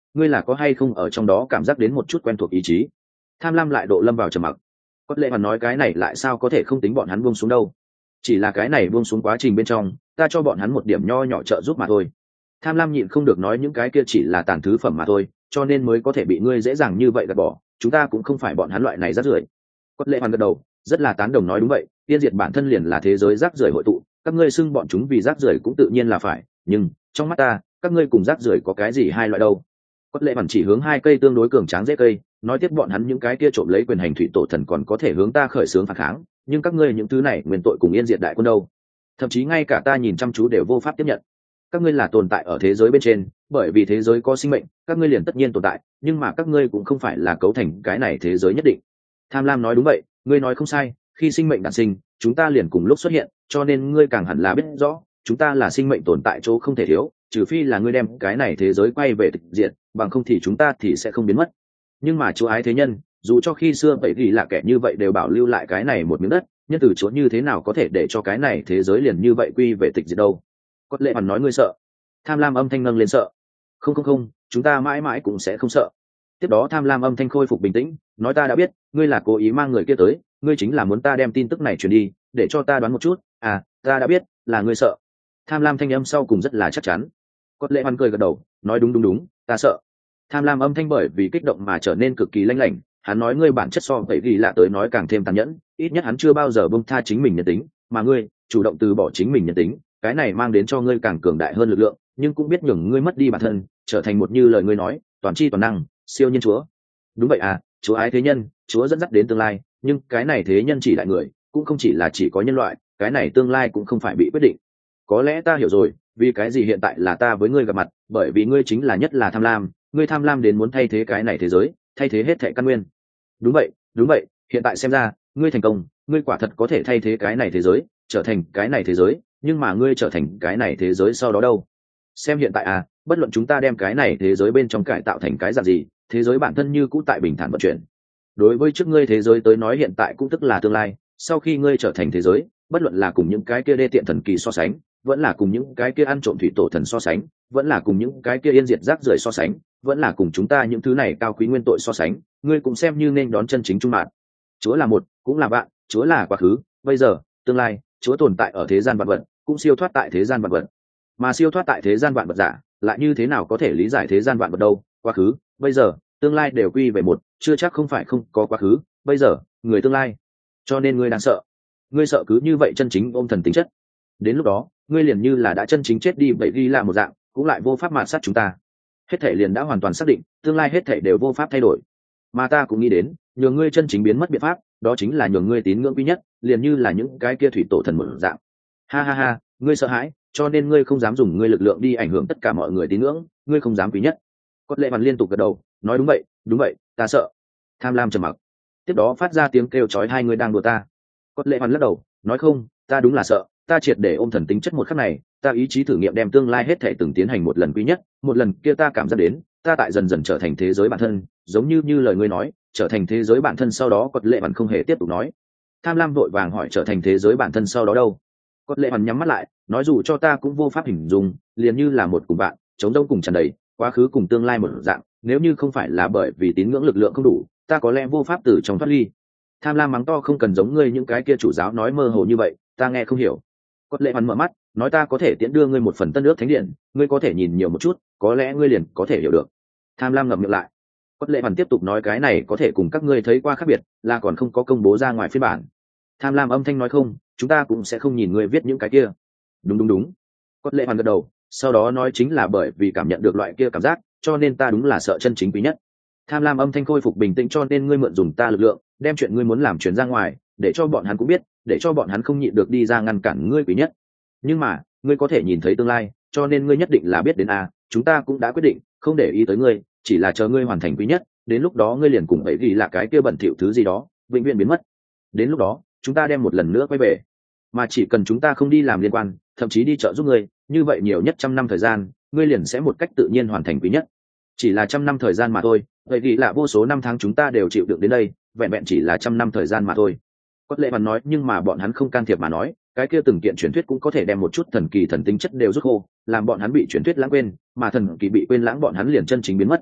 ngươi là có hay không ở trong đó cảm giác đến một chút quen thuộc ý chí? Tham lam lại độ lâm vào trầm mặc. Có lệ hoàn nói cái này lại sao có thể không tính bọn hắn buông xuống đâu, chỉ là cái này buông xuống quá trình bên trong ta cho bọn hắn một điểm nho nhỏ trợ giúp mà thôi. Tham lam nhịn không được nói những cái kia chỉ là tàn thứ phẩm mà thôi, cho nên mới có thể bị ngươi dễ dàng như vậy gạt bỏ, chúng ta cũng không phải bọn hắn loại này rác rưởi. Có lệ hoàn gật đầu, rất là tán đồng nói đúng vậy, tiên diệt bản thân liền là thế giới rác rưởi hội tụ, các ngươi xưng bọn chúng vì rác rưởi cũng tự nhiên là phải, nhưng trong mắt ta các ngươi cùng rác rưởi có cái gì hai loại đâu? Có lệ hoàn chỉ hướng hai cây tương đối cường tráng dễ cây, nói tiếp bọn hắn những cái kia trộm lấy quyền hành thủy tổ thần còn có thể hướng ta khởi xướng phản kháng, nhưng các ngươi những thứ này nguyên tội cùng yên diệt đại quân đâu? Thậm chí ngay cả ta nhìn chăm chú đều vô pháp tiếp nhận. Các ngươi là tồn tại ở thế giới bên trên, bởi vì thế giới có sinh mệnh, các ngươi liền tất nhiên tồn tại, nhưng mà các ngươi cũng không phải là cấu thành cái này thế giới nhất định. Tham lam nói đúng vậy, ngươi nói không sai, khi sinh mệnh đản sinh, chúng ta liền cùng lúc xuất hiện, cho nên ngươi càng hẳn là biết rõ, chúng ta là sinh mệnh tồn tại chỗ không thể thiếu, trừ phi là ngươi đem cái này thế giới quay về tịch diệt, bằng không thì chúng ta thì sẽ không biến mất. Nhưng mà Chúa ái thế nhân, dù cho khi xưa vậy thì là kẻ như vậy đều bảo lưu lại cái này một miếng đất, nhân từ Chúa như thế nào có thể để cho cái này thế giới liền như vậy quy về tịch diệt đâu? Có lệ hoàn nói ngươi sợ. Tham lam âm thanh nâng lên sợ. Không, chúng ta mãi mãi cũng sẽ không sợ. Tiếp đó tham lam âm thanh khôi phục bình tĩnh, nói ta đã biết, ngươi là cố ý mang người kia tới, ngươi chính là muốn ta đem tin tức này truyền đi, để cho ta đoán một chút, ta đã biết, là ngươi sợ. Tham lam thanh âm sau cùng rất là chắc chắn. Có lệ hoàn cười gật đầu, nói đúng, ta sợ. Tham lam âm thanh bởi vì kích động mà trở nên cực kỳ lanh lảnh, hắn nói ngươi bản chất so vậy vì lạ tới nói càng thêm tàn nhẫn, ít nhất hắn chưa bao giờ buông tha chính mình nhân tính, mà ngươi chủ động từ bỏ chính mình nhân tính, cái này mang đến cho ngươi càng cường đại hơn lực lượng, nhưng cũng biết nhường ngươi mất đi bản thân, trở thành một như lời ngươi nói, toàn tri toàn năng, siêu nhân Chúa. Đúng vậy Chúa ái thế nhân, Chúa dẫn dắt đến tương lai, nhưng cái này thế nhân chỉ đại người, cũng không chỉ là chỉ có nhân loại, cái này tương lai cũng không phải bị quyết định. Có lẽ ta hiểu rồi, vì cái gì hiện tại là ta với ngươi gặp mặt, bởi vì ngươi chính là nhất là tham lam, ngươi tham lam đến muốn thay thế cái này thế giới, thay thế hết thảy căn nguyên. Đúng vậy, hiện tại xem ra ngươi thành công, ngươi quả thật có thể thay thế cái này thế giới, trở thành cái này thế giới, nhưng mà ngươi trở thành cái này thế giới sau đó đâu? Xem hiện tại bất luận chúng ta đem cái này thế giới bên trong cải tạo thành cái dạng gì, thế giới bản thân như cũ tại bình thản vận chuyển. Đối với trước ngươi thế giới tới nói hiện tại cũng tức là tương lai, sau khi ngươi trở thành thế giới, bất luận là cùng những cái kia đê tiện thần kỳ so sánh, vẫn là cùng những cái kia ăn trộm thủy tổ thần so sánh, vẫn là cùng những cái kia yên diệt rác rưởi so sánh, vẫn là cùng chúng ta những thứ này cao quý nguyên tội so sánh, ngươi cũng xem như nên đón chân chính trung mạng. Chúa là một, cũng là bạn, Chúa là quá khứ, bây giờ, tương lai, Chúa tồn tại ở thế gian vạn vật, cũng siêu thoát tại thế gian vạn vật. Mà siêu thoát tại thế gian vạn vật giả, lại như thế nào có thể lý giải thế gian vạn vật đâu? Quá khứ, bây giờ, tương lai đều quy về một, chưa chắc không phải không có quá khứ, bây giờ, người tương lai. Cho nên ngươi đang sợ. Ngươi sợ cứ như vậy chân chính ôm thần tính chất. Đến lúc đó, ngươi liền như là đã chân chính chết đi vậy ghi là một dạng, cũng lại vô pháp mạt sát chúng ta. Hết thể liền đã hoàn toàn xác định, tương lai hết thể đều vô pháp thay đổi. Mà ta cũng nghĩ đến, nhường ngươi chân chính biến mất biện pháp, đó chính là nhường ngươi tín ngưỡng quý nhất, liền như là những cái kia thủy tổ thần một dạng. Ha, ngươi sợ hãi, cho nên ngươi không dám dùng ngươi lực lượng đi ảnh hưởng tất cả mọi người tín ngưỡng, ngươi không dám quý nhất. Cốt lệ hoàn liên tục gật đầu, nói đúng vậy, ta sợ. Tham lam trầm mặc, tiếp đó phát ra tiếng kêu chói hai người đang đùa ta. Cốt lệ hoàn lắc đầu, nói không, ta đúng là sợ, ta triệt để ôm thần tính chất một khắc này, ta ý chí thử nghiệm đem tương lai hết thể từng tiến hành một lần quý nhất, một lần kia ta cảm giác đến, ta tại dần dần trở thành thế giới bản thân, giống như lời ngươi nói, trở thành thế giới bản thân sau đó. Cốt lệ hoàn không hề tiếp tục nói. Tham lam vội vàng hỏi trở thành thế giới bản thân sau đó đâu? Cốt lệ hoàn nhắm mắt lại, nói dù cho ta cũng vô pháp hình dung, liền như là một cùng bạn, chống rỗng cùng tràn đầy, quá khứ cùng tương lai một dạng, nếu như không phải là bởi vì tín ngưỡng lực lượng không đủ, ta có lẽ vô pháp từ trong thoát ly. Tham lam mắng to, không cần giống ngươi những cái kia chủ giáo nói mơ hồ như vậy, ta nghe không hiểu. Cốt lệ hoàn mở mắt, nói ta có thể tiễn đưa ngươi một phần tân ước thánh điện, ngươi có thể nhìn nhiều một chút, có lẽ ngươi liền có thể hiểu được. Tham lam ngậm miệng lại. Cốt lệ hoàn tiếp tục nói cái này có thể cùng các ngươi thấy qua khác biệt, là còn không có công bố ra ngoài phiên bản. Tham lam âm thanh nói không, chúng ta cũng sẽ không nhìn ngươi viết những cái kia. Đúng. Cốt lệ hoàn gật đầu, sau đó nói chính là bởi vì cảm nhận được loại kia cảm giác, cho nên ta đúng là sợ chân chính quý nhất. Tham lam âm thanh khôi phục bình tĩnh, cho nên ngươi mượn dùng ta lực lượng, đem chuyện ngươi muốn làm truyền ra ngoài, để cho bọn hắn cũng biết, để cho bọn hắn không nhịn được đi ra ngăn cản ngươi quý nhất. Nhưng mà ngươi có thể nhìn thấy tương lai, cho nên ngươi nhất định là biết đến chúng ta cũng đã quyết định không để ý tới ngươi, chỉ là chờ ngươi hoàn thành quý nhất, đến lúc đó ngươi liền cùng ấy vì là cái kia bẩn thỉu thứ gì đó vĩnh viễn biến mất. Đến lúc đó chúng ta đem một lần nữa quay về, mà chỉ cần chúng ta không đi làm liên quan, thậm chí đi trợ giúp ngươi, như vậy nhiều nhất 100 năm thời gian, ngươi liền sẽ một cách tự nhiên hoàn thành quý nhất. Chỉ là 100 năm thời gian mà thôi, vậy vì là vô số năm tháng chúng ta đều chịu đựng đến đây, vẹn vẹn chỉ là 100 năm thời gian mà thôi. Cốt lệ hoàn nói, nhưng mà bọn hắn không can thiệp mà nói, cái kia từng kiện truyền thuyết cũng có thể đem một chút thần kỳ thần tính chất đều rút khô, làm bọn hắn bị truyền thuyết lãng quên, mà thần kỳ bị quên lãng bọn hắn liền chân chính biến mất.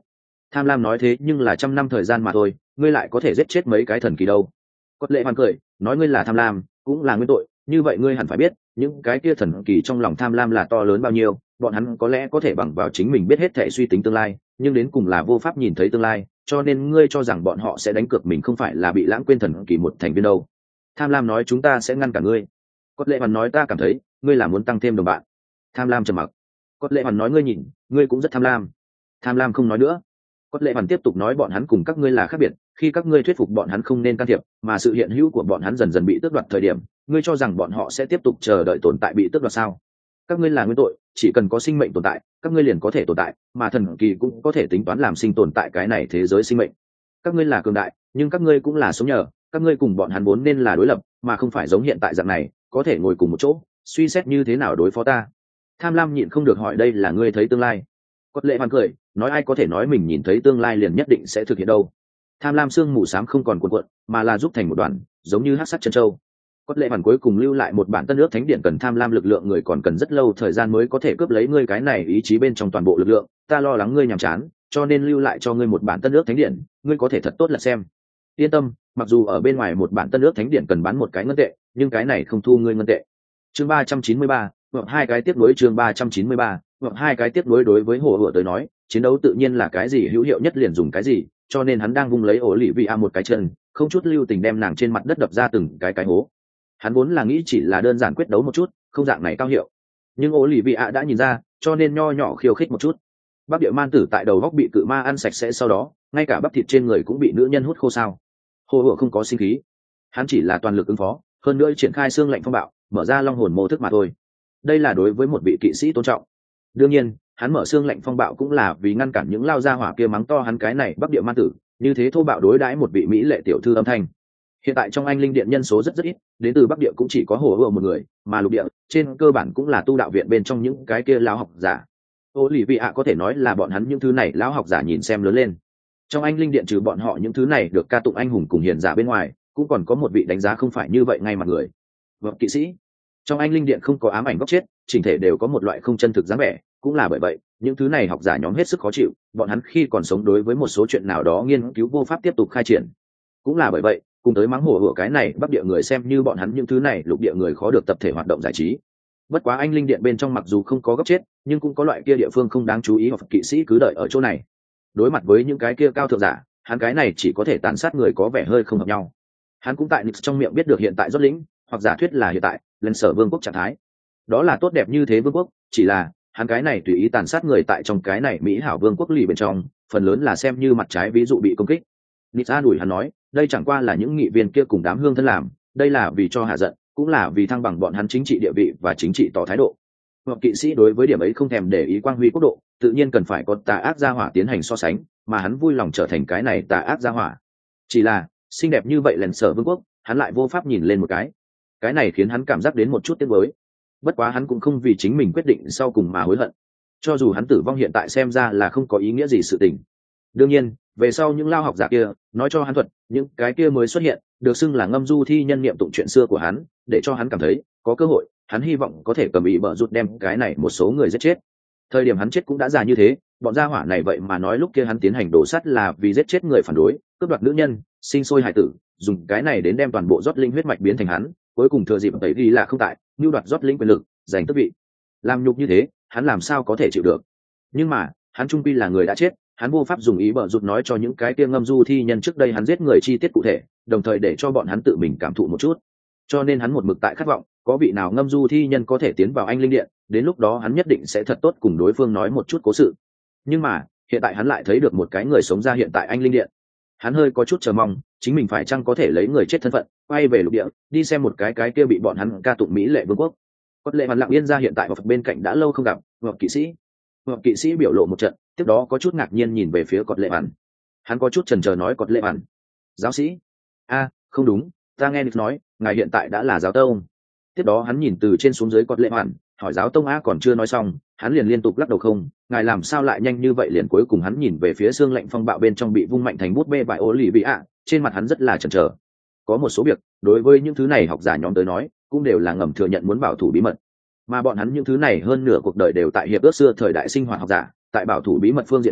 Tham lam nói thế nhưng là 100 năm thời gian mà thôi, ngươi lại có thể giết chết mấy cái thần kỳ đâu. Cốt lệ hoàn cười nói ngươi là tham lam cũng là nguyên tội, như vậy ngươi hẳn phải biết những cái kia thần kỳ trong lòng tham lam là to lớn bao nhiêu. Bọn hắn có lẽ có thể bằng vào chính mình biết hết thể suy tính tương lai, nhưng đến cùng là vô pháp nhìn thấy tương lai, cho nên ngươi cho rằng bọn họ sẽ đánh cược mình không phải là bị lãng quên thần kỳ một thành viên đâu. Tham lam nói chúng ta sẽ ngăn cả ngươi. Cốt lệ hoàn nói ta cảm thấy ngươi là muốn tăng thêm đồng bạn. Tham lam trầm mặc. Cốt lệ hoàn nói ngươi nhìn ngươi cũng rất tham lam. Tham lam không nói nữa. Cốt lệ hoàn tiếp tục nói bọn hắn cùng các ngươi là khác biệt, khi các ngươi thuyết phục bọn hắn không nên can thiệp mà sự hiện hữu của bọn hắn dần dần bị tước đoạt thời điểm, ngươi cho rằng bọn họ sẽ tiếp tục chờ đợi tồn tại bị tước đoạt sao? Các ngươi là nguyên tội, chỉ cần có sinh mệnh tồn tại các ngươi liền có thể tồn tại, mà thần kỳ cũng có thể tính toán làm sinh tồn tại cái này thế giới sinh mệnh. Các ngươi là cường đại nhưng các ngươi cũng là sống nhờ, các ngươi cùng bọn hắn vốn nên là đối lập mà không phải giống hiện tại dạng này có thể ngồi cùng một chỗ suy xét như thế nào đối phó ta. Tham lam nhịn không được hỏi đây là ngươi thấy tương lai? Cốt lệ hoàn cười nói ai có thể nói mình nhìn thấy tương lai liền nhất định sẽ thực hiện đâu. Tham lam xương mù xám không còn cuộn cuộn mà là giúp thành một đoàn giống như hắc sắt chân châu. Cốt lệ hoàn cuối cùng lưu lại một bản tân ước thánh điện cần tham lam lực lượng người còn cần rất lâu thời gian mới có thể cướp lấy ngươi cái này ý chí bên trong toàn bộ lực lượng, ta lo lắng ngươi nhàm chán cho nên lưu lại cho ngươi một bản tân ước thánh điện, ngươi có thể thật tốt là xem. Yên tâm, mặc dù ở bên ngoài một bản tân ước thánh điện cần bán một cái ngân tệ nhưng cái này không thu ngươi ngân tệ. Chương 393, hoặc hai cái tiếp nối. Chương 393, hoặc hai cái tiếp nối. Đối với hồ hựa tới nói chiến đấu tự nhiên là cái gì hữu hiệu nhất liền dùng cái gì, cho nên hắn đang vung lấy ổ lì vị a một cái chân không chút lưu tình đem nàng trên mặt đất đập ra từng cái hố. Hắn vốn là nghĩ chỉ là đơn giản quyết đấu một chút không dạng này cao hiệu, nhưng ổ lì vị a đã nhìn ra cho nên nho nhỏ khiêu khích một chút. Bắp địa man tử tại đầu góc bị cự ma ăn sạch sẽ, sau đó ngay cả bắp thịt trên người cũng bị nữ nhân hút khô sao. Hồ hựa không có sinh khí, hắn chỉ là toàn lực ứng phó, hơn nữa triển khai xương lạnh phong bạo mở ra long hồn mô thức mà thôi. Đây là đối với một vị kỵ sĩ tôn trọng. Đương nhiên hắn mở xương lạnh phong bạo cũng là vì ngăn cản những lao gia hỏa kia mắng to hắn cái này bắp địa man tử như thế thô bạo đối đãi một vị mỹ lệ tiểu thư âm thanh. Hiện tại trong anh linh điện nhân số rất ít, đến từ bắc địa cũng chỉ có hồ hựa một người, mà lục địa trên cơ bản cũng là tu đạo viện bên trong những cái kia lão học giả. Ô lì vị ạ có thể nói là bọn hắn những thứ này lão học giả nhìn xem lớn lên. Trong anh linh điện trừ bọn họ những thứ này được ca tụng anh hùng cùng hiền giả bên ngoài cũng còn có một vị đánh giá không phải như vậy ngay mặt người, vợ kỵ sĩ. Trong anh linh điện không có ám ảnh góc chết, chỉnh thể đều có một loại không chân thực dáng vẻ, cũng là bởi vậy những thứ này học giả nhóm hết sức khó chịu, bọn hắn khi còn sống đối với một số chuyện nào đó nghiên cứu vô pháp tiếp tục khai triển. Cũng là bởi vậy cùng tới mắng hổ hựa cái này bắc địa người xem như bọn hắn những thứ này lục địa người khó được tập thể hoạt động giải trí. Bất quá anh linh điện bên trong mặc dù không có góc chết nhưng cũng có loại kia địa phương không đáng chú ý hoặc kỵ sĩ cứ đợi ở chỗ này. Đối mặt với những cái kia cao thượng giả hắn cái này chỉ có thể tàn sát người có vẻ hơi không hợp nhau. Hắn cũng tại Nix trong miệng biết được hiện tại rốt lĩnh hoặc giả thuyết là hiện tại lần sở vương quốc trạng thái đó là tốt đẹp như thế vương quốc, chỉ là hắn cái này tùy ý tàn sát người tại trong cái này mỹ hảo vương quốc lì bên trong phần lớn là xem như mặt trái ví dụ bị công kích. Nix an ủi hắn nói đây chẳng qua là những nghị viên kia cùng đám hương thân làm, đây là vì cho hạ giận cũng là vì thăng bằng bọn hắn chính trị địa vị và chính trị tỏ thái độ. Hoặc kỵ sĩ đối với điểm ấy không thèm để ý quang huy quốc độ, tự nhiên cần phải có tà ác gia hỏa tiến hành so sánh, mà hắn vui lòng trở thành cái này tà ác gia hỏa. Chỉ là xinh đẹp như vậy lần sở vương quốc hắn lại vô pháp nhìn lên một cái này khiến hắn cảm giác đến một chút tiếc nuối. Bất quá hắn cũng không vì chính mình quyết định sau cùng mà hối hận, cho dù hắn tử vong hiện tại xem ra là không có ý nghĩa gì sự tình. Đương nhiên về sau những lao học giả kia nói cho hắn thuật những cái kia mới xuất hiện được xưng là ngâm du thi nhân niệm tụng chuyện xưa của hắn, để cho hắn cảm thấy có cơ hội hắn hy vọng có thể cầm ý bợ rút đem cái này một số người giết chết. Thời điểm hắn chết cũng đã già như thế, bọn gia hỏa này vậy mà nói lúc kia hắn tiến hành đổ sắt là vì giết chết người phản đối, cướp đoạt nữ nhân, sinh sôi hải tử, dùng cái này đến đem toàn bộ rót linh huyết mạch biến thành hắn, cuối cùng thừa dịp tẩy ghi là không tại mưu đoạt rót linh quyền lực giành tước vị. Làm nhục như thế hắn làm sao có thể chịu được. Nhưng mà hắn trung quy là người đã chết, hắn vô pháp dùng ý bợ rụt nói cho những cái kia ngâm du thi nhân trước đây hắn giết người chi tiết cụ thể, đồng thời để cho bọn hắn tự mình cảm thụ một chút. Cho nên hắn một mực tại khát vọng có vị nào ngâm du thi nhân có thể tiến vào anh linh điện, đến lúc đó hắn nhất định sẽ thật tốt cùng đối phương nói một chút cố sự. Nhưng mà hiện tại hắn lại thấy được một cái người sống ra hiện tại anh linh điện, hắn hơi có chút chờ mong chính mình phải chăng có thể lấy người chết thân phận quay về lục địa đi xem một cái kia bị bọn hắn ca tụng mỹ lệ vương quốc. Cốt lệ hoàn lặng yên ra hiện tại hoặc bên cạnh đã lâu không gặp hoặc kỵ sĩ. Hoặc kỵ sĩ biểu lộ một trận tiếp đó có chút ngạc nhiên nhìn về phía Cốt lệ hoàn. Hắn có chút chần chờ nói Cốt lệ hoàn giáo sĩ không đúng, ta nghe được nói ngài hiện tại đã là giáo tông. Tiếp đó hắn nhìn từ trên xuống dưới Cốt lệ hoàn hỏi giáo tông còn chưa nói xong hắn liền liên tục lắc đầu không, ngài làm sao lại nhanh như vậy. Liền cuối cùng hắn nhìn về phía xương lạnh phong bạo bên trong bị vung mạnh thành bút bê bại ố lì vị trên mặt hắn rất là chần chờ. Có một số việc đối với những thứ này học giả nhóm tới nói cũng đều là ngầm thừa nhận muốn bảo thủ bí mật, mà bọn hắn những thứ này hơn nửa cuộc đời đều tại hiệp ước xưa thời đại sinh hoạt học giả tại bảo thủ bí mật phương diện này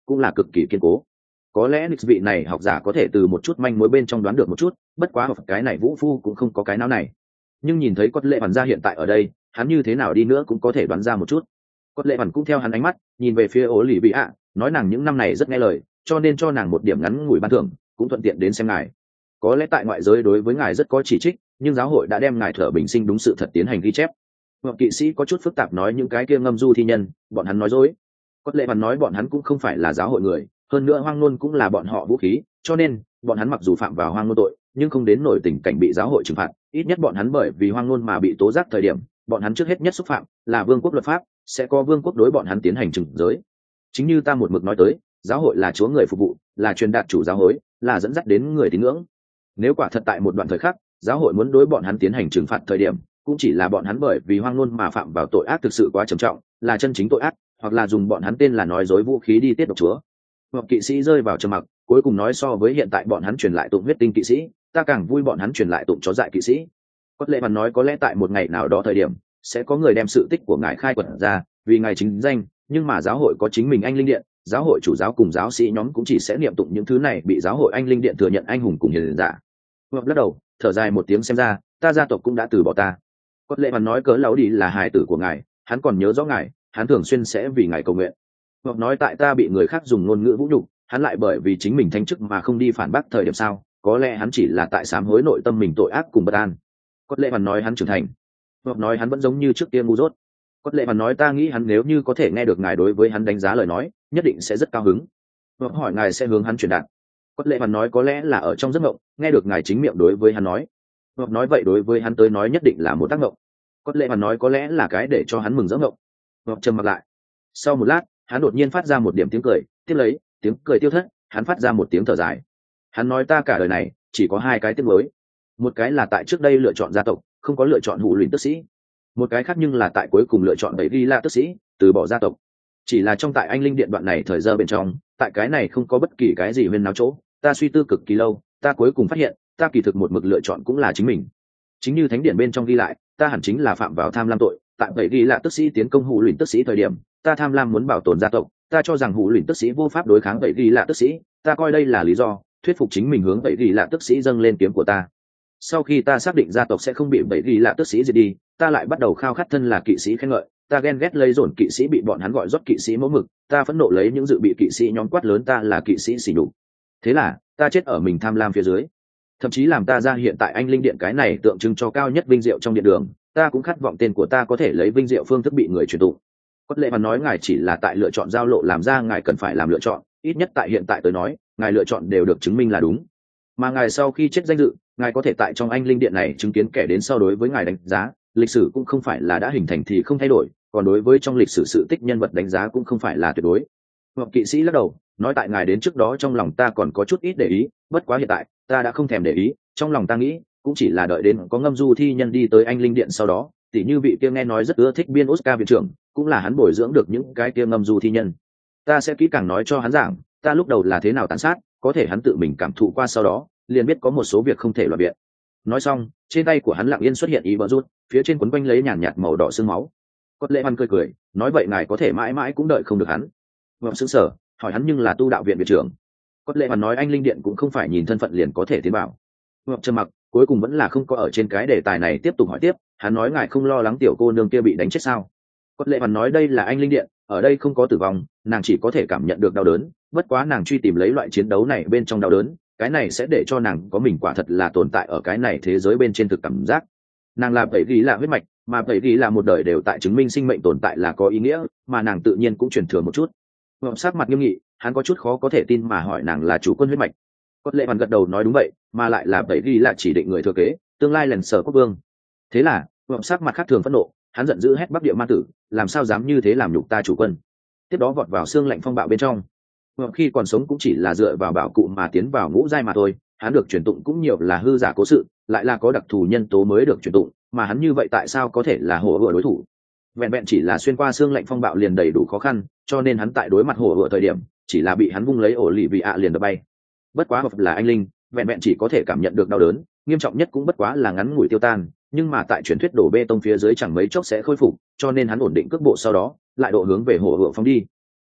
cũng là cực kỳ kiên cố. Có lẽ Nix vị này học giả có thể từ một chút manh mối bên trong đoán được một chút, bất quá cái này vũ phu cũng không có cái não này. Nhưng nhìn thấy Cốt Lệ Hoàn ra hiện tại ở đây, hắn như thế nào đi nữa cũng có thể đoán ra một chút. Cốt Lệ Hoàn cũng theo hắn ánh mắt nhìn về phía Ổ Lì Vị ạ, nói nàng những năm này rất nghe lời, cho nên cho nàng một điểm ngắn ngủi ban thưởng, cũng thuận tiện đến xem ngài. Có lẽ tại ngoại giới đối với ngài rất có chỉ trích, nhưng giáo hội đã đem ngài Thở Bình Sinh đúng sự thật tiến hành ghi chép. Hoặc kỵ sĩ có chút phức tạp nói những cái kia ngâm du thi nhân, bọn hắn nói dối. Cốt Lệ Hoàn nói bọn hắn cũng không phải là giáo hội người, hơn nữa hoang ngôn cũng là bọn họ vũ khí, cho nên bọn hắn mặc dù phạm vào hoang ngôn tội, nhưng không đến nổi tình cảnh bị giáo hội trừng phạt. Ít nhất bọn hắn bởi vì hoang ngôn mà bị tố giác thời điểm, bọn hắn trước hết nhất xúc phạm là vương quốc luật pháp, sẽ có vương quốc đối bọn hắn tiến hành trừng giới. Chính như ta một mực nói tới, giáo hội là chúa người phục vụ, là truyền đạt chủ giáo hối, là dẫn dắt đến người tín ngưỡng. Nếu quả thật tại một đoạn thời khắc, giáo hội muốn đối bọn hắn tiến hành trừng phạt thời điểm, cũng chỉ là bọn hắn bởi vì hoang ngôn mà phạm vào tội ác thực sự quá trầm trọng, là chân chính tội ác, hoặc là dùng bọn hắn tên là nói dối vũ khí đi tiết độc chúa. Hoặc kỵ sĩ rơi vào trầm mặc, cuối cùng nói so với hiện tại bọn hắn truyền lại tụng huyết tinh kỵ sĩ, ta càng vui bọn hắn truyền lại tụng chó dại kỵ sĩ. Cốt Lệ Hoàn nói có lẽ tại một ngày nào đó thời điểm, sẽ có người đem sự tích của ngài khai quật ra, vì ngài chính danh, nhưng mà giáo hội có chính mình anh linh điện, giáo hội chủ giáo cùng giáo sĩ nhóm cũng chỉ sẽ niệm tụng những thứ này bị giáo hội anh linh điện thừa nhận anh hùng cùng hiền giả. Hoặc lắc đầu, thở dài một tiếng xem ra, ta gia tộc cũng đã từ bỏ ta. Cốt Lệ Hoàn nói cớ lão đi là hài tử của ngài, hắn còn nhớ rõ ngài, hắn thường xuyên sẽ vì ngài cầu nguyện. Hoặc nói tại ta bị người khác dùng ngôn ngữ vũ nhục, hắn lại bởi vì chính mình thanh chức mà không đi phản bác thời điểm sao, có lẽ hắn chỉ là tại sám hối nội tâm mình tội ác cùng bất an. Cốt Lệ Hoàn nói hắn trưởng thành. Hoặc nói hắn vẫn giống như trước kia ngu dốt. Cốt Lệ Hoàn nói ta nghĩ hắn nếu như có thể nghe được ngài đối với hắn đánh giá lời nói, nhất định sẽ rất cao hứng. Hoặc hỏi ngài sẽ hướng hắn truyền đạt. Cốt Lệ Hoàn nói có lẽ là ở trong giấc mộng, nghe được ngài chính miệng đối với hắn nói. Hoặc nói vậy đối với hắn tới nói nhất định là một tác mộng. Cốt Lệ Hoàn nói có lẽ là cái để cho hắn mừng rỡ mộng. Hoặc trầm mặc lại. Sau một lát, hắn đột nhiên phát ra một điểm tiếng cười, tiếp lấy tiếng cười tiêu thất, hắn phát ra một tiếng thở dài. Hắn nói ta cả đời này chỉ có hai cái tiếc nuối, một cái là tại trước đây lựa chọn gia tộc, không có lựa chọn hủ luyện tức sĩ, một cái khác nhưng là tại cuối cùng lựa chọn bảy ghi la tức sĩ, từ bỏ gia tộc. Chỉ là trong tại anh linh điện đoạn này thời giờ bên trong, tại cái này không có bất kỳ cái gì huyên náo chỗ, ta suy tư cực kỳ lâu, ta cuối cùng phát hiện ta kỳ thực một mực lựa chọn cũng là chính mình. Chính như thánh điển bên trong ghi lại, ta hẳn chính là phạm vào tham lam tội. Tại bảy ghi la tức sĩ tiến công hủ luyện tức sĩ thời điểm, ta tham lam muốn bảo tồn gia tộc, ta cho rằng hủ luyện tức sĩ vô pháp đối kháng bảy ghi la tức sĩ, ta coi đây là lý do thuyết phục chính mình hướng bảy ghi la tức sĩ dâng lên kiếm của ta. Sau khi ta xác định gia tộc sẽ không bị bảy ghi lạ tức sĩ diệt đi, ta lại bắt đầu khao khát thân là kỵ sĩ khen ngợi, ta ghen ghét lấy dồn kỵ sĩ bị bọn hắn gọi rót kỵ sĩ mẫu mực, ta phẫn nộ lấy những dự bị kỵ sĩ nhóm quát lớn ta là kỵ sĩ xỉ nhục. Thế là ta chết ở mình tham lam phía dưới, thậm chí làm ta ra hiện tại anh linh điện cái này tượng trưng cho cao nhất vinh diệu trong điện đường, ta cũng khát vọng tên của ta có thể lấy vinh diệu phương thức bị người truyền tụng. Cốt Lệ Hoàn nói ngài chỉ là tại lựa chọn giao lộ làm ra ngài cần phải làm lựa chọn, ít nhất tại hiện tại tới nói, ngài lựa chọn đều được chứng minh là đúng. Mà ngài sau khi chết danh dự, ngài có thể tại trong anh linh điện này chứng kiến kẻ đến sau đối với ngài đánh giá, lịch sử cũng không phải là đã hình thành thì không thay đổi, còn đối với trong lịch sử sự tích nhân vật đánh giá cũng không phải là tuyệt đối. Hoặc kỵ sĩ lắc đầu, nói tại ngài đến trước đó trong lòng ta còn có chút ít để ý, bất quá hiện tại ta đã không thèm để ý, trong lòng ta nghĩ cũng chỉ là đợi đến có ngâm du thi nhân đi tới anh linh điện sau đó, tỉ như vị kia nghe nói rất ưa thích biên Oscar viện trưởng, cũng là hắn bồi dưỡng được những cái kia ngâm du thi nhân. Ta sẽ kỹ càng nói cho hắn giảng, ta lúc đầu là thế nào tàn sát, có thể hắn tự mình cảm thụ qua sau đó, liền biết có một số việc không thể loại biện. Nói xong, trên tay của hắn lặng yên xuất hiện ý bờ rút, phía trên quấn quanh lấy nhàn nhạt màu đỏ sương máu. Cốt Lệ Hoàn cười cười, nói vậy ngài có thể mãi mãi cũng đợi không được hắn. Vọng sững sờ, hỏi hắn nhưng là tu đạo viện viện trưởng. Cốt Lệ Hoàn nói anh linh điện cũng không phải nhìn thân phận liền có thể tiến vào. Vọng trầm mặc, cuối cùng vẫn là không có ở trên cái đề tài này tiếp tục hỏi tiếp. Hắn nói ngài không lo lắng tiểu cô nương kia bị đánh chết sao? Cốt Lệ Hoàn nói đây là anh linh điện, ở đây không có tử vong, nàng chỉ có thể cảm nhận được đau đớn, bất quá nàng truy tìm lấy loại chiến đấu này bên trong đau đớn, cái này sẽ để cho nàng có mình quả thật là tồn tại ở cái này thế giới bên trên thực cảm giác. Nàng là bảy ghi là huyết mạch, mà bảy ghi là một đời đều tại chứng minh sinh mệnh tồn tại là có ý nghĩa, mà nàng tự nhiên cũng truyền thừa một chút. Ngậm sắc mặt nghiêm nghị, hắn có chút khó có thể tin mà hỏi nàng là chủ quân huyết mạch. Cốt Lệ Hoàn gật đầu nói đúng vậy, mà lại là bảy ghi là chỉ định người thừa kế, tương lai lần sở quốc vương. Thế là ngậm sắc mặt khác thường phẫn nộ, hắn giận dữ hét Bắc Địa Ma Tử, làm sao dám như thế làm nhục ta chủ quân. Tiếp đó vọt vào xương lạnh phong bạo bên trong. Khi còn sống cũng chỉ là dựa vào bảo cụ mà tiến vào ngũ giai mà thôi, hắn được truyền tụng cũng nhiều là hư giả cố sự, lại là có đặc thù nhân tố mới được truyền tụng, mà hắn như vậy tại sao có thể là hổ vừa đối thủ? Vẹn vẹn chỉ là xuyên qua xương lạnh phong bạo liền đầy đủ khó khăn, cho nên hắn tại đối mặt hổ vừa thời điểm, chỉ là bị hắn vung lấy ổ lì vị ạ liền đập bay. Bất quá là anh linh, vẹn vẹn chỉ có thể cảm nhận được đau đớn, nghiêm trọng nhất cũng bất quá là ngắn ngủi tiêu tan, nhưng mà tại truyền thuyết đổ bê tông phía dưới chẳng mấy chốc sẽ khôi phục, cho nên hắn ổn định cước bộ sau đó, lại độ hướng về hổ vừa phóng đi.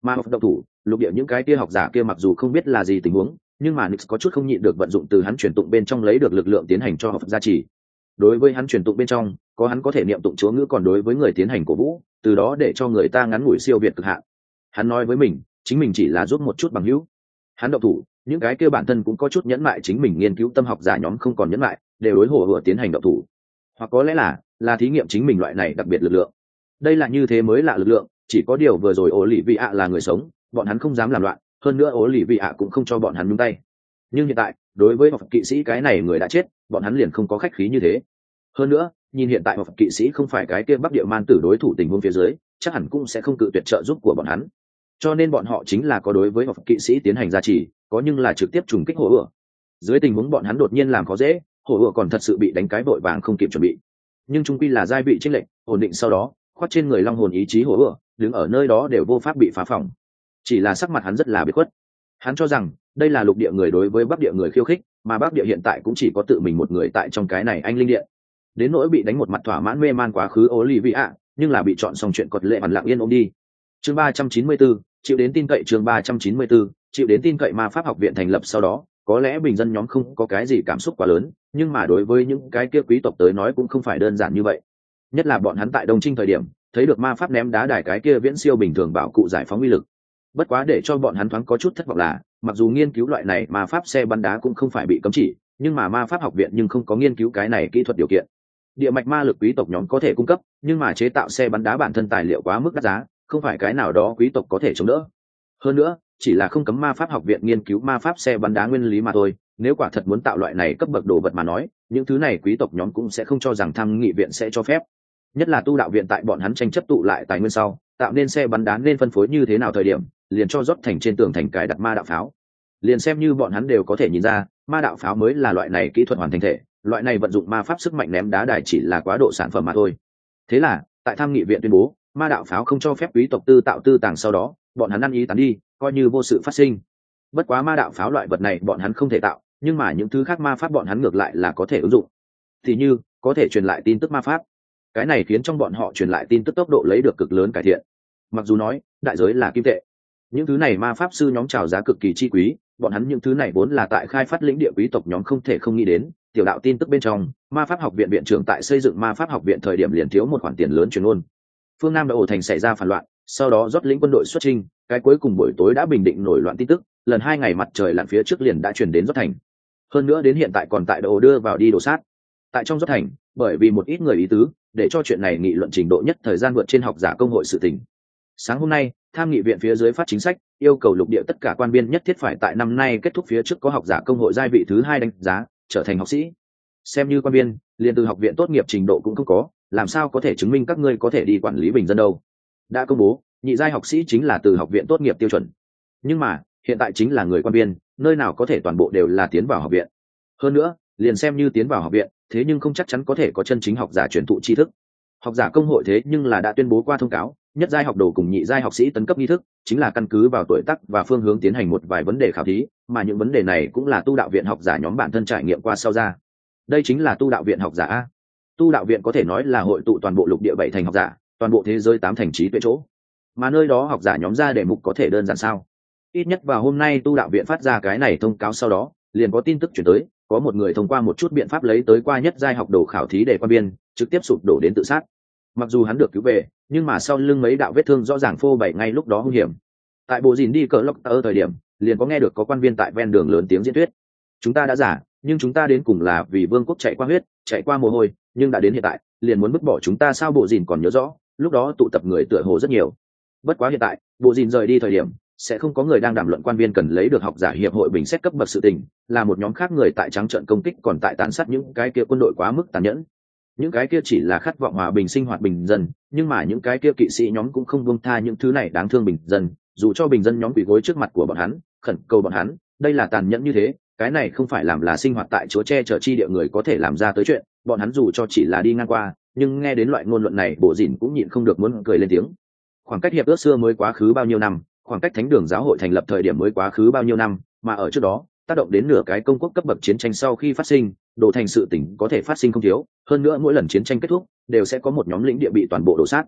Mà động thủ, lục địa những cái kia học giả kia mặc dù không biết là gì tình huống, nhưng mà Nix có chút không nhịn được vận dụng từ hắn truyền tụng bên trong lấy được lực lượng tiến hành cho học gia trì. Đối với hắn truyền tụng bên trong, có hắn có thể niệm tụng chúa ngữ, còn đối với người tiến hành cổ vũ, từ đó để cho người ta ngắn ngủi siêu việt cực hạn. Hắn nói với mình, chính mình chỉ là giúp một chút bằng hữu. Hắn động thủ, những cái kia bản thân cũng có chút nhẫn mại chính mình nghiên cứu tâm học giả nhóm không còn nhẫn mại, đều đối hổ hựa tiến hành động thủ. Hoặc có lẽ là thí nghiệm chính mình loại này đặc biệt lực lượng. Đây là như thế mới lạ lực lượng, chỉ có điều vừa rồi ổ lì vị ạ là người sống, bọn hắn không dám làm loạn, hơn nữa ổ lì vị ạ cũng không cho bọn hắn nhúng tay. Nhưng hiện tại, đối với học kỵ sĩ cái này người đã chết, bọn hắn liền không có khách khí như thế. Hơn nữa, nhìn hiện tại học kỵ sĩ không phải cái kia bắc địa man tử đối thủ tình huống phía dưới, chắc hẳn cũng sẽ không cự tuyệt trợ giúp của bọn hắn. Cho nên bọn họ chính là có đối với học kỵ sĩ tiến hành gia trì, có nhưng là trực tiếp trùng kích hổ ựa. Dưới tình huống bọn hắn đột nhiên làm khó dễ, hổ ựa còn thật sự bị đánh cái vội vàng không kịp chuẩn bị. Nhưng trung quy là giai vị chênh lệch, ổn định sau đó, khoác trên người long hồn ý chí hổ ựa, đứng ở nơi đó đều vô pháp bị phá phỏng. Chỉ là sắc mặt hắn rất là biệt khuất. Hắn cho rằng đây là lục địa người đối với bắc địa người khiêu khích, mà bắc địa hiện tại cũng chỉ có tự mình một người tại trong cái này anh linh điện. Đến nỗi bị đánh một mặt thỏa mãn mê man quá khứ Olivia, nhưng là bị chọn xong chuyện cột lệ hoàn lặng yên ôm đi. Chương 394, chịu đến tin cậy. Chương 394, chịu đến tin cậy. Ma pháp học viện thành lập sau đó, có lẽ bình dân nhóm không có cái gì cảm xúc quá lớn, nhưng mà đối với những cái kia quý tộc tới nói cũng không phải đơn giản như vậy. Nhất là bọn hắn tại Đông Trinh thời điểm, thấy được ma pháp ném đá đài cái kia viễn siêu bình thường bảo cụ giải phóng uy lực. Bất quá để cho bọn hắn thoáng có chút thất vọng là, mặc dù nghiên cứu loại này ma pháp xe bắn đá cũng không phải bị cấm chỉ, nhưng mà ma pháp học viện nhưng không có nghiên cứu cái này kỹ thuật điều kiện. Địa mạch ma lực quý tộc nhóm có thể cung cấp, nhưng mà chế tạo xe bắn đá bản thân tài liệu quá mức đắt giá, không phải cái nào đó quý tộc có thể chống đỡ. Hơn nữa, chỉ là không cấm ma pháp học viện nghiên cứu ma pháp xe bắn đá nguyên lý mà thôi, nếu quả thật muốn tạo loại này cấp bậc đồ vật mà nói, những thứ này quý tộc nhóm cũng sẽ không cho rằng tham nghị viện sẽ cho phép. Nhất là tu đạo viện tại bọn hắn tranh chấp tụ lại tài nguyên sau, tạo nên xe bắn đá nên phân phối như thế nào thời điểm, liền cho rót thành trên tường thành cài đặt ma đạo pháo. Liền xem như bọn hắn đều có thể nhìn ra, ma đạo pháo mới là loại này kỹ thuật hoàn thành thể, loại này vận dụng ma pháp sức mạnh ném đá đài chỉ là quá độ sản phẩm mà thôi. Thế là, tại tham nghị viện tuyên bố, ma đạo pháo không cho phép quý tộc tư tạo tư tàng, sau đó, bọn hắn ăn ý tán đi, coi như vô sự phát sinh. Bất quá ma đạo pháo loại vật này bọn hắn không thể tạo, nhưng mà những thứ khác ma pháp bọn hắn ngược lại là có thể ứng dụng. Thì như, có thể truyền lại tin tức ma pháp. Cái này khiến trong bọn họ truyền lại tin tức tốc độ lấy được cực lớn cải thiện. Mặc dù nói, đại giới là kim tệ. Những thứ này ma pháp sư nhóm chào giá cực kỳ chi quý, bọn hắn những thứ này vốn là tại khai phát lĩnh địa quý tộc nhóm không thể không nghĩ đến. Tiểu đạo tin tức bên trong, ma pháp học viện viện trưởng tại xây dựng ma pháp học viện thời điểm liền thiếu một khoản tiền lớn truyền ngôn. Phương Nam đã ổ thành xảy ra phản loạn, sau đó rót lĩnh quân đội xuất chinh, cái cuối cùng buổi tối đã bình định nổi loạn tin tức, lần 2 ngày mặt trời lặn phía trước liền đã truyền đến rót thành. Hơn nữa đến hiện tại còn tại đồ đưa vào đi đổ sát. Tại trong rót thành, bởi vì một ít người ý tứ, để cho chuyện này nghị luận trình độ nhất thời gian vượt trên học giả công hội sự tình. Sáng hôm nay, tham nghị viện phía dưới phát chính sách, yêu cầu lục địa tất cả quan viên nhất thiết phải tại năm nay kết thúc phía trước có học giả công hội giai vị thứ 2 đánh giá, trở thành học sĩ. Xem như quan viên, liền từ học viện tốt nghiệp trình độ cũng không có, làm sao có thể chứng minh các ngươi có thể đi quản lý bình dân đâu. Đã công bố, nhị giai học sĩ chính là từ học viện tốt nghiệp tiêu chuẩn. Nhưng mà, hiện tại chính là người quan viên, nơi nào có thể toàn bộ đều là tiến vào học viện. Hơn nữa, liền xem như tiến vào học viện, thế nhưng không chắc chắn có thể có chân chính học giả truyền thụ tri thức. Học giả công hội thế nhưng là đã tuyên bố qua thông cáo, nhất giai học đồ cùng nhị giai học sĩ tấn cấp nghi thức chính là căn cứ vào tuổi tác và phương hướng tiến hành một vài vấn đề khảo thí, mà những vấn đề này cũng là tu đạo viện học giả nhóm bản thân trải nghiệm qua sau ra. Đây chính là tu đạo viện học giả a. Tu đạo viện có thể nói là hội tụ toàn bộ lục địa 7 thành học giả, toàn bộ thế giới 8 thành trí tuệ chỗ. Mà nơi đó học giả nhóm ra đề mục có thể đơn giản sao? Ít nhất vào hôm nay tu đạo viện phát ra cái này thông cáo sau đó, liền có tin tức chuyển tới, có một người thông qua một chút biện pháp lấy tới qua nhất giai học đồ khảo thí để quan biên, trực tiếp sụp đổ đến tự sát. Mặc dù hắn được cứu về, nhưng mà sau lưng mấy đạo vết thương rõ ràng phô bày ngay lúc đó hung hiểm. Tại bộ dìn đi cờ lộc ở thời điểm, liền có nghe được có quan viên tại ven đường lớn tiếng diễn thuyết. Chúng ta đã giả, nhưng chúng ta đến cùng là vì vương quốc chạy qua huyết, chạy qua mồ hôi, nhưng đã đến hiện tại, liền muốn vứt bỏ chúng ta sao? Bộ dìn còn nhớ rõ, lúc đó tụ tập người tựa hồ rất nhiều. Bất quá hiện tại, bộ dìn rời đi thời điểm, sẽ không có người đang đàm luận quan viên cần lấy được học giả hiệp hội bình xét cấp bậc sự tình, là một nhóm khác người tại trắng trợn công kích, còn tại tàn sát những cái kia quân đội quá mức tàn nhẫn. Những cái kia chỉ là khát vọng hòa bình sinh hoạt bình dân, nhưng mà những cái kia kỵ sĩ nhóm cũng không buông tha những thứ này đáng thương bình dân, dù cho bình dân nhóm quỳ gối trước mặt của bọn hắn, khẩn cầu bọn hắn, đây là tàn nhẫn như thế, cái này không phải làm là sinh hoạt tại chúa che chở chi địa người có thể làm ra tới chuyện, bọn hắn dù cho chỉ là đi ngang qua, nhưng nghe đến loại ngôn luận này, bộ dìn cũng nhịn không được muốn cười lên tiếng. Khoảng cách hiệp ước xưa mới quá khứ bao nhiêu năm, khoảng cách thánh đường giáo hội thành lập thời điểm mới quá khứ bao nhiêu năm, mà ở trước đó, tác động đến nửa cái công quốc cấp bậc chiến tranh sau khi phát sinh, đổ thành sự tình có thể phát sinh không thiếu, hơn nữa mỗi lần chiến tranh kết thúc, đều sẽ có một nhóm lĩnh địa bị toàn bộ đổ sát.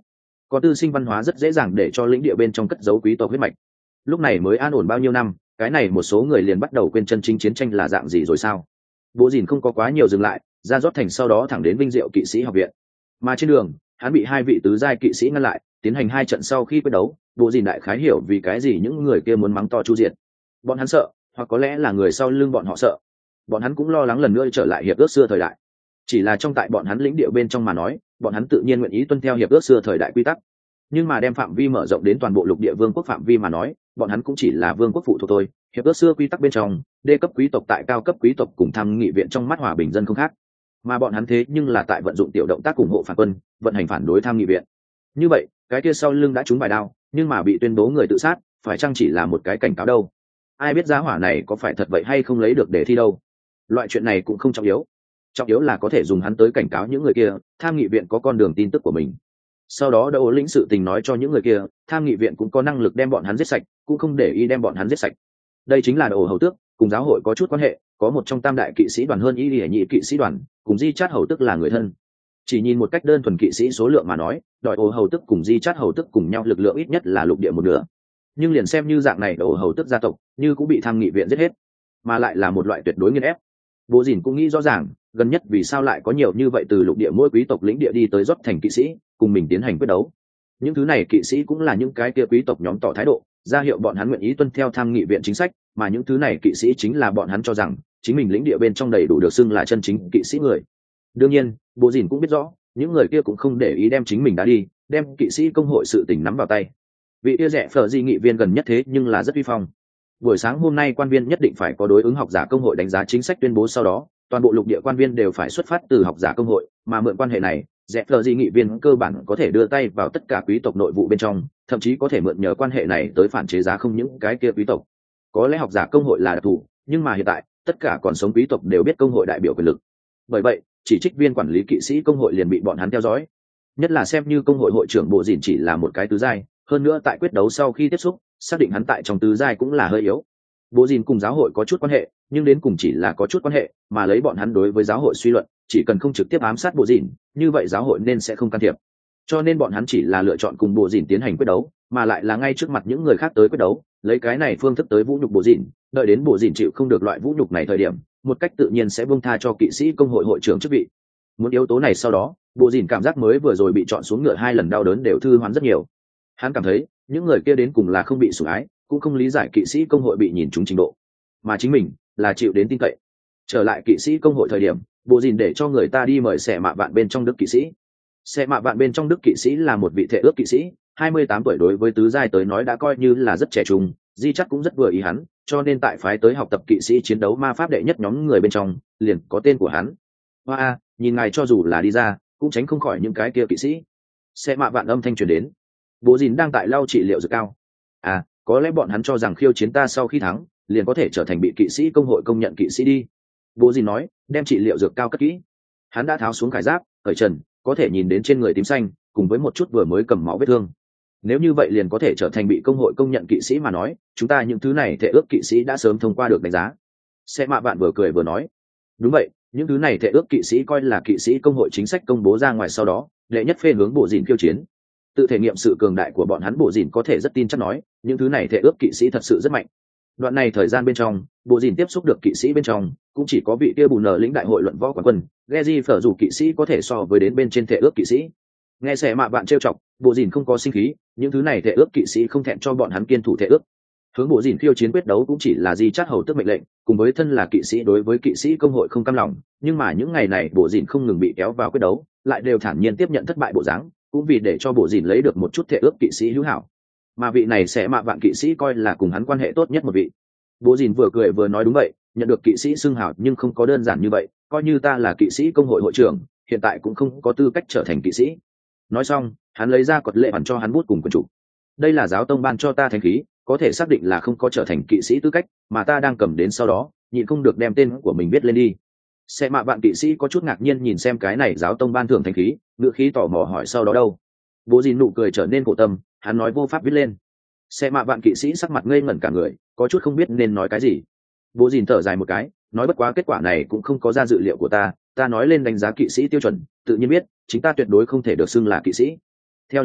Có tư sinh văn hóa rất dễ dàng để cho lĩnh địa bên trong cất giấu quý tộc huyết mạch. Lúc này mới an ổn bao nhiêu năm, cái này một số người liền bắt đầu quên chân chính chiến tranh là dạng gì rồi sao? Bố Dìn không có quá nhiều dừng lại, ra rót thành sau đó thẳng đến Vinh Diệu kỵ sĩ học viện. Mà trên đường, hắn bị hai vị tứ giai kỵ sĩ ngăn lại, tiến hành hai trận sau khi quyết đấu, Bố Dìn đại khái hiểu vì cái gì những người kia muốn mắng to Chu Diệt. Bọn hắn sợ, hoặc có lẽ là người sau lưng bọn họ sợ. Bọn hắn cũng lo lắng lần nữa trở lại hiệp ước xưa thời đại. Chỉ là trong tại bọn hắn lĩnh địa bên trong mà nói, bọn hắn tự nhiên nguyện ý tuân theo hiệp ước xưa thời đại quy tắc. Nhưng mà đem phạm vi mở rộng đến toàn bộ lục địa vương quốc phạm vi mà nói, bọn hắn cũng chỉ là vương quốc phụ thuộc thôi. Hiệp ước xưa quy tắc bên trong, đê cấp quý tộc tại cao cấp quý tộc cùng tham nghị viện trong mắt hòa bình dân không khác, mà bọn hắn thế nhưng là tại vận dụng tiểu động tác ủng hộ phản quân, vận hành phản đối tham nghị viện. Như vậy, cái kia sau lưng đã trúng bài đao, nhưng mà bị tuyên bố người tự sát, phải chăng chỉ là một cái cảnh cáo đâu? Ai biết giá hỏa này có phải thật vậy hay không lấy được để thi đâu? Loại chuyện này cũng không trọng yếu, trọng yếu là có thể dùng hắn tới cảnh cáo những người kia, tham nghị viện có con đường tin tức của mình. Sau đó đã ố lĩnh sự tình nói cho những người kia, tham nghị viện cũng có năng lực đem bọn hắn giết sạch, cũng không để ý đem bọn hắn giết sạch. Đây chính là đồ hầu tước, cùng giáo hội có chút quan hệ, có một trong tam đại kỵ sĩ đoàn hơn y lìa nhị kỵ sĩ đoàn, cùng di chát hầu tước là người thân. Chỉ nhìn một cách đơn thuần kỵ sĩ số lượng mà nói, đòi ổ hầu tước cùng di chát hầu tước cùng nhau lực lượng ít nhất là lục địa một nửa. Nhưng liền xem như dạng này ổ hầu tước gia tộc, như cũng bị tham nghị viện giết hết, mà lại là một loại tuyệt đối nghiền ép. Bố Dìn cũng nghĩ rõ ràng, gần nhất vì sao lại có nhiều như vậy từ lục địa mỗi quý tộc lĩnh địa đi tới rót thành kỵ sĩ, cùng mình tiến hành quyết đấu. Những thứ này kỵ sĩ cũng là những cái kia quý tộc nhóm tỏ thái độ, ra hiệu bọn hắn nguyện ý tuân theo tham nghị viện chính sách, mà những thứ này kỵ sĩ chính là bọn hắn cho rằng chính mình lĩnh địa bên trong đầy đủ được xưng là chân chính kỵ sĩ người. Đương nhiên, Bố Dìn cũng biết rõ, những người kia cũng không để ý đem chính mình đã đi, đem kỵ sĩ công hội sự tình nắm vào tay. Vị kia rẻ phở di nghị viên gần nhất thế nhưng là rất uy phong. Buổi sáng hôm nay quan viên nhất định phải có đối ứng học giả công hội đánh giá chính sách tuyên bố, sau đó toàn bộ lục địa quan viên đều phải xuất phát từ học giả công hội, mà mượn quan hệ này, rẽ phờ di nghị viên cơ bản có thể đưa tay vào tất cả quý tộc nội vụ bên trong, thậm chí có thể mượn nhờ quan hệ này tới phản chế giá không những cái kia quý tộc. Có lẽ học giả công hội là đặc thù, nhưng mà hiện tại tất cả còn sống quý tộc đều biết công hội đại biểu quyền lực. Bởi vậy, chỉ trích viên quản lý kỵ sĩ công hội liền bị bọn hắn theo dõi. Nhất là xem như công hội hội trưởng Bộ Dìn chỉ là một cái tứ giai, hơn nữa tại quyết đấu sau khi tiếp xúc, xác định hắn tại trong tứ giai cũng là hơi yếu. Bộ Dìn cùng giáo hội có chút quan hệ, nhưng đến cùng chỉ là có chút quan hệ, mà lấy bọn hắn đối với giáo hội suy luận, chỉ cần không trực tiếp ám sát Bộ Dìn, như vậy giáo hội nên sẽ không can thiệp. Cho nên bọn hắn chỉ là lựa chọn cùng Bộ Dìn tiến hành quyết đấu, mà lại là ngay trước mặt những người khác tới quyết đấu, lấy cái này phương thức tới vũ nhục Bộ Dìn, đợi đến Bộ Dìn chịu không được loại vũ nhục này thời điểm, một cách tự nhiên sẽ buông tha cho kỵ sĩ công hội hội trưởng chức vị. Muốn yếu tố này sau đó, Bộ Dìn cảm giác mới vừa rồi bị chọn xuống ngựa 2 lần đau đớn đều thư hoán rất nhiều. Hắn cảm thấy, những người kia đến cùng là không bị sủng ái, cũng không lý giải kỵ sĩ công hội bị nhìn trúng trình độ, mà chính mình là chịu đến tin cậy. Trở lại kỵ sĩ công hội thời điểm, Bộ Dìn để cho người ta đi mời Xẻ Mạ Vạn bên trong Đức kỵ sĩ. Xẻ Mạ Vạn bên trong Đức kỵ sĩ là một vị thể ước kỵ sĩ, 28 tuổi, đối với tứ giai tới nói đã coi như là rất trẻ trung, Di chắc cũng rất vừa ý hắn, cho nên tại phái tới học tập kỵ sĩ chiến đấu ma pháp đệ nhất nhóm người bên trong, liền có tên của hắn. Hoa, nhìn ngài cho dù là đi ra, cũng tránh không khỏi những cái kia kỵ sĩ. Xẻ Mạ Vạn âm thanh truyền đến. Bộ Dìn đang tại lau trị liệu dược cao. À, có lẽ bọn hắn cho rằng khiêu chiến ta sau khi thắng, liền có thể trở thành bị kỵ sĩ công hội công nhận kỵ sĩ đi. Bố Dìn nói, đem trị liệu dược cao cất kỹ. Hắn đã tháo xuống khải giáp, cởi trần, có thể nhìn đến trên người tím xanh, cùng với một chút vừa mới cầm máu vết thương. Nếu như vậy liền có thể trở thành bị công hội công nhận kỵ sĩ mà nói, chúng ta những thứ này thể ước kỵ sĩ đã sớm thông qua được đánh giá. Sẽ Mạ Vạn vừa cười vừa nói, đúng vậy, những thứ này thể ước kỵ sĩ coi là kỵ sĩ công hội chính sách công bố ra ngoài sau đó, đệ nhất phê hướng Bộ Dìn khiêu chiến. Tự thể nghiệm sự cường đại của bọn hắn, Bộ Dìn có thể rất tin chắc nói, những thứ này thể ước kỵ sĩ thật sự rất mạnh. Đoạn này thời gian bên trong, Bộ Dìn tiếp xúc được kỵ sĩ bên trong, cũng chỉ có vị kia Bù Nở lĩnh đại hội luận võ quán quân, Geji phở dù kỵ sĩ có thể so với đến bên trên thể ước kỵ sĩ. Nghe Xẻ Mạ Vạn trêu chọc, Bộ Dìn không có sinh khí, những thứ này thể ước kỵ sĩ không thẹn cho bọn hắn kiên thủ thể ước. Hướng Bộ Dìn khiêu chiến quyết đấu cũng chỉ là Di Chát hầu tức mệnh lệnh, cùng với thân là kỵ sĩ đối với kỵ sĩ công hội không cam lòng, nhưng mà những ngày này Bộ Dìn không ngừng bị kéo vào quyết đấu, lại đều thản nhiên tiếp nhận thất bại bộ dáng, cũng vì để cho Bộ Dìn lấy được một chút thể ước kỵ sĩ hữu hảo. Mà vị này Xẻ Mạ Vạn kỵ sĩ coi là cùng hắn quan hệ tốt nhất một vị. Bộ Dìn vừa cười vừa nói, đúng vậy, nhận được kỵ sĩ xưng hào nhưng không có đơn giản như vậy, coi như ta là kỵ sĩ công hội hội trưởng, hiện tại cũng không có tư cách trở thành kỵ sĩ. Nói xong, hắn lấy ra quật lệ bản cho hắn bút cùng quyển trục. Đây là giáo tông ban cho ta thánh khí, có thể xác định là không có trở thành kỵ sĩ tư cách, mà ta đang cầm đến sau đó, nhịn không được đem tên của mình viết lên đi. Xẻ Mạ Vạn kỵ sĩ có chút ngạc nhiên nhìn xem cái này giáo tông ban thưởng thánh khí, ngựa khí tò mò hỏi sau đó đâu. Bộ Dìn nụ cười trở nên khổ tâm, hắn nói vô pháp viết lên. Xẻ Mạ Vạn kỵ sĩ sắc mặt ngây ngẩn cả người, có chút không biết nên nói cái gì. Bộ Dìn thở dài một cái, nói bất quá kết quả này cũng không có ra dự liệu của ta nói lên đánh giá kỵ sĩ tiêu chuẩn, tự nhiên biết chính ta tuyệt đối không thể được xưng là kỵ sĩ. Theo lý thuyết,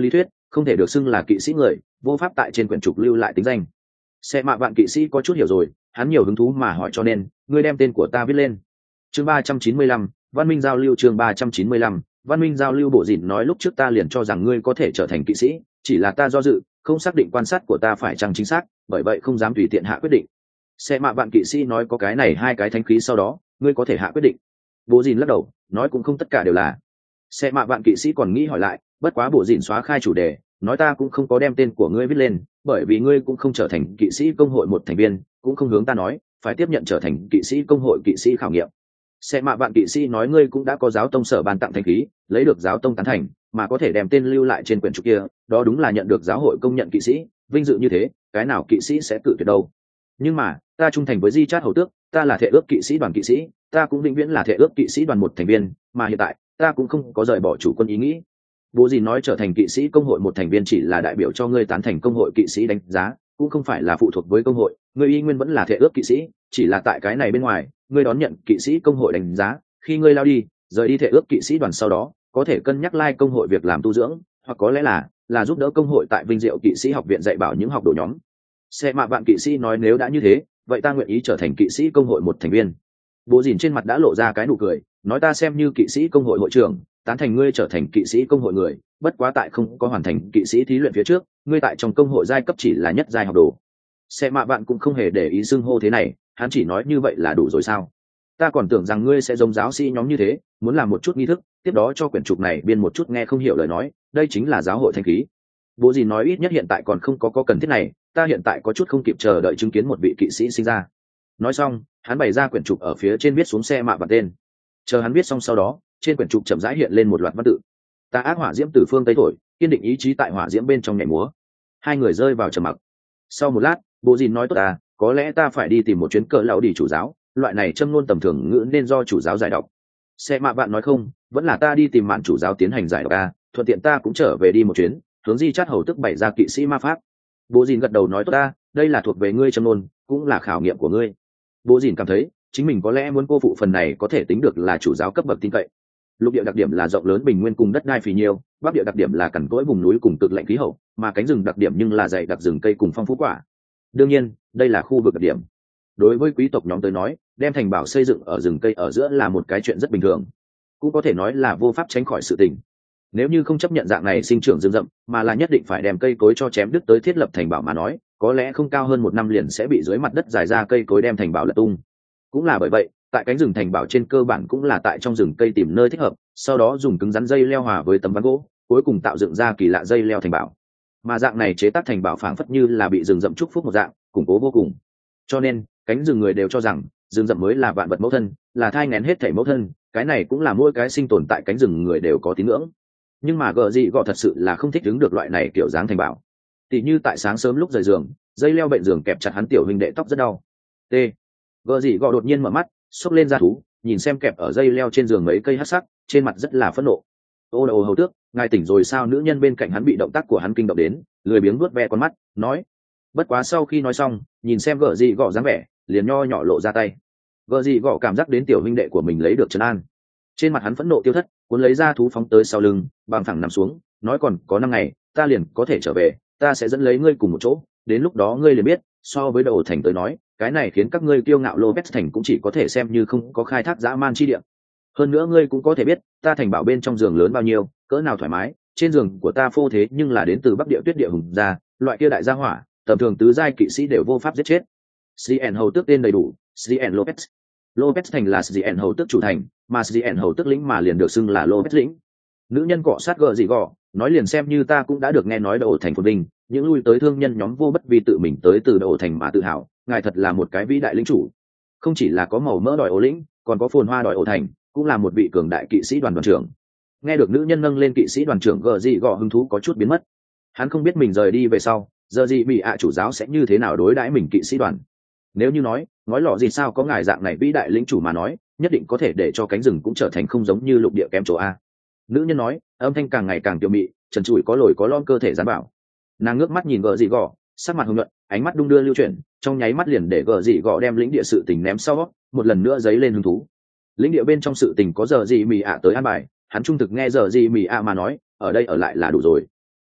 không thể được xưng là kỵ sĩ người, vô pháp tại trên quyển trục lưu lại tính danh. Xe mạ vạn kỵ sĩ có chút hiểu rồi, hắn nhiều hứng thú mà hỏi, cho nên ngươi đem tên của ta viết lên. Chương 395, văn minh giao lưu. Chương 395, văn minh giao lưu. Bộ Dìn nói, lúc trước ta liền cho rằng ngươi có thể trở thành kỵ sĩ, chỉ là ta do dự, không xác định quan sát của ta phải chăng chính xác, bởi vậy không dám tùy tiện hạ quyết định. Xe mạ vạn kỵ sĩ nói, có cái này hai cái thánh khí sau đó ngươi có thể hạ quyết định. Bộ Dìn lắc đầu nói, cũng không tất cả đều là. Xe mạ vạn kỵ sĩ còn nghĩ hỏi lại, bất quá Bộ Dìn xóa khai chủ đề, nói, ta cũng không có đem tên của ngươi viết lên, bởi vì ngươi cũng không trở thành kỵ sĩ công hội một thành viên, cũng không hướng ta nói phải tiếp nhận trở thành kỵ sĩ công hội kỵ sĩ khảo nghiệm. Xe mạ vạn kỵ sĩ nói, ngươi cũng đã có giáo tông sở ban tặng thánh khí, lấy được giáo tông tán thành, mà có thể đem tên lưu lại trên quyển trục kia, đó đúng là nhận được giáo hội công nhận kỵ sĩ, vinh dự như thế, cái nào kỵ sĩ sẽ cự tuyệt đâu. Nhưng mà ta trung thành với Di Chát hầu tước, ta là thể ước kỵ sĩ đoàn kỵ sĩ, ta cũng vĩnh viễn là thể ước kỵ sĩ đoàn một thành viên, mà hiện tại ta cũng không có rời bỏ chủ quân ý nghĩ. Bố gì nói, trở thành kỵ sĩ công hội một thành viên chỉ là đại biểu cho ngươi tán thành công hội kỵ sĩ đánh giá, cũng không phải là phụ thuộc với công hội, ngươi y nguyên vẫn là thể ước kỵ sĩ, chỉ là tại cái này bên ngoài ngươi đón nhận kỵ sĩ công hội đánh giá, khi ngươi lao đi rời đi thể ước kỵ sĩ đoàn sau đó, có thể cân nhắc lai công hội việc làm tu dưỡng, hoặc có lẽ là giúp đỡ công hội tại Vinh Diệu kỵ sĩ học viện dạy bảo những học đồ nhóm. Xe mạ vạn kỵ sĩ nói, nếu đã như thế, vậy ta nguyện ý trở thành kỵ sĩ công hội một thành viên. Bố Dìn trên mặt đã lộ ra cái nụ cười, nói, ta xem như kỵ sĩ công hội hội trưởng, tán thành ngươi trở thành kỵ sĩ công hội người, bất quá tại không có hoàn thành kỵ sĩ thí luyện phía trước, ngươi tại trong công hội giai cấp chỉ là nhất giai học đồ. Xe mạ vạn cũng không hề để ý xưng hô thế này, hắn chỉ nói, như vậy là đủ rồi sao? Ta còn tưởng rằng ngươi sẽ giống giáo sĩ nhóm như thế, muốn làm một chút nghi thức, tiếp đó cho quyển trục này biên một chút nghe không hiểu lời nói, đây chính là giáo hội thanh khí. Bố gì nói, ít nhất hiện tại còn không có cần thiết này, ta hiện tại có chút không kịp chờ đợi chứng kiến một vị kỵ sĩ sinh ra. Nói xong, hắn bày ra quyển trục ở phía trên viết xuống xe mạ vạn tên. Chờ hắn viết xong sau đó, trên quyển trục chậm rãi hiện lên một loạt văn tự. Ta ác hỏa diễm từ phương tây thổi, kiên định ý chí tại hỏa diễm bên trong nhảy múa. Hai người rơi vào trầm mặc. Sau một lát, Bố Dìn nói, tốt à, có lẽ ta phải đi tìm một chuyến cờ lão đi chủ giáo, loại này châm ngôn tầm thường ngữ nên do chủ giáo giải đọc. Xe mạ vạn nói, không, vẫn là ta đi tìm mạn chủ giáo tiến hành giải đọc à, thuận tiện ta cũng trở về đi một chuyến, hướng Di Chát hầu tức bày ra kỵ sĩ ma pháp. Bố Dìn gật đầu nói, tốt ta, đây là thuộc về ngươi châm ngôn, cũng là khảo nghiệm của ngươi. Bố Dìn cảm thấy chính mình có lẽ muốn cô phụ phần này có thể tính được là chủ giáo cấp bậc tin cậy. Lục địa đặc điểm là rộng lớn bình nguyên cùng đất đai phì nhiêu, bắc địa đặc điểm là cằn cỗi vùng núi cùng cực lạnh khí hậu, mà cánh rừng đặc điểm nhưng là dày đặc rừng cây cùng phong phú quả. Đương nhiên, đây là khu vực đặc điểm. Đối với quý tộc nhóm tới nói, đem thành bảo xây dựng ở rừng cây ở giữa là một cái chuyện rất bình thường, cũng có thể nói là vô pháp tránh khỏi sự tình. Nếu như không chấp nhận dạng này sinh trưởng rừng rậm, mà là nhất định phải đem cây cối cho chém đứt tới thiết lập thành bảo mà nói, có lẽ không cao hơn 1 năm liền sẽ bị dưới mặt đất dài ra cây cối đem thành bảo lật tung. Cũng là bởi vậy, tại cánh rừng thành bảo trên cơ bản cũng là tại trong rừng cây tìm nơi thích hợp, sau đó dùng cứng rắn dây leo hòa với tấm ván gỗ, cuối cùng tạo dựng ra kỳ lạ dây leo thành bảo. Mà dạng này chế tác thành bảo phảng phất như là bị rừng rậm chúc phúc một dạng, củng cố vô cùng. Cho nên, cánh rừng người đều cho rằng rừng rậm mới là vạn vật mẫu thân, là thai nghén hết thảy mẫu thân, cái này cũng là mỗi cái sinh tồn tại cánh rừng người đều có tín ngưỡng. Nhưng mà gờ gì gọ thật sự là không thích đứng được loại này kiểu dáng thành bảo. Tỉ như tại sáng sớm lúc rời giường, dây leo bệnh giường kẹp chặt hắn tiểu huynh đệ tóc rất đau. T. Gờ gì gọ đột nhiên mở mắt, xốc lên ra thú, nhìn xem kẹp ở dây leo trên giường mấy cây hắc sắc, trên mặt rất là phẫn nộ. Ô đầu hầu tước, ngài tỉnh rồi sao? Nữ nhân bên cạnh hắn bị động tác của hắn kinh động đến, lười biếng vuốt ve con mắt, nói. Bất quá sau khi nói xong, nhìn xem gờ gì gọ dáng vẻ, liền nho nhỏ lộ ra tay. Gờ gì gọ cảm giác đến tiểu huynh đệ của mình lấy được trấn an, trên mặt hắn phẫn nộ tiêu thất, cuốn lấy ra thú phóng tới sau lưng, bằng thẳng nằm xuống, nói, còn có 5 ngày ta liền có thể trở về, ta sẽ dẫn lấy ngươi cùng một chỗ, đến lúc đó ngươi liền biết, so với đầu thành tới nói, cái này khiến các ngươi kiêu ngạo Lopez thành cũng chỉ có thể xem như không có khai thác dã man chi địa. Hơn nữa ngươi cũng có thể biết, ta thành bảo bên trong giường lớn bao nhiêu, cỡ nào thoải mái, trên giường của ta phô thế nhưng là đến từ Bắc Địa Tuyết Địa hùng gia, loại kia đại gia hỏa, tầm thường tứ giai kỵ sĩ đều vô pháp giết chết. Cn hầu tước tên đầy đủ, Cn Lopez. Lopez thành là Cn hầu tước chủ thành, mà Cn hầu tước lĩnh mà liền được xưng là Lopez lĩnh. Nữ nhân cọ sát gờ gì gọ, nói, liền xem như ta cũng đã được nghe nói đầu thành phồn vinh, những lui tới thương nhân nhóm vô bất vì tự mình tới từ đầu thành mà tự hào, ngài thật là một cái vĩ đại lĩnh chủ. Không chỉ là có màu mỡ đòi ổ lĩnh, còn có phồn hoa đòi ổ thành, cũng là một vị cường đại kỵ sĩ đoàn trưởng. Nghe được nữ nhân nâng lên kỵ sĩ đoàn trưởng, gờ gì gọ hứng thú có chút biến mất. Hắn không biết mình rời đi về sau, giờ gì bị chủ giáo sẽ như thế nào đối đãi mình kỵ sĩ đoàn. Nếu như nói ngói lọ gì sao có ngài dạng này vĩ đại lĩnh chủ mà nói, nhất định có thể để cho cánh rừng cũng trở thành không giống như lục địa kém chỗ a. Nữ nhân nói, âm thanh càng ngày càng tiểu mị, trần trụi có lồi có lõm cơ thể gián bảo. Nàng ngước mắt nhìn gờ dị gọ, sắc mặt hồng nhuận, ánh mắt đung đưa lưu chuyển, trong nháy mắt liền để gờ dị gọ đem lĩnh địa sự tình ném sau, một lần nữa dấy lên hứng thú. Lĩnh địa bên trong sự tình có giờ gì mì tới an bài, hắn trung thực nghe giờ gì mì mà nói, ở đây ở lại là đủ rồi.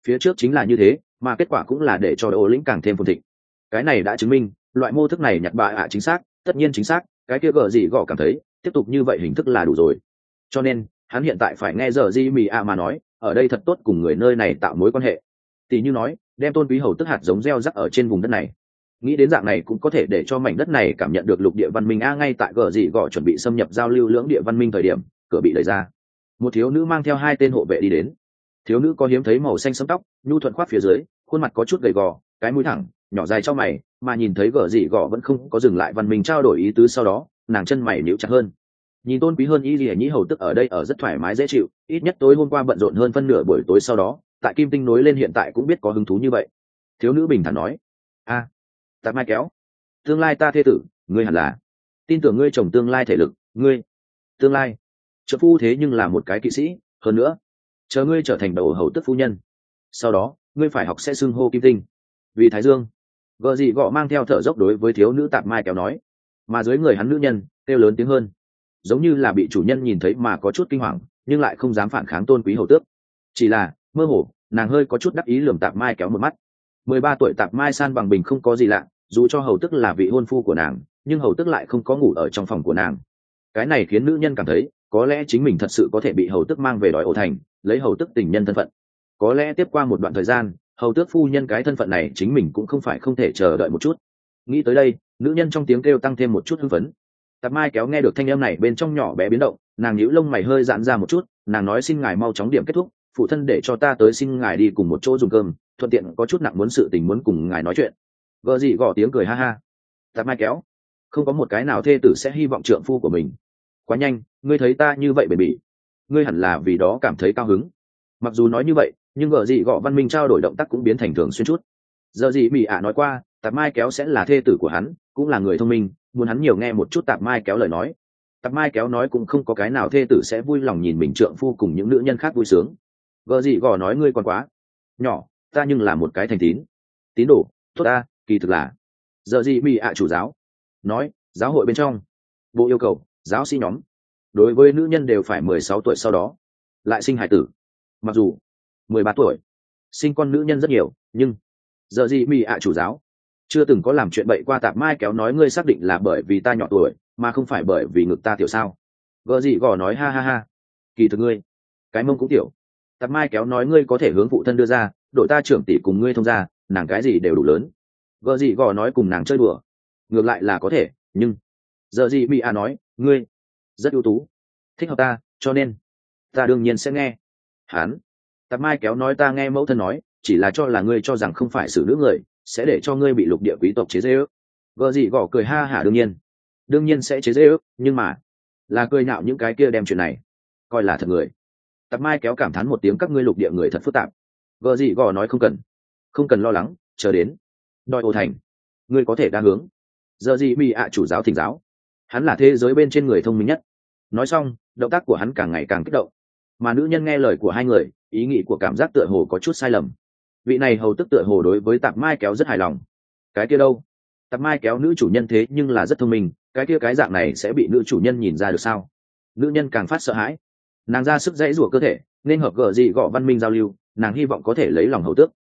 phía trước chính là như thế, mà kết quả cũng là để cho Ô lĩnh càng thêm phồn thịnh. Cái này đã chứng minh loại mô thức này nhặt bạ ạ chính xác, tất nhiên chính xác. Cái kia gờ gì gõ cảm thấy tiếp tục như vậy hình thức là đủ rồi, cho nên hắn hiện tại phải nghe giờ di mì ạ mà nói, ở đây thật tốt cùng người nơi này tạo mối quan hệ. Tỷ như nói đem tôn quý hầu tức hạt giống gieo rắc ở trên vùng đất này, nghĩ đến dạng này cũng có thể để cho mảnh đất này cảm nhận được lục địa văn minh a. Ngay tại gờ dị gọ chuẩn bị xâm nhập giao lưu lưỡng địa văn minh thời điểm, cửa bị đẩy ra, một thiếu nữ mang theo 2 tên hộ vệ đi đến. Thiếu nữ có hiếm thấy màu xanh sẫm tóc, nhu thuận khoác phía dưới, khuôn mặt có chút gầy gò, cái mũi thẳng, nhỏ dài trong mày, mà nhìn thấy gờ dị gọ vẫn không có dừng lại văn minh trao đổi ý tứ, sau đó nàng chân mày nhíu chặt hơn. Nhìn tôn quý hơn y lìa nhĩ hầu tức ở đây ở rất thoải mái dễ chịu, ít nhất tối hôm qua bận rộn hơn phân nửa buổi tối, sau đó tại kim tinh nối lên hiện tại cũng biết có hứng thú như vậy. Thiếu nữ bình thản nói: a Tạp Mai Kéo, tương lai ta thê tử, ngươi hẳn là tin tưởng ngươi chồng tương lai thể lực, ngươi tương lai trợ phu thế nhưng là một cái kỵ sĩ, hơn nữa chờ ngươi trở thành đầu hầu tức phu nhân, sau đó ngươi phải học sẽ xưng hô kim tinh vì thái dương. Gợ dị gọ mang theo thở dốc đối với thiếu nữ Tạp Mai Kéo nói, mà dưới người hắn nữ nhân kêu lớn tiếng hơn, giống như là bị chủ nhân nhìn thấy mà có chút kinh hoàng, nhưng lại không dám phản kháng tôn quý hầu tước. Chỉ là mơ hồ nàng hơi có chút đắc ý lườm Tạp Mai Kéo một mắt. 13 tuổi Tạp Mai San bằng bình không có gì lạ, dù cho hầu tức là vị hôn phu của nàng, nhưng hầu tức lại không có ngủ ở trong phòng của nàng. Cái này khiến nữ nhân cảm thấy có lẽ chính mình thật sự có thể bị hầu tức mang về đòi ổ thành, lấy hầu tức tình nhân thân phận. Có lẽ tiếp qua một đoạn thời gian, hầu tước phu nhân cái thân phận này chính mình cũng không phải không thể chờ đợi một chút. Nghĩ tới đây, nữ nhân trong tiếng kêu tăng thêm một chút hưng phấn. Tạp Mai Kéo nghe được thanh âm này bên trong nhỏ bé biến động, nàng nhíu lông mày hơi giãn ra một chút, nàng nói: xin ngài mau chóng điểm kết thúc, phụ thân để cho ta tới xin ngài đi cùng một chỗ dùng cơm, thuận tiện có chút nặng muốn sự tình muốn cùng ngài nói chuyện. Gợ gì gõ tiếng cười ha ha. Tạp Mai Kéo, không có một cái nào thê tử sẽ hy vọng trượng phu của mình quá nhanh, ngươi thấy ta như vậy bền bỉ, ngươi hẳn là vì đó cảm thấy cao hứng. Mặc dù nói như vậy, nhưng gợ gì gõ văn minh trao đổi động tác cũng biến thành thường xuyên chút. Giờ gì mỹ ạ nói qua Tạp Mai Kéo sẽ là thê tử của hắn, cũng là người thông minh, muốn hắn nhiều nghe một chút Tạp Mai Kéo lời nói. Tạp Mai Kéo nói cũng không có cái nào thê tử sẽ vui lòng nhìn mình trượng phu cùng những nữ nhân khác vui sướng. Gợ gì gõ nói: ngươi còn quá nhỏ, ta nhưng là một cái thành tín đồ tốt ta, kỳ thực là giờ gì mỹ ạ chủ giáo nói, giáo hội bên trong bộ yêu cầu giáo sĩ nhóm đối với nữ nhân đều phải 16 tuổi sau đó lại sinh hải tử. Mặc dù 13 tuổi sinh con nữ nhân rất nhiều, nhưng giờ gì mỹ ạ chủ giáo chưa từng có làm chuyện bậy qua. Tạp Mai Kéo nói: ngươi xác định là bởi vì ta nhỏ tuổi mà không phải bởi vì ngực ta tiểu sao? Gợ gì gò nói: ha ha ha, kỳ thực ngươi cái mông cũng tiểu. Tạp Mai Kéo nói: ngươi có thể hướng phụ thân đưa ra, đội ta trưởng tỷ cùng ngươi thông ra, nàng cái gì đều đủ lớn. Gợ gì gò nói: cùng nàng chơi đùa ngược lại là có thể, nhưng giờ gì mỹ a nói: ngươi rất ưu tú, thích hợp ta, cho nên ta đương nhiên sẽ nghe hắn. Tạp Mai Kéo nói: ta nghe mẫu thân nói, chỉ là cho là ngươi cho rằng không phải xử nữ người sẽ để cho ngươi bị lục địa quý tộc chế giễu. Gợ gì gò cười ha hả: đương nhiên sẽ chế giễu, nhưng mà là cười nhạo những cái kia đem chuyện này coi là thật người. Tạp Mai Kéo cảm thán một tiếng: các ngươi lục địa người thật phức tạp. Gợ gì gò nói: không cần lo lắng, chờ đến đòi ô thành ngươi có thể đa hướng. Giờ gì mỹ ạ chủ giáo thỉnh giáo, hắn là thế giới bên trên người thông minh nhất. Nói xong, động tác của hắn càng ngày càng kích động, mà nữ nhân nghe lời của hai người, ý nghĩ của cảm giác tựa hồ có chút sai lầm. Vị này hầu tức tựa hồ đối với Tạp Mai Kéo rất hài lòng. Cái kia đâu, Tạp Mai Kéo nữ chủ nhân thế nhưng là rất thông minh, cái kia cái dạng này sẽ bị nữ chủ nhân nhìn ra được sao? Nữ nhân càng phát sợ hãi, nàng ra sức dãy rủa cơ thể nên hợp gợ gì gọ văn minh giao lưu, nàng hy vọng có thể lấy lòng hầu tước.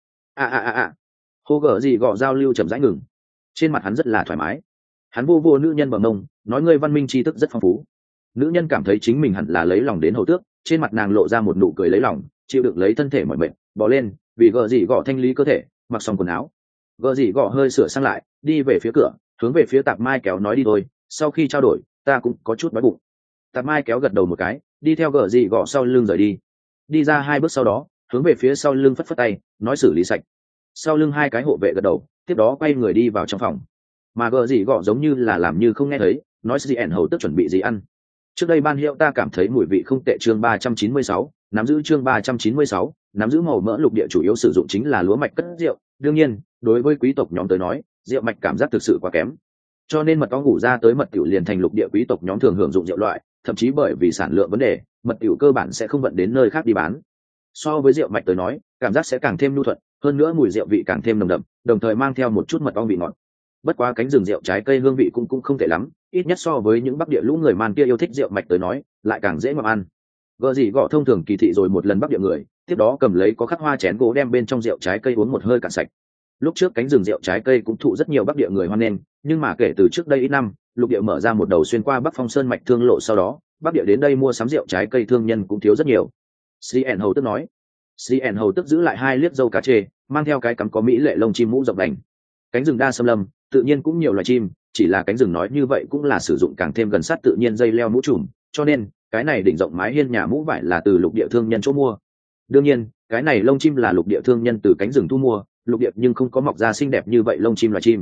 Hô gợ gì gọ giao lưu chậm rãi ngừng, trên mặt hắn rất là thoải mái. Hắn vô vô nữ nhân bằng mông, nói: ngươi văn minh tri thức rất phong phú. Nữ nhân cảm thấy chính mình hẳn là lấy lòng đến hầu tước, trên mặt nàng lộ ra một nụ cười lấy lòng, chịu đựng lấy thân thể mọi mệnh bỏ lên, vì gợ gì gọ thanh lý cơ thể, mặc xong quần áo. Gợ gì gọ hơi sửa sang lại, đi về phía cửa, hướng về phía Tạp Mai Kéo nói: đi thôi, sau khi trao đổi ta cũng có chút đói bụng. Tạp Mai Kéo gật đầu một cái, đi theo gợ gì gọ sau lưng rời đi. Đi ra 2 bước sau đó, hướng về phía sau lưng phất phất tay, nói: xử lý sạch. Sau lưng 2 cái hộ vệ gật đầu, tiếp đó quay người đi vào trong phòng. Mà gợ gì gọ giống như là làm như không nghe thấy, nói: cn hầu tức chuẩn bị gì ăn. Trước đây ban hiệu ta cảm thấy mùi vị không tệ. Chương 396, nắm giữ. Chương 396, nắm giữ. Màu mỡ lục địa chủ yếu sử dụng chính là lúa mạch cất rượu, đương nhiên đối với quý tộc nhóm tới nói, rượu mạch cảm giác thực sự quá kém, cho nên mật ong ngủ ra tới mật tiểu liền thành lục địa quý tộc nhóm thường hưởng dụng rượu loại, thậm chí bởi vì sản lượng vấn đề, mật tiểu cơ bản sẽ không vận đến nơi khác đi bán. So với rượu mạch tới nói, cảm giác sẽ càng thêm nhu thuận, hơn nữa mùi rượu vị càng thêm nồng đậm, đồng thời mang theo một chút mật ong vị ngọt. Bất quá cánh rừng rượu trái cây hương vị cũng không tệ lắm, ít nhất so với những bắc địa lũ người man kia yêu thích rượu mạch tới nói lại càng dễ ngọt ăn. Gợ gì gọ thông thường kỳ thị rồi một lần bắc địa người, tiếp đó cầm lấy có khắc hoa chén gỗ đem bên trong rượu trái cây uống một hơi cạn sạch. Lúc trước cánh rừng rượu trái cây cũng thụ rất nhiều Bắc Địa người hoan nghênh, nhưng mà kể từ trước đây ít năm, Lục Địa mở ra một đầu xuyên qua Bắc Phong Sơn mạch thương lộ sau đó, Bắc Địa đến đây mua sắm rượu trái cây thương nhân cũng thiếu rất nhiều. CN Hầu tức nói. CN Hầu tức giữ lại hai liếc râu cá chê, mang theo cái cắm có mỹ lệ lông chim mũ rộng đành. Cánh rừng đa xâm lâm, tự nhiên cũng nhiều loài chim, chỉ là cánh rừng nói như vậy cũng là sử dụng càng thêm gần sát tự nhiên dây leo mũ trùm, cho nên cái này đỉnh rộng mái hiên nhà mũ vải là từ Lục Địa thương nhân chỗ mua. Đương nhiên, cái này lông chim là Lục Địa thương nhân từ cánh rừng thu mua, Lục Địa nhưng không có mọc ra xinh đẹp như vậy lông chim loài chim.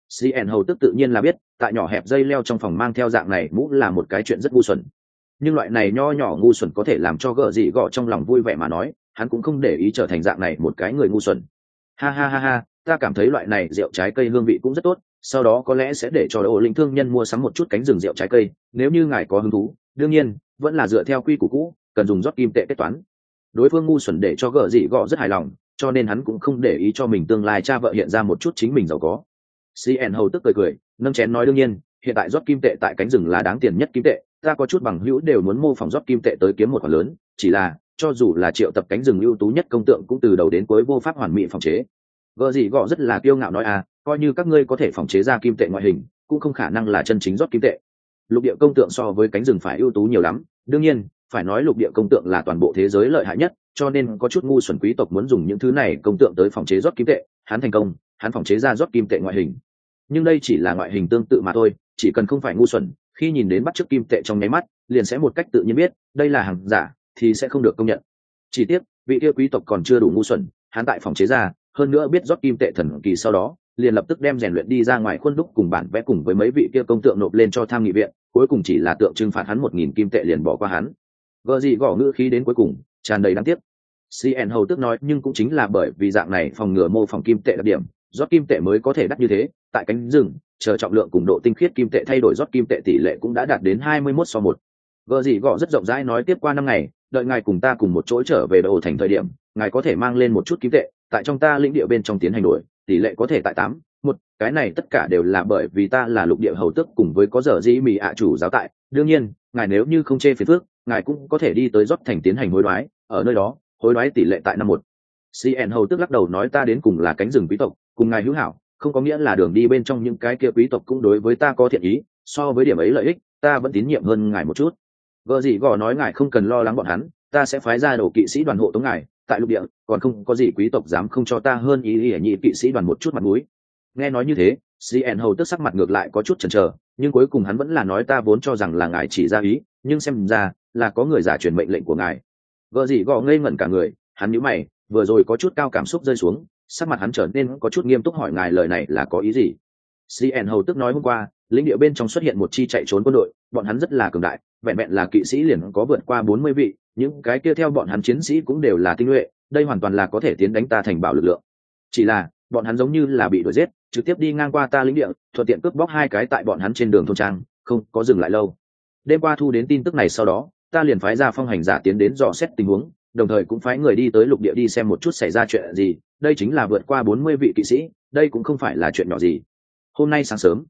CN Hầu tức tự nhiên là biết, tại nhỏ hẹp dây leo trong phòng mang theo dạng này mũ là một cái chuyện rất ngu xuẩn. Nhưng loại này nho nhỏ ngu xuẩn có thể làm cho gợ gì gọ trong lòng vui vẻ mà nói, hắn cũng không để ý trở thành dạng này một cái người ngu xuẩn. Ha ha ha ha, ta cảm thấy loại này rượu trái cây hương vị cũng rất tốt, sau đó có lẽ sẽ để cho ổ lĩnh thương nhân mua sắm một chút cánh rừng rượu trái cây, nếu như ngài có hứng thú, đương nhiên vẫn là dựa theo quy củ cũ, cần dùng rót kim tệ kết toán. Đối phương ngu xuẩn để cho gợ gì gọ rất hài lòng, cho nên hắn cũng không để ý cho mình tương lai cha vợ hiện ra một chút chính mình giàu có. CN Hầu tức cười cười, nâng chén nói đương nhiên, hiện tại rót kim tệ tại cánh rừng là đáng tiền nhất kim tệ, ta có chút bằng hữu đều muốn mô phỏng rót kim tệ tới kiếm một khoản lớn, chỉ là cho dù là triệu tập cánh rừng ưu tú nhất công tượng cũng từ đầu đến cuối vô pháp hoàn mỹ phòng chế. Gợ gì gọ rất là kiêu ngạo nói coi như các ngươi có thể phòng chế ra kim tệ ngoại hình, cũng không khả năng là chân chính rót kim tệ. Lục địa công tượng so với cánh rừng phải ưu tú nhiều lắm, đương nhiên phải nói lục địa công tượng là toàn bộ thế giới lợi hại nhất, cho nên có chút ngu xuẩn quý tộc muốn dùng những thứ này công tượng tới phòng chế rót kim tệ, hắn thành công, hắn phòng chế ra rót kim tệ ngoại hình. Nhưng đây chỉ là ngoại hình tương tự mà thôi, chỉ cần không phải ngu xuẩn, khi nhìn đến bắt chước kim tệ trong nháy mắt, liền sẽ một cách tự nhiên biết đây là hàng giả, thì sẽ không được công nhận. Chỉ tiếc, vị kia quý tộc còn chưa đủ ngu xuẩn, hắn tại phòng chế ra, hơn nữa biết rót kim tệ thần kỳ sau đó, liền lập tức đem rèn luyện đi ra ngoài khuôn đúc cùng bản vẽ cùng với mấy vị kia công tượng nộp lên cho tham nghị viện, cuối cùng chỉ là tượng trưng phạt hắn 1000 kim tệ liền bỏ qua hắn. Gợ gì gõ ngữ khí đến cuối cùng tràn đầy đáng tiếc. CN Hầu tức nói nhưng cũng chính là bởi vì dạng này phòng ngừa mô phỏng kim tệ đặc điểm, rót kim tệ mới có thể đắt như thế, tại cánh rừng chờ trọng lượng cùng độ tinh khiết kim tệ thay đổi rót kim tệ tỷ lệ cũng đã đạt đến 21:1. Gợ gì gõ rất rộng rãi nói tiếp qua 5 ngày, đợi ngài cùng ta cùng một chỗ trở về đồ thành thời điểm, ngài có thể mang lên một chút kim tệ, tại trong ta lĩnh địa bên trong tiến hành đổi, tỷ lệ có thể tại 8:1, cái này tất cả đều là bởi vì ta là lục địa hầu tước cùng với có giờ dĩ mì chủ giáo tại, đương nhiên, ngài nếu như không chê phiền phức, ngài cũng có thể đi tới rót thành tiến hành hối đoái, ở nơi đó, hối đoái tỷ lệ tại 5:1. CN Hầu tước lắc đầu nói ta đến cùng là cánh rừng quý tộc, cùng ngài hữu hảo, không có nghĩa là đường đi bên trong những cái kia quý tộc cũng đối với ta có thiện ý, so với điểm ấy lợi ích, ta vẫn tín nhiệm hơn ngài một chút. Gợ gì gò nói ngài không cần lo lắng bọn hắn, ta sẽ phái ra đầu kỵ sĩ đoàn hộ tống ngài, tại lục địa, còn không có gì quý tộc dám không cho ta hơn ý nhị kỵ sĩ đoàn một chút mặt mũi. Nghe nói như thế, CN Hầu tước sắc mặt ngược lại có chút chần chờ, nhưng cuối cùng hắn vẫn là nói ta vốn cho rằng là ngài chỉ ra ý, nhưng xem ra là có người giả truyền mệnh lệnh của ngài. Gợ gì gò ngây ngẩn cả người, hắn nhíu mày, vừa rồi có chút cao cảm xúc rơi xuống, sắc mặt hắn trở nên có chút nghiêm túc hỏi ngài lời này là có ý gì. CN Hầu tức nói hôm qua lĩnh địa bên trong xuất hiện một chi chạy trốn quân đội, bọn hắn rất là cường đại, vẹn vẹn là kỵ sĩ liền có vượt qua 40 vị, những cái kia theo bọn hắn chiến sĩ cũng đều là tinh nhuệ, đây hoàn toàn là có thể tiến đánh ta thành bảo lực lượng. Chỉ là bọn hắn giống như là bị đuổi giết, trực tiếp đi ngang qua ta lĩnh địa, thuận tiện cướp bóc 2 cái tại bọn hắn trên đường thôn trang, không có dừng lại lâu. Đêm qua thu đến tin tức này sau đó, ta liền phái ra phong hành giả tiến đến dò xét tình huống, đồng thời cũng phái người đi tới lục địa đi xem một chút xảy ra chuyện gì, đây chính là vượt qua 40 vị kỵ sĩ, đây cũng không phải là chuyện nhỏ gì. Hôm nay sáng sớm,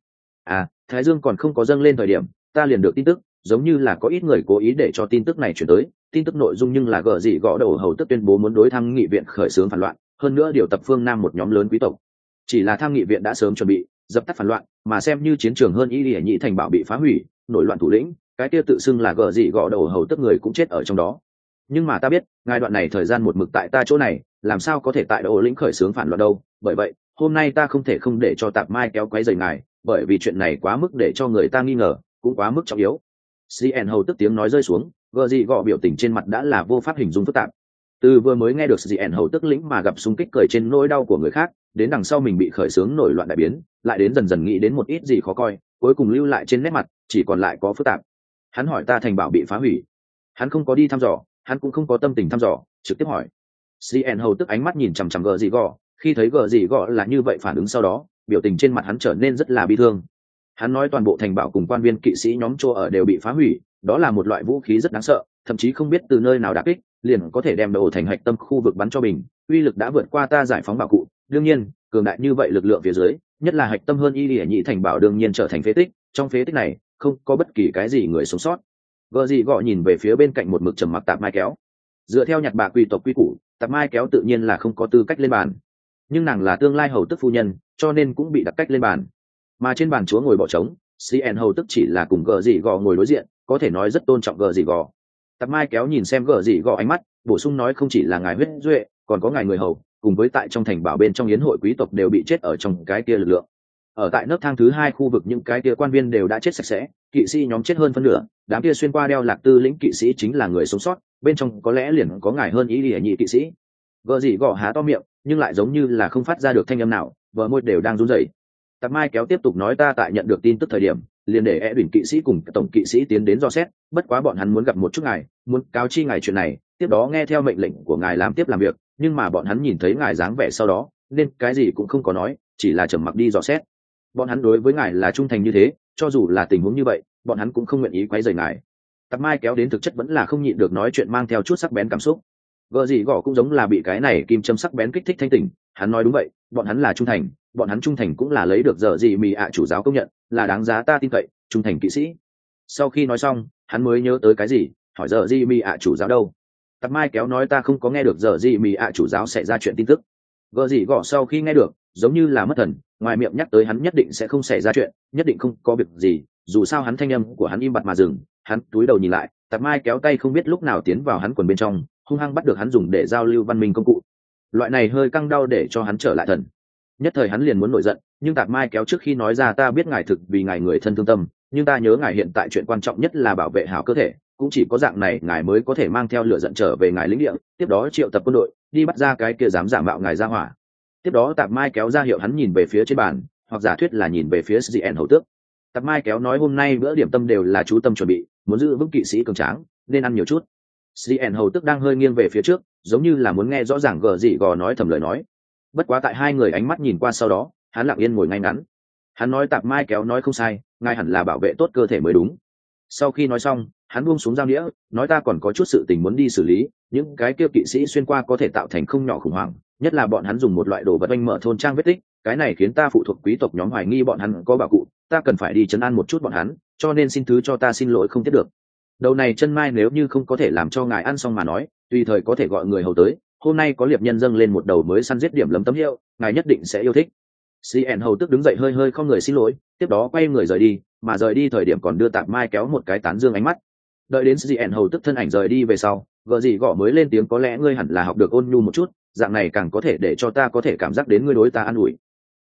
Thái Dương còn không có dâng lên thời điểm, ta liền được tin tức, giống như là có ít người cố ý để cho tin tức này chuyển tới, tin tức nội dung nhưng là gở gì gõ đầu hầu tức tuyên bố muốn đối tham nghị viện khởi xướng phản loạn, hơn nữa điều tập phương Nam một nhóm lớn quý tộc. Chỉ là tham nghị viện đã sớm chuẩn bị dập tắt phản loạn, mà xem như chiến trường hơn ý địa nhị thành bảo bị phá hủy, nổi loạn thủ lĩnh, cái kia tự xưng là gở gì gõ đầu hầu tức người cũng chết ở trong đó. Nhưng mà ta biết, ngay đoạn này thời gian một mực tại ta chỗ này, làm sao có thể tại đầu lĩnh khởi xướng phản loạn đâu, bởi vậy hôm nay ta không thể không để cho Tạp Mai kéo quấy rầy ngài, bởi vì chuyện này quá mức để cho người ta nghi ngờ, cũng quá mức trọng yếu. CN Hầu tức tiếng nói rơi xuống, gờ gì gọ biểu tình trên mặt đã là vô pháp hình dung phức tạp. Từ vừa mới nghe được CN Hầu tức lĩnh mà gặp xung kích cười trên nỗi đau của người khác, đến đằng sau mình bị khởi xướng nổi loạn đại biến, lại đến dần dần nghĩ đến một ít gì khó coi, cuối cùng lưu lại trên nét mặt chỉ còn lại có phức tạp. Hắn hỏi ta thành bảo bị phá hủy, hắn không có đi thăm dò, hắn cũng không có tâm tình thăm dò, trực tiếp hỏi. CN Hầu tức ánh mắt nhìn chằm chằm gờ gì gọ, khi thấy gờ gì gọ là như vậy phản ứng sau đó, biểu tình trên mặt hắn trở nên rất là bi thương. Hắn nói toàn bộ thành bảo cùng quan viên kỵ sĩ nhóm chỗ ở đều bị phá hủy, đó là một loại vũ khí rất đáng sợ, thậm chí không biết từ nơi nào đả kích, liền có thể đem đầu thành hạch tâm khu vực bắn cho mình, uy lực đã vượt qua ta giải phóng bảo cụ. Đương nhiên, cường đại như vậy lực lượng phía dưới, nhất là hạch tâm hơn y lìa nhị thành bảo đương nhiên trở thành phế tích, trong phế tích này không có bất kỳ cái gì người sống sót. Gờ gì gọ nhìn về phía bên cạnh một mực trầm mặc Tạp Mai kéo. Dựa theo nhặt bạc quý tộc quy củ, Tạp Mai Kéo tự nhiên là không có tư cách lên bàn, nhưng nàng là tương lai hầu tức phu nhân, cho nên cũng bị đặt cách lên bàn. Mà trên bàn chúa ngồi bỏ trống, Cn hầu tức chỉ là cùng gờ dị gò ngồi đối diện, có thể nói rất tôn trọng gờ dị gò. Tạp Mai Kéo nhìn xem gờ dị gò ánh mắt, bổ sung nói không chỉ là ngài huyết duệ, còn có ngài người hầu, cùng với tại trong thành bảo bên trong yến hội quý tộc đều bị chết ở trong cái kia lực lượng. Ở tại nấc thang thứ hai khu vực những cái kia quan viên đều đã chết sạch sẽ, kỵ sĩ nhóm chết hơn phân nửa, đám kia xuyên qua đeo lạc tư lĩnh kỵ sĩ chính là người sống sót, bên trong có lẽ liền có ngài hơn ý địa nhị kỵ sĩ. Gờ dị gò há to miệng, nhưng lại giống như là không phát ra được thanh âm nào, bờ môi đều đang run rẩy. Tạp Mai Kéo tiếp tục nói ta tại nhận được tin tức thời điểm, liền để Edwin kỵ sĩ cùng tổng kỵ sĩ tiến đến dò xét, bất quá bọn hắn muốn gặp một chút ngài, muốn cáo chi ngài chuyện này, tiếp đó nghe theo mệnh lệnh của ngài làm tiếp làm việc, nhưng mà bọn hắn nhìn thấy ngài dáng vẻ sau đó, nên cái gì cũng không có nói, chỉ là trầm mặc đi dò xét. Bọn hắn đối với ngài là trung thành như thế, cho dù là tình huống như vậy, bọn hắn cũng không nguyện ý quấy rầy ngài. Tạp Mai Kéo đến thực chất vẫn là không nhịn được nói chuyện mang theo chút sắc bén cảm xúc. Gờ gì gõ cũng giống là bị cái này kim châm sắc bén kích thích thanh tỉnh, hắn nói đúng vậy, bọn hắn là trung thành, bọn hắn trung thành cũng là lấy được giờ gì mì ạ chủ giáo công nhận, là đáng giá ta tin cậy, trung thành kỵ sĩ. Sau khi nói xong, hắn mới nhớ tới cái gì, hỏi giờ gì mì ạ chủ giáo đâu. Tạp Mai Kéo nói ta không có nghe được giờ gì mì ạ chủ giáo xảy ra chuyện tin tức. Gờ gì gõ sau khi nghe được, giống như là mất thần, ngoài miệng nhắc tới hắn nhất định sẽ không xảy ra chuyện, nhất định không có việc gì, dù sao hắn thanh âm của hắn im bặt mà dừng. Hắn túi đầu nhìn lại, Tạp Mai Kéo tay không biết lúc nào tiến vào hắn quần bên trong, hung hăng bắt được hắn dùng để giao lưu văn minh công cụ. Loại này hơi căng đau để cho hắn trở lại thần. Nhất thời hắn liền muốn nổi giận, nhưng Tạp Mai Kéo trước khi nói ra ta biết ngài thực vì ngài người thân thương tâm, nhưng ta nhớ ngài hiện tại chuyện quan trọng nhất là bảo vệ hảo cơ thể, cũng chỉ có dạng này ngài mới có thể mang theo lửa giận trở về ngài lĩnh địa, tiếp đó triệu tập quân đội đi bắt ra cái kia dám giả mạo ngài ra hỏa. Tiếp đó Tạp Mai Kéo ra hiệu hắn nhìn về phía trên bàn, hoặc giả thuyết là nhìn về phía Cn hầu tước. Tạp Mai Kéo nói hôm nay bữa điểm tâm đều là chú tâm chuẩn bị, muốn giữ vững kỵ sĩ cường tráng nên ăn nhiều chút. Cn hầu tước đang hơi nghiêng về phía trước, giống như là muốn nghe rõ ràng gờ gì gò nói thầm lời nói. Bất quá tại hai người ánh mắt nhìn qua sau đó, hắn lặng yên ngồi ngay ngắn. Hắn nói Tạp Mai Kéo nói không sai, ngài hẳn là bảo vệ tốt cơ thể mới đúng. Sau khi nói xong, hắn buông xuống dao đĩa, nói ta còn có chút sự tình muốn đi xử lý, những cái kia kỵ sĩ xuyên qua có thể tạo thành không nhỏ khủng hoảng, nhất là bọn hắn dùng một loại đồ vật oanh mở thôn trang vết tích, cái này khiến ta phụ thuộc quý tộc nhóm hoài nghi bọn hắn có bảo cụ, ta cần phải đi trấn an một chút bọn hắn, cho nên xin thứ cho ta xin lỗi không tiếp được. Đầu này chân mai nếu như không có thể làm cho ngài ăn xong mà nói, tùy thời có thể gọi người hầu tới, hôm nay có liệp nhân dâng lên một đầu mới săn giết điểm lấm tấm hiệu, ngài nhất định sẽ yêu thích. Cn hầu tức đứng dậy hơi hơi không người xin lỗi, tiếp đó quay người rời đi, mà rời đi thời điểm còn đưa Tạp Mai Kéo một cái tán dương ánh mắt. Đợi đến Cn hầu tức thân ảnh rời đi về sau, gờ gì gõ mới lên tiếng có lẽ ngươi hẳn là học được ôn nhu một chút, dạng này càng có thể để cho ta có thể cảm giác đến ngươi đối ta an ủi.